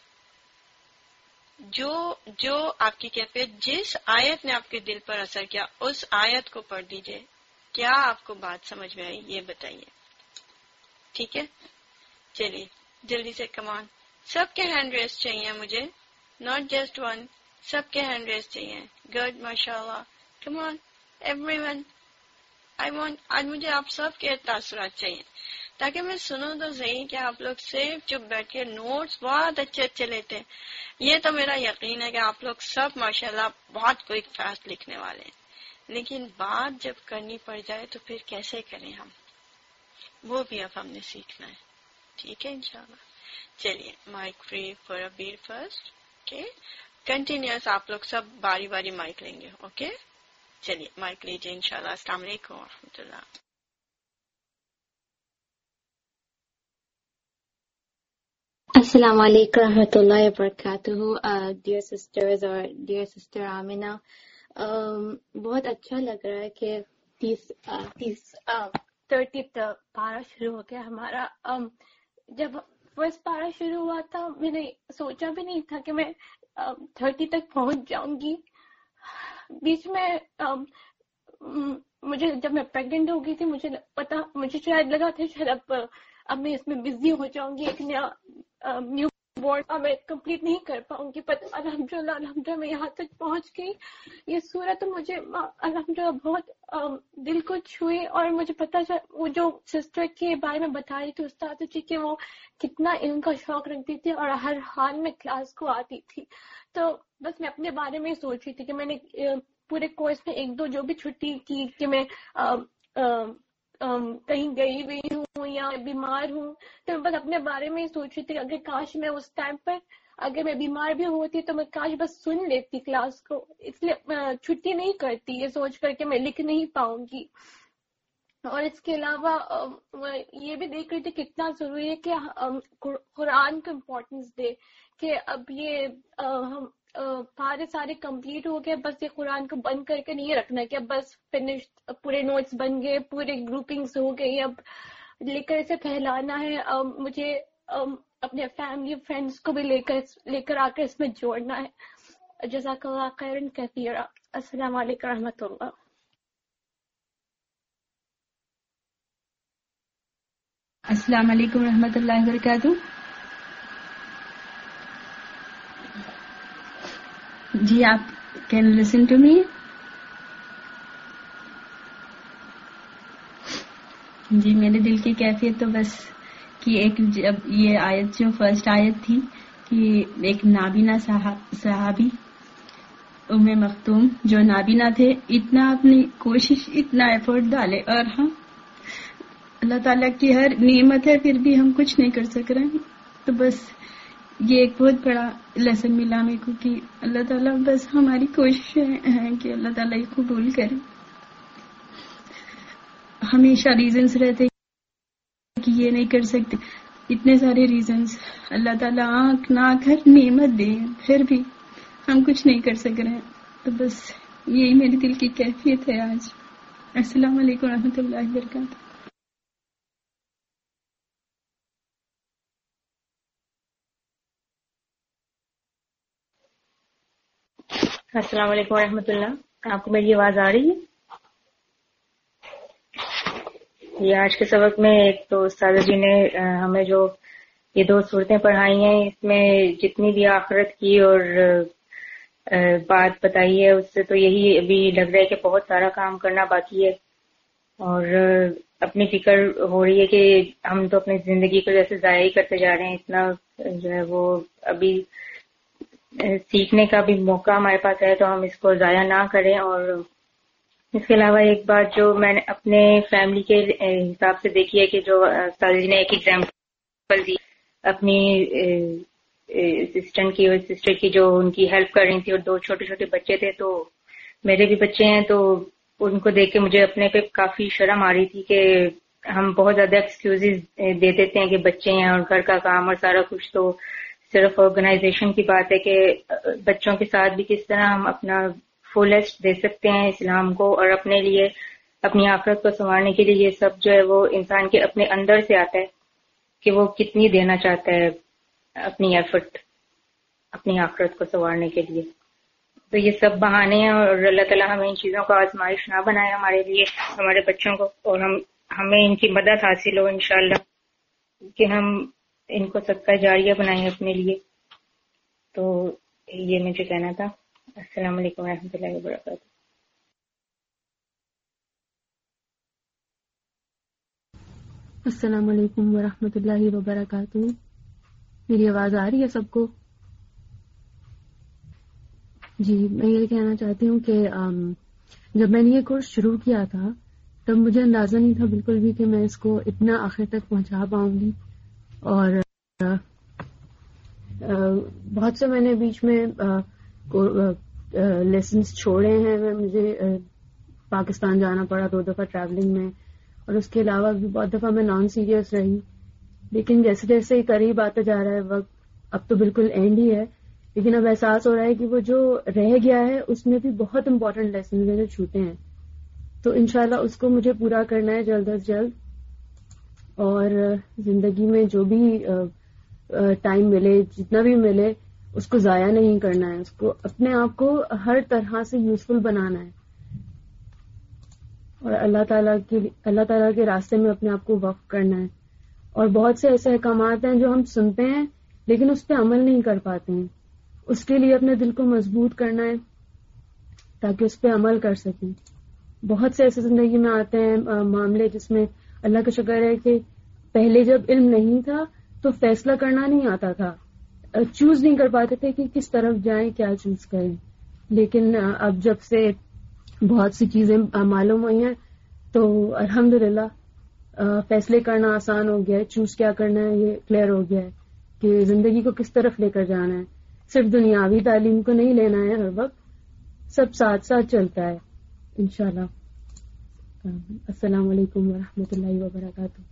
جو جو آپ کی کیفیت، جس آیت نے آپ کے دل پر اثر کیا اس آیت کو پڑھ دیجئے. کیا آپ کو بات سمجھ میں آئی یہ بتائیے. ٹھیک ہے، چلیے جلدی سے کمان. سب کے ہینڈ ریز چاہیے مجھے، ناٹ جسٹ ون. سب کے ہینڈ ریز چاہیے. گڈ، ماشاء اللہ. Come on everyone, I want. آج مجھے آپ سب کے تاثرات چاہیے تاکہ میں سنوں تو صحیح کہ آپ لوگ صرف چپ بیٹھ کے نوٹس بہت اچھے اچھے لیتے ہیں. یہ تو میرا یقین ہے کہ آپ لوگ سب ماشاءاللہ بہت کوئی فاسٹ لکھنے والے ہیں، لیکن بات جب کرنی پڑ جائے تو پھر کیسے کریں ہم، وہ بھی اب ہم نے سیکھنا ہے. ٹھیک ہے انشاءاللہ. چلیے mic free for Abeer first. Okay, continuous آپ لوگ سب باری باری مائک لیں گے. اوکے چلیے مائک لیجیے انشاءاللہ. السلام علیکم و رحمۃ اللہ. السلام علیکم ورحمۃ اللہ وبرکاتہ. ڈیئر سسٹرز اور ڈیئر سسٹر آمنہ، بہت اچھا لگ رہا ہے کہ تیس تیس تھرٹی پارہ شروع ہو گیا ہمارا. جب فرسٹ پارہ شروع ہوا تھا میں نے سوچا بھی نہیں تھا کہ میں تھرٹی تک پہنچ جاؤں گی. بیچ میں مجھے جب میں پریگنٹ ہو گئی تھی مجھے پتا مجھے شاید لگا تھا شاید اب اب میں اس میں بزی ہو جاؤں گی، ایک نیا نیو بورن اب میں کمپلیٹ نہیں کر پاؤں گی. پتہ الحمدللہ الحمدللہ میں یہاں تک پہنچ گئی. یہ سورت مجھے الحمدللہ بہت دل کو چھوئی، اور مجھے پتا چلا وہ جو سسٹر کے بارے میں بتا رہی تھی استاد جی کہ وہ کتنا علم کا شوق رکھتی تھی اور ہر حال میں کلاس کو آتی تھی. تو بس میں اپنے بارے میں ہی سوچ رہی تھی کہ میں نے پورے کورس میں ایک دو جو بھی چھٹی کی کہ میں کہیں گئی ہوئی ہوں یا بیمار ہوں، تو میں بس اپنے بارے میں ہی سوچ رہی تھی کہ اگر کاش میں اس ٹائم پر اگر میں بیمار بھی ہوتی تو میں کاش بس سن لیتی کلاس کو، اس لیے چھٹی نہیں کرتی یہ سوچ کر کے میں لکھ نہیں پاؤں گی. اور اس کے علاوہ یہ بھی دیکھ رہی تھی کتنا ضروری ہے کہ قرآن کو امپورٹنس دے، کہ اب یہ ہم سارے سارے کمپلیٹ ہو گئے، بس یہ قرآن کو بند کر کے نہیں رکھنا کہ اب بس فنش پورے نوٹس بن گئے، پورے گروپنگس ہو گئی، اب لے کر اسے پھیلانا ہے. مجھے اپنے فیملی فرینڈس کو بھی لے کر لے کر آ کر اس میں جوڑنا ہے. جزاک اللہ خیرا کثیرا. السلام علیکم و رحمۃ اللہ. السلام علیکم ورحمۃ اللہ وبرکاتہ. جی آپ کین لسن ٹو می؟ جی میرے دل کی کیفیت تو بس کہ ایک جب یہ آیت جو فرسٹ آیت تھی کہ ایک نابینا صحابی ام مختوم جو نابینا تھے، اتنا اپنی کوشش اتنا ایفرٹ ڈالے، اور ہم اللہ تعالیٰ کی ہر نعمت ہے پھر بھی ہم کچھ نہیں کر سک رہے ہیں. تو بس یہ ایک بہت بڑا لیسن ملا میرے کو کہ اللہ تعالیٰ بس ہماری کوششیں ہیں کہ اللہ تعالیٰ یہ قبول کرے. ہمیشہ ریزنز رہتے کہ یہ نہیں کر سکتے، اتنے سارے ریزنز. اللہ تعالیٰ آنکھ ناک ہر نعمت دے پھر بھی ہم کچھ نہیں کر سک رہے ہیں. تو بس یہی میری دل کی کیفیت ہے آج. السلام علیکم و رحمۃ اللہ وبرکاتہ. السلام علیکم ورحمۃ اللہ. آپ کو میری آواز آ رہی ہے؟ یہ آج کے سبق میں ایک تو استاد جی نے ہمیں جو یہ دو صورتیں پڑھائی ہیں، اس میں جتنی بھی آخرت کی اور بات بتائی ہے اس سے تو یہی ابھی لگ رہا ہے کہ بہت سارا کام کرنا باقی ہے، اور اپنی فکر ہو رہی ہے کہ ہم تو اپنی زندگی کو جیسے ضائع ہی کرتے جا رہے ہیں. اتنا جو ہے وہ ابھی سیکھنے کا بھی موقع ہمارے پاس ہے تو ہم اس کو ضائع نہ کریں. اور اس کے علاوہ ایک بات جو میں نے اپنے فیملی کے حساب سے دیکھی ہے کہ جو استاد جی نے ایک ایگزامپل دی اپنی اسسٹنٹ کی اور سسٹر کی جو ان کی ہیلپ کر رہی تھی، اور دو چھوٹے چھوٹے بچے تھے. تو میرے بھی بچے ہیں تو ان کو دیکھ کے مجھے اپنے پہ کافی شرم آ رہی تھی کہ ہم بہت زیادہ ایکسکیوزز دے دیتے ہیں کہ بچے ہیں اور گھر کا کام اور سارا کچھ. تو صرف آرگنائزیشن کی بات ہے کہ بچوں کے ساتھ بھی کس طرح ہم اپنا فلیسٹ دے سکتے ہیں اسلام کو، اور اپنے لیے اپنی آخرت کو سنوارنے کے لیے یہ سب جو ہے وہ انسان کے اپنے اندر سے آتا ہے کہ وہ کتنی دینا چاہتا ہے اپنی ایفرٹ اپنی آخرت کو سنوارنے کے لیے. تو یہ سب بہانے ہیں، اور اللہ تعالیٰ ہمیں ان چیزوں کو آزمائش نہ بنائے ہمارے لیے، ہمارے بچوں کو، اور ہم ہمیں ان کی مدد حاصل ہو انشاءاللہ کہ ہم ان کو صدقہ جاریہ بنائیں اپنے لیے. تو یہ مجھے کہنا تھا. السلام علیکم ورحمۃ اللہ وبرکاتہ. السلام علیکم ورحمۃ اللہ وبرکاتہ. میری آواز آ رہی ہے سب کو؟ جی، میں یہ کہنا چاہتی ہوں کہ جب میں نے یہ کورس شروع کیا تھا تب مجھے اندازہ نہیں تھا بالکل بھی کہ میں اس کو اتنا آخر تک پہنچا پاؤں گی. اور بہت سے میں نے بیچ میں لیسنس چھوڑے ہیں. مجھے پاکستان جانا پڑا دو دفعہ ٹریولنگ میں، اور اس کے علاوہ بھی بہت دفعہ میں نان سیریس رہی. لیکن جیسے جیسے قریب آتا جا رہا ہے وقت، اب تو بالکل اینڈ ہی ہے، لیکن اب احساس ہو رہا ہے کہ وہ جو رہ گیا ہے اس میں بھی بہت امپورٹنٹ لیسنز ہیں جو چھوٹے ہیں. تو انشاءاللہ اس کو مجھے پورا کرنا ہے جلد از جلد، اور زندگی میں جو بھی ٹائم ملے، جتنا بھی ملے، اس کو ضائع نہیں کرنا ہے. اس کو اپنے آپ کو ہر طرح سے یوزفل بنانا ہے، اور اللہ تعالیٰ کی اللہ تعالیٰ کے راستے میں اپنے آپ کو وقف کرنا ہے. اور بہت سے ایسے احکامات ہیں جو ہم سنتے ہیں لیکن اس پہ عمل نہیں کر پاتے ہیں. اس کے لیے اپنے دل کو مضبوط کرنا ہے تاکہ اس پہ عمل کر سکیں. بہت سے ایسے زندگی میں آتے ہیں معاملے جس میں اللہ کا شکر ہے کہ پہلے جب علم نہیں تھا تو فیصلہ کرنا نہیں آتا تھا، چوز نہیں کر پاتے تھے کہ کس طرف جائیں، کیا چوز کریں. لیکن اب جب سے بہت سی چیزیں معلوم ہوئی ہیں تو الحمدللہ فیصلے کرنا آسان ہو گیا ہے. چوز کیا کرنا ہے یہ کلیئر ہو گیا ہے کہ زندگی کو کس طرف لے کر جانا ہے. صرف دنیاوی تعلیم کو نہیں لینا ہے، ہر وقت سب ساتھ ساتھ چلتا ہے انشاءاللہ. السلام علیکم ورحمۃ اللہ وبرکاتہ.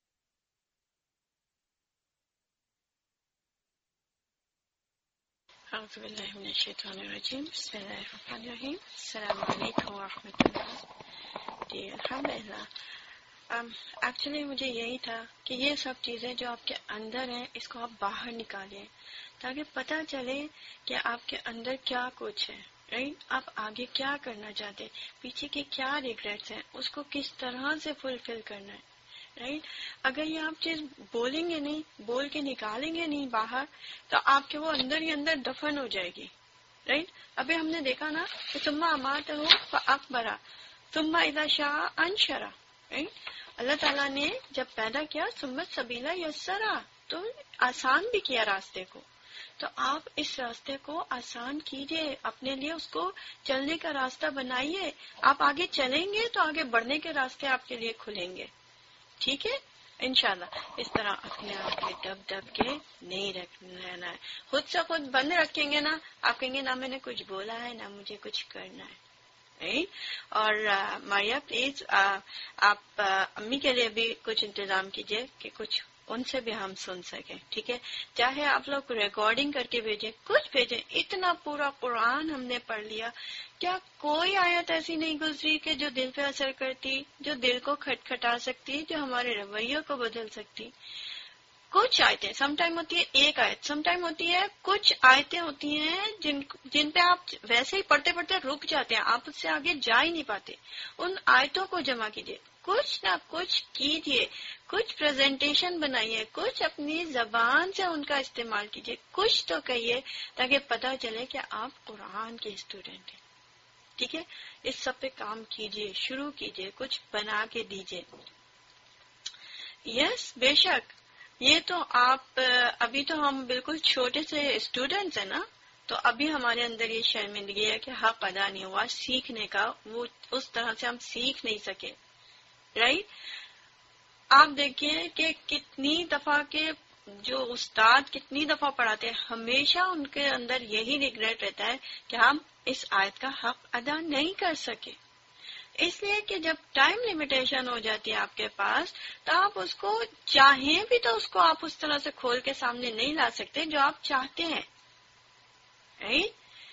اعوذ باللہ من الشیطان الرجیم. بسم اللہ الرحمن الرحیم. السلام علیکم ورحمۃ اللہ. جی الحمدللہ. ایکچولی مجھے یہی تھا کہ یہ سب چیزیں جو آپ کے اندر ہیں اس کو آپ باہر نکالیں تاکہ پتہ چلے کہ آپ کے اندر کیا کچھ ہے، رائٹ؟ آپ آگے کیا کرنا چاہتے ہیں، پیچھے کے کیا ریگریٹس ہیں، اس کو کس طرح سے فلفل کرنا ہے، رائٹ؟ اگر یہ آپ چیز بولیں گے نہیں، بول کے نکالیں گے نہیں باہر، تو آپ کے وہ اندر ہی اندر دفن ہو جائے گی، رائٹ؟ ابھی ہم نے دیکھا نا کہ ثم اماتہ فاقبرہ ثم اذا شاء انشرہ، رائٹ؟ اللہ تعالیٰ نے جب پیدا کیا ثم السبیل یسرہ، تو آسان بھی کیا راستے کو. تو آپ اس راستے کو آسان کیجئے، اپنے لیے اس کو چلنے کا راستہ بنائیے. آپ آگے چلیں گے تو آگے بڑھنے کے راستے آپ کے لیے کھلیں گے، ٹھیک ہے؟ انشاءاللہ. اس طرح اپنے آپ کے دب دب کے نہیں رہنا ہے. خود سے خود بند رکھیں گے نا، آپ کہیں گے نہ میں نے کچھ بولا ہے نہ مجھے کچھ کرنا ہے. اور ماریا پلیز آپ امی کے لیے بھی کچھ انتظام کیجئے کہ کچھ ان سے بھی ہم سن سکیں، ٹھیک ہے؟ چاہے آپ لوگ ریکارڈنگ کر کے بھیجیں، کچھ بھیجیں. اتنا پورا قرآن ہم نے پڑھ لیا، کیا کوئی آیت ایسی نہیں گزری کہ جو دل پہ اثر کرتی، جو دل کو کھٹکھٹا سکتی، جو ہمارے رویوں کو بدل سکتی؟ کچھ آیتیں سم ٹائم ہوتی ہے ایک آیت، سم ٹائم ہوتی ہے کچھ آیتیں ہوتی ہیں جن جن پہ آپ ویسے ہی پڑھتے پڑھتے رک جاتے ہیں، آپ اس سے آگے جا ہی نہیں پاتے. ان آیتوں کو جمع کیجیے، کچھ نہ کچھ کیجیے، کچھ پریزنٹیشن بنائیے، کچھ اپنی زبان سے ان کا استعمال کیجیے، کچھ تو کہیے تاکہ پتہ چلے کہ آپ قرآن کے اسٹوڈنٹ ہیں، ٹھیک ہے؟ اس سب پہ کام کیجیے، شروع کیجیے، کچھ بنا کے دیجیے. یس بے شک. یہ تو آپ ابھی تو ہم بالکل چھوٹے سے اسٹوڈنٹس ہیں نا، تو ابھی ہمارے اندر یہ شرمندگی ہے کہ حق ادا نہیں ہوا سیکھنے کا، وہ اس طرح سے ہم سیکھ نہیں سکے، رائٹ؟ آپ دیکھیے کہ کتنی دفعہ کے جو استاد کتنی دفعہ پڑھاتے ہیں، ہمیشہ ان کے اندر یہی ریگریٹ رہتا ہے کہ ہم اس آیت کا حق ادا نہیں کر سکے. اس لیے کہ جب ٹائم لمیٹیشن ہو جاتی ہے آپ کے پاس، تو آپ اس کو چاہیں بھی تو اس کو آپ اس طرح سے کھول کے سامنے نہیں لا سکتے جو آپ چاہتے ہیں، رائٹ؟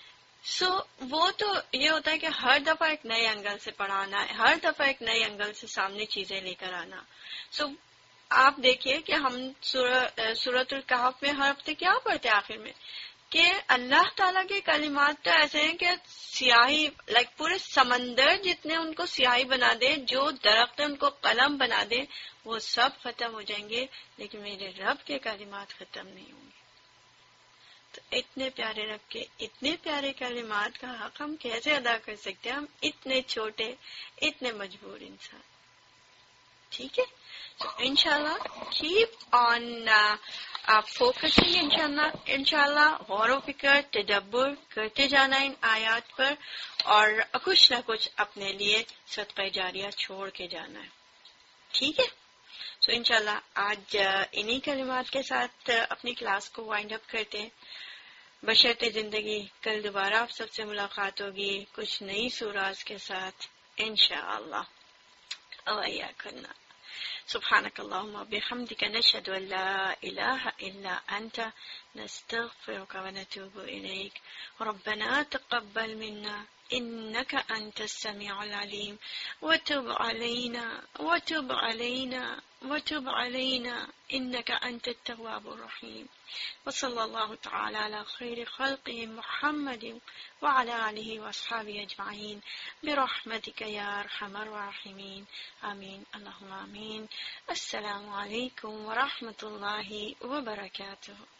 سو so, وہ تو یہ ہوتا ہے کہ ہر دفعہ ایک نئے اینگل سے پڑھانا ہے، ہر دفعہ ایک نئے اینگل سے سامنے چیزیں لے کر آنا. سو so, آپ دیکھیے کہ ہم سورۃ الکہف میں ہر ہفتے کیا پڑھتے ہیں آخر میں، کہ اللہ تعالیٰ کے کلمات تو ایسے ہیں کہ سیاہی لائک پورے سمندر جتنے ان کو سیاہی بنا دے، جو درخت ان کو قلم بنا دے، وہ سب ختم ہو جائیں گے، لیکن میرے رب کے کلمات ختم نہیں ہوں گے. تو اتنے پیارے رب کے اتنے پیارے کلمات کا حق ہم کیسے ادا کر سکتے ہیں، ہم اتنے چھوٹے اتنے مجبور انسان. ٹھیک ہے، تو انشاءاللہ کیپ آن فوکسنگ، انشاءاللہ انشاءاللہ غور و فکر تدبر کرتے جانا ان آیات پر، اور کچھ نہ کچھ اپنے لیے صدقہ جاریہ چھوڑ کے جانا ہے. ٹھیک ہے، تو انشاءاللہ آج انہی کلمات کے ساتھ اپنی کلاس کو وائنڈ اپ کرتے ہیں. بشرط زندگی کل دوبارہ آپ سب سے ملاقات ہوگی کچھ نئی سوراز کے ساتھ انشاءاللہ. اویا کرنا سبحانك اللهم وبحمدك نشهد أن لا إله إلا أنت نستغفرك ونتوب إليك. ربنا تقبل منا إنك أنت السميع العليم وتب علينا وتب علينا وتب علينا إنك أنت التواب الرحيم. وصلى الله تعالى على خير خلقه محمد وعلى آله وأصحابه أجمعين برحمتك يا أرحم الراحمين. آمين اللهم آمين. السلام عليكم ورحمة الله وبركاته.